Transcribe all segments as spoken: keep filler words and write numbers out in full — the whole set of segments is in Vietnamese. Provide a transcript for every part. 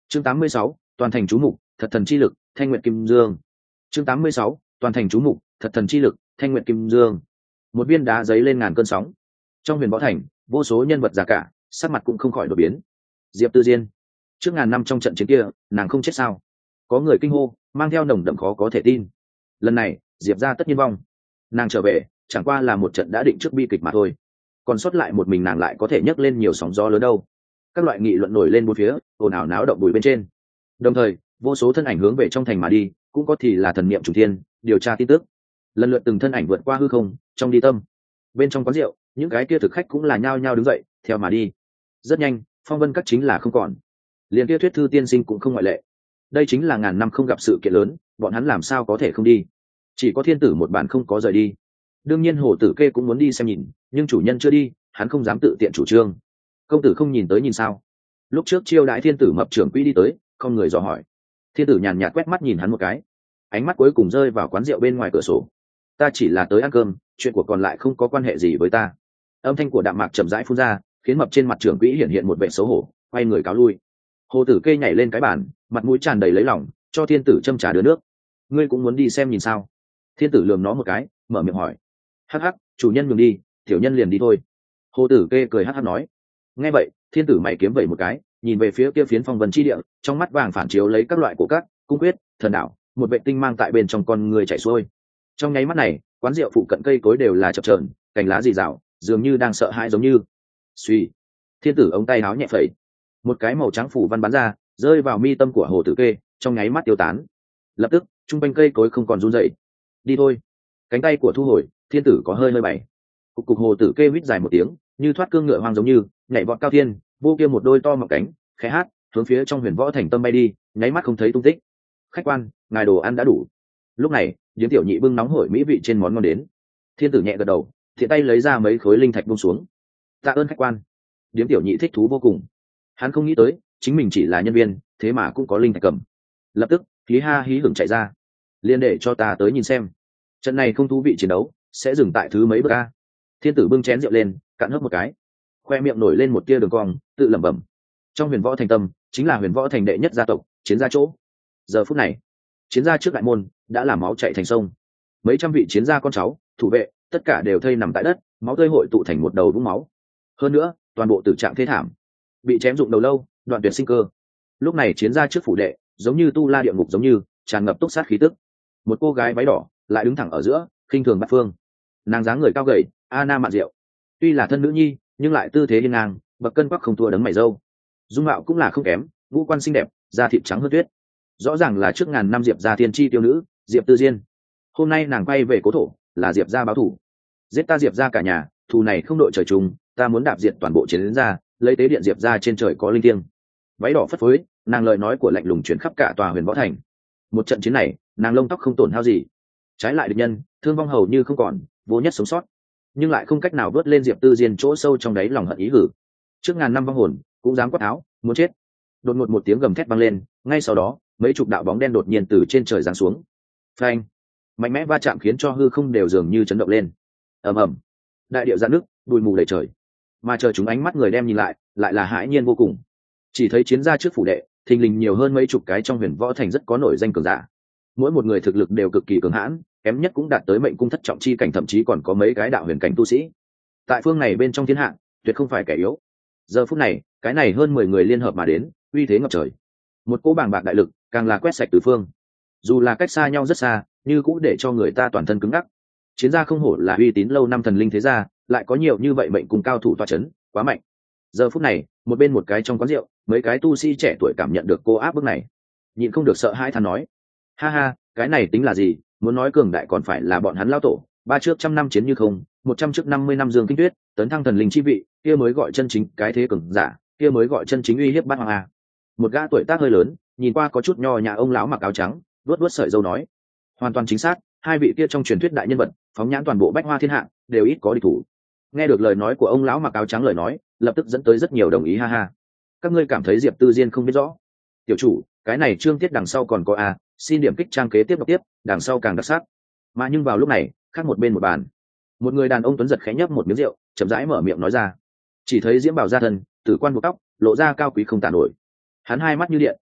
chương tám mươi sáu, toàn thành chú mục, thật thần chi lực, thanh nguyện kim dương. chương tám mươi sáu, toàn thành chú mục, thật thần chi lực, thanh nguyện kim dương. Một viên đá giấy lên ngàn cơn sóng. Trong huyền võ thành, vô số nhân vật già cả, sắc mặt cũng không khỏi đổi biến. Diệp Tư Diên, trước ngàn năm trong trận chiến kia, nàng không chết sao? Có người kinh hô, mang theo nồng đậm khó có thể tin. Lần này, Diệp gia tất nhiên vong. Nàng trở về, chẳng qua là một trận đã định trước bi kịch mà thôi. Còn sót lại một mình nàng lại có thể nhấc lên nhiều sóng gió lớn đâu. Các loại nghị luận nổi lên bốn phía, ồn ào náo động bụi bên trên. Đồng thời, vô số thân ảnh hướng về trong thành mà đi, cũng có thì là thần niệm trùng thiên, điều tra tin tức. Lần lượt từng thân ảnh vượt qua hư không, trong đi tâm. Bên trong quán rượu, những cái kia thực khách cũng là nhao nhao đứng dậy, theo mà đi. Rất nhanh, phong vân các chính là không còn. Liền kia thuyết thư tiên sinh cũng không ngoại lệ. Đây chính là ngàn năm không gặp sự kiện lớn, bọn hắn làm sao có thể không đi? Chỉ có thiên tử một bản không có rời đi. Đương nhiên hồ tử kê cũng muốn đi xem nhìn, nhưng chủ nhân chưa đi, hắn không dám tự tiện chủ trương. Công tử không nhìn tới nhìn sao? Lúc trước chiêu đãi thiên tử mập trưởng quỹ đi tới, không người dò hỏi. Thiên tử nhàn nhạt quét mắt nhìn hắn một cái, ánh mắt cuối cùng rơi vào quán rượu bên ngoài cửa sổ. Ta chỉ là tới ăn cơm, chuyện của còn lại không có quan hệ gì với ta. Âm thanh của đạm mạc chậm rãi phun ra, khiến mập trên mặt trưởng quỹ hiện hiện một vẻ xấu hổ, quay người cáo lui. Hồ tử kê nhảy lên cái bàn, mặt mũi tràn đầy lấy lòng, cho thiên tử châm trà đưa nước. Ngươi cũng muốn đi xem nhìn sao? Thiên tử lườm nó một cái, mở miệng hỏi. Hắc hắc, chủ nhân nhường đi, tiểu nhân liền đi thôi. Hồ tử kê cười hắc hắc nói. Nghe vậy, thiên tử mày kiếm vẩy một cái, nhìn về phía kia phiến phong vân chi địa, trong mắt vàng phản chiếu lấy các loại cổ các, cung quyết, thần đạo, một vệ tinh mang tại bên trong con người chảy xuôi. Trong nháy mắt này, quán rượu phụ cận cây cối đều là chập chờn, cành lá rì rào, dường như đang sợ hãi giống như. Suy, thiên tử ống tay áo nhẹ phẩy, một cái màu trắng phủ văn bắn ra, rơi vào mi tâm của hồ tử kê, trong nháy mắt tiêu tán. Lập tức, trung quanh cây cối không còn run rẩy. Đi thôi. Cánh tay của thu hồi, thiên tử có hơi hơi bảy. Cục cục hồ tử kê huýt dài một tiếng, như thoát cương ngựa hoang giống như nhảy vọt cao thiên, vô kia một đôi to mọng cánh, khẽ hát, hướng phía trong huyền võ thành tâm bay đi, nháy mắt không thấy tung tích. Khách quan, ngài đồ ăn đã đủ. Lúc này, điếm tiểu nhị bưng nóng hổi mỹ vị trên món ngon đến. Thiên tử nhẹ gật đầu, thiện tay lấy ra mấy khối linh thạch buông xuống. Tạ ơn khách quan. Điếm tiểu nhị thích thú vô cùng. Hắn không nghĩ tới, chính mình chỉ là nhân viên, thế mà cũng có linh thạch cầm. Lập tức, hí ha hí hửng chạy ra. Liên để cho ta tới nhìn xem. Trận này không thú vị chiến đấu, sẽ dừng tại thứ mấy bước a? Thiên tử bưng chén rượu lên, cạn hớp một cái, khoe miệng nổi lên một tia đường cong, tự lẩm bẩm. Trong huyền võ thành tâm, chính là huyền võ thành đệ nhất gia tộc, chiến gia chỗ. Giờ phút này, chiến gia trước đại môn đã làm máu chảy thành sông. Mấy trăm vị chiến gia con cháu, thủ vệ, tất cả đều thây nằm tại đất, máu tươi hội tụ thành một đầu vũng máu. Hơn nữa, toàn bộ tử trạng thê thảm, bị chém dụng đầu lâu, đoạn tuyệt sinh cơ. Lúc này chiến gia trước phủ đệ, giống như tu la địa ngục giống như, tràn ngập túc sát khí tức. Một cô gái váy đỏ lại đứng thẳng ở giữa, khinh thường bát phương. Nàng dáng người cao gầy, a na mạn diệu, tuy là thân nữ nhi, nhưng lại tư thế hiên ngang, bậc cân quắc không thua đấng mày râu. Dung mạo cũng là không kém, ngũ quan xinh đẹp, da thịt trắng hơn tuyết. Rõ ràng là trước ngàn năm Diệp gia tiên tri tiêu nữ, Diệp Tư Diên. Hôm nay nàng quay về cố thổ, là Diệp gia báo thù. Giết ta Diệp gia cả nhà, thù này không đội trời chung, ta muốn đạp diệt toàn bộ chiến đến gia, lấy tế điện Diệp gia trên trời có linh thiêng. Váy đỏ phất phới, nàng lời nói của lạnh lùng truyền khắp cả tòa huyền võ thành. Một trận chiến này, nàng lông tóc không tổn hao gì, trái lại địch nhân, thương vong hầu như không còn, vô nhất sống sót, nhưng lại không cách nào vớt lên Diệp Tư Diên chỗ sâu trong đáy lòng hận ý hử. Trước ngàn năm vong hồn cũng dám quát áo, muốn chết. Đột ngột một tiếng gầm thét vang lên, ngay sau đó mấy chục đạo bóng đen đột nhiên từ trên trời giáng xuống. Phanh, mạnh mẽ va chạm khiến cho hư không đều dường như chấn động lên. Ầm ầm, đại địa dạn nước, bụi mù đầy trời. Mà chờ chúng ánh mắt người đem nhìn lại, lại là hãi nhiên vô cùng. Chỉ thấy chiến gia trước phủ đệ, thình lình nhiều hơn mấy chục cái trong huyền võ thành rất có nổi danh cường giả. Mỗi một người thực lực đều cực kỳ cường hãn, kém nhất cũng đạt tới mệnh cung thất trọng chi cảnh, thậm chí còn có mấy cái đạo huyền cảnh tu sĩ. Tại phương này bên trong thiên hạ, tuyệt không phải kẻ yếu. Giờ phút này, cái này hơn mười người liên hợp mà đến, uy thế ngập trời. Một cỗ bàng bạc đại lực, càng là quét sạch tứ phương. Dù là cách xa nhau rất xa, như cũng để cho người ta toàn thân cứng ngắc. Chiến gia không hổ là uy tín lâu năm thần linh thế gia, lại có nhiều như vậy mệnh cung cao thủ tọa chấn, quá mạnh. Giờ phút này, một bên một cái trong quán rượu, mấy cái tu sĩ trẻ tuổi cảm nhận được cô áp bức này, nhịn không được sợ hãi than nói: ha ha, cái này tính là gì, muốn nói cường đại còn phải là bọn hắn lao tổ, ba trước trăm năm chiến như không, một trăm trước năm mươi năm dương kinh tuyết, tấn thăng thần linh chi vị, kia mới gọi chân chính cái thế cường giả, kia mới gọi chân chính uy hiếp bát hoàng a. Một gã tuổi tác hơi lớn, nhìn qua có chút nho nhã ông lão mặc áo trắng, vuốt vuốt sợi râu nói: hoàn toàn chính xác, hai vị kia trong truyền thuyết đại nhân vật, phóng nhãn toàn bộ bách hoa thiên hạ, đều ít có địch thủ. Nghe được lời nói của ông lão mặc áo trắng lời nói, lập tức dẫn tới rất nhiều đồng ý ha ha. Các ngươi cảm thấy Diệp Tư Diên không biết rõ? Tiểu chủ, cái này chương tiết đằng sau còn có a, xin điểm kích trang kế tiếp đọc tiếp, đằng sau càng đặc sắc. Mà nhưng vào lúc này, khác một bên một bàn, một người đàn ông tuấn giật khẽ nhấp một miếng rượu, chậm rãi mở miệng nói ra. Chỉ thấy diễm bảo gia thân, tử quan buộc tóc, lộ ra cao quý không tàn nổi. Hắn hai mắt như điện,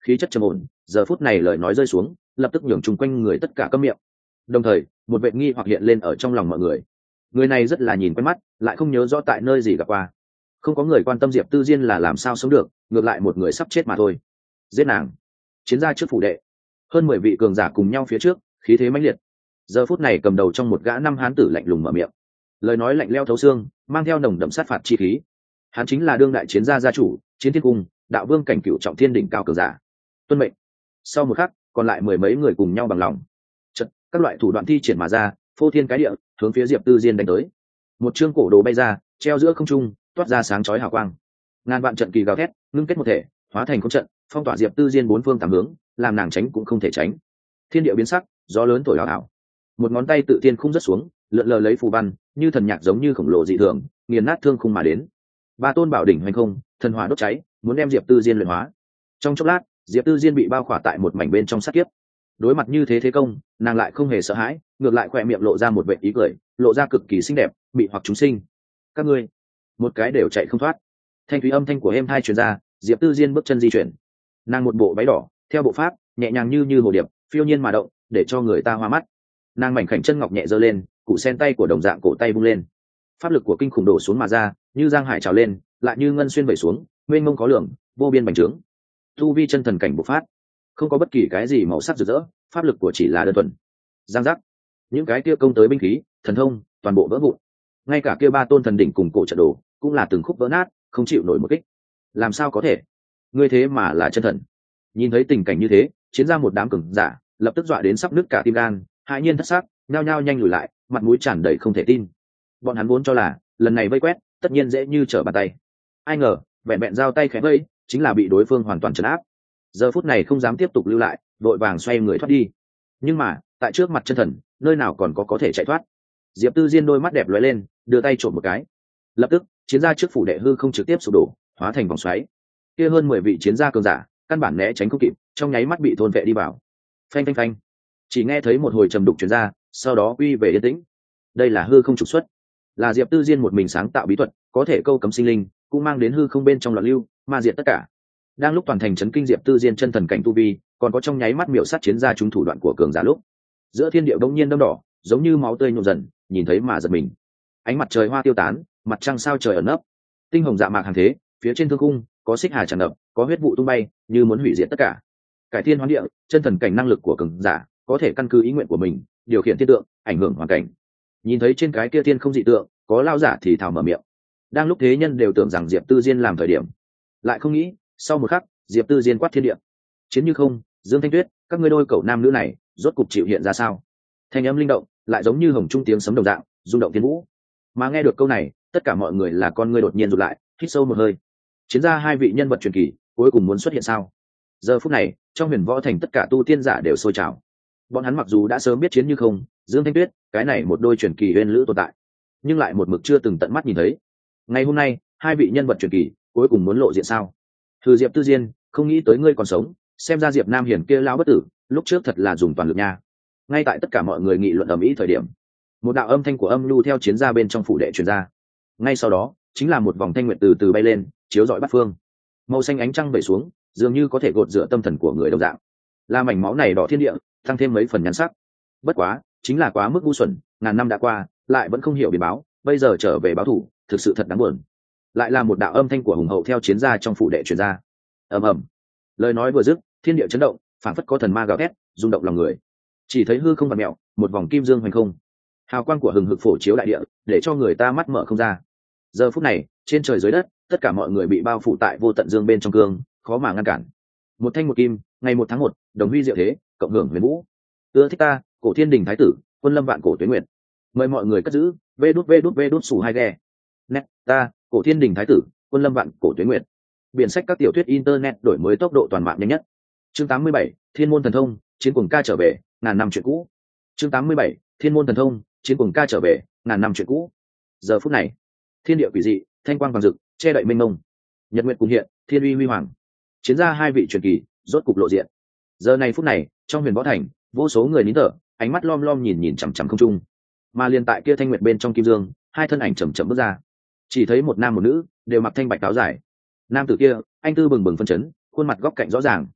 khí chất trầm ổn, giờ phút này lời nói rơi xuống lập tức nhường chung quanh người tất cả câm miệng. Đồng thời một vệ nghi hoặc hiện lên ở trong lòng mọi người. Người này rất là nhìn quen mắt, lại không nhớ rõ tại nơi gì gặp qua. Không có người quan tâm Diệp Tư Diên là làm sao sống được, ngược lại một người sắp chết mà thôi. Giết nàng. Chiến gia trước phủ đệ, hơn mười vị cường giả cùng nhau phía trước, khí thế mãnh liệt. Giờ phút này cầm đầu trong một gã năm hán tử lạnh lùng mở miệng, lời nói lạnh lẽo thấu xương, mang theo nồng đậm sát phạt chi khí. Hắn chính là đương đại chiến gia gia chủ, Chiến Thiên Cung, đạo vương cảnh cửu trọng thiên đỉnh cao cường giả. Tuân mệnh. Sau một khắc, còn lại mười mấy người cùng nhau bằng lòng. Chật, các loại thủ đoạn thi triển mà ra, phô thiên cái địa, hướng phía Diệp Tư Diên đánh tới. Một chương cổ đồ bay ra, treo giữa không trung, toát ra sáng chói hào quang. Ngàn vạn trận kỳ gào thét, ngưng kết một thể, hóa thành khống trận, phong tỏa Diệp Tư Diên bốn phương tám hướng, làm nàng tránh cũng không thể tránh. Thiên địa biến sắc, gió lớn thổi ảo ảo. Một ngón tay tự tiên khung rất xuống, lượn lờ lấy phù văn, như thần nhạc giống như khổng lồ dị thường, nghiền nát thương khung mà đến. Ba tôn bảo đỉnh hoành không, thần hỏa đốt cháy, muốn đem Diệp Tư Diên luyện hóa. Trong chốc lát, Diệp Tư Diên bị bao khỏa tại một mảnh bên trong sát kiếp. Đối mặt như thế thế công, nàng lại không hề sợ hãi, ngược lại khỏe miệng lộ ra một vẻ ý cười, lộ ra cực kỳ xinh đẹp, bị hoặc chúng sinh. Các ngươi, một cái đều chạy không thoát. Thanh thúy âm thanh của êm hai truyền ra, Diệp Tư Diên bước chân di chuyển. Nàng một bộ váy đỏ, theo bộ pháp, nhẹ nhàng như như hồ điệp, phiêu nhiên mà động, để cho người ta hoa mắt. Nàng mảnh khảnh chân ngọc nhẹ giơ lên, cụ sen tay của đồng dạng cổ tay vung lên. Pháp lực của kinh khủng đổ xuống mà ra, như giang hải trào lên, lại như ngân xuyên vẩy xuống, mênh mông có lượng, vô biên bành trướng. Tu vi chân thần cảnh bộc phát, không có bất kỳ cái gì màu sắc rực rỡ, pháp lực của chỉ là đơn thuần. Giang giác, những cái kia công tới binh khí, thần thông, toàn bộ vỡ vụn. Ngay cả kia ba tôn thần đỉnh cùng cổ trận đồ, cũng là từng khúc vỡ nát, không chịu nổi một kích. Làm sao có thể? Ngươi thế mà là chân thần? Nhìn thấy tình cảnh như thế, chiến ra một đám cường giả, lập tức dọa đến sắp nứt cả tim gan, hãi nhiên thất xác, nhao nhao nhanh lùi lại, mặt mũi tràn đầy không thể tin. Bọn hắn vốn cho là lần này vây quét, tất nhiên dễ như trở bàn tay. Ai ngờ, vẹn vẹn giao tay khẽ vây, chính là bị đối phương hoàn toàn trấn áp. Giờ phút này không dám tiếp tục lưu lại, vội vàng xoay người thoát đi. Nhưng mà, tại trước mặt chân thần, nơi nào còn có có thể chạy thoát. Diệp Tư Diên đôi mắt đẹp lóe lên, đưa tay trộm một cái. Lập tức, chiến gia trước phủ đệ hư không trực tiếp sụp đổ, hóa thành vòng xoáy. Kia hơn mười vị chiến gia cường giả, căn bản né tránh không kịp, trong nháy mắt bị thôn vệ đi vào. Phanh phanh phanh. Chỉ nghe thấy một hồi trầm đục truyền ra, sau đó quy về yên tĩnh. Đây là hư không trục xuất, là Diệp Tư Diên một mình sáng tạo bí thuật, có thể câu cấm sinh linh, cũng mang đến hư không bên trong loạn lưu, ma diệt tất cả. Đang lúc toàn thành chấn kinh Diệp Tư Diên chân thần cảnh tu vi, còn có trong nháy mắt miểu sát chiến gia chúng thủ đoạn của cường giả lúc, giữa thiên địa bỗng nhiên đâm đỏ, giống như máu tươi nhộn dần, nhìn thấy mà giật mình. Ánh mặt trời hoa tiêu tán, mặt trăng sao trời ẩn nấp, tinh hồng dạ mạc hàng thế, phía trên thương cung có xích hà tràn ngập, có huyết vụ tung bay, như muốn hủy diệt tất cả. Cải thiên hoán địa, chân thần cảnh năng lực của cường giả, có thể căn cứ ý nguyện của mình, điều khiển thiên tượng, ảnh hưởng hoàn cảnh. Nhìn thấy trên cái kia thiên không dị tượng, có lao giả thì thào mở miệng. Đang lúc thế nhân đều tưởng rằng Diệp Tư Diên làm thời điểm, lại không nghĩ, sau một khắc, Diệp Tư Diên quát thiên địa. Chiến Như Không, Dương Thanh Tuyết, các ngươi đôi cậu nam nữ này, rốt cục chịu hiện ra sao? Thanh âm linh động, lại giống như hồng trung tiếng sấm đồng dạng, rung động thiên vũ. Mà nghe được câu này, tất cả mọi người là con ngươi đột nhiên rụt lại, hít sâu một hơi. Chiến ra hai vị nhân vật truyền kỳ, cuối cùng muốn xuất hiện sao? Giờ phút này, trong Huyền Võ Thành tất cả tu tiên giả đều sôi trào. Bọn hắn mặc dù đã sớm biết Chiến Như Không, Dương Thanh Tuyết, cái này một đôi truyền kỳ uyên lữ tồn tại, nhưng lại một mực chưa từng tận mắt nhìn thấy. Ngày hôm nay, hai vị nhân vật truyền kỳ cuối cùng muốn lộ diện sao? Thư Diệp Tư Diên, không nghĩ tới ngươi còn sống, xem ra Diệp Nam Hiển kia lão bất tử, lúc trước thật là dùng toàn lực nha. Ngay tại tất cả mọi người nghị luận ầm ĩ thời điểm, một đạo âm thanh của âm lưu theo chiến gia bên trong phủ đệ truyền ra. Ngay sau đó, chính là một vòng thanh nguyệt từ từ bay lên, chiếu rọi bát phương. Màu xanh ánh trăng vẩy xuống, dường như có thể gột rửa tâm thần của người đồng dạng. La mảnh máu này đỏ thiên địa, tăng thêm mấy phần nhắn sắc. Bất quá, chính là quá mức ngu xuẩn, ngàn năm đã qua, lại vẫn không hiểu biến báo, bây giờ trở về báo thủ, thực sự thật đáng buồn. Lại là một đạo âm thanh của hùng hậu theo chiến gia trong phủ đệ truyền ra. Ầm ầm. Lời nói vừa dứt, thiên địa chấn động, phảng phất có thần ma gào thét, rung động lòng người. Chỉ thấy hư không vặn mèo, một vòng kim dương hoành không. Hào quang của hừng hực phổ chiếu đại địa, để cho người ta mắt mở không ra. Giờ phút này, trên trời dưới đất, tất cả mọi người bị bao phủ tại vô tận dương bên trong cương, khó mà ngăn cản. Một thanh một kim, ngày một tháng một, đồng huy diệu thế, cộng hưởng huyền vũ. Ưa thích ta, cổ thiên đình thái tử, quân lâm vạn cổ tuyến nguyện. Mời mọi người cất giữ, vê đút vê đút vê đút sủ hai ghe. Nét, ta, cổ thiên đình thái tử, quân lâm vạn cổ tuyến nguyện. Biển sách các tiểu thuyết internet đổi mới tốc độ toàn mạng nhanh nhất. Chương tám mươi bảy, Thiên môn thần thông, chiến cuồng ca trở về, ngàn năm chuyện cũ. Chương tám mươi bảy, Thiên môn thần thông, chiến cuồng ca trở về, ngàn năm chuyện cũ. Giờ phút này, thiên địa quỷ dị, thanh quang vàng rực, che đậy mênh mông. Nhật nguyệt cùng hiện, thiên uy huy hoàng. Chiến ra hai vị truyền kỳ, rốt cục lộ diện. Giờ này phút này, trong Huyền Võ Thành, vô số người nín thở, ánh mắt lom lom nhìn nhìn chằm chằm không trung. Mà liên tại kia thanh nguyệt bên trong kim dương, hai thân ảnh chậm chậm bước ra. Chỉ thấy một nam một nữ, đều mặc thanh bạch áo dài. Nam tử kia, anh tư bừng bừng phân chấn, khuôn mặt góc cạnh rõ ràng.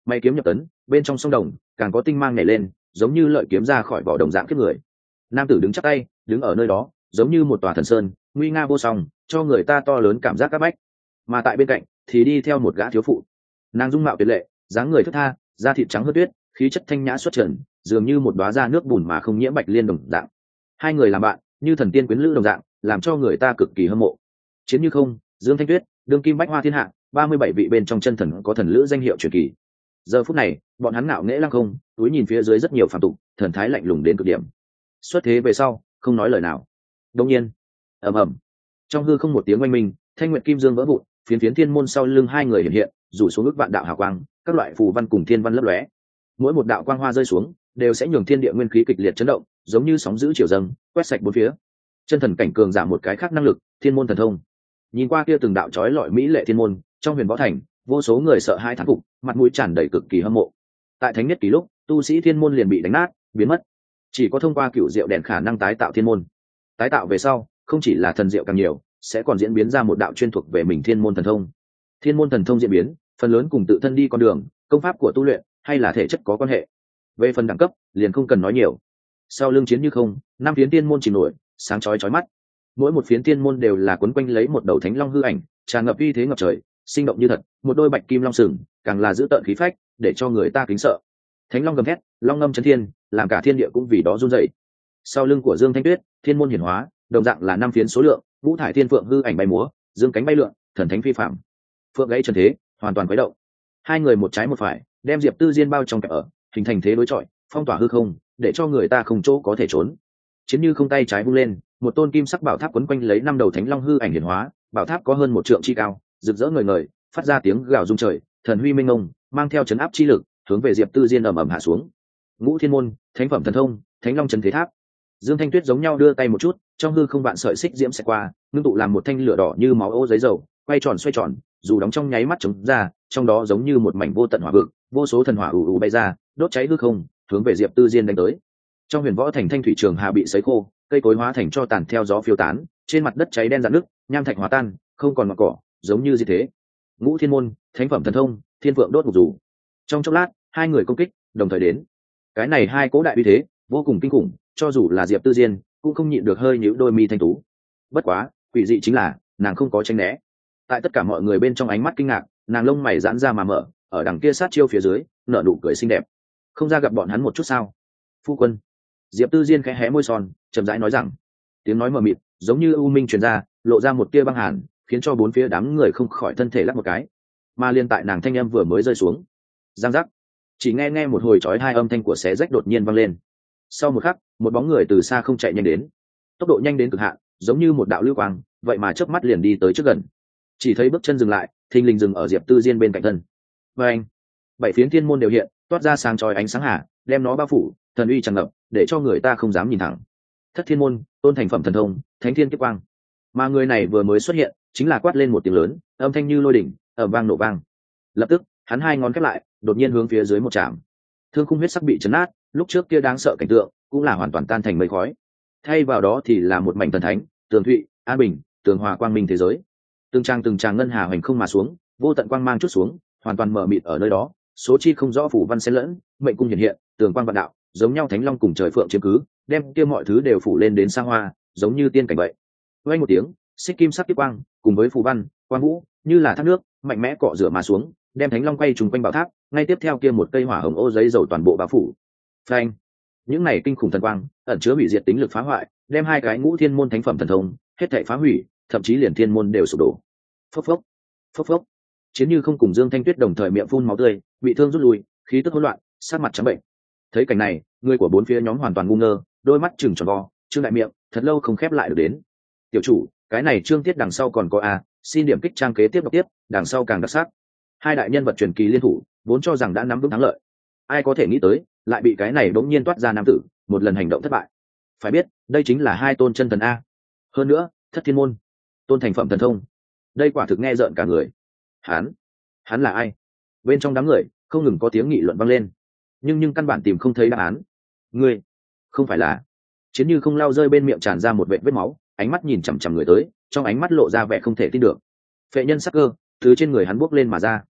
may kiếm nhập tấn, bên trong sông đồng càng có tinh mang nhảy lên, giống như lợi kiếm ra khỏi vỏ đồng dạng kiếp người. Nam tử đứng chắp tay, đứng ở nơi đó giống như một tòa thần sơn, nguy nga vô song, cho người ta to lớn cảm giác áp bách. Mà tại bên cạnh thì đi theo một gã thiếu phụ, nàng dung mạo tuyệt lệ, dáng người thướt tha, da thịt trắng hơn tuyết, khí chất thanh nhã xuất trần, dường như một đóa da nước bùn mà không nhiễm bạch liên đồng dạng. Hai người làm bạn như thần tiên quyến lữ đồng dạng, làm cho người ta cực kỳ hâm mộ. Chiến Như Không, Dương Thanh Tuyết, đương kim bách hoa thiên hạ, ba mươi bảy vị bên trong chân thần có thần lữ danh hiệu truyền kỳ. Giờ phút này bọn hắn ngạo nghễ lăng không, túi nhìn phía dưới rất nhiều phàm tục, thần thái lạnh lùng đến cực điểm. Xuất thế về sau không nói lời nào. Đương nhiên, ầm ầm, trong hư không một tiếng oanh minh, thanh nguyệt kim dương vỡ vụn, phiến phiến thiên môn sau lưng hai người hiện hiện, rủ xuống ước vạn đạo hào quang, các loại phù văn cùng thiên văn lấp lóe. Mỗi một đạo quang hoa rơi xuống đều sẽ nhường thiên địa nguyên khí kịch liệt chấn động, giống như sóng dữ chiều dâng, quét sạch bốn phía. Chân thần cảnh cường giả một cái khác năng lực, thiên môn thần thông. Nhìn qua kia từng đạo chói lọi mỹ lệ thiên môn, trong huyền võ thành vô số người sợ hai thán phục, mặt mũi tràn đầy cực kỳ hâm mộ. Tại thánh nhất kỷ lúc, tu sĩ thiên môn liền bị đánh nát, biến mất. Chỉ có thông qua cựu diệu đèn khả năng tái tạo thiên môn. Tái tạo về sau, không chỉ là thần diệu càng nhiều, sẽ còn diễn biến ra một đạo chuyên thuộc về mình thiên môn thần thông. Thiên môn thần thông diễn biến, phần lớn cùng tự thân đi con đường, công pháp của tu luyện hay là thể chất có quan hệ. Về phần đẳng cấp, liền không cần nói nhiều. Sau lưng Chiến Như Không, năm phiến tiên môn chìm nổi, sáng chói chói mắt. Mỗi một phiến tiên môn đều là quấn quanh lấy một đầu thánh long hư ảnh, tràn ngập uy thế ngập trời, sinh động như thật, một đôi bạch kim long sừng, càng là giữ tợn khí phách, để cho người ta kính sợ. Thánh long gầm thét, long ngâm chấn thiên, làm cả thiên địa cũng vì đó run rẩy. Sau lưng của Dương Thanh Tuyết, thiên môn hiển hóa, đồng dạng là năm phiến số lượng, ngũ thải thiên phượng hư ảnh bay múa, dương cánh bay lượn, thần thánh phi phạm. Phượng gãy trần thế, hoàn toàn quấy động. Hai người một trái một phải, đem Diệp Tư Diên bao trong kẹp ở, hình thành thế đối chọi, phong tỏa hư không, để cho người ta không chỗ có thể trốn. Chiến Như Không tay trái vung lên, một tôn kim sắc bảo tháp quấn quanh lấy năm đầu thánh long hư ảnh hiển hóa, bảo tháp có hơn một trượng chi cao, rực rỡ ngời ngời, phát ra tiếng gào rung trời, thần huy minh ngông, mang theo chấn áp chi lực, hướng về Diệp Tư Diên ầm ầm hạ xuống. Ngũ Thiên môn, thánh phẩm thần thông, thánh long chấn thế tháp. Dương Thanh Tuyết giống nhau đưa tay một chút, trong hư không vạn sợi xích diễm sẽ qua, ngưng tụ làm một thanh lửa đỏ như máu ô giấy dầu, quay tròn xoay tròn, dù đóng trong nháy mắt chống ra, trong đó giống như một mảnh vô tận hỏa vực, vô số thần hỏa ù ù bay ra, đốt cháy hư không, hướng về Diệp Tư Diên đánh tới. Trong huyền võ thành thanh thủy trường hà bị sấy khô, cây cối hóa thành tro tàn theo gió phiêu tán, trên mặt đất cháy đen rạn nước, nham thạch hóa tan, không còn ngọn cỏ, giống như gì thế. Ngũ Thiên môn, thánh phẩm thần thông, thiên vượng đốt ngục dù. Trong chốc lát, hai người công kích đồng thời đến. Cái này hai cố đại uy thế, vô cùng kinh khủng, cho dù là Diệp Tư Diên cũng không nhịn được hơi nhíu đôi mi thanh tú. Bất quá, quỷ dị chính là, nàng không có tránh né. Tại tất cả mọi người bên trong ánh mắt kinh ngạc, nàng lông mày giãn ra mà mở, ở đằng kia sát chiêu phía dưới, nở nụ cười xinh đẹp. Không ra gặp bọn hắn một chút sao? Phu quân. Diệp Tư Diên khẽ hé môi son, chậm rãi nói rằng, tiếng nói mờ mịt, giống như u minh truyền ra, lộ ra một tia băng hàn, khiến cho bốn phía đám người không khỏi thân thể lắc một cái. Mà liên tại nàng thanh âm vừa mới rơi xuống, giang giác, chỉ nghe nghe một hồi chói hai âm thanh của xé rách đột nhiên vang lên. Sau một khắc, một bóng người từ xa không chạy nhanh đến, tốc độ nhanh đến cực hạn, giống như một đạo lưu quang, vậy mà chớp mắt liền đi tới trước gần. Chỉ thấy bước chân dừng lại, thình lình dừng ở Diệp Tư Diên bên cạnh thân. Và anh, bảy phiến thiên môn đều hiện, toát ra sáng chói ánh sáng hà, đem nó bao phủ, thần uy tràn ngập, để cho người ta không dám nhìn thẳng. Thất thiên môn, tôn thành phẩm thần thông, thánh thiên kiếp quang. Mà người này vừa mới xuất hiện, chính là quát lên một tiếng lớn, âm thanh như lôi đỉnh, ầm vang nổ vang. Lập tức, hắn hai ngón khép lại, đột nhiên hướng phía dưới một chạm. Thương khung huyết sắc bị chấn nát, lúc trước kia đáng sợ cảnh tượng cũng là hoàn toàn tan thành mây khói. Thay vào đó thì là một mảnh thần thánh, tường thụy, an bình, tường hòa quang minh thế giới. Từng trang từng tràng ngân hà hoành không mà xuống, vô tận quang mang chút xuống, hoàn toàn mở mịt ở nơi đó, số chi không rõ phủ văn xen lẫn, mệnh cung hiện hiện, tường quang vạn đạo, giống nhau thánh long cùng trời phượng chiếm cứ, đem kia mọi thứ đều phủ lên đến xa hoa, giống như tiên cảnh vậy. Vang một tiếng, xích kim sắc tiếp quang, cùng với phù văn, quang vũ, như là thác nước, mạnh mẽ cọ rửa mà xuống, đem thánh long quay trùng quanh bảo tháp, ngay tiếp theo kia một cây hỏa hồng ô giấy dầu toàn bộ bao phủ. Phanh! Những này kinh khủng thần quang, ẩn chứa hủy diệt tính lực phá hoại, đem hai cái ngũ thiên môn thánh phẩm thần thông, hết thảy phá hủy, thậm chí liền thiên môn đều sụp đổ. Phốc phốc, phốc phốc. Chiến Như Không cùng Dương Thanh Tuyết đồng thời miệng phun máu tươi, bị thương rút lui, khí tức hỗn loạn, sắc mặt trắng bệnh. Thấy cảnh này, người của bốn phía nhóm hoàn toàn ngu ngơ, đôi mắt trừng tròn vo, trương đại miệng, thật lâu không khép lại được đến. Tiểu chủ, cái này chương tiết đằng sau còn có a, xin điểm kích trang kế tiếp đọc tiếp, đằng sau càng đặc sắc. Hai đại nhân vật truyền kỳ liên thủ, vốn cho rằng đã nắm vững thắng lợi. Ai có thể nghĩ tới, lại bị cái này bỗng nhiên toát ra nam tử, một lần hành động thất bại. Phải biết, đây chính là hai tôn chân thần a. Hơn nữa, thất thiên môn, tôn thành phẩm thần thông. Đây quả thực nghe rợn cả người. Hắn, hắn là ai? Bên trong đám người, không ngừng có tiếng nghị luận vang lên. Nhưng nhưng căn bản tìm không thấy đáp án. Ngươi, không phải là? Chiến Như Không lao rơi bên miệng tràn ra một vệt vết máu, ánh mắt nhìn chằm chằm người tới, trong ánh mắt lộ ra vẻ không thể tin được. Phệ nhân sắc cơ từ trên người hắn bốc lên mà ra.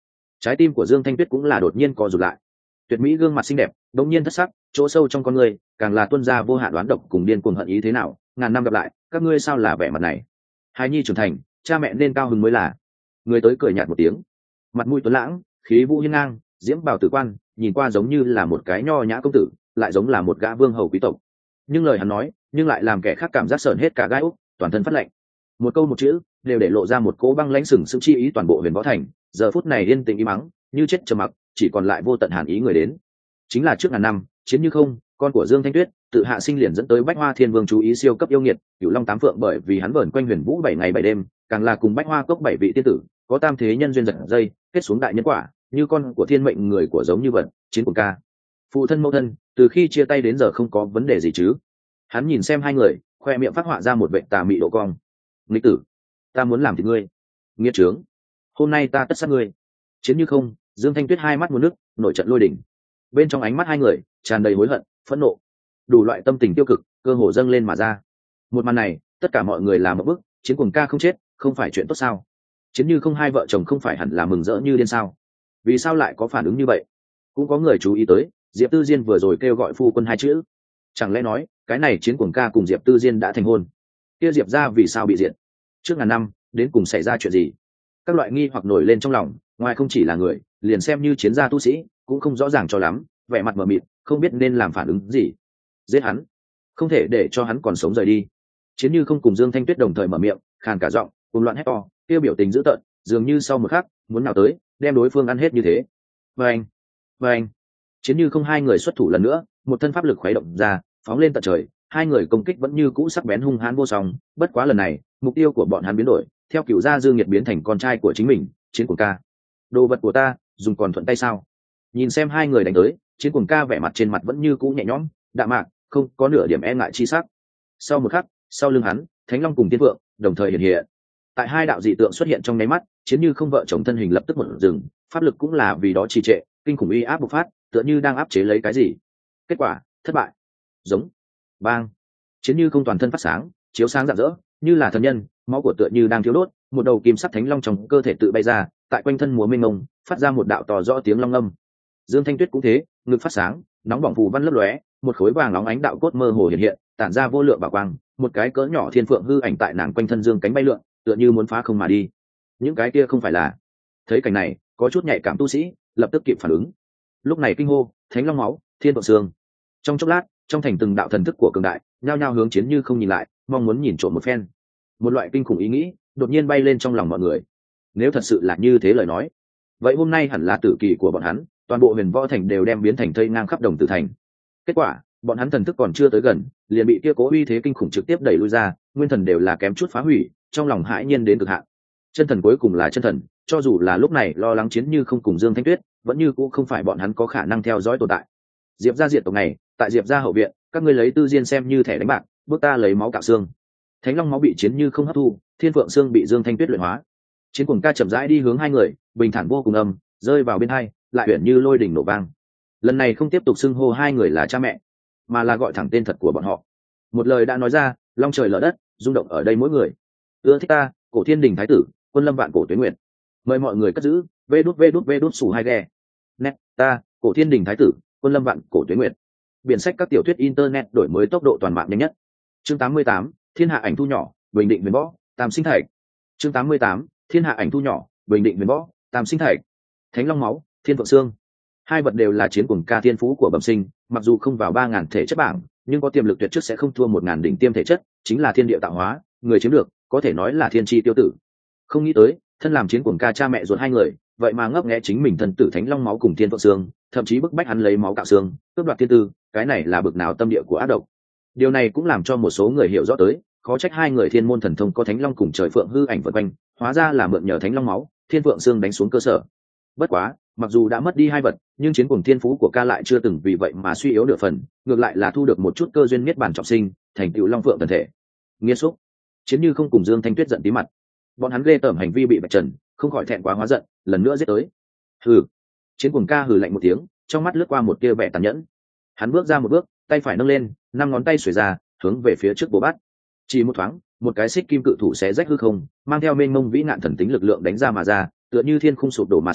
Trái tim của Dương Thanh Tuyết cũng là đột nhiên co rụt lại. Tuyệt mỹ gương mặt xinh đẹp đột nhiên thất sắc, chỗ sâu trong con người càng là tuôn ra vô hạn đoán độc cùng điên cuồng hận ý. Thế nào, ngàn năm gặp lại, các ngươi sao là vẻ mặt này? Hài nhi trưởng thành, cha mẹ nên cao hứng mới là. Người tới cười nhạt một tiếng, mặt mũi tuấn lãng, khí vũ hiên ngang, diễm bào tử quan, nhìn qua giống như là một cái nho nhã công tử, lại giống là một gã vương hầu quý tộc. Nhưng lời hắn nói, nhưng lại làm kẻ khác cảm giác sởn hết cả gai ốc, toàn thân phát lạnh. Một câu một chữ đều để lộ ra một cỗ băng lãnh sừng sững chi ý toàn bộ Huyền Võ Thành. Giờ phút này yên tĩnh im mắng, như chết trầm mặc, chỉ còn lại vô tận hàn ý người đến. Chính là trước ngàn năm, Chiến Như Không, con của Dương Thanh Tuyết, tự hạ sinh liền dẫn tới Bách Hoa Thiên Vương chú ý siêu cấp yêu nghiệt, Cửu Long Tám Phượng, bởi vì hắn vờn quanh Huyền Vũ bảy ngày bảy đêm, càng là cùng Bách Hoa Cốc bảy vị tiên tử, có tam thế nhân duyên giật dây, kết xuống đại nhân quả, như con của thiên mệnh người của giống như vật, Chiến Cuồng Ca. Phụ thân mẫu thân, từ khi chia tay đến giờ không có vấn đề gì chứ? Hắn nhìn xem hai người, khoe miệng phát họa ra một vệt tà mị độ cong. Nghịch tử, ta muốn làm thịt ngươi. Nghiệt trướng, hôm nay ta tất sát ngươi. Chiến Như Không, Dương Thanh Tuyết hai mắt muốn nước, nổi trận lôi đỉnh. Bên trong ánh mắt hai người tràn đầy hối hận, phẫn nộ, đủ loại tâm tình tiêu cực cơ hồ dâng lên mà ra. Một màn này, tất cả mọi người làm một bức. Chiến Cuồng Ca không chết, không phải chuyện tốt sao? Chiến Như Không hai vợ chồng không phải hẳn là mừng rỡ như điên sao? Vì sao lại có phản ứng như vậy? Cũng có người chú ý tới, Diệp Tư Diên vừa rồi kêu gọi phu quân hai chữ, chẳng lẽ nói cái này Chiến Cuồng Ca cùng Diệp Tư Diên đã thành hôn? Kia Diệp gia vì sao bị diệt? Trước ngàn năm đến cùng xảy ra chuyện gì? Các loại nghi hoặc nổi lên trong lòng, ngoài không chỉ là người, liền xem như chiến gia tu sĩ cũng không rõ ràng cho lắm, vẻ mặt mờ mịt, không biết nên làm phản ứng gì. Giết hắn, không thể để cho hắn còn sống rời đi. Chiến Như Không cùng Dương Thanh Tuyết đồng thời mở miệng, khàn cả giọng, cùng loạn hét to, tiêu biểu tình dữ tợn, dường như sau một khắc muốn nào tới đem đối phương ăn hết như thế. Và anh, và anh, Chiến Như Không hai người xuất thủ lần nữa, một thân pháp lực khuấy động ra, phóng lên tận trời. Hai người công kích vẫn như cũ sắc bén hung hãn vô song, bất quá lần này mục tiêu của bọn hắn biến đổi, theo Cửu gia Dương Nhiệt biến thành con trai của chính mình, Chiến Cuồng Ca. Đồ vật của ta dùng còn thuận tay sao? Nhìn xem hai người đánh tới, Chiến Cuồng Ca vẻ mặt trên mặt vẫn như cũ nhẹ nhõm, đạm mạc, không có nửa điểm e ngại chi sắc. Sau một khắc, sau lưng hắn, Thánh Long cùng Tiên Phượng đồng thời hiện hiện. Tại hai đạo dị tượng xuất hiện trong nháy mắt, Chiến Như Không vợ chồng thân hình lập tức một dừng, pháp lực cũng là vì đó trì trệ, kinh khủng uy áp bộc phát, tựa như đang áp chế lấy cái gì. Kết quả, thất bại. Giống, bang. Chiến Như Không toàn thân phát sáng, chiếu sáng rạng rỡ, như là thần nhân, máu của tựa như đang thiếu đốt, một đầu kim sắc thánh long trong cơ thể tự bay ra, tại quanh thân múa mênh mông, phát ra một đạo to rõ tiếng long âm. Dương Thanh Tuyết cũng thế, ngực phát sáng, nóng bỏng phù văn lấp lóe, một khối vàng óng ánh đạo cốt mơ hồ hiện hiện, tản ra vô lượng bảo quang, một cái cỡ nhỏ thiên phượng hư ảnh tại nàng quanh thân dương cánh bay lượn, tựa như muốn phá không mà đi. Những cái kia không phải là. Thấy cảnh này, có chút nhạy cảm tu sĩ lập tức kịp phản ứng. Lúc này kinh hô, thánh long máu, thiên phượng xương. Trong chốc lát, trong thành từng đạo thần thức của cường đại nhao nhao hướng Chiến Như Không nhìn lại, mong muốn nhìn trộm một phen. Một loại kinh khủng ý nghĩ đột nhiên bay lên trong lòng mọi người. Nếu thật sự là như thế lời nói, vậy hôm nay hẳn là tử kỳ của bọn hắn, toàn bộ Huyền Võ Thành đều đem biến thành thây ngang khắp đồng tử thành. Kết quả, bọn hắn thần thức còn chưa tới gần, liền bị kia cố uy thế kinh khủng trực tiếp đẩy lui ra, nguyên thần đều là kém chút phá hủy, trong lòng hãi nhiên đến cực hạn. Chân thần cuối cùng là chân thần, cho dù là lúc này lo lắng Chiến Như Không cùng Dương Thanh Tuyết, vẫn như cũng không phải bọn hắn có khả năng theo dõi tồn tại. Diệp gia diệt tộc này, tại Diệp gia hậu viện, các ngươi lấy Tư Diên xem như thẻ đánh bạc, bước ta lấy máu cạo xương. Thánh long máu bị Chiến Như Không hấp thu, thiên phượng xương bị Dương Thanh Tuyết luyện hóa. Chiến Cuồng Ca chậm rãi đi hướng hai người, bình thản vô cùng âm, rơi vào bên hai, lại uyển như lôi đỉnh nổ vang. Lần này không tiếp tục xưng hô hai người là cha mẹ, mà là gọi thẳng tên thật của bọn họ. Một lời đã nói ra, long trời lở đất, rung động ở đây mỗi người. Ưa thích ta, Cổ Thiên Đình thái tử, Quân Lâm Vạn Cổ Tuyết Nguyệt. Mời mọi người cất giữ, vê đút vê đút vê đút sủ hai ghe. Net, ta, Cổ Thiên Đình thái tử, Quân Lâm Vạn Cổ Tuyết Nguyệt. Biển sách các tiểu thuyết internet đổi mới tốc độ toàn mạng nhanh nhất. Chương tám mươi tám, Thiên hạ ảnh thu nhỏ, bình định huyền võ, tam sinh thạch. Chương tám mươi tám, Thiên hạ ảnh thu nhỏ, bình định huyền võ, tam sinh thạch. Thánh long máu, thiên phượng xương, hai vật đều là Chiến Cuồng Ca thiên phú của bẩm sinh, mặc dù không vào ba ngàn thể chất bảng, nhưng có tiềm lực tuyệt trước sẽ không thua một ngàn đỉnh tiêm thể chất, chính là thiên địa tạo hóa, người chiếm được, có thể nói là thiên chi tiêu tử. Không nghĩ tới, thân làm Chiến Cuồng Ca cha mẹ ruột hai người, vậy mà ngấp nghé chính mình thần tử thánh long máu cùng thiên phượng xương, thậm chí bức bách hắn lấy máu cạo xương, cướp đoạt thiên tư, cái này là bực nào tâm địa của ác độc. Điều này cũng làm cho một số người hiểu rõ tới, khó trách hai người thiên môn thần thông có thánh long cùng trời phượng hư ảnh vần quanh, hóa ra là mượn nhờ thánh long máu, thiên phượng xương đánh xuống cơ sở. Bất quá, mặc dù đã mất đi hai vật, nhưng Chiến Cuồng thiên phú của ca lại chưa từng vì vậy mà suy yếu nửa phần, ngược lại là thu được một chút cơ duyên niết bàn trọng sinh, thành tựu long phượng thần thể. Nghiên xúc. Chiến Như Không cùng Dương Thanh Tuyết giận tí mặt, bọn hắn ghê tởm hành vi bị bạch trần, không khỏi thẹn quá hóa giận, lần nữa giết tới. Hừ. Chiến Cuồng Ca hừ lạnh một tiếng, trong mắt lướt qua một tia vẻ tàn nhẫn. Hắn bước ra một bước, tay phải nâng lên, năm ngón tay xuề ra, hướng về phía trước bổ bát. Chỉ một thoáng, một cái xích kim cự thủ xé rách hư không, mang theo mênh mông vĩ nạn thần tính lực lượng đánh ra mà ra, tựa như thiên khung sụp đổ mà xuống,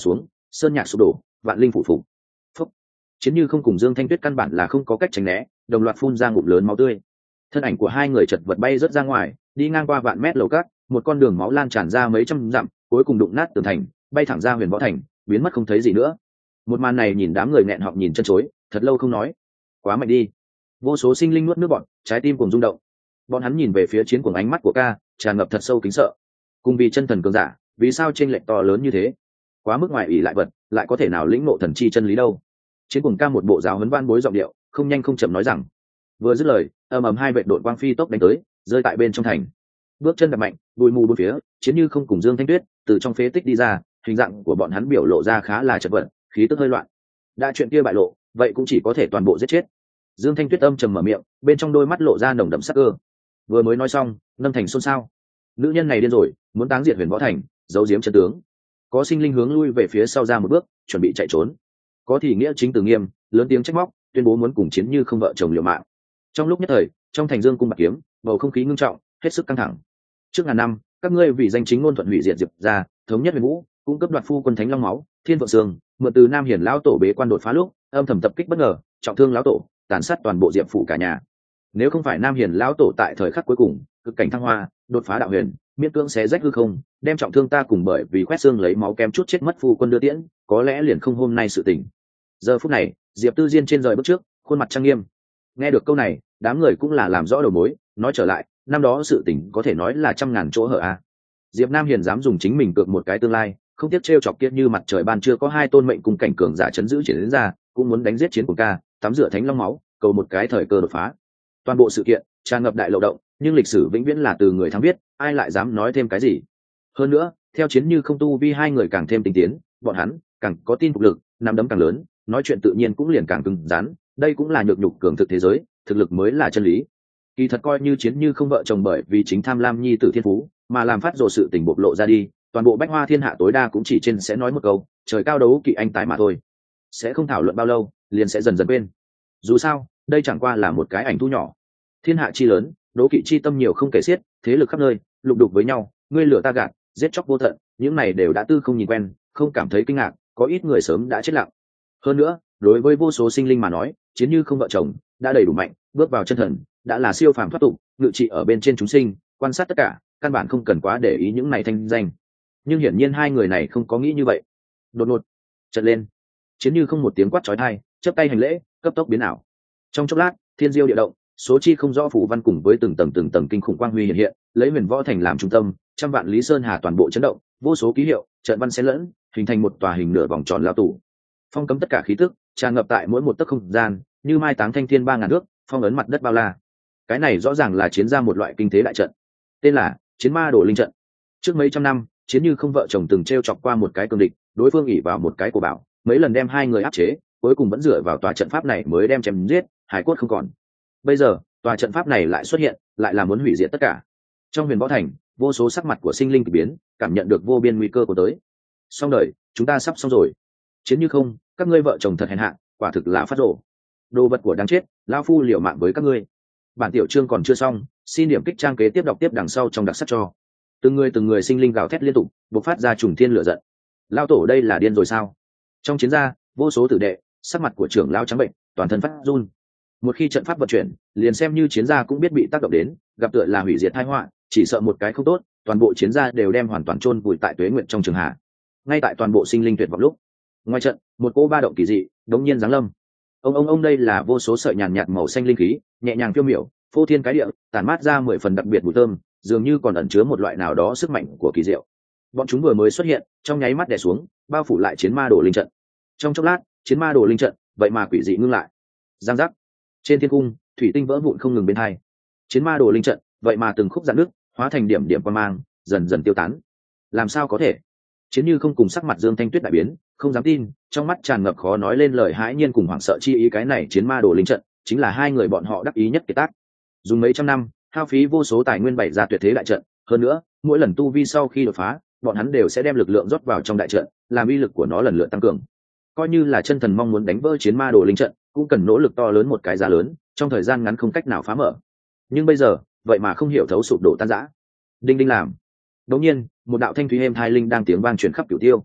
sơn nhạc sụp đổ, vạn linh phủ phục. Phúc. Chiến Như Không cùng Dương Thanh Tuyết căn bản là không có cách tránh né, đồng loạt phun ra ngụm lớn máu tươi. Thân ảnh của hai người chật vật bay rớt ra ngoài, đi ngang qua vạn mét lầu cát, một con đường máu lan tràn ra mấy trăm dặm, cuối cùng đụng nát tường thành, bay thẳng ra Huyền Võ Thành, biến mất không thấy gì nữa. Một màn này nhìn đám người nghẹn họng nhìn chân chối, thật lâu không nói. Quá mạnh đi. Vô số sinh linh nuốt nước bọt, trái tim cùng rung động. Bọn hắn nhìn về phía Chiến Cuồng, ánh mắt của ca tràn ngập thật sâu kính sợ. Cùng vì chân thần cường giả, vì sao chênh lệch to lớn như thế? Quá mức ngoài ủy lại vật, lại có thể nào lĩnh ngộ thần chi chân lý đâu? Chiến Cuồng ca một bộ giáo huấn van bối giọng điệu, không nhanh không chậm nói rằng. Vừa dứt lời, ầm ầm hai vệ đội quang phi tốc đánh tới, rơi tại bên trong thành. Bước chân đập mạnh, bụi mù bốn phía, Chiến Như Không cùng Dương Thanh Tuyết từ trong phế tích đi ra, hình dạng của bọn hắn biểu lộ ra khá là chật vật, khí tức hơi loạn. Đã chuyện kia bại lộ, vậy cũng chỉ có thể toàn bộ giết chết. Dương Thanh Tuyết âm trầm mở miệng, bên trong đôi mắt lộ ra nồng đậm sắc cơ. Vừa mới nói xong, Lâm Thành xôn xao. Nữ nhân này điên rồi, muốn táng diệt Huyền Võ Thành, giấu giếm chân tướng. Có sinh linh hướng lui về phía sau ra một bước, chuẩn bị chạy trốn. Có thì nghĩa chính từ nghiêm, lớn tiếng trách móc, tuyên bố muốn cùng Chiến Như Không vợ chồng liều mạng. Trong lúc nhất thời, trong thành Dương cung bạc kiếm, bầu không khí ngưng trọng, hết sức căng thẳng. Trước ngàn năm, các ngươi vì danh chính ngôn thuận hủy diệt Diệp gia, thống nhất Huyền Vũ, cung cấp đoạt phu quân Thánh Long máu, Thiên Vượng Sương, mượn từ Nam Hiển lão tổ bế quan đột phá lúc, âm thầm tập kích bất ngờ, trọng thương lão tổ, tàn sát toàn bộ Diệp phủ cả nhà. Nếu không phải Nam Hiển lão tổ tại thời khắc cuối cùng, cực cảnh thăng hoa, đột phá đạo huyền, miễn cưỡng xé rách hư không, đem trọng thương ta cùng bởi vì quét xương lấy máu kém chút chết mất phu quân đưa tiễn, có lẽ liền không hôm nay sự tình. Giờ phút này, Diệp Tư Diên trên rời bước trước, khuôn mặt trang nghiêm. Nghe được câu này, đám người cũng là làm rõ đầu mối, nói trở lại, năm đó sự tình có thể nói là trăm ngàn chỗ hở a. Diệp Nam Hiền dám dùng chính mình cược một cái tương lai, không tiếc trêu chọc kiết như mặt trời ban chưa có hai tôn mệnh cùng cảnh cường giả chấn giữ triển đến ra, cũng muốn đánh giết Chiến Cuồng ca, tắm rửa Thánh Long máu, cầu một cái thời cơ đột phá. Toàn bộ sự kiện tràn ngập đại lộ động, nhưng lịch sử vĩnh viễn là từ người thắng viết, ai lại dám nói thêm cái gì? Hơn nữa, theo Chiến Như Không tu vi hai người càng thêm tinh tiến, bọn hắn càng có tin phục lực, nắm đấm càng lớn, nói chuyện tự nhiên cũng liền càng cứng rắn, đây cũng là nhược nhục cường thực thế giới, thực lực mới là chân lý. Kỳ thật coi như Chiến Như Không vợ chồng bởi vì chính tham lam nhi tử thiên phú, mà làm phát rồ sự tình bộc lộ ra đi, toàn bộ bách hoa thiên hạ tối đa cũng chỉ trên sẽ nói một câu, trời cao đấu kỵ anh tài mà thôi. Sẽ không thảo luận bao lâu, liền sẽ dần dần quên. Dù sao, đây chẳng qua là một cái ảnh thu nhỏ. Thiên hạ chi lớn, đố kỵ chi tâm nhiều không kể xiết, thế lực khắp nơi, lục đục với nhau, ngươi lửa ta gạt, giết chóc vô tận, những này đều đã tư không nhìn quen, không cảm thấy kinh ngạc, có ít người sớm đã chết lặng. Hơn nữa, đối với vô số sinh linh mà nói, Chiến Như Không vợ chồng đã đầy đủ mạnh, bước vào chân thần, đã là siêu phàm thoát tục, ngự trị ở bên trên chúng sinh, quan sát tất cả, căn bản không cần quá để ý những này thanh danh. Nhưng hiển nhiên hai người này không có nghĩ như vậy. Đột ngột, chợt lên, Chiến Như Không một tiếng quát chói tai, chắp tay hành lễ, cấp tốc biến ảo. Trong chốc lát, thiên diêu địa động, số chi không rõ phủ văn cùng với từng tầng từng tầng kinh khủng quang huy hiện hiện, lấy Huyền Võ Thành làm trung tâm, trăm vạn lý sơn hà toàn bộ chấn động, vô số ký hiệu, trận văn xen lẫn, hình thành một tòa hình nửa vòng tròn lao tủ. Phong cấm tất cả khí tức, tràn ngập tại mỗi một tấc không gian, như mai táng thanh thiên ba ngàn nước, phong ấn mặt đất bao la. Cái này rõ ràng là chiến ra một loại kinh thế đại trận, tên là Chiến Ma Đồ Linh trận. Trước mấy trăm năm, Chiến Như Không vợ chồng từng treo chọc qua một cái cường địch, đối phương ỷ vào một cái của bảo, mấy lần đem hai người áp chế, cuối cùng vẫn dựa vào tòa trận pháp này mới đem chém giết, hải cốt không còn. Bây giờ, tòa trận pháp này lại xuất hiện, lại là muốn hủy diệt tất cả. Trong Huyền Võ Thành, vô số sắc mặt của sinh linh kỳ biến, cảm nhận được vô biên nguy cơ của tới. Xong đời, chúng ta sắp xong rồi. Chiến Như Không, các ngươi vợ chồng thật hèn hạ, quả thực là phát rồ. Đồ vật của đáng chết, lão phu liều mạng với các ngươi. Bản tiểu chương còn chưa xong, xin điểm kích trang kế tiếp đọc tiếp đằng sau trong đặc sắc cho. Từng người từng người sinh linh gào thét liên tục, bộc phát ra trùng thiên lửa giận. Lão tổ đây là điên rồi sao? Trong chiến gia, vô số tử đệ, sắc mặt của trưởng lão trắng bệnh, toàn thân phát run. Một khi trận pháp vận chuyển, liền xem như chiến gia cũng biết bị tác động đến, gặp tựa là hủy diệt tai họa, chỉ sợ một cái không tốt, toàn bộ chiến gia đều đem hoàn toàn chôn vùi tại tuế nguyện trong trường hạ. Ngay tại toàn bộ sinh linh tuyệt vọng lúc, ngoài trận, một cỗ ba động kỳ dị đống nhiên giáng lâm. Ông ông ông đây là vô số sợi nhàn nhạt màu xanh linh khí, nhẹ nhàng phiêu miểu, phô thiên cái địa, tản mát ra mười phần đặc biệt mùi thơm, dường như còn ẩn chứa một loại nào đó sức mạnh của kỳ diệu. Bọn chúng vừa mới xuất hiện, trong nháy mắt đè xuống, bao phủ lại Chiến Ma Đồ Linh trận. Trong chốc lát, Chiến Ma Đồ Linh trận vậy mà quỷ dị ngưng lại. Giang giác. Trên thiên cung, thủy tinh vỡ vụn không ngừng bên hai. Chiến Ma Đồ Linh trận vậy mà từng khúc dạn nước, hóa thành điểm điểm quang mang, dần dần tiêu tán. Làm sao có thể? Chiến Như Không cùng sắc mặt Dương Thanh Tuyết đại biến, không dám tin, trong mắt tràn ngập khó nói lên lời hãi nhiên cùng hoảng sợ chi ý. Cái này Chiến Ma Đồ Linh trận chính là hai người bọn họ đắc ý nhất kiệt tác. Dùng mấy trăm năm, hao phí vô số tài nguyên bày ra tuyệt thế đại trận, hơn nữa, mỗi lần tu vi sau khi đột phá, bọn hắn đều sẽ đem lực lượng rót vào trong đại trận, làm uy lực của nó lần lượt tăng cường. Coi như là chân thần mong muốn đánh vỡ Chiến Ma Đồ Linh trận, cũng cần nỗ lực to lớn một cái giá lớn, trong thời gian ngắn không cách nào phá mở. Nhưng bây giờ, vậy mà không hiểu thấu sụp đổ tan rã. Đinh đinh làm. Đột nhiên, một đạo thanh thúy êm hai linh đang tiếng vang truyền khắp cửu tiêu.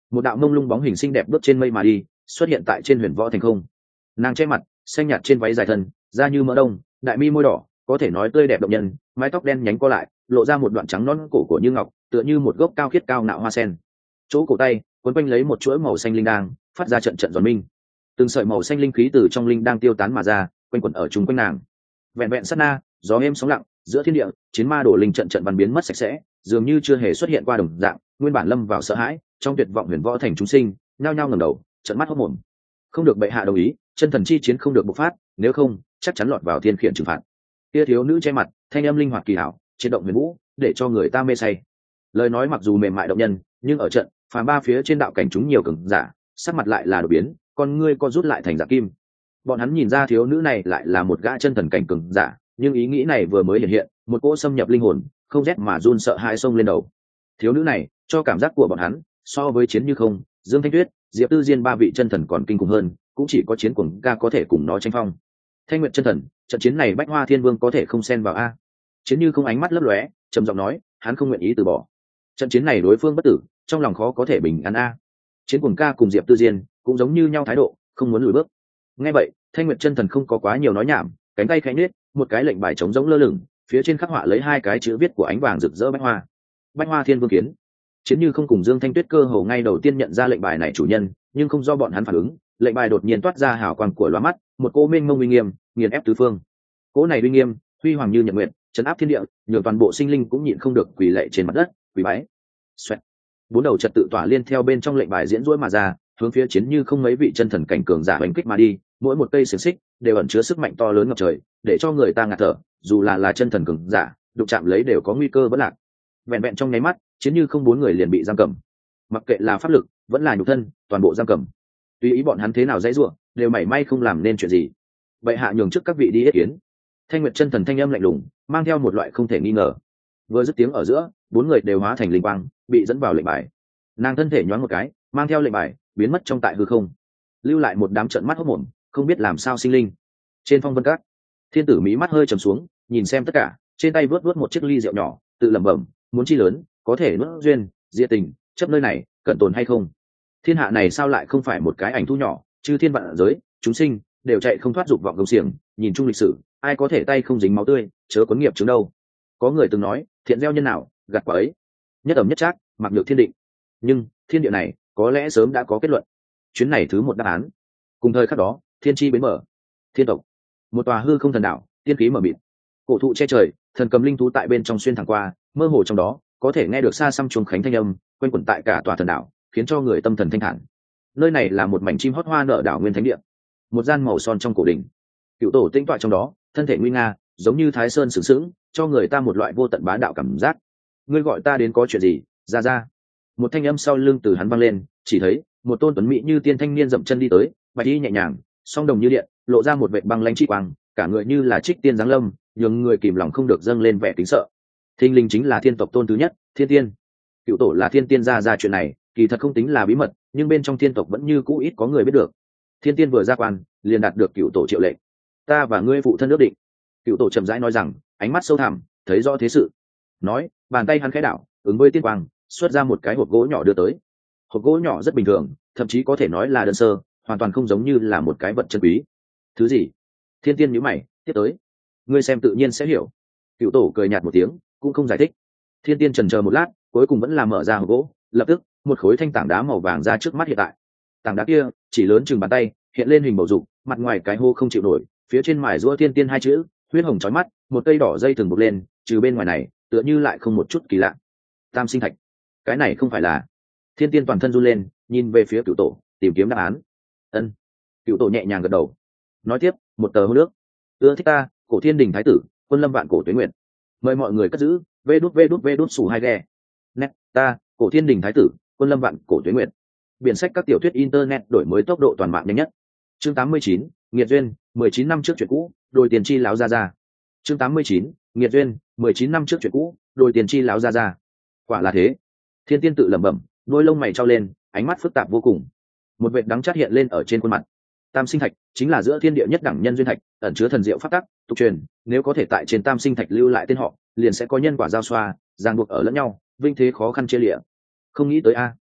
một đạo mông lung bóng hình xinh đẹp bước trên mây mà đi, xuất hiện tại trên huyền võ thành không. Nàng che mặt xanh nhạt trên váy dài thân, da như mỡ đông, đại mi môi đỏ, có thể nói tươi đẹp động nhân, mái tóc đen nhánh co lại, lộ ra một đoạn trắng nõn cổ của như ngọc, tựa như một gốc cao khiết cao nạo hoa sen. Chỗ cổ tay quấn quanh lấy một chuỗi màu xanh linh đang, phát ra trận trận giòn minh. Từng sợi màu xanh linh khí từ trong linh đang tiêu tán mà ra, quanh quẩn ở chung quanh nàng. Vẹn vẹn sát na, gió êm sóng lặng, giữa thiên địa, chiến ma đổ linh trận trận văn biến mất sạch sẽ, dường như chưa hề xuất hiện qua đồng dạng. Nguyên bản lâm vào sợ hãi, trong tuyệt vọng huyền võ thành chúng sinh, nhao nhao ngẩng đầu, trợn mắt hốt mồm. Không được bệ hạ đồng ý, chân thần chi chiến không được bộc phát, nếu không chắc chắn lọt vào thiên khiển trừng phạt. Kia thiếu nữ che mặt, thanh âm linh hoạt kỳ hảo, chiến động huyền vũ, để cho người ta mê say. Lời nói mặc dù mềm mại động nhân, nhưng ở trận phàm ba phía trên đạo cảnh chúng nhiều cường giả, sắc mặt lại là đột biến, con ngươi co rút lại thành dạng kim. Bọn hắn nhìn ra thiếu nữ này lại là một gã chân thần cảnh cường giả, nhưng ý nghĩ này vừa mới hiện hiện, một cỗ xâm nhập linh hồn, không rét mà run sợ hai sông lên đầu. Thiếu nữ này cho cảm giác của bọn hắn so với Chiến Như Không, Dương Thanh Tuyết, Diệp Tư Diên ba vị chân thần còn kinh khủng hơn, cũng chỉ có Chiến Cuồng ca có thể cùng nó tranh phong. Thanh Nguyệt chân thần, trận chiến này Bách Hoa Thiên Vương có thể không xen vào a? Chiến Như Không ánh mắt lấp lóe, trầm giọng nói, hắn không nguyện ý từ bỏ. Trận chiến này đối phương bất tử, trong lòng khó có thể bình an a. Chiến Cuồng ca cùng Diệp Tư Diên cũng giống như nhau thái độ, không muốn lùi bước. Nghe vậy, Thanh Nguyệt chân thần không có quá nhiều nói nhảm, cánh tay khẽ nhếch, một cái lệnh bài trống rỗng lơ lửng, phía trên khắc họa lấy hai cái chữ viết của ánh vàng rực rỡ Bách Hoa. Bách Hoa Thiên Vương kiến. Chiến Như Không cùng Dương Thanh Tuyết cơ hồ ngay đầu tiên nhận ra lệnh bài này chủ nhân, nhưng không do bọn hắn phản ứng, lệnh bài đột nhiên toát ra hào quang của lóa mắt, một cỗ mênh mông uy nghiêm, nghiền ép tứ phương. Cỗ này uy nghiêm, huy hoàng như nhật nguyệt, trấn áp thiên địa, nhường toàn bộ sinh linh cũng nhịn không được quỳ lạy trên mặt đất, quỳ bái. Xoẹt. Bốn đầu trật tự tỏa liên theo bên trong lệnh bài diễn rũa mà ra, hướng phía Chiến Như Không mấy vị chân thần cảnh cường giả đánh kích mà đi, mỗi một cây xiềng xích đều ẩn chứa sức mạnh to lớn ngập trời, để cho người ta ngạt thở, dù là là chân thần cường giả, đụng chạm lấy đều có nguy cơ vỡ lạc. Vẹn vẹn trong nháy mắt, Chiến Như Không bốn người liền bị giam cầm. Mặc kệ là pháp lực, vẫn là nhục thân, toàn bộ giam cầm. Tùy ý bọn hắn thế nào dãy rủa, đều mảy may không làm nên chuyện gì. Bệ hạ nhường trước các vị đi yết kiến. Thanh Nguyệt chân thần thanh âm lạnh lùng, mang theo một loại không thể nghi ngờ. Vừa dứt tiếng ở giữa, bốn người đều hóa thành linh quang, bị dẫn vào lệnh bài. Nàng thân thể nhoáng một cái, mang theo lệnh bài, biến mất trong tại hư không, lưu lại một đám trợn mắt hốt mồm, không biết làm sao sinh linh. Trên phong vân các, Thiên Tử mí mắt hơi trầm xuống, nhìn xem tất cả, trên tay vớt vớt một chiếc ly rượu nhỏ, tự lẩm bẩm, muốn chi lớn, có thể nuốt duyên, diệt tình, chấp nơi này, cẩn tồn hay không? Thiên hạ này sao lại không phải một cái ảnh thu nhỏ, chư thiên vạn giới, chúng sinh đều chạy không thoát dục vọng công xiềng, nhìn chung lịch sử, ai có thể tay không dính máu tươi, chớ quấn nghiệp chứng đâu. Có người từng nói, thiện gieo nhân nào, gặt quả ấy. Nhất ẩm nhất trác, mặc được thiên định. Nhưng thiên địa này có lẽ sớm đã có kết luận. Chuyến này thứ một đáp án. Cùng thời khắc đó, thiên chi bến mở, thiên tộc, một tòa hư không thần đảo, tiên khí mở mịt, cổ thụ che trời, thần cầm linh thú tại bên trong xuyên thẳng qua, mơ hồ trong đó có thể nghe được xa xăm chuông khánh thanh âm quanh quẩn tại cả tòa thần đảo, khiến cho người tâm thần thanh thản. Nơi này là một mảnh chim hót hoa nở đảo nguyên thánh địa, một gian màu son trong cổ đỉnh, cựu tổ tĩnh tọa trong đó, thân thể nguy nga, giống như thái sơn sướng sướng, cho người ta một loại vô tận bá đạo cảm giác. Ngươi gọi ta đến có chuyện gì? Ra ra. Một thanh âm sau lưng từ hắn vang lên, chỉ thấy một tôn tuấn mỹ như tiên thanh niên dậm chân đi tới, bạch y nhẹ nhàng, song đồng như điện, lộ ra một vệt băng lãnh chi quang, cả người như là trích tiên giáng lâm, nhường người kìm lòng không được dâng lên vẻ kính sợ. Thinh linh chính là thiên tộc tôn thứ nhất, Thiên Tiên. Cựu tổ là thiên tiên ra ra chuyện này, kỳ thật không tính là bí mật, nhưng bên trong thiên tộc vẫn như cũ ít có người biết được. Thiên Tiên vừa ra quan, liền đạt được cựu tổ triệu lệnh. Ta và ngươi phụ thân ước định. Cựu tổ chậm rãi nói rằng, ánh mắt sâu thẳm, thấy rõ thế sự. Nói, bàn tay hắn khẽ đảo, ứng với tiên quang, xuất ra một cái hộp gỗ nhỏ đưa tới. Hộp gỗ nhỏ rất bình thường, thậm chí có thể nói là đơn sơ, hoàn toàn không giống như là một cái vật chân quý. Thứ gì? Thiên Tiên nhíu mày, tiếp tới. Ngươi xem tự nhiên sẽ hiểu. Cựu tổ cười nhạt một tiếng, cũng không giải thích. Thiên Tiên chần chờ một lát, cuối cùng vẫn là mở ra hộp gỗ, lập tức một khối thanh tảng đá màu vàng ra trước mắt hiện tại. Tảng đá kia chỉ lớn chừng bàn tay, hiện lên hình bầu dục, mặt ngoài cái hô không chịu nổi, phía trên mài giũa Thiên Tiên hai chữ, huyết hồng chói mắt, một cây đỏ dây thường buộc lên, trừ bên ngoài này, tựa như lại không một chút kỳ lạ. Tam sinh thạch, cái này không phải là? Thiên Tiên toàn thân run lên, nhìn về phía cựu tổ, tìm kiếm đáp án. Ân. Cựu tổ nhẹ nhàng gật đầu. Nói tiếp, một tờ hôn nước. Ưa thích ta, Cổ Thiên Đình thái tử, Quân Lâm Vạn Cổ Tuế Nguyện. Mời mọi người cất giữ. Vê đút vê đút vê đút sủ hai ghe. Nét, ta, Cổ Thiên Đình thái tử, Quân Lâm Vạn Cổ Tuế Nguyện. Biển sách các tiểu thuyết internet đổi mới tốc độ toàn mạng nhanh nhất. Chương tám mươi chín, Nghiệt duyên, mười chín năm trước chuyện cũ, đôi tiền chi láo ra ra. Chương tám mươi chín, Nghiệt duyên, mười chín năm trước chuyện cũ, đôi tiền chi láo ra ra. Quả là thế. Thiên Tiên tự lẩm bẩm, đôi lông mày trao lên, ánh mắt phức tạp vô cùng. Một vệt đắng chát hiện lên ở trên khuôn mặt. Tam sinh thạch chính là giữa thiên địa nhất đẳng nhân duyên thạch, ẩn chứa thần diệu pháp tắc, tục truyền, nếu có thể tại trên tam sinh thạch lưu lại tên họ, liền sẽ có nhân quả giao xoa, ràng buộc ở lẫn nhau, vinh thế khó khăn chia lịa. Không nghĩ tới a.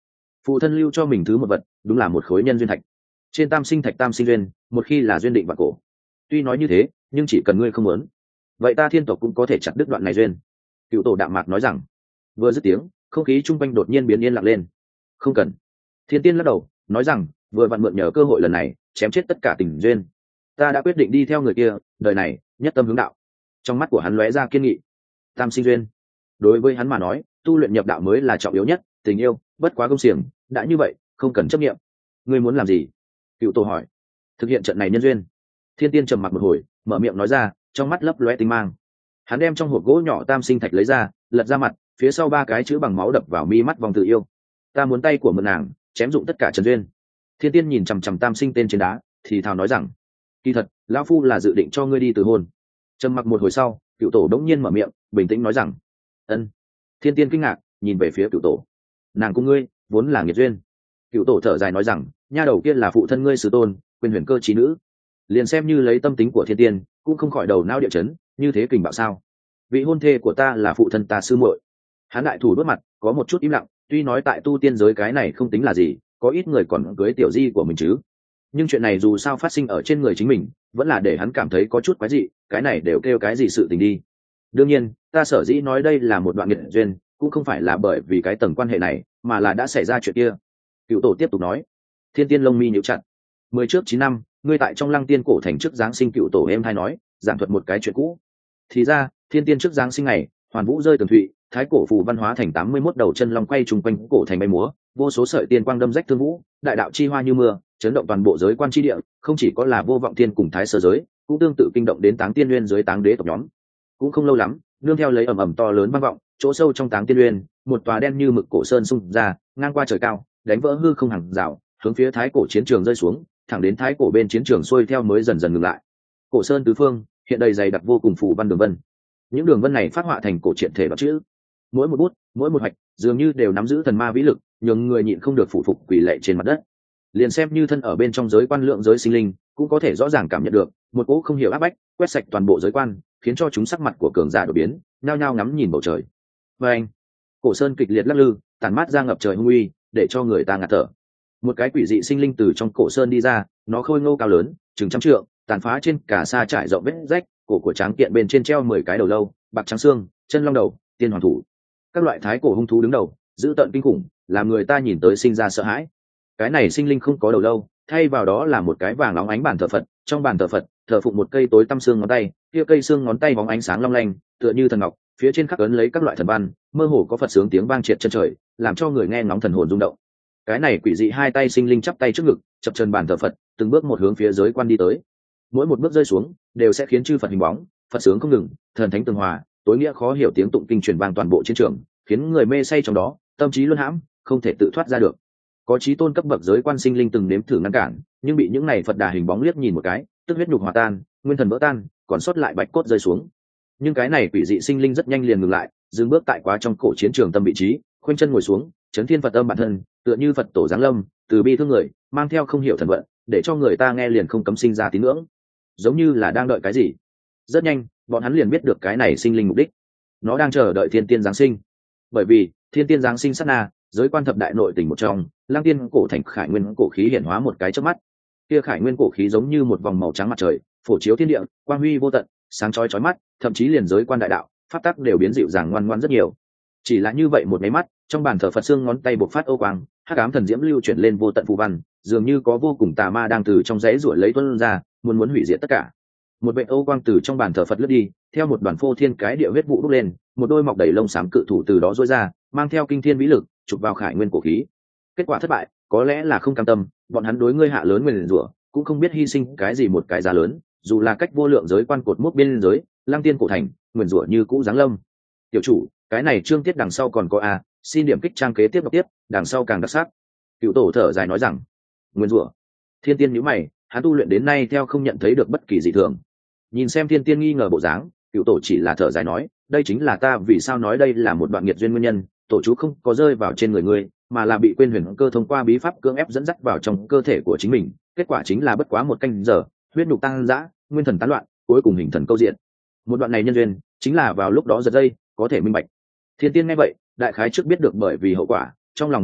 Phụ thân lưu cho mình thứ một vật đúng là một khối nhân duyên thạch. Trên tam sinh thạch tam sinh duyên, một khi là duyên định và cổ. Tuy nói như thế, nhưng chỉ cần ngươi không muốn, vậy ta thiên tộc cũng có thể chặt đứt đoạn này duyên. Cựu tổ đạm mạc nói rằng. Vừa dứt tiếng, không khí chung quanh đột nhiên biến yên lặng lên. Không cần. Thiên tiên lắc đầu nói rằng, vừa vặn mượn nhờ cơ hội lần này chém chết tất cả tình duyên. Ta đã quyết định đi theo người kia, đời này nhất tâm hướng đạo. Trong mắt của hắn lóe ra kiên nghị. Tam sinh duyên, đối với hắn mà nói, tu luyện nhập đạo mới là trọng yếu nhất. Tình yêu bất quá công xiềng, đã như vậy không cần chấp nghiệm. Ngươi muốn làm gì? Cựu tổ hỏi. Thực hiện trận này nhân duyên. Thiên tiên trầm mặc một hồi, mở miệng nói ra, trong mắt lấp lóe tinh mang. Hắn đem trong hộp gỗ nhỏ tam sinh thạch lấy ra, lật ra mặt, phía sau ba cái chữ bằng máu đập vào mi mắt vòng tự yêu. Ta muốn tay của mượn nàng chém dụng tất cả trần duyên. Thiên tiên nhìn chằm chằm tam sinh tên trên đá, thì thào nói rằng, kỳ thật lão phu là dự định cho ngươi đi từ hôn. Trầm mặc một hồi sau, cựu tổ đống nhiên mở miệng, bình tĩnh nói rằng, ân. Thiên tiên kinh ngạc nhìn về phía cựu tổ. Nàng cùng ngươi vốn là nghiệt duyên. Cựu tổ thở dài nói rằng, nha đầu kia là phụ thân ngươi sư tôn, quyền huyền cơ trí nữ. Liền xem như lấy tâm tính của thiên tiên, cũng không khỏi đầu não địa chấn, như thế kình bạo sao? Vị hôn thê của ta là phụ thân ta sư muội. Hắn đại thủ đốt mặt, có một chút im lặng, tuy nói tại tu tiên giới cái này không tính là gì, có ít người còn cưới tiểu di của mình chứ. Nhưng chuyện này dù sao phát sinh ở trên người chính mình, vẫn là để hắn cảm thấy có chút quái dị, cái này đều kêu cái gì sự tình đi. Đương nhiên, ta sở dĩ nói đây là một đoạn nghiệt duyên, cũng không phải là bởi vì cái tầng quan hệ này, mà là đã xảy ra chuyện kia. Cựu tổ tiếp tục nói. Thiên tiên lông mi nhíu chặt. Mười trước chín năm, ngươi tại trong lăng tiên cổ thành trước giáng sinh, cựu tổ em hay nói, giảng thuật một cái chuyện cũ. Thì ra, thiên tiên trước giáng sinh này, hoàn vũ rơi tường thụy, thái cổ phù văn hóa thành tám mươi mốt đầu chân long quay trùng quanh cổ thành bay múa, vô số sợi tiên quang đâm rách thương vũ, đại đạo chi hoa như mưa, chấn động toàn bộ giới quan chi địa, không chỉ có là vô vọng tiên cùng thái sơ giới, cũng tương tự kinh động đến táng tiên nguyên giới táng đế tộc nhóm. Cũng không lâu lắm, nương theo lấy ầm ầm to lớn vang vọng, chỗ sâu trong táng tiên nguyên, một tòa đen như mực cổ sơn xung ra, ngang qua trời cao, đánh vỡ hư không hàng rào, hướng phía thái cổ chiến trường rơi xuống, thẳng đến thái cổ bên chiến trường xuôi theo mới dần dần ngừng lại. Cổ sơn tứ phương hiện đầy dày đặc vô cùng phù văn đường vân, những đường vân này phát họa thành cổ triện thể đoạt chữ, mỗi một bút mỗi một hoạch dường như đều nắm giữ thần ma vĩ lực, nhường người nhịn không được phụ phục quỳ lạy trên mặt đất. Liền xem như thân ở bên trong giới quan lượng giới sinh linh, cũng có thể rõ ràng cảm nhận được một cỗ không hiểu áp bách quét sạch toàn bộ giới quan, khiến cho chúng sắc mặt của cường giả đổi biến, nhao nhao ngắm nhìn bầu trời. Và anh, cổ sơn kịch liệt lắc lư, tàn mát ra ngập trời hung uy, để cho người ta ngạt thở. Một cái quỷ dị sinh linh từ trong cổ sơn đi ra, nó khôi ngô cao lớn, chừng trăm trượng, tàn phá trên cả xa trải rộng vết rách, cổ của tráng kiện bên trên treo mười cái đầu lâu, bạc trắng xương, chân long đầu, tiên hoàng thủ, các loại thái cổ hung thú đứng đầu, dữ tợn kinh khủng, làm người ta nhìn tới sinh ra sợ hãi. Cái này sinh linh không có đầu lâu, thay vào đó là một cái vàng óng ánh bàn thờ Phật, trong bàn thờ Phật thờ phụng một cây tối tăm xương ngón tay, kia cây xương ngón tay bóng ánh sáng long lanh, tựa như thần ngọc, phía trên khắc ấn lấy các loại thần văn, mơ hồ có Phật sướng tiếng vang triệt chân trời, làm cho người nghe ngóng thần hồn rung động. Cái này quỷ dị hai tay sinh linh chắp tay trước ngực, chập chân bàn thờ Phật, từng bước một hướng phía giới quan đi tới. Mỗi một bước rơi xuống, đều sẽ khiến chư Phật hình bóng, Phật sướng không ngừng, thần thánh tường hòa, tối nghĩa khó hiểu tiếng tụng kinh truyền vang toàn bộ chiến trường, khiến người mê say trong đó, tâm trí luân hãm, không thể tự thoát ra được. Có chí tôn cấp bậc giới quan sinh linh từng nếm thử ngăn cản, nhưng bị những này Phật đà hình bóng liếc nhìn một cái, tức huyết nhục hòa tan, nguyên thần vỡ tan, còn sót lại bạch cốt rơi xuống. Nhưng cái này quỷ dị sinh linh rất nhanh liền ngừng lại, dừng bước tại quá trong cổ chiến trường tâm vị trí, khoanh chân ngồi xuống, chấn thiên Phật âm bản thân, tựa như Phật tổ giáng lâm, từ bi thương người, mang theo không hiểu thần vận, để cho người ta nghe liền không cấm sinh ra tín ngưỡng, giống như là đang đợi cái gì. Rất nhanh, bọn hắn liền biết được cái này sinh linh mục đích, nó đang chờ đợi thiên tiên giáng sinh. Bởi vì thiên tiên giáng sinh sát na, giới quan thập đại nội tình một trong, lang tiên cổ thành khải nguyên cổ khí hiển hóa một cái chớp mắt. Kia khải nguyên cổ khí giống như một vòng màu trắng mặt trời, phổ chiếu thiên địa, quang huy vô tận, sáng chói chói mắt, thậm chí liền giới quan đại đạo pháp tắc đều biến dịu dàng ngoan ngoãn rất nhiều. Chỉ là như vậy một cái mắt, trong bàn thờ Phật xương ngón tay bộc phát ô quang, hắc ám thần diễm lưu chuyển lên vô tận phù văn, dường như có vô cùng tà ma đang từ trong rẫy ruổi lấy tuôn ra, muốn muốn hủy diệt tất cả. Một vệt ô quang từ trong bàn thờ Phật lướt đi, theo một đoàn phô thiên cái địa huyết vụ bốc lên, một đôi mọc đầy lông xám cự thủ từ đó rối ra, mang theo kinh thiên vĩ lực, chụp vào khải nguyên cổ khí. Kết quả thất bại, có lẽ là không cam tâm, bọn hắn đối ngươi hạ lớn nguyền rủa, cũng không biết hy sinh cái gì một cái giá lớn, dù là cách vô lượng giới quan cột mốc biên giới, lang tiên cổ thành, nguyền rủa như cũ giáng lâm. Tiểu chủ, cái này chương tiết đằng sau còn có a, xin điểm kích trang kế tiếp đọc tiếp, đằng sau càng đặc sắc. Cựu tổ thở dài nói rằng, nguyền rủa. Thiên tiên nhíu mày, hắn tu luyện đến nay theo không nhận thấy được bất kỳ dị thường. Nhìn xem thiên tiên nghi ngờ bộ dáng, cựu tổ chỉ là thở dài nói, đây chính là ta vì sao nói đây là một đoạn nghiệt duyên nguyên nhân, tổ chú không có rơi vào trên người ngươi, mà là bị quên huyền cơ thông qua bí pháp cưỡng ép dẫn dắt vào trong cơ thể của chính mình, kết quả chính là bất quá một canh giờ, huyết nhục tăng dã, nguyên thần tán loạn, cuối cùng hình thần câu diện. Một đoạn này nhân duyên, chính là vào lúc đó giật dây, có thể minh bạch. Thiên tiên nghe vậy, đại khái trước biết được bởi vì hậu quả, trong lòng hơi rét,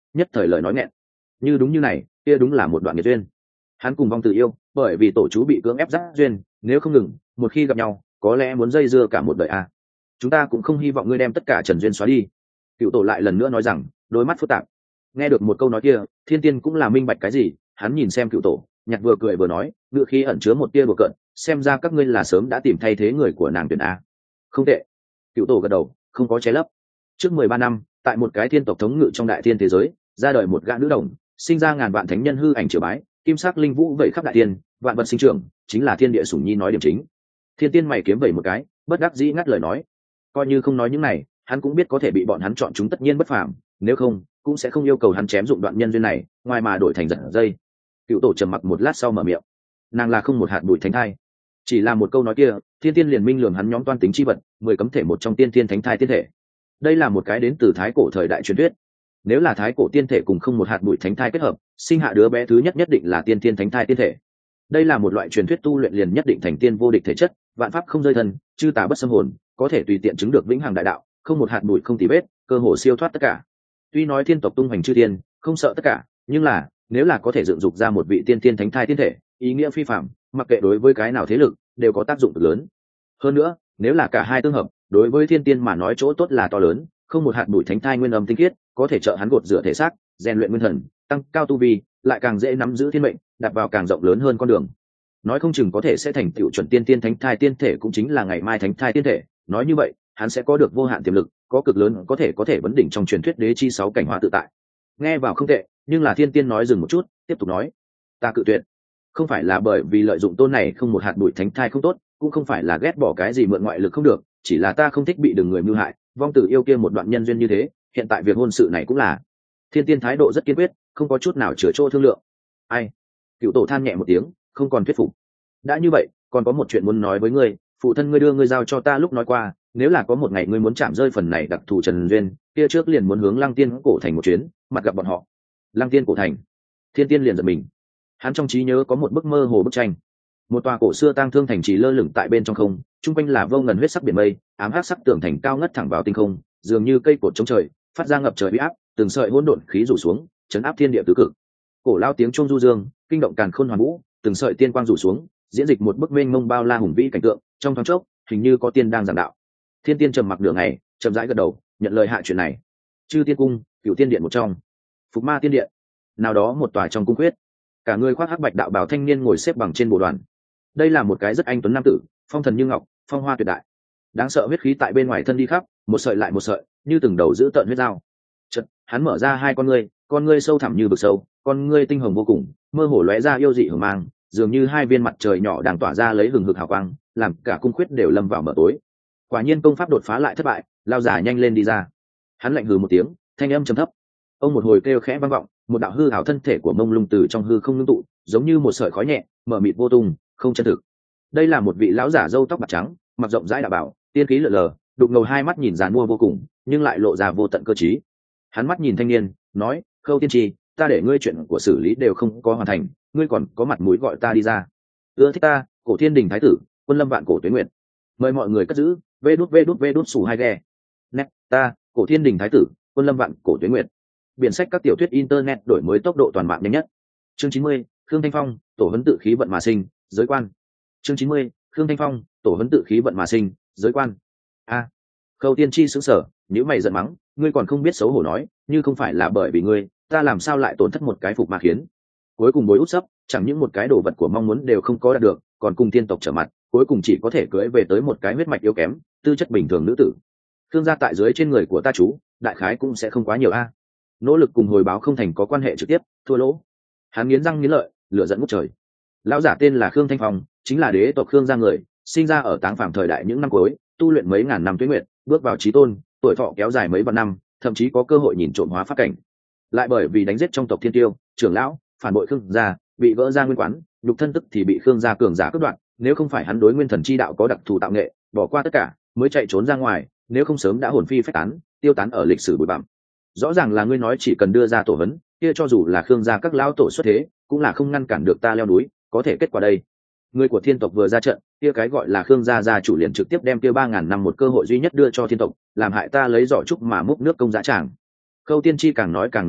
nhất thời lời nói nghẹn. Như đúng như này, kia đúng là một đoạn nghiệt duyên. Hắn cùng vong tử yêu, bởi vì tổ chú bị cưỡng ép dắt duyên, nếu không ngừng, một khi gặp nhau, có lẽ muốn dây dưa cả một đời a. Chúng ta cũng không hy vọng ngươi đem tất cả trần duyên xóa đi. Cựu tổ lại lần nữa nói rằng, đôi mắt phức tạp. Nghe được một câu nói kia, Thiên Tiên cũng là minh bạch cái gì, hắn nhìn xem Cựu tổ, nhặt vừa cười vừa nói, ngựa khí ẩn chứa một tia đùa cợt, xem ra các ngươi là sớm đã tìm thay thế người của nàng tuyển a. Không tệ. Cựu tổ gật đầu, không có che lấp. Trước mười ba năm, tại một cái thiên tộc thống ngự trong đại thiên thế giới, ra đời một gã nữ đồng, sinh ra ngàn vạn thánh nhân hư ảnh triều bái, kim sắc linh vũ vẩy khắp đại thiên, vạn vật sinh trưởng, chính là thiên địa sủng nhi nói điểm chính. Thiên Tiên mày kiếm vẩy một cái, bất đắc dĩ ngắt lời nói, coi như không nói những này, hắn cũng biết có thể bị bọn hắn chọn chúng tất nhiên bất phàm, nếu không cũng sẽ không yêu cầu hắn chém dụng đoạn nhân duyên này, ngoài mà đổi thành giật dây. Cựu tổ trầm mặc một lát sau mở miệng, nàng là không một hạt bụi thánh thai. Chỉ là một câu nói kia, Thiên Tiên liền minh lường hắn nhóm toan tính chi vật, mười cấm thể một trong tiên thiên thánh thai tiên thể. Đây là một cái đến từ thái cổ thời đại truyền thuyết. Nếu là thái cổ tiên thể cùng không một hạt bụi thánh thai kết hợp, sinh hạ đứa bé thứ nhất nhất định là tiên thiên thánh thai tiên thể. Đây là một loại truyền thuyết tu luyện liền nhất định thành tiên vô địch thể chất, vạn pháp không rơi thân, chư tà bất xâm hồn, có thể tùy tiện chứng được vĩnh hằng đại đạo, không một hạt bụi không tì vết, cơ hồ siêu thoát tất cả. Tuy nói thiên tộc tung hoành chư tiên, không sợ tất cả, nhưng là nếu là có thể dựng dục ra một vị tiên tiên thánh thai tiên thể, ý nghĩa phi phạm, mặc kệ đối với cái nào thế lực đều có tác dụng cực lớn. Hơn nữa, nếu là cả hai tương hợp, đối với thiên tiên mà nói chỗ tốt là to lớn, không một hạt bụi thánh thai nguyên âm tinh khiết, có thể trợ hắn gột rửa thể xác, rèn luyện nguyên thần, tăng cao tu vi, lại càng dễ nắm giữ thiên mệnh, đặt vào càng rộng lớn hơn con đường. Nói không chừng có thể sẽ thành tựu chuẩn tiên tiên thánh thai tiên thể, cũng chính là ngày mai thánh thai tiên thể. Nói như vậy, hắn sẽ có được vô hạn tiềm lực, có cực lớn có thể có thể vấn đỉnh trong truyền thuyết đế chi sáu cảnh hóa tự tại. Nghe vào không tệ, nhưng là Thiên Tiên nói dừng một chút, tiếp tục nói, ta cự tuyệt. Không phải là bởi vì lợi dụng tôn này không một hạt bụi thánh thai không tốt, cũng không phải là ghét bỏ cái gì mượn ngoại lực không được, chỉ là ta không thích bị đừng người mưu hại, vong tử yêu kia một đoạn nhân duyên như thế, hiện tại việc hôn sự này cũng là. Thiên Tiên thái độ rất kiên quyết, không có chút nào chừa chỗ thương lượng. Ai? Cựu tổ than nhẹ một tiếng, không còn thuyết phục. Đã như vậy, còn có một chuyện muốn nói với ngươi, phụ thân ngươi đưa ngươi giao cho ta lúc nói qua, nếu là có một ngày ngươi muốn chạm rơi phần này đặc thù trần duyên, kia trước liền muốn hướng Lăng Tiên cổ thành một chuyến, mặt gặp bọn họ. Lăng Tiên cổ thành. Thiên Tiên liền giật mình. Hắn trong trí nhớ có một bức mơ hồ bức tranh, một tòa cổ xưa tang thương thành trì lơ lửng tại bên trong không, trung quanh là vô ngần huyết sắc biển mây, ám hắc sắc tường thành cao ngất thẳng vào tinh không, dường như cây cột chống trời, phát ra ngập trời uy áp, từng sợi hỗn độn khí rủ xuống, chấn áp thiên địa tứ cực. Cổ lao tiếng chuông du dương, kinh động càn khôn hoàn vũ, từng sợi tiên quang rủ xuống, diễn dịch một bức mênh mông bao la hùng vĩ cảnh tượng, trong thoáng chốc, hình như có tiên đang giảng đạo. Thiên Tiên trầm mặc nửa ngày, chậm rãi gật đầu, nhận lời hạ chuyện này. Chư Tiên cung, Cửu Tiên điện một trong, Phục Ma Tiên điện, nào đó một tòa trong cung quyết, cả người khoác hắc bạch đạo bào thanh niên ngồi xếp bằng trên bộ đoàn. Đây là một cái rất anh tuấn nam tử, phong thần như ngọc, phong hoa tuyệt đại, đáng sợ huyết khí tại bên ngoài thân đi khắp, một sợi lại một sợi, như từng đầu giữ tợn huyết dao. Chợt, hắn mở ra hai con ngươi, con ngươi sâu thẳm như vực sâu, con ngươi tinh hồng vô cùng, mơ hồ lóe ra yêu dị hừng mang, dường như hai viên mặt trời nhỏ đang tỏa ra lấy hừng hực hào quang, làm cả cung khuyết đều lâm vào mờ tối. Quả nhiên công pháp đột phá lại thất bại, lao giả nhanh lên đi ra. Hắn lạnh hừ một tiếng, thanh âm trầm thấp. Ông một hồi kêu khẽ vang vọng, một đạo hư ảo thân thể của mông lung từ trong hư không ngưng tụ, giống như một sợi khói nhẹ, mờ mịt vô tung, không chân thực. Đây là một vị lão giả râu tóc bạc trắng, mặc rộng rãi đạo bảo, tiên khí lờ lờ, đục ngầu hai mắt nhìn giàn mua vô cùng, nhưng lại lộ ra vô tận cơ trí. Hắn mắt nhìn thanh niên, nói: "Khâu tiên tri, ta để ngươi chuyện của xử lý đều không có hoàn thành, ngươi còn có mặt mũi gọi ta đi ra? Ưa thích ta, Cổ Thiên Đình thái tử, Quân Lâm Vạn Cổ Tuế Nguyệt. Mời mọi người cất giữ, vê đút vê đút vê đút sủ hai ghe. Nét, ta, Cổ Thiên Đình thái tử, Quân Lâm Vạn Cổ Tuế Nguyệt." Biển sách các tiểu thuyết internet đổi mới tốc độ toàn mạng nhanh nhất. Chương chín mươi, Khương Thanh Phong, tổ huấn tự khí vận mà sinh, giới quan. Chương chín mươi, Khương Thanh Phong, tổ huấn tự khí vận mà sinh, giới quan. A. Khâu Tiên Tri sững sờ, nếu mày giận mắng, ngươi còn không biết xấu hổ nói, như không phải là bởi vì ngươi, ta làm sao lại tổn thất một cái phục mà khiến. Cuối cùng bối út sấp, chẳng những một cái đồ vật của mong muốn đều không có đạt được, còn cùng tiên tộc trở mặt, cuối cùng chỉ có thể cưỡi về tới một cái huyết mạch yếu kém, tư chất bình thường nữ tử. Khương gia tại dưới trên người của ta chú, đại khái cũng sẽ không quá nhiều a. Nỗ lực cùng hồi báo không thành có quan hệ trực tiếp, thua lỗ. Hắn nghiến răng nghiến lợi, lửa giận ngút trời. Lão giả tên là Khương Thanh Phong, chính là đế tộc Khương gia người, sinh ra ở Táng Phàm thời đại những năm cuối, tu luyện mấy ngàn năm tuế nguyệt, bước vào chí tôn, tuổi thọ kéo dài mấy vạn năm, thậm chí có cơ hội nhìn trộm hóa pháp cảnh. Lại bởi vì đánh giết trong tộc thiên tiêu, trưởng lão, phản bội Khương gia, bị vỡ ra nguyên quán, nhục thân tức thì bị Khương gia cường giả cướp đoạt, nếu không phải hắn đối nguyên thần chi đạo có đặc thù tạo nghệ, bỏ qua tất cả, mới chạy trốn ra ngoài, nếu không sớm đã hồn phi phách tán, tiêu tán ở lịch sử bụi bặm. Rõ ràng là ngươi nói chỉ cần đưa ra tổ hấn, kia cho dù là Khương gia các lão tổ xuất thế, cũng là không ngăn cản được ta leo núi, có thể kết quả đây. Người của thiên tộc vừa ra trận, kia cái gọi là Khương gia gia chủ liền trực tiếp đem kia ba ngàn năm một cơ hội duy nhất đưa cho thiên tộc, làm hại ta lấy giỏ trúc mà múc nước công dã tràng. Khâu Tiên Tri càng nói càng nổi nóng,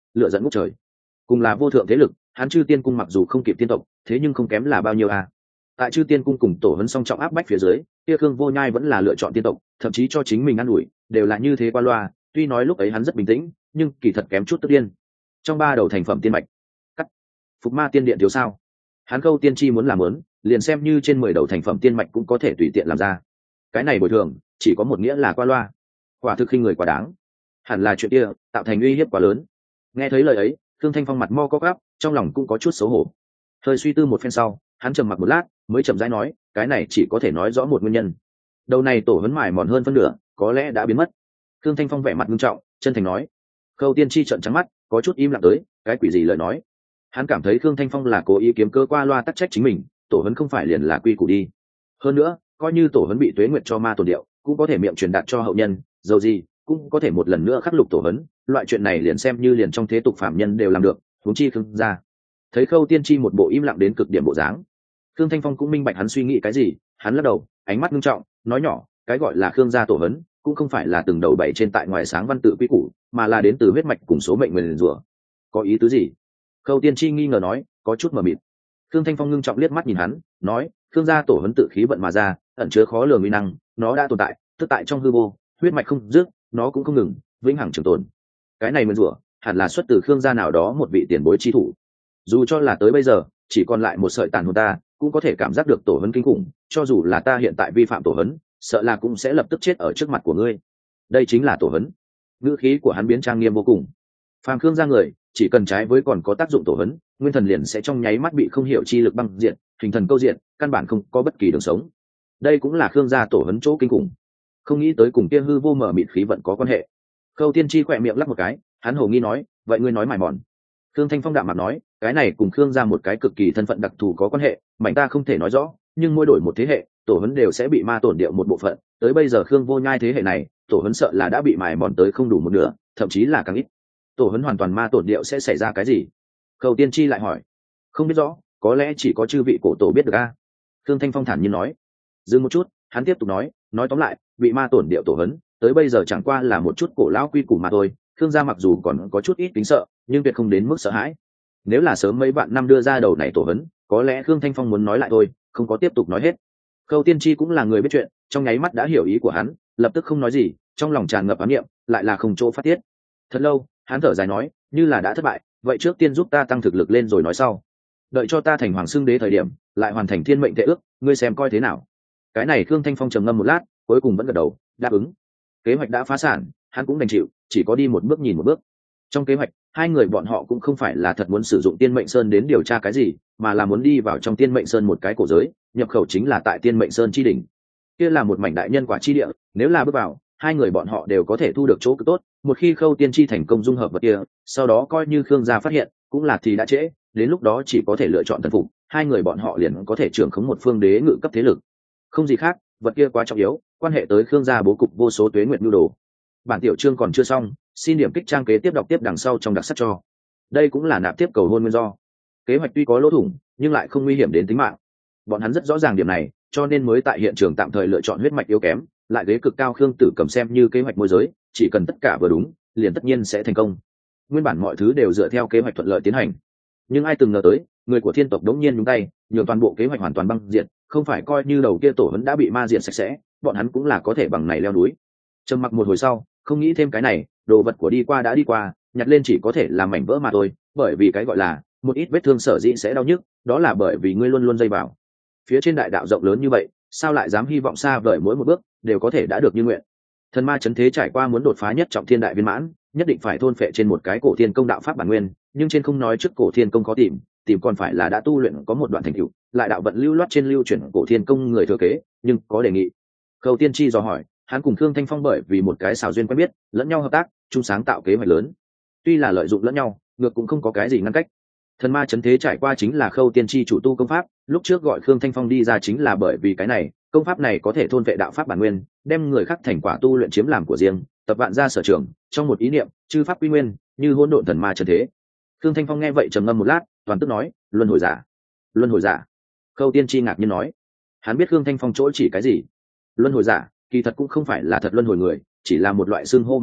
lựa dẫn ngút trời. Cùng là vô thượng thế lực, hắn Chư Tiên cung mặc dù không kịp tiên tộc, thế nhưng không kém là bao nhiêu à. Tại Chư Tiên cung cùng tổ huấn song trọng áp bách phía dưới, kia Khương Vô Nhai vẫn là lựa chọn tiên tộc, thậm chí cho chính mình ăn ủi đều là như thế qua loa. Tuy nói lúc ấy hắn rất bình tĩnh, nhưng kỳ thật kém chút tức điên. Trong ba đầu thành phẩm tiên mạch, cắt Phục Ma Tiên Điện thiếu sao? Hắn Khâu Tiên Chi muốn làm lớn, liền xem như trên mười đầu thành phẩm tiên mạch cũng có thể tùy tiện làm ra. Cái này bồi thường chỉ có một nghĩa là qua loa, quả thực khinh người quá đáng. Hẳn là chuyện kia tạo thành uy hiếp quá lớn. Nghe thấy lời ấy, Thương Thanh Phong mặt mo có gắp, trong lòng cũng có chút xấu hổ. Hơi suy tư một phen sau, hắn trầm mặc một lát, mới chậm rãi nói, cái này chỉ có thể nói rõ một nguyên nhân. Đầu này tổ huấn mài mòn hơn phân nửa, có lẽ đã biến mất. Thương Thanh Phong vẻ mặt nghiêm trọng, chân thành nói. Khâu Tiên Chi trợn trắng mắt, có chút im lặng tới, cái quỷ gì lời nói. Hắn cảm thấy Thương Thanh Phong là cố ý kiếm cơ qua loa tắc trách chính mình, tổ huấn không phải liền là quy củ đi. Hơn nữa, coi như tổ huấn bị Tuế Nguyệt cho ma tổn điệu, cũng có thể miệng truyền đạt cho hậu nhân, dầu gì cũng có thể một lần nữa khắc lục tổ huấn, loại chuyện này liền xem như liền trong thế tục phạm nhân đều làm được, huống chi Khương gia. Thấy Khâu Tiên Chi một bộ im lặng đến cực điểm bộ dáng, Khương Thanh Phong cũng minh bạch hắn suy nghĩ cái gì, hắn lắc đầu, ánh mắt nghiêm trọng, nói nhỏ, cái gọi là Khương gia tổ huấn, cũng không phải là từng đầu bảy trên tại ngoài sáng văn tự quy củ, mà là đến từ huyết mạch cùng số mệnh nguyền rủa. Có ý tứ gì? Khâu Tiên Chi nghi ngờ nói, có chút mờ mịt. Khương Thanh Phong ngưng trọng liếc mắt nhìn hắn, nói, Khương gia tổ huấn tự khí vận mà ra, ẩn chứa khó lường uy năng, nó đã tồn tại, tức tại trong hư vô, huyết mạch không dứt, nó cũng không ngừng, vĩnh hằng trường tồn. Cái này nguyền rủa, hẳn là xuất từ Khương gia nào đó một vị tiền bối chi thủ. Dù cho là tới bây giờ, chỉ còn lại một sợi tàn hồn ta, cũng có thể cảm giác được tổ huấn kinh khủng, cho dù là ta hiện tại vi phạm tổ huấn, sợ là cũng sẽ lập tức chết ở trước mặt của ngươi. Đây chính là tổ huấn. Ngữ khí của hắn biến trang nghiêm vô cùng. Phàm Khương gia người, chỉ cần trái với còn có tác dụng tổ huấn, nguyên thần liền sẽ trong nháy mắt bị không hiểu chi lực băng diện, hình thần câu diện, căn bản không có bất kỳ đường sống. Đây cũng là Khương gia tổ huấn chỗ kinh khủng. Không nghĩ tới cùng kia hư vô mở mịt khí vận có quan hệ. Khâu Tiên Chi khỏe miệng lắc một cái, hắn hồ nghi nói, vậy ngươi nói mải mòn. Khương Thanh Phong đạm mặt nói, cái này cùng Khương gia một cái cực kỳ thân phận đặc thù có quan hệ, mảnh ta không thể nói rõ, nhưng mỗi đổi một thế hệ, tổ huấn đều sẽ bị ma tổn điệu một bộ phận. Tới bây giờ Khương Vô Nhai thế hệ này, tổ huấn sợ là đã bị mài mòn tới không đủ một nửa, thậm chí là càng ít. Tổ huấn hoàn toàn ma tổn điệu sẽ xảy ra cái gì? Khâu Tiên Chi lại hỏi. Không biết rõ, có lẽ chỉ có chư vị cổ tổ biết được a. Khương Thanh Phong thản nhiên nói. Dừng một chút, hắn tiếp tục nói, nói tóm lại, bị ma tổn điệu tổ huấn, tới bây giờ chẳng qua là một chút cổ lão quy củ mà thôi. Khương gia mặc dù còn có chút ít tính sợ, nhưng tuyệt không đến mức sợ hãi. Nếu là sớm mấy bạn năm đưa ra đầu này tổ huấn, có lẽ Khương Thanh Phong muốn nói lại thôi, không có tiếp tục nói hết. Khâu Tiên Chi cũng là người biết chuyện, trong nháy mắt đã hiểu ý của hắn, lập tức không nói gì, trong lòng tràn ngập ám niệm, lại là không chỗ phát tiết. Thật lâu, hắn thở dài nói, như là đã thất bại, vậy trước tiên giúp ta tăng thực lực lên rồi nói sau. Đợi cho ta thành hoàng xưng đế thời điểm, lại hoàn thành thiên mệnh thệ ước, ngươi xem coi thế nào. Cái này Khương Thanh Phong trầm ngâm một lát, cuối cùng vẫn gật đầu, đáp ứng. Kế hoạch đã phá sản, hắn cũng đành chịu, chỉ có đi một bước nhìn một bước. Trong kế hoạch, hai người bọn họ cũng không phải là thật muốn sử dụng Tiên Mệnh Sơn đến điều tra cái gì, mà là muốn đi vào trong Tiên Mệnh Sơn một cái cổ giới, nhập khẩu chính là tại Tiên Mệnh Sơn chi đỉnh. Kia là một mảnh đại nhân quả chi địa, nếu là bước vào, hai người bọn họ đều có thể thu được chỗ cực tốt. Một khi Khâu Tiên Chi thành công dung hợp vật kia, sau đó coi như Khương gia phát hiện, cũng là thì đã trễ, đến lúc đó chỉ có thể lựa chọn thần phục, hai người bọn họ liền có thể trưởng khống một phương đế ngự cấp thế lực. Không gì khác, vật kia quá trọng yếu, quan hệ tới Khương gia bố cục vô số tuế nguyệt nhu đồ. Bản tiểu chương còn chưa xong, xin điểm kích trang kế tiếp đọc tiếp đằng sau trong đặc sắc cho. Đây cũng là nạp tiếp cầu hôn nguyên do. Kế hoạch tuy có lỗ thủng, nhưng lại không nguy hiểm đến tính mạng. Bọn hắn rất rõ ràng điểm này, cho nên mới tại hiện trường tạm thời lựa chọn huyết mạch yếu kém, lại ghế cực cao Khương Tử Cầm xem như kế hoạch môi giới, chỉ cần tất cả vừa đúng, liền tất nhiên sẽ thành công. Nguyên bản mọi thứ đều dựa theo kế hoạch thuận lợi tiến hành, nhưng ai từng ngờ tới, người của thiên tộc đống nhiên nhúng tay, nhường toàn bộ kế hoạch hoàn toàn băng diệt, không phải coi như đầu kia tổ huấn đã bị ma diệt sạch sẽ, bọn hắn cũng là có thể bằng này leo núi. Trầm mặc một hồi sau, không nghĩ thêm cái này, đồ vật của đi qua đã đi qua, nhặt lên chỉ có thể làm mảnh vỡ mà thôi, bởi vì cái gọi là một ít vết thương sở dĩ sẽ đau nhức, đó là bởi vì ngươi luôn luôn dây vào. Phía trên đại đạo rộng lớn như vậy, sao lại dám hy vọng xa vời mỗi một bước đều có thể đã được như nguyện. Thần ma chấn thế trải qua muốn đột phá nhất trọng thiên đại viên mãn, nhất định phải thôn phệ trên một cái cổ thiên công đạo pháp bản nguyên, nhưng trên không nói trước cổ thiên công khó tìm, tìm còn phải là đã tu luyện có một đoạn thành tựu, lại đạo vận lưu loát trên lưu chuyển cổ thiên công người thừa kế, nhưng có đề nghị. Khâu Tiên Chi dò hỏi, hắn cùng Khương Thanh Phong bởi vì một cái xảo duyên quen biết, lẫn nhau hợp tác, chung sáng tạo kế hoạch lớn. Tuy là lợi dụng lẫn nhau, ngược cũng không có cái gì ngăn cách. Thần ma chấn thế trải qua chính là Khâu Tiên Chi chủ tu công pháp, lúc trước gọi Khương Thanh Phong đi ra chính là bởi vì cái này, công pháp này có thể thôn vệ đạo pháp bản nguyên, đem người khác thành quả tu luyện chiếm làm của riêng, tập vạn ra sở trường, trong một ý niệm, chư pháp quy nguyên, như hỗn độn thần ma chấn thế. Khương Thanh Phong nghe vậy trầm ngâm một lát, toàn tức nói, luân hồi giả. Luân hồi giả? Khâu Tiên Chi ngạc nhiên nói. Hắn biết Khương Thanh Phong chỗ chỉ cái gì? Luân hồi giả, kỳ thật cũng không phải là thật luân hồi người, chỉ là một loại xương hô mà thôi,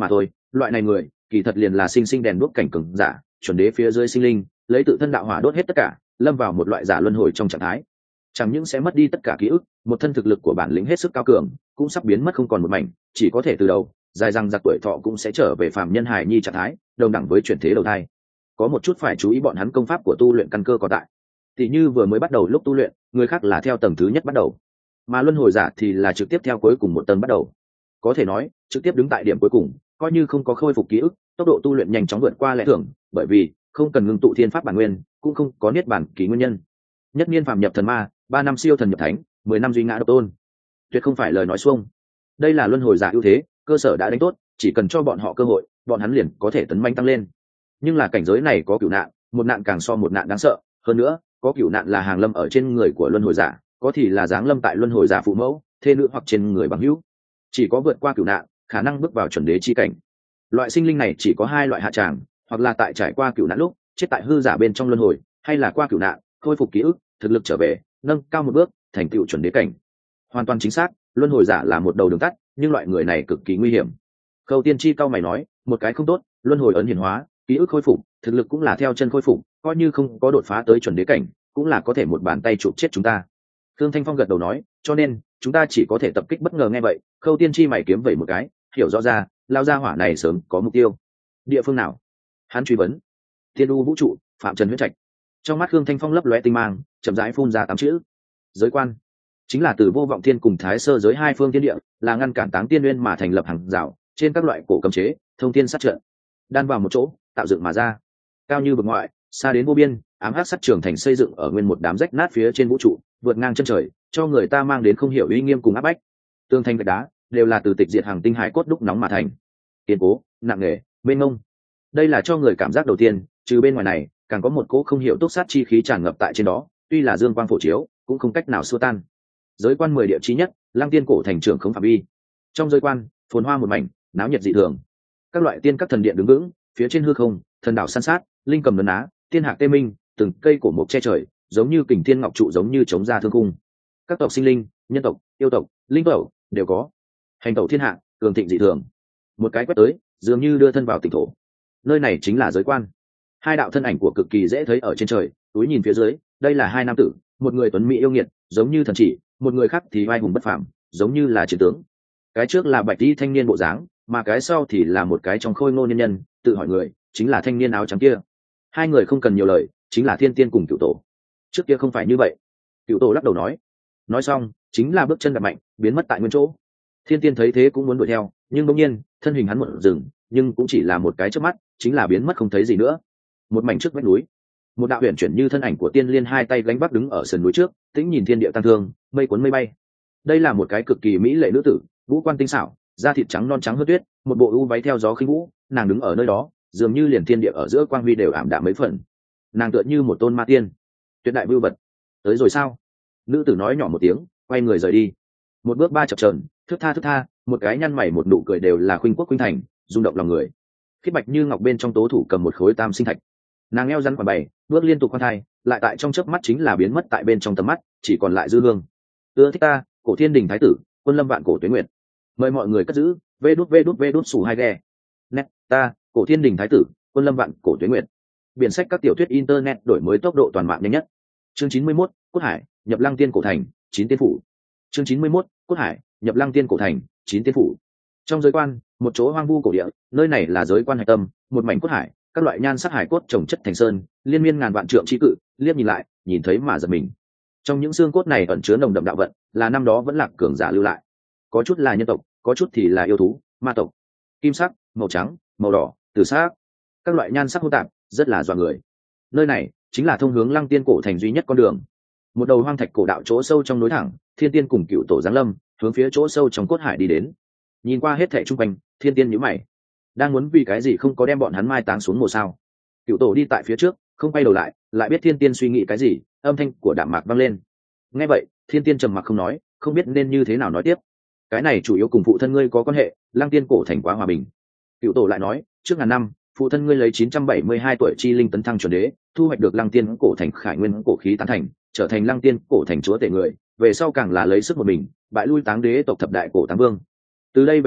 loại này người kỳ thật liền là sinh sinh đèn đuốc cảnh cường giả, chuẩn đế phía dưới sinh linh lấy tự thân đạo hỏa đốt hết tất cả, lâm vào một loại giả luân hồi trong trạng thái, chẳng những sẽ mất đi tất cả ký ức, một thân thực lực của bản lĩnh hết sức cao cường cũng sắp biến mất không còn một mảnh, chỉ có thể từ đầu dài răng giặc tuổi thọ cũng sẽ trở về phàm nhân hài nhi trạng thái, đồng đẳng với chuyển thế đầu thai. Có một chút phải chú ý, bọn hắn công pháp của tu luyện căn cơ có tại, thì như vừa mới bắt đầu lúc tu luyện, người khác là theo tầng thứ nhất bắt đầu, mà luân hồi giả thì là trực tiếp theo cuối cùng một tầng bắt đầu. Có thể nói trực tiếp đứng tại điểm cuối cùng, coi như không có khôi phục ký ức, tốc độ tu luyện nhanh chóng vượt qua lẽ thường, bởi vì không cần ngưng tụ thiên pháp bản nguyên, cũng không có niết bản ký nguyên nhân. Nhất niên phàm nhập thần ma, ba năm siêu thần nhập thánh, mười năm duy ngã độc tôn, tuyệt không phải lời nói xuông. Đây là luân hồi giả ưu thế, cơ sở đã đánh tốt, chỉ cần cho bọn họ cơ hội, bọn hắn liền có thể tấn manh tăng lên. Nhưng là cảnh giới này có cửu nạn, một nạn càng so một nạn đáng sợ hơn nữa, có cửu nạn là hàng lâm ở trên người của luân hồi giả, có thì là giáng lâm tại luân hồi giả phụ mẫu, thê nữ hoặc trên người bằng hữu. Chỉ có vượt qua cửu nạn, khả năng bước vào chuẩn đế chi cảnh. Loại sinh linh này chỉ có hai loại hạ tràng, hoặc là tại trải qua cửu nạn lúc chết tại hư giả bên trong luân hồi, hay là qua cửu nạn khôi phục ký ức, thực lực trở về, nâng cao một bước, thành tựu chuẩn đế cảnh. Hoàn toàn chính xác, luân hồi giả là một đầu đường tắt, nhưng loại người này cực kỳ nguy hiểm. Khâu Tiên Chi cao mày nói, một cái không tốt, luân hồi ấn hiển hóa, ký ức khôi phục, thực lực cũng là theo chân khôi phục, coi như không có đột phá tới chuẩn đế cảnh, cũng là có thể một bàn tay chụp chết chúng ta. Thương Thanh Phong gật đầu nói, cho nên chúng ta chỉ có thể tập kích bất ngờ. Nghe vậy, Khâu Tiên Chi mày kiếm vẩy một cái, hiểu rõ ra, lao ra hỏa này sớm có mục tiêu. Địa phương nào? Hắn truy vấn. Thiên U vũ trụ, Phạm Trần huyết trạch. Trong mắt Khương Thanh Phong lấp lóe tinh mang, chậm rãi phun ra tám chữ. Giới quan. Chính là từ Vô Vọng Thiên cùng Thái Sơ giới hai phương thiên địa, là ngăn cản Táng Tiên Nguyên mà thành lập hàng rào, trên các loại cổ cấm chế, thông thiên sát trận, đan vào một chỗ, tạo dựng mà ra. Cao như vực ngoại, xa đến vô biên, ám hắc sắt trường thành xây dựng ở nguyên một đám rách nát phía trên vũ trụ, vượt ngang chân trời, cho người ta mang đến không hiểu uy nghiêm cùng áp bách. Tương thanh gạch đá đều là từ tịch diệt hàng tinh hải cốt đúc nóng mà thành, kiên cố, nặng nề, mênh mông. Đây là cho người cảm giác đầu tiên, trừ bên ngoài này, càng có một cỗ không hiểu túc sát chi khí tràn ngập tại trên đó, tuy là dương quang phổ chiếu, cũng không cách nào xua tan. Giới quan mười địa chí nhất, Lăng Tiên cổ thành trưởng không phạm vi. Trong giới quan, phồn hoa một mảnh, náo nhiệt dị thường. Các loại tiên các thần điện đứng vững, phía trên hư không, thần đảo san sát, linh cầm nấn á, tiên hạc tê minh, từng cây cổ mục che trời, giống như kình thiên ngọc trụ, giống như chống ra thương cung. Các tộc sinh linh, nhân tộc, yêu tộc, linh tộc đều có. Hành tẩu thiên hạ, cường thịnh dị thường. Một cái quét tới, dường như đưa thân vào tỉnh thổ. Nơi này chính là giới quan. Hai đạo thân ảnh của cực kỳ dễ thấy ở trên trời, túi nhìn phía dưới, đây là hai nam tử, một người tuấn mỹ yêu nghiệt, giống như thần chỉ, một người khác thì vai hùng bất phàm, giống như là chiến tướng. Cái trước là bạch y thanh niên bộ dáng, mà cái sau thì là một cái trong khôi ngô nhân nhân, tự hỏi người, chính là thanh niên áo trắng kia. Hai người không cần nhiều lời, chính là Thiên Tiên cùng Cửu Tổ. Trước kia không phải như vậy. Cửu Tổ lắc đầu nói. Nói xong, chính là bước chân đạp mạnh, biến mất tại nguyên chỗ. Thiên Tiên thấy thế cũng muốn đuổi theo, nhưng bỗng nhiên, thân hình hắn một dừng, nhưng cũng chỉ là một cái chớp mắt, chính là biến mất không thấy gì nữa. Một mảnh trước vách núi, một đạo huyền chuyển như thân ảnh của Tiên Liên hai tay gánh vác đứng ở sườn núi trước, tĩnh nhìn thiên địa tăng thương, mây cuốn mây bay. Đây là một cái cực kỳ mỹ lệ nữ tử, vũ quan tinh xảo, da thịt trắng non trắng hơn tuyết, một bộ u váy theo gió khinh vũ, nàng đứng ở nơi đó, dường như liền thiên địa ở giữa quang huy đều ảm đạm mấy phần. Nàng tựa như một tôn ma tiên, tuyệt đại vưu vật. Tới rồi sao? Nữ tử nói nhỏ một tiếng, quay người rời đi. Một bước ba chập chờn, thướt tha thướt tha, một cái nhăn mày một nụ cười đều là khuynh quốc khuynh thành, rung động lòng người. Khiết bạch như ngọc bên trong tố thủ cầm một khối tam sinh thạch. Nàng eo rắn quả bảy, bước liên tục khoan thai, lại tại trong chớp mắt chính là biến mất tại bên trong tầm mắt, chỉ còn lại dư hương. Ưa thích ta, Cổ Thiên Đình thái tử, Quân Lâm Vạn Cổ Tuế Nguyệt. Mời mọi người cất giữ, vê đút vê đút vê đút sủ hai ghe. Nét, ta, Cổ Thiên Đình thái tử, Quân Lâm Vạn Cổ Tuế Nguyệt. Biển sách các tiểu thuyết internet đổi mới tốc độ toàn mạng nhanh nhất. Chương chín mươi mốt, Cốt Hải, nhập Lăng Tiên cổ thành, chín tiên phủ. Chương chín mươi mốt, Cốt Hải, nhập Lăng Tiên cổ thành, chín tiên phủ. Trong giới quan, một chỗ hoang vu cổ địa, nơi này là giới quan hạch tâm, một mảnh cốt hải, các loại nhan sắc hải cốt trồng chất thành sơn, liên miên ngàn vạn trượng chi cự, liếc nhìn lại, nhìn thấy mà giật mình. Trong những xương cốt này ẩn chứa nồng đậm đạo vận, là năm đó vẫn lạc cường giả lưu lại. Có chút là nhân tộc, có chút thì là yêu thú, ma tộc. Kim sắc, màu trắng, màu đỏ, tử sắc, các loại nhan sắc hỗn tạp, rất là dọa người. Nơi này chính là thông hướng Lăng Tiên cổ thành duy nhất con đường. Một đầu hoang thạch cổ đạo chỗ sâu trong núi thẳng, Thiên Tiên cùng Cựu Tổ giáng lâm, hướng phía chỗ sâu trong cốt hải đi đến. Nhìn qua hết thảy chung quanh, Thiên Tiên nhíu mày, đang muốn vì cái gì không có đem bọn hắn mai táng xuống mồ sao? Cựu Tổ đi tại phía trước, không quay đầu lại, lại biết Thiên Tiên suy nghĩ cái gì, âm thanh của Đạm Mạc vang lên. Nghe vậy, Thiên Tiên trầm mặc không nói, không biết nên như thế nào nói tiếp. Cái này chủ yếu cùng phụ thân ngươi có quan hệ, Lăng Tiên cổ thành quá hòa bình. Cựu Tổ lại nói, trước ngàn năm, phụ thân ngươi lấy chín trăm bảy mươi hai tuổi chi linh tấn thăng chuẩn đế, thu hoạch được Lăng Tiên cổ thành khải nguyên cổ khí tán thành, trở thành Lăng Tiên cổ thành chúa tể người, về sau càng là lấy sức một mình, bại lui Táng đế tộc thập đại cổ Táng vương. Từ đây về sau,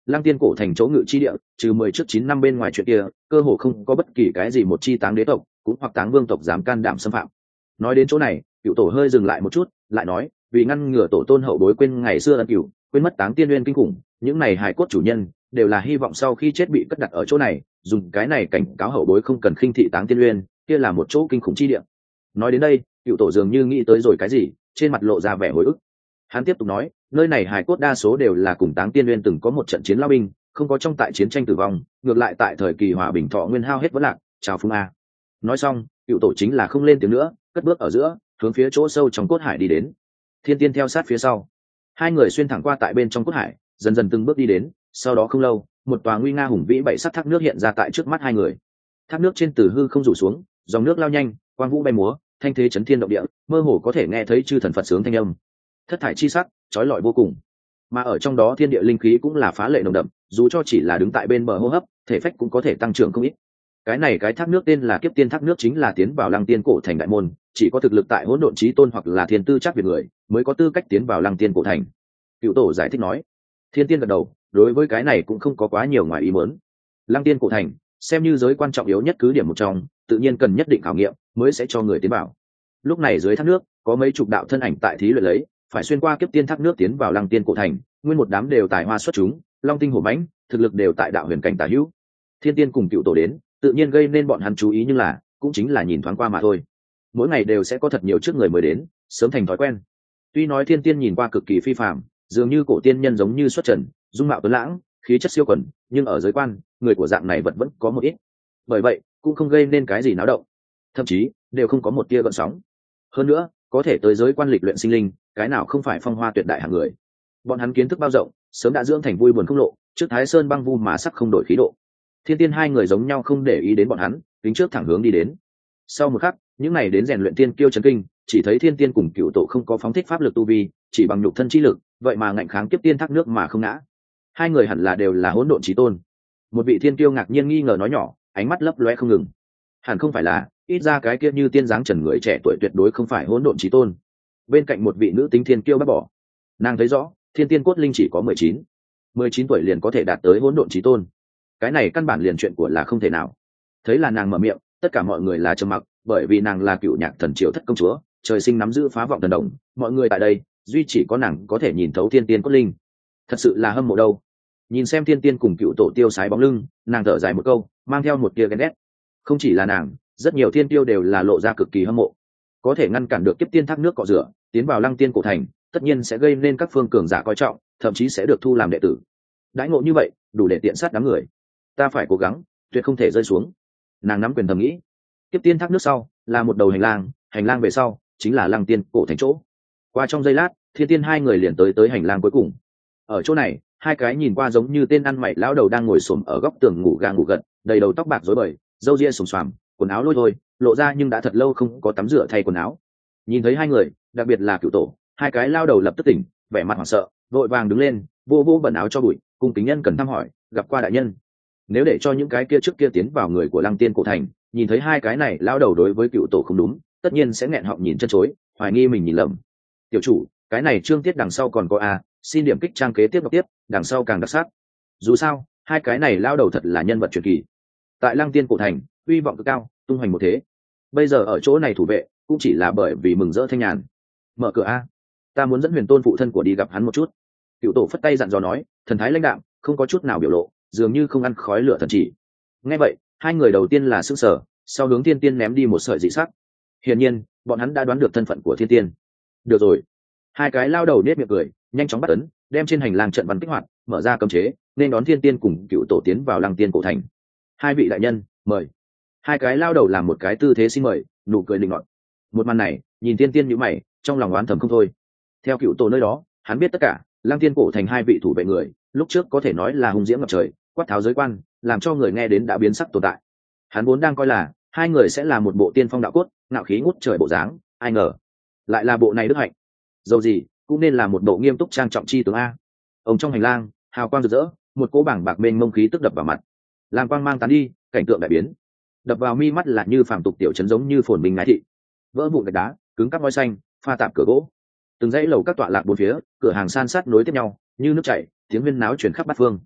Lăng Tiên cổ thành chỗ ngự chi địa, trừ mười trước chín năm bên ngoài chuyện kia, cơ hồ không có bất kỳ cái gì một chi táng đế tộc cũng hoặc táng vương tộc dám can đảm xâm phạm. Nói đến chỗ này, cựu tổ hơi dừng lại một chút, lại nói, vì ngăn ngừa tổ tôn hậu bối quên ngày xưa ân cửu, quên mất táng tiên nguyên kinh khủng, những này hài cốt chủ nhân đều là hy vọng sau khi chết bị cất đặt ở chỗ này, dùng cái này cảnh cáo hậu bối không cần khinh thị táng tiên nguyên, kia là một chỗ kinh khủng chi địa. Nói đến đây, cựu tổ dường như nghĩ tới rồi cái gì, trên mặt lộ ra vẻ hồi ức. Hắn tiếp tục nói, nơi này hài cốt đa số đều là cùng táng tiên nguyên từng có một trận chiến lao binh, không có trong tại chiến tranh tử vong, ngược lại tại thời kỳ hòa bình thọ nguyên hao hết vẫn lạc, chào phung a. Nói xong, cựu tổ chính là không lên tiếng nữa, cất bước ở giữa, hướng phía chỗ sâu trong cốt hải đi đến. Thiên Tiên theo sát phía sau, hai người xuyên thẳng qua tại bên trong cốt hải, dần dần từng bước đi đến. Sau đó không lâu, một tòa nguy nga hùng vĩ bảy sắc thác nước hiện ra tại trước mắt hai người. Thác nước trên từ hư không rủ xuống, dòng nước lao nhanh, quang vũ bay múa, thanh thế chấn thiên động địa, mơ hồ có thể nghe thấy chư thần Phật sướng thanh âm. Thất thải chi sắc, chói lọi vô cùng. Mà ở trong đó thiên địa linh khí cũng là phá lệ nồng đậm, dù cho chỉ là đứng tại bên bờ hô hấp, thể phách cũng có thể tăng trưởng không ít. Cái này cái thác nước tên là Kiếp Tiên thác nước, chính là tiến vào Lăng Tiên cổ thành đại môn, chỉ có thực lực tại hỗn độn chí tôn hoặc là thiên tư chắc việt người mới có tư cách tiến vào Lăng Tiên cổ thành. Cựu tổ giải thích nói. Thiên Tiên gật đầu, đối với cái này cũng không có quá nhiều ngoài ý muốn. Lăng Tiên cổ thành xem như giới quan trọng yếu nhất cứ điểm một trong, tự nhiên cần nhất định khảo nghiệm mới sẽ cho người tiến vào. Lúc này dưới thác nước có mấy chục đạo thân ảnh tại thí luyện lấy, phải xuyên qua Kiếp Tiên thác nước tiến vào Lăng Tiên cổ thành, nguyên một đám đều tài hoa xuất chúng, long tinh hổ mãnh, thực lực đều tại đạo huyền cảnh tả hữu. Thiên Tiên cùng cựu tổ đến, tự nhiên gây nên bọn hắn chú ý, nhưng là cũng chính là nhìn thoáng qua mà thôi. Mỗi ngày đều sẽ có thật nhiều trước người mới đến, sớm thành thói quen. Tuy nói Thiên Tiên nhìn qua cực kỳ phi phàm, dường như cổ tiên nhân giống như xuất trần, dung mạo tuấn lãng, khí chất siêu quần, nhưng ở giới quan, người của dạng này vật vẫn có một ít. Bởi vậy, cũng không gây nên cái gì náo động, thậm chí đều không có một tia gợn sóng. Hơn nữa, có thể tới giới quan lịch luyện sinh linh, cái nào không phải phong hoa tuyệt đại hạng người. Bọn hắn kiến thức bao rộng, sớm đã dưỡng thành vui buồn không lộ, trước Thái Sơn băng vu mà sắc không đổi khí độ. Thiên Tiên hai người giống nhau không để ý đến bọn hắn, tính trước thẳng hướng đi đến. Sau một khắc, những này đến rèn luyện tiên kiêu chấn kinh, chỉ thấy Thiên Tiên cùng cựu tổ không có phóng thích pháp lực tu vi, chỉ bằng nhục thân chi lực, vậy mà ngạnh kháng Kiếp Tiên thác nước mà không ngã. Hai người hẳn là đều là hỗn độn chí tôn. Một vị thiên kiêu ngạc nhiên nghi ngờ nói nhỏ, ánh mắt lấp loe không ngừng. Hẳn không phải là, ít ra cái kia như tiên dáng trần người trẻ tuổi tuyệt đối không phải hỗn độn chí tôn. Bên cạnh một vị nữ tính thiên kiêu bác bỏ. Nàng thấy rõ, Thiên Tiên cốt linh chỉ có mười chín, mười chín tuổi liền có thể đạt tới hỗn độn chí tôn. Cái này căn bản liền chuyện của là không thể nào. Thấy là nàng mở miệng, tất cả mọi người là trầm mặc, bởi vì nàng là cựu nhạc thần triều thất công chúa, trời sinh nắm giữ phá vọng thần đồng, mọi người tại đây duy chỉ có nàng có thể nhìn thấu Thiên Tiên cốt linh, thật sự là hâm mộ đâu. Nhìn xem Thiên Tiên cùng cựu tổ tiêu sái bóng lưng, nàng thở dài một câu, mang theo một tia ghen ghét. Không chỉ là nàng, rất nhiều thiên tiêu đều là lộ ra cực kỳ hâm mộ. Có thể ngăn cản được Kiếp Tiên thác nước cọ rửa, tiến vào Lăng Tiên cổ thành, tất nhiên sẽ gây nên các phương cường giả coi trọng, thậm chí sẽ được thu làm đệ tử. Đãi ngộ như vậy, đủ để tiện sát đám người. Ta phải cố gắng, tuyệt không thể rơi xuống. Nàng nắm quyền thầm nghĩ. Kiếp Tiên thác nước sau là một đầu hành lang, hành lang về sau chính là Lăng Tiên cổ thành chỗ. Qua trong giây lát, Thiên Tiên hai người liền tới tới hành lang cuối cùng. Ở chỗ này, hai cái nhìn qua giống như tên ăn mày lão đầu đang ngồi xổm ở góc tường ngủ gà ngủ gật, đầy đầu tóc bạc rối bời, râu ria xồm xoàm, quần áo lôi thôi, lộ ra nhưng đã thật lâu không có tắm rửa thay quần áo. Nhìn thấy hai người, đặc biệt là cựu tổ, hai cái lao đầu lập tức tỉnh, vẻ mặt hoảng sợ, vội vàng đứng lên, vô vô bẩn áo cho bụi, cung kính nhân cần thăm hỏi, gặp qua đại nhân. Nếu để cho những cái kia trước kia tiến vào người của Lăng Tiên cổ thành, nhìn thấy hai cái này lao đầu đối với cựu tổ không đúng, tất nhiên sẽ nghẹn họng nhìn chân chối, hoài nghi mình nhìn lầm. Tiểu chủ, cái này chương tiết đằng sau còn có a, xin điểm kích trang kế tiếp đọc tiếp, đằng sau càng đặc sắc. Dù sao, hai cái này lao đầu thật là nhân vật truyền kỳ. Tại Lăng Tiên cổ thành, uy vọng cực cao, tung hoành một thế. Bây giờ ở chỗ này thủ vệ, cũng chỉ là bởi vì mừng rỡ thanh nhàn. Mở cửa a, ta muốn dẫn Huyền Tôn phụ thân của đi gặp hắn một chút. Cựu tổ phất tay dặn dò nói, thần thái lãnh đạm, không có chút nào biểu lộ, dường như không ăn khói lửa thần chỉ. Nghe vậy, hai người đầu tiên là sững sờ, sau hướng Thiên Tiên ném đi một sợi dị sắc. Hiển nhiên, bọn hắn đã đoán được thân phận của Thiên Tiên. Được rồi, hai cái lao đầu nết miệng cười, nhanh chóng bắt ấn, đem trên hành lang trận văn kích hoạt, mở ra cấm chế, nên đón Thiên Tiên cùng cựu tổ tiến vào Lăng Tiên cổ thành. Hai vị đại nhân, mời. Hai cái lao đầu làm một cái tư thế xin mời, nụ cười định ngọt. Một màn này, nhìn Thiên Tiên nhíu mày, trong lòng oán thầm không thôi. Theo cựu tổ nơi đó, hắn biết tất cả, Lăng Tiên cổ thành hai vị thủ vệ người, lúc trước có thể nói là hung diễm ngập trời, quát tháo giới quan, làm cho người nghe đến đã biến sắc tồn tại. Hắn vốn đang coi là hai người sẽ là một bộ tiên phong đạo cốt, ngạo khí ngút trời bộ dáng, ai ngờ lại là bộ này đức hạnh. Dầu gì cũng nên là một bộ nghiêm túc trang trọng chi tướng a. Ông trong hành lang, hào quang rực rỡ, một cỗ bảng bạc mênh mông khí tức đập vào mặt. Làm quang mang tán đi, cảnh tượng đại biến. Đập vào mi mắt là như phàm tục tiểu trấn giống như phồn bình ngái thị. Vỡ vụn gạch đá, cứng cắp ngói xanh, pha tạp cửa gỗ. Từng dãy lầu các tọa lạc bốn phía, cửa hàng san sát nối tiếp nhau, như nước chảy, tiếng huyên náo truyền khắp bát phương.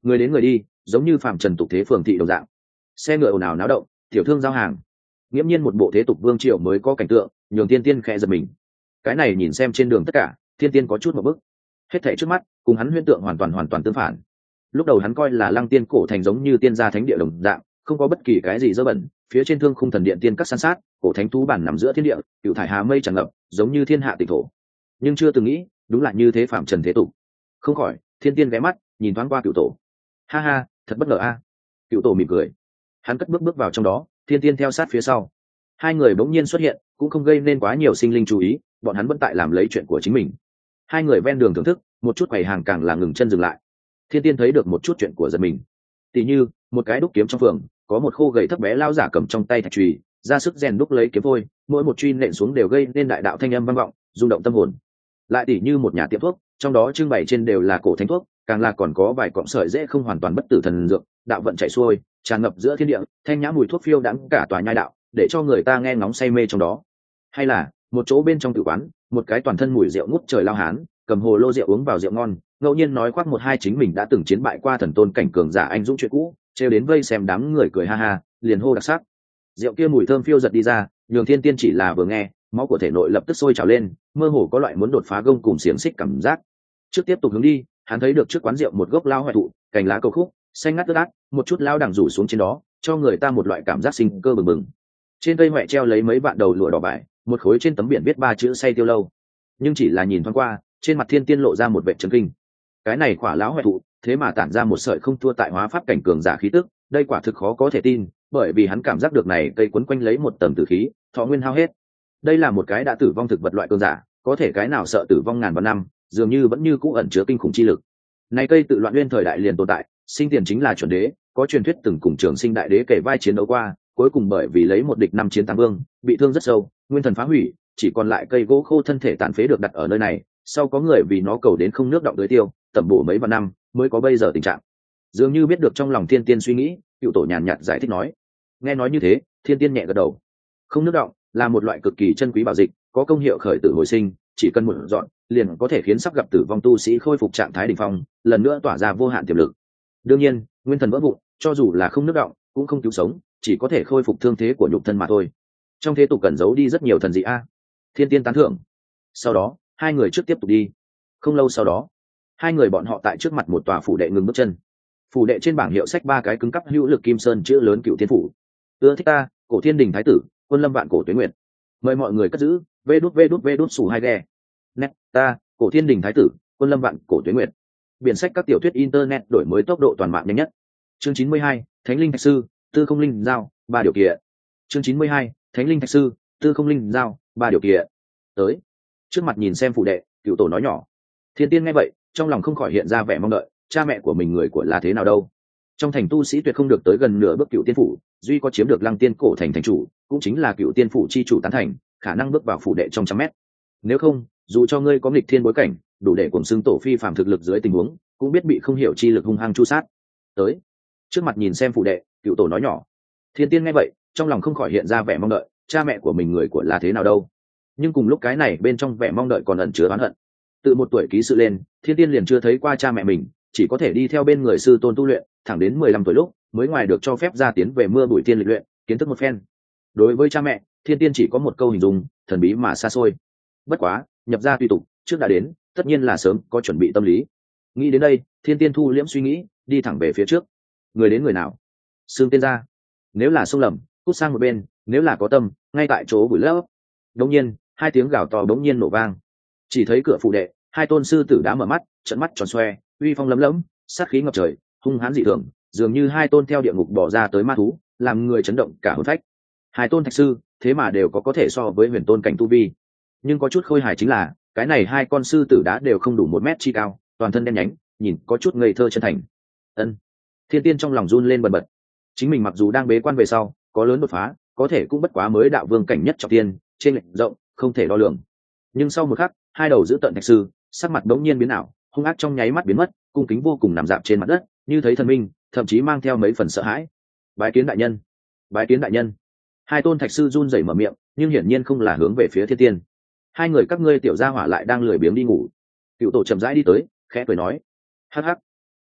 người đến người đi giống như phạm trần tục thế phường thị đồng dạng, xe ngựa ồn ào náo động, tiểu thương giao hàng, nghiễm nhiên một bộ thế tục vương triều mới có cảnh tượng, nhường thiên tiên khẽ giật mình. Cái này nhìn xem trên đường tất cả, thiên tiên có chút một bức. Hết thảy trước mắt cùng hắn huyễn tượng hoàn toàn hoàn toàn tương phản. Lúc đầu hắn coi là Lăng Tiên cổ thành giống như tiên gia thánh địa đồng dạng, không có bất kỳ cái gì dơ bẩn, phía trên thương khung thần điện tiên các san sát, cổ thánh thú bản nằm giữa thiên địa, cựu thải hà mây tràn ngập, giống như thiên hạ tịch thổ. Nhưng chưa từng nghĩ, đúng là như thế phạm trần thế tục. Không khỏi, thiên tiên ghé mắt, nhìn thoáng qua cựu tổ. Ha ha, thật bất ngờ a. Cựu tổ mỉm cười. Hắn cất bước bước vào trong đó, thiên tiên theo sát phía sau. Hai người bỗng nhiên xuất hiện, cũng không gây nên quá nhiều sinh linh chú ý, bọn hắn vẫn tại làm lấy chuyện của chính mình. Hai người ven đường thưởng thức, một chút quầy hàng càng là ngừng chân dừng lại. Thiên tiên thấy được một chút chuyện của giật mình. Tỷ như, một cái đúc kiếm trong phường, có một khô gầy thấp bé lao giả cầm trong tay thạch chùy, ra sức rèn đúc lấy kiếm vôi, mỗi một truy nện xuống đều gây nên đại đạo thanh âm vang vọng, rung động tâm hồn. Lại tỷ như một nhà tiệm thuốc, trong đó trưng bày trên đều là cổ thánh thuốc, càng là còn có vài cọng sợi dễ không hoàn toàn bất tử thần dược, đạo vận chảy xuôi, tràn ngập giữa thiên địa, thanh nhã mùi thuốc phiêu đãng cả tòa nhai đạo, để cho người ta nghe ngóng say mê trong đó. Hay là một chỗ bên trong tử quán, một cái toàn thân mùi rượu ngút trời lao hán, cầm hồ lô rượu uống vào rượu ngon, ngẫu nhiên nói khoác một hai chính mình đã từng chiến bại qua thần tôn cảnh cường giả anh dũng chuyện cũ, trêu đến vây xem đám người cười ha ha, liền hô đặc sắc. Rượu kia mùi thơm phiêu giật đi ra, nhường thiên tiên chỉ là vừa nghe, máu của thể nội lập tức sôi trào lên, mơ hồ có loại muốn đột phá gông cùng xiềng xích cảm giác. Trước tiếp tục hướng đi, hắn thấy được trước quán rượu một gốc lao hoại thụ, cành lá cầu khúc, xanh ngắt tươi át, một chút lao đằng rủ xuống trên đó, cho người ta một loại cảm giác sinh cơ bừng bừng. Trên cây hoại treo lấy mấy vạn đầu lụa đỏ vải, một khối trên tấm biển viết ba chữ say tiêu lâu. Nhưng chỉ là nhìn thoáng qua, trên mặt thiên tiên lộ ra một vẻ chấn kinh. Cái này quả lão hoại thụ, thế mà tản ra một sợi không thua tại hóa pháp cảnh cường giả khí tức, đây quả thực khó có thể tin, bởi vì hắn cảm giác được này cây quấn quanh lấy một tầng tử khí, thọ nguyên hao hết. Đây là một cái đã tử vong thực vật loại cường giả, có thể cái nào sợ tử vong ngàn vạn năm, dường như vẫn như cũ ẩn chứa kinh khủng chi lực. Này cây tự loạn nguyên thời đại liền tồn tại, sinh tiền chính là chuẩn đế, có truyền thuyết từng cùng Trường Sinh đại đế kể vai chiến đấu qua, cuối cùng bởi vì lấy một địch năm chiến tám vương, bị thương rất sâu, nguyên thần phá hủy, chỉ còn lại cây gỗ khô thân thể tàn phế được đặt ở nơi này, sau có người vì nó cầu đến không nước động tưới tiêu, tẩm bổ mấy vạn năm, mới có bây giờ tình trạng. Dường như biết được trong lòng thiên tiên suy nghĩ, cựu tổ nhàn nhạt giải thích nói. Nghe nói như thế, thiên tiên nhẹ gật đầu. Không nước động là một loại cực kỳ chân quý bảo dịch, có công hiệu khởi tử hồi sinh, chỉ cần một dọn, liền có thể khiến sắp gặp tử vong tu sĩ khôi phục trạng thái đỉnh phong, lần nữa tỏa ra vô hạn tiềm lực. Đương nhiên, nguyên thần vỡ vụn, cho dù là không nước động, cũng không cứu sống, chỉ có thể khôi phục thương thế của nhục thân mà thôi. Trong thế tục cần giấu đi rất nhiều thần dị a. Thiên tiên tán thưởng. Sau đó, hai người trước tiếp tục đi. Không lâu sau đó, hai người bọn họ tại trước mặt một tòa phủ đệ ngừng bước chân. Phủ đệ trên bảng hiệu sách ba cái cứng cắp hữu lực kim sơn chữ lớn Cựu Tiên phủ. Ưa thích ta, Cổ Thiên Đình thái tử, Quân Lâm Vạn Cổ Tuế Nguyệt. Mời mọi người cất giữ. Vê đút vê đút vê đút sủ hai ghe. Nét ta, Cổ Thiên Đình thái tử, Quân Lâm Vạn Cổ Tuế Nguyệt. Biển sách các tiểu thuyết internet đổi mới tốc độ toàn mạng nhanh nhất. Chương chín mươi hai, Thánh linh thạch sư, Tư không linh giao, ba điều kiện. Chương chín mươi hai, Thánh linh thạch sư, Tư không linh giao, ba điều kiện. Tới. Trước mặt nhìn xem phủ đệ, Cựu tổ nói nhỏ. Thiên tiên nghe vậy, trong lòng không khỏi hiện ra vẻ mong đợi, cha mẹ của mình người của là thế nào đâu. Trong thành tu sĩ tuyệt không được tới gần nửa bước Cựu Tiên phủ, duy có chiếm được Lăng Tiên cổ thành thành chủ, cũng chính là Cựu Tiên phủ chi chủ tán thành, khả năng bước vào phủ đệ trong trăm mét. Nếu không, dù cho ngươi có nghịch thiên bối cảnh, đủ để cùng xưng tổ phi phàm thực lực dưới tình huống, cũng biết bị không hiểu chi lực hung hăng chu sát. Tới. Trước mặt nhìn xem phủ đệ, Cựu tổ nói nhỏ. Thiên tiên nghe vậy, trong lòng không khỏi hiện ra vẻ mong đợi, cha mẹ của mình người của là thế nào đâu. Nhưng cùng lúc cái này bên trong vẻ mong đợi còn ẩn chứa oán hận. Từ một tuổi ký sự lên, thiên tiên liền chưa thấy qua cha mẹ mình, chỉ có thể đi theo bên người sư tôn tu luyện, thẳng đến mười lăm tuổi lúc mới ngoài được cho phép ra tiến về mưa bụi tiên lịch luyện, kiến thức một phen. Đối với cha mẹ, thiên tiên chỉ có một câu hình dung, thần bí mà xa xôi. Bất quá, nhập gia tùy tục, trước đã đến, tất nhiên là sớm có chuẩn bị tâm lý. Nghĩ đến đây, thiên tiên thu liễm suy nghĩ, đi thẳng về phía trước. Người đến người nào? Xương tiên gia. Nếu là sông lầm, cút sang một bên, nếu là có tâm, ngay tại chỗ bụi lấp. Đống nhiên, hai tiếng gào to bỗng nhiên nổ vang. Chỉ thấy cửa phủ đệ, hai tôn sư tử đã mở mắt, trận mắt tròn xoe, uy phong lấm lấm, sát khí ngập trời, hung hãn dị thường, dường như hai tôn theo địa ngục bỏ ra tới ma thú, làm người chấn động cả hồn phách. Hai tôn thạch sư, thế mà đều có có thể so với huyền tôn cảnh tu vi. Nhưng có chút khôi hài chính là, cái này hai con sư tử đã đều không đủ một mét chi cao, toàn thân đen nhánh, nhìn có chút ngây thơ chân thành. Ân. Thiên tiên trong lòng run lên bần bật. Chính mình mặc dù đang bế quan về sau, có lớn đột phá, có thể cũng bất quá mới đạo vương cảnh nhất trọng tiên, trên lệch rộng, không thể đo lường. Nhưng sau một khắc, hai đầu giữ tận thạch sư, sắc mặt bỗng nhiên biến ảo, hung ác trong nháy mắt biến mất, cung kính vô cùng nằm dạp trên mặt đất, như thấy thần minh, thậm chí mang theo mấy phần sợ hãi. Bái kiến đại nhân, bái kiến đại nhân. Hai tôn thạch sư run rẩy mở miệng, nhưng hiển nhiên không là hướng về phía thiên tiên. Hai người các ngươi tiểu gia hỏa lại đang lười biếng đi ngủ. Cựu tổ chậm rãi đi tới, khẽ cười nói: hắc hắc,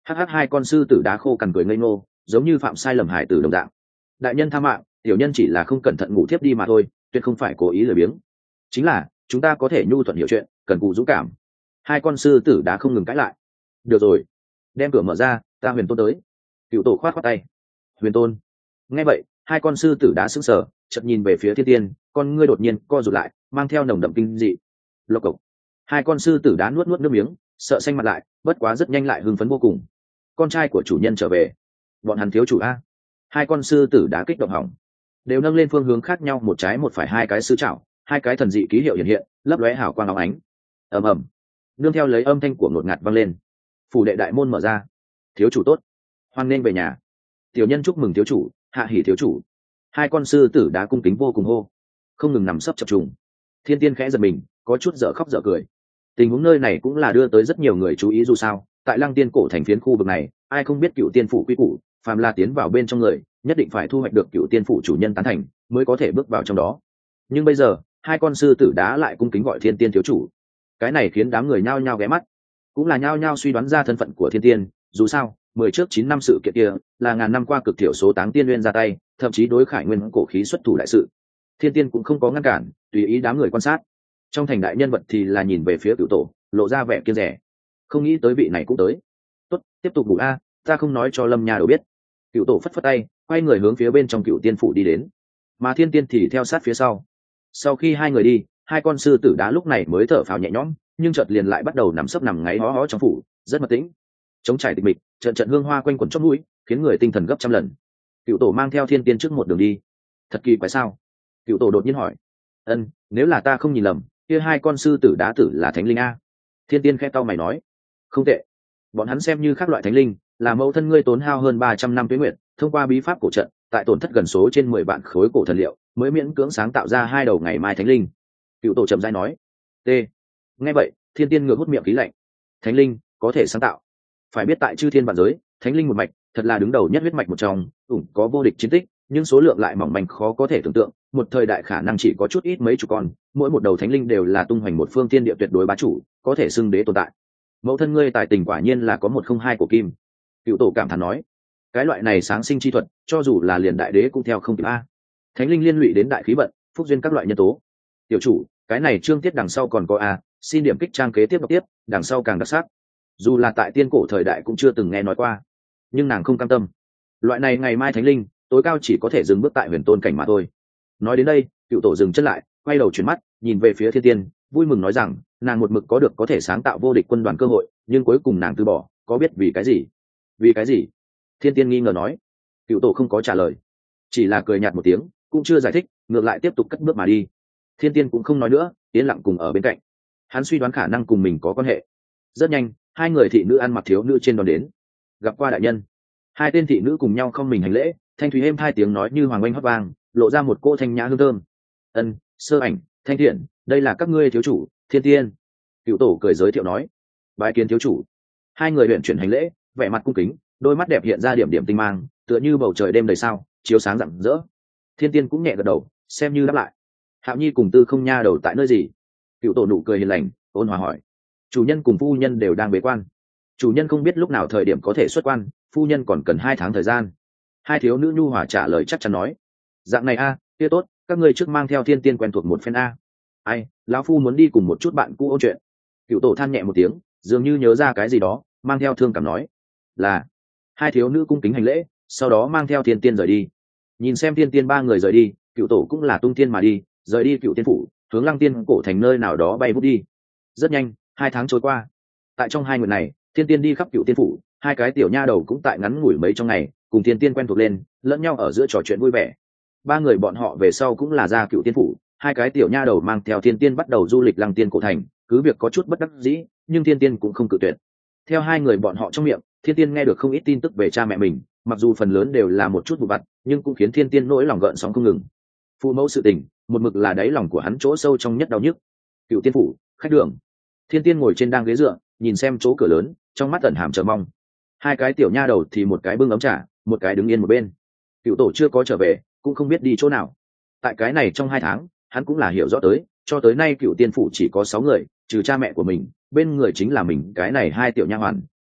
hh hai con sư tử đá khô cằn cười ngây ngô, giống như phạm sai lầm hải tử đồng dạng. Đại nhân tha mạng, tiểu nhân chỉ là không cẩn thận ngủ thiếp đi mà thôi, tuyệt không phải cố ý lười biếng. Chính là chúng ta có thể nhu thuận hiểu chuyện, cần cù dũng cảm. Hai con sư tử đá không ngừng cãi lại. Được rồi, đem cửa mở ra, ta Huyền Tôn tới. Cựu tổ khoát khoát tay. Huyền Tôn. Nghe vậy, hai con sư tử đá sững sờ, chợt nhìn về phía thiên tiên, con ngươi đột nhiên co rụt lại, mang theo nồng đậm kinh dị. Lộc cộc. Hai con sư tử đá nuốt nuốt nước miếng, sợ xanh mặt lại, bất quá rất nhanh lại hưng phấn vô cùng. Con trai của chủ nhân trở về. Bọn hắn thiếu chủ a. Hai con sư tử đá kích động hỏng, đều nâng lên phương hướng khác nhau, một trái một phải hai cái sư chảo, hai cái thần dị ký hiệu hiện hiện, lấp lóe hào quang óng ánh. Ầm ầm. Nương theo lấy âm thanh của ngột ngạt vang lên, phủ đệ đại môn mở ra. Thiếu chủ tốt, hoan nên về nhà. Tiểu nhân chúc mừng thiếu chủ, hạ hỉ thiếu chủ. Hai con sư tử đá cung kính vô cùng hô, không ngừng nằm sấp chập trùng. Thiên tiên khẽ giật mình, có chút dở khóc dở cười. Tình huống nơi này cũng là đưa tới rất nhiều người chú ý, dù sao tại Lăng Tiên cổ thành phiến khu vực này, ai không biết cựu tiên phủ quy củ, phàm là tiến vào bên trong người, nhất định phải thu hoạch được cựu tiên phủ chủ nhân tán thành mới có thể bước vào trong đó. Nhưng bây giờ hai con sư tử đá lại cung kính gọi thiên tiên thiếu chủ, cái này khiến đám người nhao nhao ghé mắt, cũng là nhao nhao suy đoán ra thân phận của thiên tiên. Dù sao mười trước chín năm sự kiện kia là ngàn năm qua cực thiểu số táng tiên nguyên ra tay, thậm chí đối khải nguyên cổ khí xuất thủ đại sự, thiên tiên cũng không có ngăn cản, tùy ý đám người quan sát. Trong thành đại nhân vật thì là nhìn về phía cựu tổ, lộ ra vẻ kiêng rẻ, không nghĩ tới vị này cũng tới. Tốt, tiếp tục ngủ a, ta không nói cho Lâm Nha đều biết. Cựu tổ phất phất tay, quay người hướng phía bên trong cựu tiên phủ đi đến, mà thiên tiên thì theo sát phía sau. Sau khi hai người đi, hai con sư tử đá lúc này mới thở phào nhẹ nhõm, nhưng chợt liền lại bắt đầu nằm sấp nằm ngáy hó hó trong phủ, rất mật tĩnh. Trống trải tịch mịch, trận trận hương hoa quanh quẩn trong mũi, khiến người tinh thần gấp trăm lần. Cựu tổ mang theo thiên tiên trước một đường đi. Thật kỳ quái sao? Cựu tổ đột nhiên hỏi. Ân, nếu là ta không nhìn lầm, kia hai con sư tử đá tử là thánh linh a. Thiên tiên khẽ cau mày nói. Không tệ, bọn hắn xem như các loại thánh linh, là mẫu thân ngươi tốn hao hơn ba trăm năm tuế nguyệt, thông qua bí pháp cổ trận, tại tổn thất gần số trên mười vạn khối cổ thần liệu, mới miễn cưỡng sáng tạo ra hai đầu ngày mai thánh linh. Cựu tổ chậm rãi nói. T. Nghe vậy, thiên tiên ngược hút miệng khí lạnh. Thánh linh có thể sáng tạo? Phải biết tại chư thiên vạn giới, thánh linh một mạch thật là đứng đầu nhất huyết mạch một trong, ủng có vô địch chiến tích, nhưng số lượng lại mỏng manh khó có thể tưởng tượng, một thời đại khả năng chỉ có chút ít mấy chục con, mỗi một đầu thánh linh đều là tung hoành một phương tiên địa tuyệt đối bá chủ, có thể xưng đế tồn tại. Mẫu thân ngươi tài tình quả nhiên là có một không hai của kim. Cựu tổ cảm thán nói. Cái loại này sáng sinh chi thuật, cho dù là liền đại đế cũng theo không kịp a. Thánh linh liên lụy đến đại khí vận, phúc duyên các loại nhân tố. Tiểu chủ, cái này chương tiết đằng sau còn có a, xin điểm kích trang kế tiếp đọc tiếp, đằng sau càng đặc sắc. Dù là tại tiên cổ thời đại cũng chưa từng nghe nói qua, nhưng nàng không cam tâm. Loại này ngày mai thánh linh tối cao chỉ có thể dừng bước tại huyền tôn cảnh mà thôi. Nói đến đây, cựu tổ dừng chân lại, quay đầu chuyển mắt nhìn về phía thiên tiên, vui mừng nói rằng nàng một mực có được có thể sáng tạo vô địch quân đoàn cơ hội, nhưng cuối cùng nàng từ bỏ, có biết vì cái gì? Vì cái gì? Thiên tiên nghi ngờ nói. Cựu tổ không có trả lời, chỉ là cười nhạt một tiếng, cũng chưa giải thích, ngược lại tiếp tục cất bước mà đi. Thiên tiên cũng không nói nữa, yên lặng cùng ở bên cạnh. Hắn suy đoán khả năng cùng mình có quan hệ. Rất nhanh, hai người thị nữ ăn mặc thiếu nữ trên đón đến. Gặp qua đại nhân. Hai tên thị nữ cùng nhau không mình hành lễ, thanh thúy êm hai tiếng nói như hoàng oanh hót vang, lộ ra một cô thanh nhã hương thơm. Ân, Sơ Ảnh, Thanh Thiện, đây là các ngươi thiếu chủ thiên tiên. Cựu tổ cười giới thiệu nói. Bái kiến thiếu chủ. Hai người luyện chuyển hành lễ, vẻ mặt cung kính, đôi mắt đẹp hiện ra điểm điểm tinh mang, tựa như bầu trời đêm đầy sao, chiếu sáng rạng rỡ. Thiên tiên cũng nhẹ gật đầu, xem như đáp lại. Hạo Nhi cùng Tư Không Nha đầu tại nơi gì? Cựu tổ nụ cười hiền lành, ôn hòa hỏi. Chủ nhân cùng phu nhân đều đang bế quan, chủ nhân không biết lúc nào thời điểm có thể xuất quan, phu nhân còn cần hai tháng thời gian. Hai thiếu nữ nhu hòa trả lời chắc chắn nói. Dạng này a, kia tốt, các ngươi trước mang theo thiên tiên quen thuộc một phen a. Ai, lão phu muốn đi cùng một chút bạn cũ ôn chuyện. Cựu tổ than nhẹ một tiếng, dường như nhớ ra cái gì đó, mang theo thương cảm nói. Là. Hai thiếu nữ cung kính hành lễ, sau đó mang theo thiên tiên rời đi. Nhìn xem thiên tiên ba người rời đi, cựu tổ cũng là tung tiên mà đi, rời đi cựu tiên phủ, hướng Lăng Tiên cổ thành nơi nào đó bay vút đi. Rất nhanh, hai tháng trôi qua. Tại trong hai nguyện này, thiên tiên đi khắp cựu tiên phủ, hai cái tiểu nha đầu cũng tại ngắn ngủi mấy trong ngày cùng thiên tiên quen thuộc lên, lẫn nhau ở giữa trò chuyện vui vẻ. Ba người bọn họ về sau cũng là ra cựu tiên phủ, hai cái tiểu nha đầu mang theo thiên tiên bắt đầu du lịch Lăng Tiên cổ thành, cứ việc có chút bất đắc dĩ, nhưng thiên tiên cũng không cự tuyệt. Theo hai người bọn họ trong miệng, thiên tiên nghe được không ít tin tức về cha mẹ mình, mặc dù phần lớn đều là một chút vụ vặt, nhưng cũng khiến thiên tiên nỗi lòng gợn sóng không ngừng. Phụ mẫu sự tình, một mực là đáy lòng của hắn chỗ sâu trong nhất đau nhức. Cựu tiên phủ, khách đường. Thiên tiên ngồi trên đang ghế dựa, nhìn xem chỗ cửa lớn, trong mắt tẩn hàm chờ mong. Hai cái tiểu nha đầu thì một cái bưng ấm trà, một cái đứng yên một bên. Cựu tổ chưa có trở về, cũng không biết đi chỗ nào. Tại cái này trong hai tháng, hắn cũng là hiểu rõ tới, cho tới nay cựu tiên phủ chỉ có sáu người, trừ cha mẹ của mình, bên người chính là mình cái này hai tiểu nha hoàn,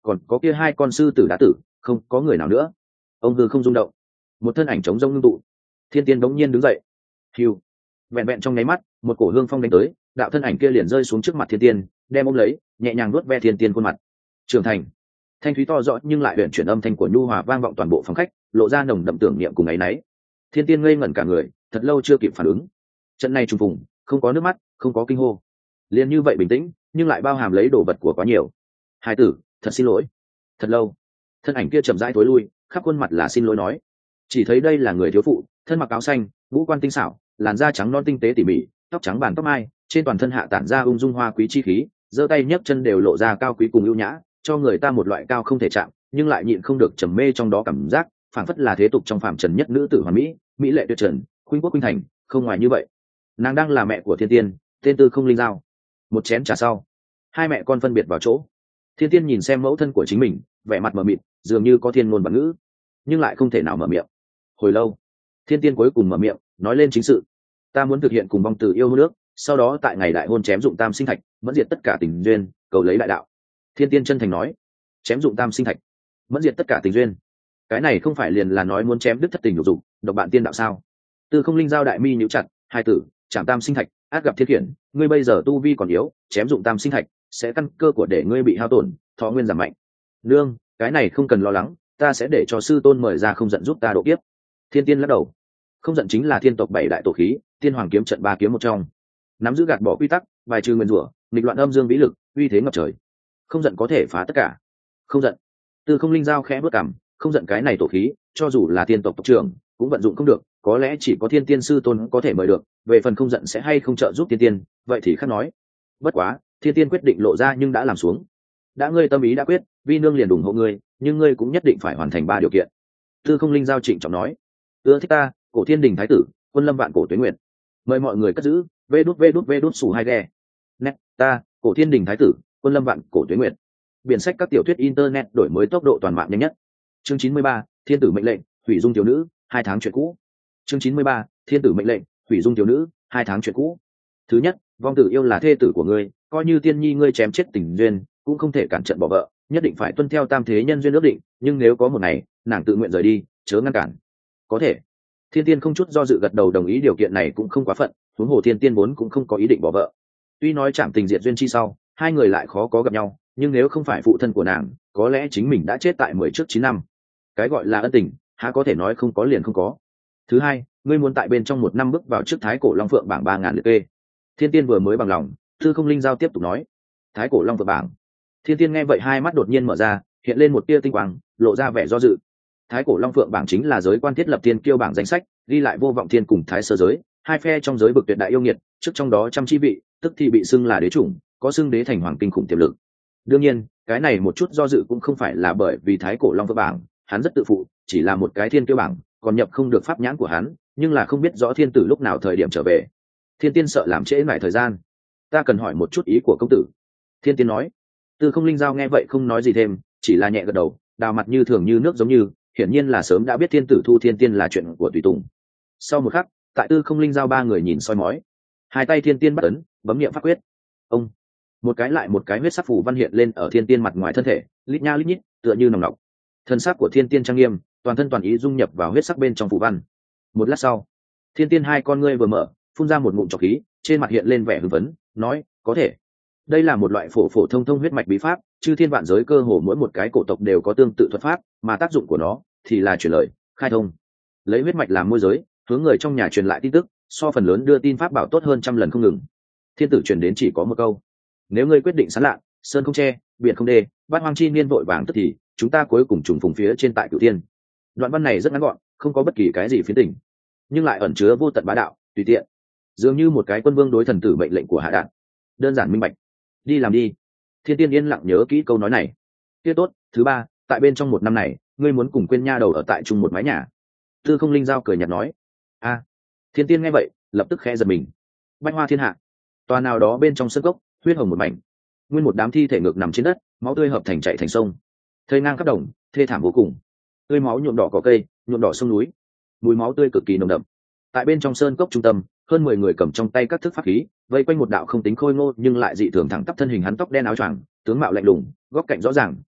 còn có kia hai con sư tử đã tử, không có người nào nữa. Ông hư không rung động, một thân ảnh trống rông ngưng tụ. Thiên tiên bỗng nhiên đứng dậy, hiu, vẹn vẹn trong nháy mắt, một cổ hương phong đánh tới, đạo thân ảnh kia liền rơi xuống trước mặt thiên tiên, đem ôm lấy, nhẹ nhàng nuốt ve thiên tiên khuôn mặt. Trưởng thành. Thanh thúy to rõ nhưng lại huyền chuyển âm thanh của nhu hòa vang vọng toàn bộ phòng khách, lộ ra nồng đậm tưởng niệm cùng ấy nấy. Thiên tiên ngây ngẩn cả người, thật lâu chưa kịp phản ứng. Trận này trùng phùng, không có nước mắt, không có kinh hô, liền như vậy bình tĩnh, nhưng lại bao hàm lấy đồ vật của quá nhiều. Hai tử, thật xin lỗi. Thật lâu, thân ảnh kia chậm rãi tối lui, khắp khuôn mặt là xin lỗi nói. Chỉ thấy đây là người thiếu phụ, thân mặc áo xanh, ngũ quan tinh xảo, làn da trắng non tinh tế tỉ mỉ, tóc trắng bàn tóc mai, trên toàn thân hạ tản ra ung dung hoa quý chi khí, giơ tay nhấc chân đều lộ ra cao quý cùng ưu nhã, cho người ta một loại cao không thể chạm, nhưng lại nhịn không được trầm mê trong đó cảm giác, phảng phất là thế tục trong phàm trần nhất nữ tử hoàn mỹ, mỹ lệ tuyệt trần, khuynh quốc khuynh thành, không ngoài như vậy. Nàng đang là mẹ của thiên tiên, tên Tư Không Linh Giao. Một chén trà sau, hai mẹ con phân biệt vào chỗ. Thiên tiên nhìn xem mẫu thân của chính mình, vẻ mặt mờ mịt, dường như có thiên ngôn bản ngữ, nhưng lại không thể nào mở miệng. Hồi lâu, thiên tiên cuối cùng mở miệng, nói lên chính sự. Ta muốn thực hiện cùng vong tử yêu hôn nước, sau đó tại ngày đại hôn chém dụng tam sinh thạch, mẫn diệt tất cả tình duyên, cầu lấy đại đạo. Thiên tiên chân thành nói. Chém dụng tam sinh thạch, mẫn diệt tất cả tình duyên, cái này không phải liền là nói muốn chém đứt thất tình lục dục, độc bạn tiên đạo sao? Tư Không Linh Giao đại mi nhíu chặt, hai tử, chạm tam sinh thạch, át gặp thiết khiển, ngươi bây giờ tu vi còn yếu, chém dụng tam sinh thạch sẽ căn cơ của để ngươi bị hao tổn, thọ nguyên giảm mạnh. Nương, cái này không cần lo lắng, ta sẽ để cho sư tôn mời ra không giận giúp ta độ kiếp. Thiên tiên lắc đầu. Không giận chính là thiên tộc bảy đại tổ khí, tiên hoàng kiếm trận ba kiếm một trong, nắm giữ gạt bỏ quy tắc, bài trừ nguyên rủa, nghịch loạn âm dương vĩ lực, uy thế ngập trời. Không giận có thể phá tất cả. Không giận. Tư Không Linh Giao khẽ bước cằm, không giận cái này tổ khí, cho dù là tiên tộc tộc trưởng cũng vận dụng không được, có lẽ chỉ có thiên tiên sư tôn có thể mời được, về phần không giận sẽ hay không trợ giúp thiên tiên, vậy thì khác nói. Bất quá, thiên tiên quyết định lộ ra nhưng đã làm xuống. Đã ngươi tâm ý đã quyết, vi nương liền ủng hộ ngươi, nhưng ngươi cũng nhất định phải hoàn thành ba điều kiện. Tư Không Linh Giao trịnh trọng nói. Ưa thích ta, cổ thiên đình thái tử, quân lâm vạn cổ tuế nguyện. Mời mọi người cất giữ, vê đút vê đút vê đút sủ hai ghe. Nét, ta, cổ thiên đình thái tử, quân lâm vạn cổ tuế nguyện. Biển sách các tiểu thuyết internet đổi mới tốc độ toàn mạng nhanh nhất. Chương chín mươi ba, thiên tử mệnh lệnh, hủy dung thiếu nữ, hai tháng chuyện cũ. Chương chín mươi ba, thiên tử mệnh lệnh, hủy dung thiếu nữ, hai tháng chuyện cũ. Thứ nhất, vong tử yêu là thê tử của ngươi, coi như tiên nhi ngươi chém chết tình duyên, cũng không thể cản trận bỏ vợ, nhất định phải tuân theo tam thế nhân duyên ước định, nhưng nếu có một ngày, nàng tự nguyện rời đi, chớ ngăn cản. Có thể. Thiên tiên không chút do dự gật đầu đồng ý điều kiện này cũng không quá phận, huống hồ thiên tiên vốn cũng không có ý định bỏ vợ. Tuy nói chạm tình diệt duyên chi sau, hai người lại khó có gặp nhau, nhưng nếu không phải phụ thân của nàng, có lẽ chính mình đã chết tại mười trước chín năm. Cái gọi là ân tình, há có thể nói không có liền không có. Thứ hai, ngươi muốn tại bên trong một năm bước vào trước thái cổ long phượng bảng ba ngàn liệt kê. Thiên tiên vừa mới bằng lòng, Tư Không Linh Giao tiếp tục nói. Thái cổ long phượng bảng. Thiên tiên nghe vậy hai mắt đột nhiên mở ra, hiện lên một tia tinh quang, lộ ra vẻ do dự. Thái cổ long phượng bảng chính là giới quan thiết lập thiên kiêu bảng danh sách, ghi lại vô vọng thiên cùng thái sơ giới hai phe trong giới bực tuyệt đại yêu nghiệt, trước trong đó trăm chi vị, tức thì bị xưng là đế chủng, có xưng đế thành hoàng kinh khủng tiềm lực. Đương nhiên, cái này một chút do dự cũng không phải là bởi vì thái cổ long phượng bảng, hắn rất tự phụ, chỉ là một cái thiên kiêu bảng, còn nhập không được pháp nhãn của hắn, nhưng là không biết rõ thiên tử lúc nào thời điểm trở về. Thiên tiên sợ làm trễ mãi thời gian, ta cần hỏi một chút ý của công tử. Thiên tiên nói. Tư Không Linh Giao nghe vậy không nói gì thêm, chỉ là nhẹ gật đầu, đào mặt như thường như nước giống như, hiển nhiên là sớm đã biết thiên tử thu thiên tiên là chuyện của tùy tùng. Sau một khắc, tại Tư Không Linh Giao ba người nhìn soi mói, hai tay thiên tiên bắt ấn, bấm niệm pháp quyết. Ông, một cái lại một cái huyết sắc phù văn hiện lên ở thiên tiên mặt ngoài thân thể, lít nha lít nhít, tựa như nòng nọc. Thân sắc của thiên tiên trang nghiêm, toàn thân toàn ý dung nhập vào huyết sắc bên trong phù văn. Một lát sau, thiên tiên hai con ngươi vừa mở, phun ra một ngụm trọc khí, trên mặt hiện lên vẻ hưng phấn, nói, có thể. Đây là một loại phổ phổ thông thông huyết mạch bí pháp, chư thiên vạn giới cơ hồ mỗi một cái cổ tộc đều có tương tự thuật pháp, mà tác dụng của nó thì là truyền lời, khai thông. Lấy huyết mạch làm môi giới, hướng người trong nhà truyền lại tin tức, so phần lớn đưa tin pháp bảo tốt hơn trăm lần không ngừng. Thiên tử truyền đến chỉ có một câu: nếu ngươi quyết định sán lạ, sơn không che, biển không đê, bát hoang chi niên vội vàng tức thì, chúng ta cuối cùng trùng phùng phía trên tại cửu thiên. Đoạn văn này rất ngắn gọn, không có bất kỳ cái gì phiến tình, nhưng lại ẩn chứa vô tận bá đạo, tùy tiện, dường như một cái quân vương đối thần tử mệnh lệnh của hạ đạn, đơn giản minh bạch. Đi làm đi. Thiên tiên yên lặng nhớ kỹ câu nói này. Kia tốt. Thứ ba, tại bên trong một năm này, ngươi muốn cùng quên nha đầu ở tại chung một mái nhà. Tư Không Linh Giao cười nhạt nói. A. Thiên tiên nghe vậy, lập tức khẽ giật mình. Bách hoa thiên hạ, tòa nào đó bên trong sân cốc, huyết hồng một mảnh, nguyên một đám thi thể ngược nằm trên đất, máu tươi hợp thành chảy thành sông, thây ngang khắp đồng, thê thảm vô cùng. Tươi máu nhuộm đỏ cỏ cây, nhuộm đỏ sông núi, mùi máu tươi cực kỳ nồng đậm. Tại bên trong sơn cốc trung tâm, hơn mười người cầm trong tay các thức pháp khí, vây quanh một đạo không tính khôi ngô nhưng lại dị thường thẳng tắp thân hình hắn, tóc đen áo choàng, tướng mạo lạnh lùng, góc cạnh rõ ràng,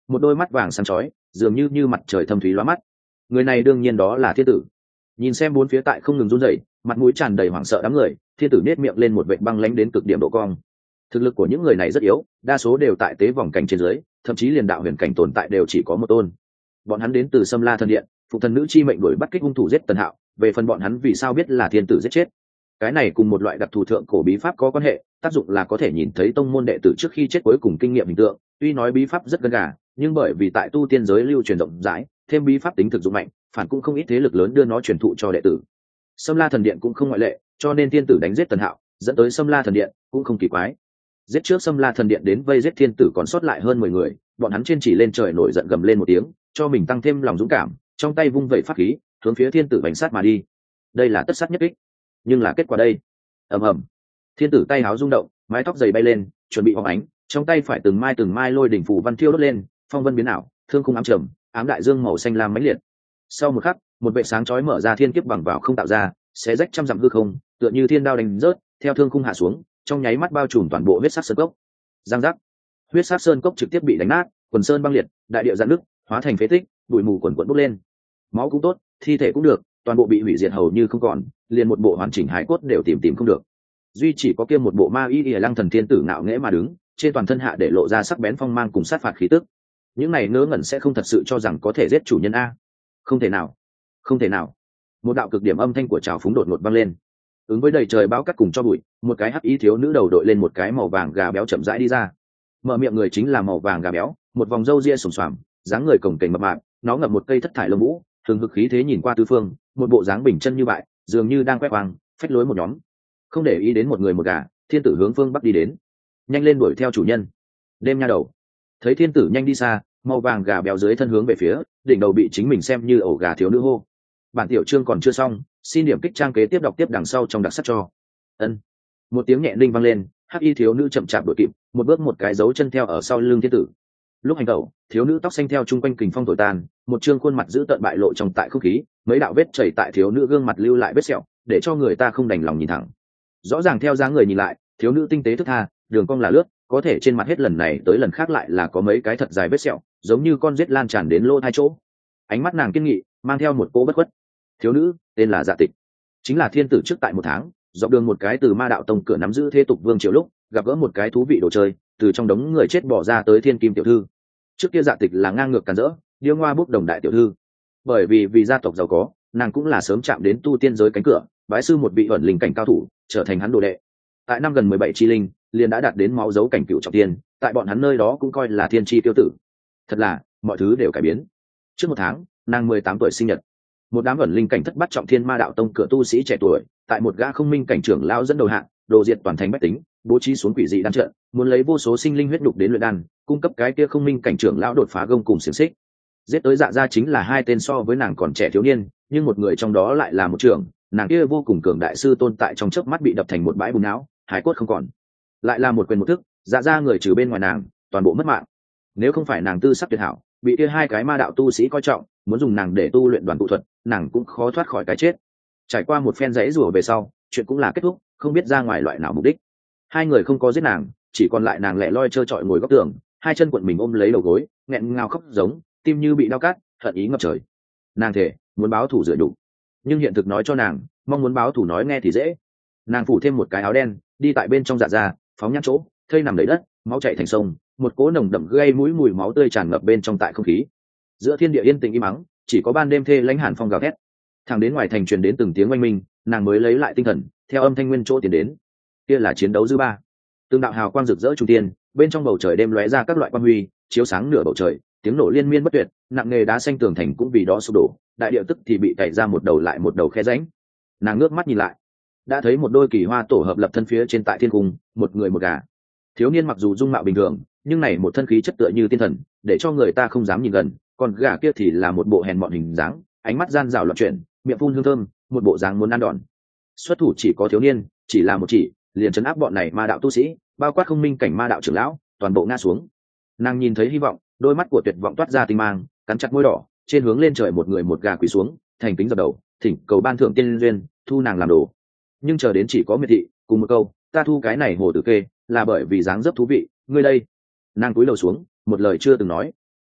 một đôi mắt vàng sáng chói dường như như mặt trời thâm thúy lóa mắt. Người này đương nhiên đó là thiên tử. Nhìn xem bốn phía tại không ngừng run rẩy, mặt mũi tràn đầy hoảng sợ đám người, thiên tử nét miệng lên một vệt băng lãnh đến cực điểm độ cong. Thực lực của những người này rất yếu, đa số đều tại tế vòng cảnh trên dưới, thậm chí liền đạo huyền cảnh tồn tại đều chỉ có một tôn. Bọn hắn đến từ Sâm La thần điện, phụ thần nữ chi mệnh đuổi bắt kích hung thủ giết Tần Hạo, về phần bọn hắn vì sao biết là thiên tử giết chết, cái này cùng một loại đặc thù thượng cổ bí pháp có quan hệ, tác dụng là có thể nhìn thấy tông môn đệ tử trước khi chết cuối cùng kinh nghiệm hình tượng. Tuy nói bí pháp rất gần gà, nhưng bởi vì tại tu tiên giới lưu truyền rộng rãi, thêm bí pháp tính thực dụng mạnh, phản cũng không ít thế lực lớn đưa nó truyền thụ cho đệ tử. Sâm La thần điện cũng không ngoại lệ, cho nên thiên tử đánh giết Tần Hạo, dẫn tới Sâm La thần điện cũng không kỳ quái. Giết trước Sâm La thần điện đến vây giết thiên tử còn sót lại hơn mười người, bọn hắn trên chỉ lên trời nổi giận gầm lên một tiếng, cho mình tăng thêm lòng dũng cảm, trong tay vung vẩy pháp khí, hướng phía thiên tử bành sát mà đi. Đây là tất sát nhất kích, nhưng là kết quả đây. Ầm ầm. Thiên tử tay háo rung động, mái tóc dày bay lên, chuẩn bị phóng ánh, trong tay phải từng mai từng mai lôi đỉnh phù văn thiêu đốt lên, phong vân biến ảo, thương khung ám trầm, ám đại dương màu xanh lam mãnh liệt. Sau một khắc, một vệ sáng chói mở ra thiên kiếp bằng vào không tạo ra, xé rách trăm dặm hư không, tựa như thiên đao đánh rớt, theo thương khung hạ xuống, trong nháy mắt bao trùm toàn bộ huyết sắc sơn cốc. Giang giác. Huyết sắc sơn cốc trực tiếp bị đánh nát, quần sơn băng liệt, đại địa giãn nứt, hóa thành phế tích, bụi mù quần quần bốc lên. Máu cũng tốt, thi thể cũng được, toàn bộ bị hủy diệt hầu như không còn, liền một bộ hoàn chỉnh hải cốt đều tìm tìm không được. Duy chỉ có kia một bộ ma y y lăng thần thiên tử ngạo nghễ mà đứng, trên toàn thân hạ để lộ ra sắc bén phong mang cùng sát phạt khí tức. Những này ngớ ngẩn sẽ không thật sự cho rằng có thể giết chủ nhân a. Không thể nào, không thể nào. Một đạo cực điểm âm thanh của trào phúng đột ngột vang lên. Ứng với đầy trời bão cát cùng cho bụi, một cái hắc y thiếu nữ đầu đội lên một cái màu vàng gà béo chậm rãi đi ra. Mở miệng người chính là màu vàng gà béo, một vòng râu ria sồm xoàm, dáng người cồng kềnh mập mạp, nó ngậm một cây thất thải lông vũ, thường hực khí thế nhìn qua tứ phương, một bộ dáng bình chân như vậy, dường như đang quét quang, phách lối một nhóm. Không để ý đến một người một gà, thiên tử hướng phương bắc đi đến. Nhanh lên đuổi theo chủ nhân. Đêm nha đầu. Thấy thiên tử nhanh đi xa, màu vàng gà béo dưới thân hướng về phía, đỉnh đầu bị chính mình xem như ổ gà thiếu nữ hô. Bản tiểu chương còn chưa xong, xin điểm kích trang kế tiếp đọc tiếp đằng sau trong đặc sắc cho. Ân. Một tiếng nhẹ linh vang lên, hắc y thiếu nữ chậm chạp đuổi kịp, một bước một cái dấu chân theo ở sau lưng thiên tử. Lúc hành tẩu, thiếu nữ tóc xanh theo chung quanh kình phong thổi tan, một trương khuôn mặt giữ tợn bại lộ trong tại không khí, mấy đạo vết chảy tại thiếu nữ gương mặt lưu lại vết sẹo, để cho người ta không đành lòng nhìn thẳng. Rõ ràng theo dáng người nhìn lại, thiếu nữ tinh tế thức tha, đường cong là lướt, có thể trên mặt hết lần này tới lần khác lại là có mấy cái thật dài vết sẹo, giống như con rết lan tràn đến lỗ hai chỗ. Ánh mắt nàng kiên nghị, mang theo một cỗ bất khuất. Thiếu nữ tên là Dạ Tịch, chính là thiên tử trước tại một tháng, dọc đường một cái từ Ma Đạo Tông cửa nắm giữ thế tục vương triều lúc, gặp gỡ một cái thú vị đồ chơi, từ trong đống người chết bỏ ra tới thiên kim tiểu thư. Trước kia Dạ Tịch là ngang ngược càn rỡ, điêu ngoa bốc đồng đại tiểu thư. Bởi vì vì gia tộc giàu có, nàng cũng là sớm chạm đến tu tiên giới cánh cửa, bái sư một vị ẩn linh cảnh cao thủ, trở thành hắn đồ đệ. Tại năm gần mười bảy chi linh, liền đã đạt đến máu dấu cảnh cựu trọng tiên, tại bọn hắn nơi đó cũng coi là thiên chi tiêu tử. Thật là, mọi thứ đều cải biến. Trước một tháng, nàng mười tám tuổi sinh nhật. Một đám ẩn linh cảnh thất bắt trọng thiên Ma Đạo Tông cửa tu sĩ trẻ tuổi, tại một gã không minh cảnh trưởng lão dẫn đầu hạng, đồ diệt toàn thành bách tính, bố trí xuống quỷ dị đan trận, muốn lấy vô số sinh linh huyết nhục đến luyện đan, cung cấp cái kia không minh cảnh trưởng lão đột phá gông cùng xiềng xích. Giết tới Dạ gia chính là hai tên so với nàng còn trẻ thiếu niên, nhưng một người trong đó lại là một trưởng, nàng kia vô cùng cường đại sư tôn tại trong chớp mắt bị đập thành một bãi bùn não, hải cốt không còn. Lại là một quyền một thức, Dạ gia người trừ bên ngoài nàng, toàn bộ mất mạng. Nếu không phải nàng tư sắc tuyệt hảo, bị kia hai cái ma đạo tu sĩ coi trọng, muốn dùng nàng để tu luyện đoàn tụ thuật, nàng cũng khó thoát khỏi cái chết. Trải qua một phen rẫy rủa về sau, chuyện cũng là kết thúc, không biết ra ngoài loại nào mục đích. Hai người không có giết nàng, chỉ còn lại nàng lẻ loi trơ trọi ngồi góc tường, hai chân cuộn mình ôm lấy đầu gối, nghẹn ngào khóc giống, tim như bị đau cắt, hận ý ngập trời. Nàng thể muốn báo thù rửa đủ, nhưng hiện thực nói cho nàng, mong muốn báo thù nói nghe thì dễ. Nàng phủ thêm một cái áo đen, đi tại bên trong Dạ gia, phóng nhãn chỗ, thây nằm đầy đất, máu chảy thành sông, một cỗ nồng đậm gây mũi mùi máu tươi tràn ngập bên trong tại không khí. Giữa thiên địa yên tĩnh im mắng, chỉ có ban đêm thê lãnh hàn phong gào thét. Thẳng đến ngoài thành truyền đến từng tiếng oanh minh, nàng mới lấy lại tinh thần, theo âm thanh nguyên chỗ tiến đến. Kia là chiến đấu dư ba. Từng đạo hào quang rực rỡ trung tiên, bên trong bầu trời đêm lóe ra các loại quang huy, chiếu sáng nửa bầu trời, tiếng nổ liên miên bất tuyệt, nặng nề đá xanh tường thành cũng vì đó sụp đổ, đại địa tức thì bị cày ra một đầu lại một đầu khe rãnh. Nàng ngước mắt nhìn lại, đã thấy một đôi kỳ hoa tổ hợp lập thân phía trên tại thiên cung, một người một gà. Thiếu niên mặc dù dung mạo bình thường, nhưng này một thân khí chất tựa như tiên thần, để cho người ta không dám nhìn gần, còn gà kia thì là một bộ hèn mọn hình dáng, ánh mắt gian rảo loạn chuyển, miệng phun hương thơm, một bộ dáng muốn ăn đòn. Xuất thủ chỉ có thiếu niên, chỉ là một chỉ, liền chấn áp bọn này ma đạo tu sĩ, bao quát không minh cảnh ma đạo trưởng lão, toàn bộ ngã xuống. Nàng nhìn thấy hy vọng, đôi mắt của tuyệt vọng toát ra tinh mang, cắn chặt môi đỏ, trên hướng lên trời một người một gà quỳ xuống, thành kính dập đầu, thỉnh cầu ban thượng tiên duyên, thu nàng làm đồ. Nhưng chờ đến chỉ có miệt thị, cùng một câu, ta thu cái này hồ tử kê, là bởi vì dáng dấp thú vị, ngươi đây. Nàng cúi đầu xuống, một lời chưa từng nói.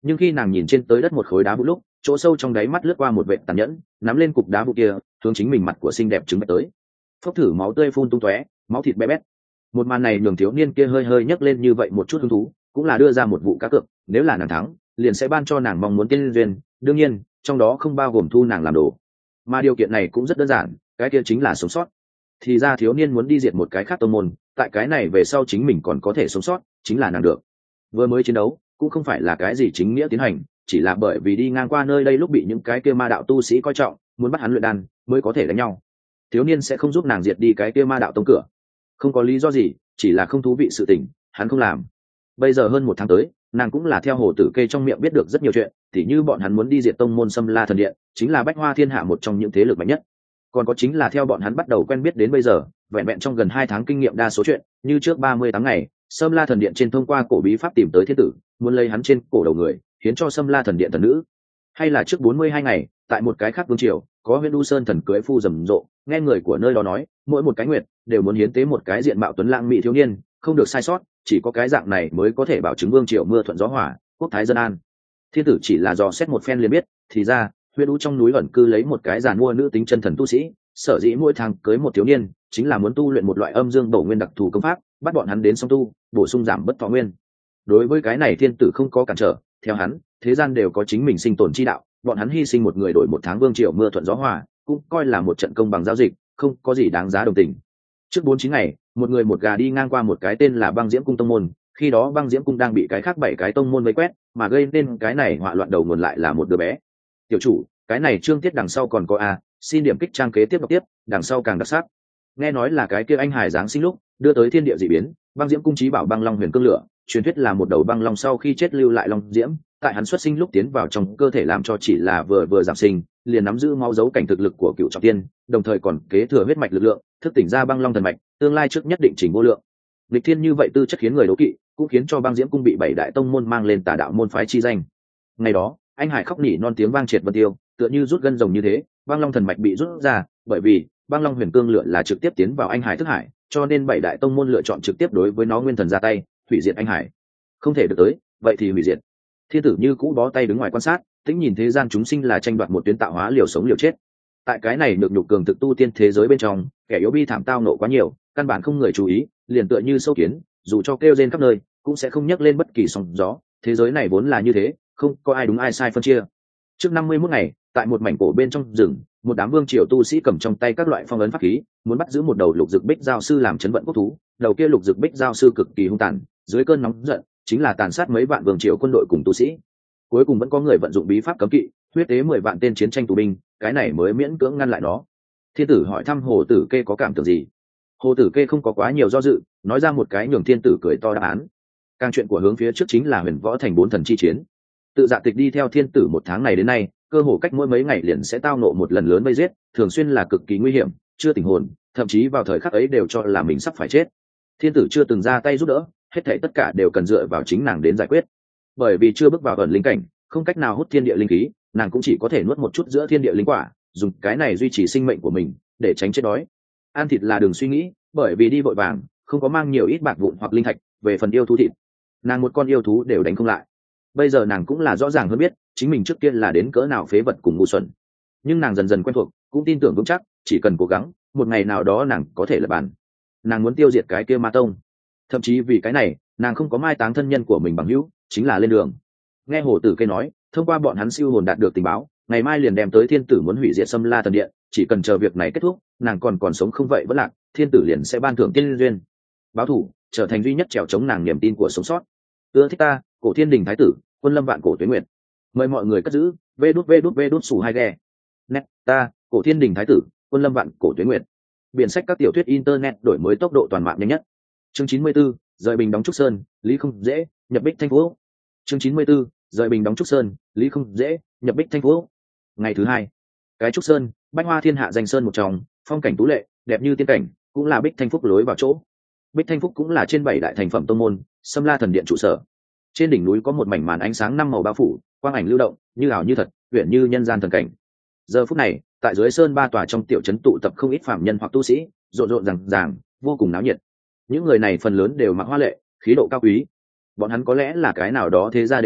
nhưng khi nàng nhìn trên tới đất một khối đá vụ lúc chỗ sâu trong đáy mắt lướt qua một vệ tàn nhẫn, nắm lên cục đá vụ kia hướng chính mình mặt của xinh đẹp trứng bạch tới. Phốc thử máu tươi phun tung tóe, máu thịt bé bét. Một màn này nhường thiếu niên kia hơi hơi nhấc lên như vậy một chút hứng thú, cũng là đưa ra một vụ cá cược, nếu là nàng thắng liền sẽ ban cho nàng mong muốn tiên duyên, đương nhiên trong đó không bao gồm thu nàng làm đồ. Mà điều kiện này cũng rất đơn giản, cái kia chính là sống sót. Thì ra thiếu niên muốn đi diệt một cái khác tông môn, tại cái này về sau chính mình còn có thể sống sót, chính là nàng được. Vừa mới chiến đấu cũng không phải là cái gì chính nghĩa tiến hành, chỉ là bởi vì đi ngang qua nơi đây lúc bị những cái kia ma đạo tu sĩ coi trọng, muốn bắt hắn luyện đan mới có thể đánh nhau. Thiếu niên sẽ không giúp nàng diệt đi cái kia ma đạo tông cửa, không có lý do gì, chỉ là không thú vị sự tình, hắn không làm. Bây giờ hơn một tháng tới, nàng cũng là theo hồ tử kê trong miệng biết được rất nhiều chuyện, tỉ như bọn hắn muốn đi diệt tông môn Sâm La Thần Điện, chính là bách hoa thiên hạ một trong những thế lực mạnh nhất. Còn có chính là theo bọn hắn bắt đầu quen biết đến bây giờ, vẹn vẹn trong gần hai tháng kinh nghiệm đa số chuyện, như trước ba mươi tháng ngày, Sâm La Thần Điện trên thông qua cổ bí pháp tìm tới thiên tử, muốn lấy hắn trên cổ đầu người, hiến cho Sâm La Thần Điện thần nữ. Hay là trước bốn mươi hai ngày, tại một cái khác vương triều, có Huyền Du Sơn thần cưới phu rầm rộ, nghe người của nơi đó nói, mỗi một cái nguyệt đều muốn hiến tế một cái diện mạo tuấn lãng mỹ thiếu niên, không được sai sót, chỉ có cái dạng này mới có thể bảo chứng vương triều mưa thuận gió hòa, quốc thái dân an. Thiên tử chỉ là dò xét một phen liền biết, thì ra Huyền Du trong núi ẩn cư lấy một cái giàn mua nữ tính chân thần tu sĩ, sở dĩ mỗi tháng cưới một thiếu niên, chính là muốn tu luyện một loại âm dương bổ nguyên đặc thù công pháp, bắt bọn hắn đến song tu, bổ sung giảm bất thọ nguyên. Đối với cái này thiên tử không có cản trở, theo hắn, thế gian đều có chính mình sinh tồn chi đạo, bọn hắn hy sinh một người đổi một tháng vương triều mưa thuận gió hòa, cũng coi là một trận công bằng giao dịch, không có gì đáng giá đồng tình. Trước bốn chín ngày, một người một gà đi ngang qua một cái tên là Băng Diễm cung tông môn, khi đó Băng Diễm cung đang bị cái khác bảy cái tông môn vây quét, mà gây nên cái này họa loạn đầu nguồn lại là một đứa bé. Tiểu chủ, cái này chương tiết đằng sau còn có a, xin điểm kích trang kế tiếp đọc tiếp, đằng sau càng đặc sắc. Nghe nói là cái kia anh hài giáng sinh lúc đưa tới thiên địa dị biến, Băng Diễm cung chí bảo băng long huyền cương lửa, truyền thuyết là một đầu băng long sau khi chết lưu lại long diễm, tại hắn xuất sinh lúc tiến vào trong cơ thể làm cho chỉ là vừa vừa giảm sinh, liền nắm giữ máu dấu cảnh thực lực của cựu trọng tiên, đồng thời còn kế thừa huyết mạch lực lượng, thức tỉnh ra băng long thần mạch, tương lai trước nhất định trình vô lượng. Lịch thiên như vậy tư chất khiến người đố kỵ, cũng khiến cho Băng Diễm cung bị bảy đại tông môn mang lên tà đạo môn phái chi danh. Ngày đó, anh hải khóc nỉ non tiếng vang triệt vân tiêu, tựa như rút gân rồng như thế, băng long thần mạch bị rút ra, bởi vì băng long huyền cương lửa là trực tiếp tiến vào anh hải thức hải, cho nên bảy đại tông môn lựa chọn trực tiếp đối với nó nguyên thần ra tay, hủy diệt anh hải. Không thể được tới, vậy thì hủy diệt. Thiên tử như cũ bó tay đứng ngoài quan sát, tĩnh nhìn thế gian chúng sinh là tranh đoạt một tuyến tạo hóa liều sống liều chết. Tại cái này được nhục cường thực tu tiên thế giới bên trong, kẻ yếu bi thảm tao nộ quá nhiều, căn bản không người chú ý, liền tựa như sâu kiến, dù cho kêu rên khắp nơi, cũng sẽ không nhấc lên bất kỳ sóng gió. Thế giới này vốn là như thế, không có ai đúng ai sai phân chia. Trước năm mươi mốt ngày, tại một mảnh cổ bên trong rừng, một đám vương triều tu sĩ cầm trong tay các loại phong ấn pháp khí, muốn bắt giữ một đầu lục dực bích giao sư làm chấn vận quốc thú. Đầu kia lục dực bích giao sư cực kỳ hung tàn, dưới cơn nóng giận, chính là tàn sát mấy vạn vương triều quân đội cùng tu sĩ. Cuối cùng vẫn có người vận dụng bí pháp cấm kỵ, huyết tế mười vạn tên chiến tranh tù binh, cái này mới miễn cưỡng ngăn lại nó. Thiên tử hỏi thăm hồ tử kê có cảm tưởng gì. Hồ tử kê không có quá nhiều do dự, nói ra một cái nhường thiên tử cười to đáp án. Càng chuyện của hướng phía trước chính là huyền võ thành bốn thần chi chiến. Tự dạ tịch đi theo thiên tử một tháng này đến nay, cơ hồ cách mỗi mấy ngày liền sẽ tao nộ một lần lớn vây giết, thường xuyên là cực kỳ nguy hiểm, chưa tỉnh hồn, thậm chí vào thời khắc ấy đều cho là mình sắp phải chết. Thiên tử chưa từng ra tay giúp đỡ, hết thảy tất cả đều cần dựa vào chính nàng đến giải quyết. Bởi vì chưa bước vào ẩn linh cảnh, không cách nào hút thiên địa linh khí, nàng cũng chỉ có thể nuốt một chút giữa thiên địa linh quả, dùng cái này duy trì sinh mệnh của mình, để tránh chết đói. Ăn thịt là đừng suy nghĩ, bởi vì đi vội vàng, không có mang nhiều ít bạc vụn hoặc linh thạch, về phần yêu thú thịt, nàng một con yêu thú đều đánh không lại. Bây giờ nàng cũng là rõ ràng hơn biết, chính mình trước kia là đến cỡ nào phế vật cùng ngu xuẩn. Nhưng nàng dần dần quen thuộc, cũng tin tưởng vững chắc, chỉ cần cố gắng, một ngày nào đó nàng có thể lập bàn. Nàng muốn tiêu diệt cái kia ma tông. Thậm chí vì cái này, nàng không có mai táng thân nhân của mình bằng hữu, chính là lên đường. Nghe hồ tử cây nói, thông qua bọn hắn siêu hồn đạt được tình báo, ngày mai liền đem tới thiên tử muốn hủy diệt Sâm La Thần Điện, chỉ cần chờ việc này kết thúc, nàng còn còn sống không vậy vẫn lạc, thiên tử liền sẽ ban thưởng tiên duyên. Báo thủ, trở thành duy nhất trèo chống nàng niềm tin của sống sót. Ưa thích ta, Cổ Thiên Đình thái tử, Quân Lâm Vạn Cổ Tuế Nguyệt. Mời mọi người cất giữ, vê đút vê đút vê đút sủ hai ghe. Nét, ta, Cổ Thiên Đình thái tử, Quân Lâm Vạn Cổ Tuế Nguyệt. Biển sách các tiểu thuyết internet đổi mới tốc độ toàn mạng nhanh nhất. Chương chín mươi 44, rời bình đóng trúc sơn, lý không dễ, nhập bích thanh phú. Chương chín mươi 44, rời bình đóng trúc sơn, lý không dễ, nhập bích thanh phú. Ngày thứ hai, cái trúc sơn, bách hoa thiên hạ danh sơn một trong, phong cảnh tú lệ, đẹp như tiên cảnh, cũng là bích thanh phúc lối vào chỗ. Bích thanh phúc cũng là trên bảy đại thành phẩm tông môn, Sâm La Thần Điện trụ sở. Trên đỉnh núi có một mảnh màn ánh sáng năm màu bao phủ, quang ảnh lưu động, như ảo như thật, uyển như nhân gian thần cảnh. Giờ phút này, tại dưới sơn ba tòa trong tiểu trấn tụ tập không ít phàm nhân hoặc tu sĩ, rộn rộn ràng ràng, vô cùng náo nhiệt. Những người này phần lớn đều mặc hoa lệ, khí độ cao quý. Bọn hắn có lẽ là cái nào đó thế gia đệ tử,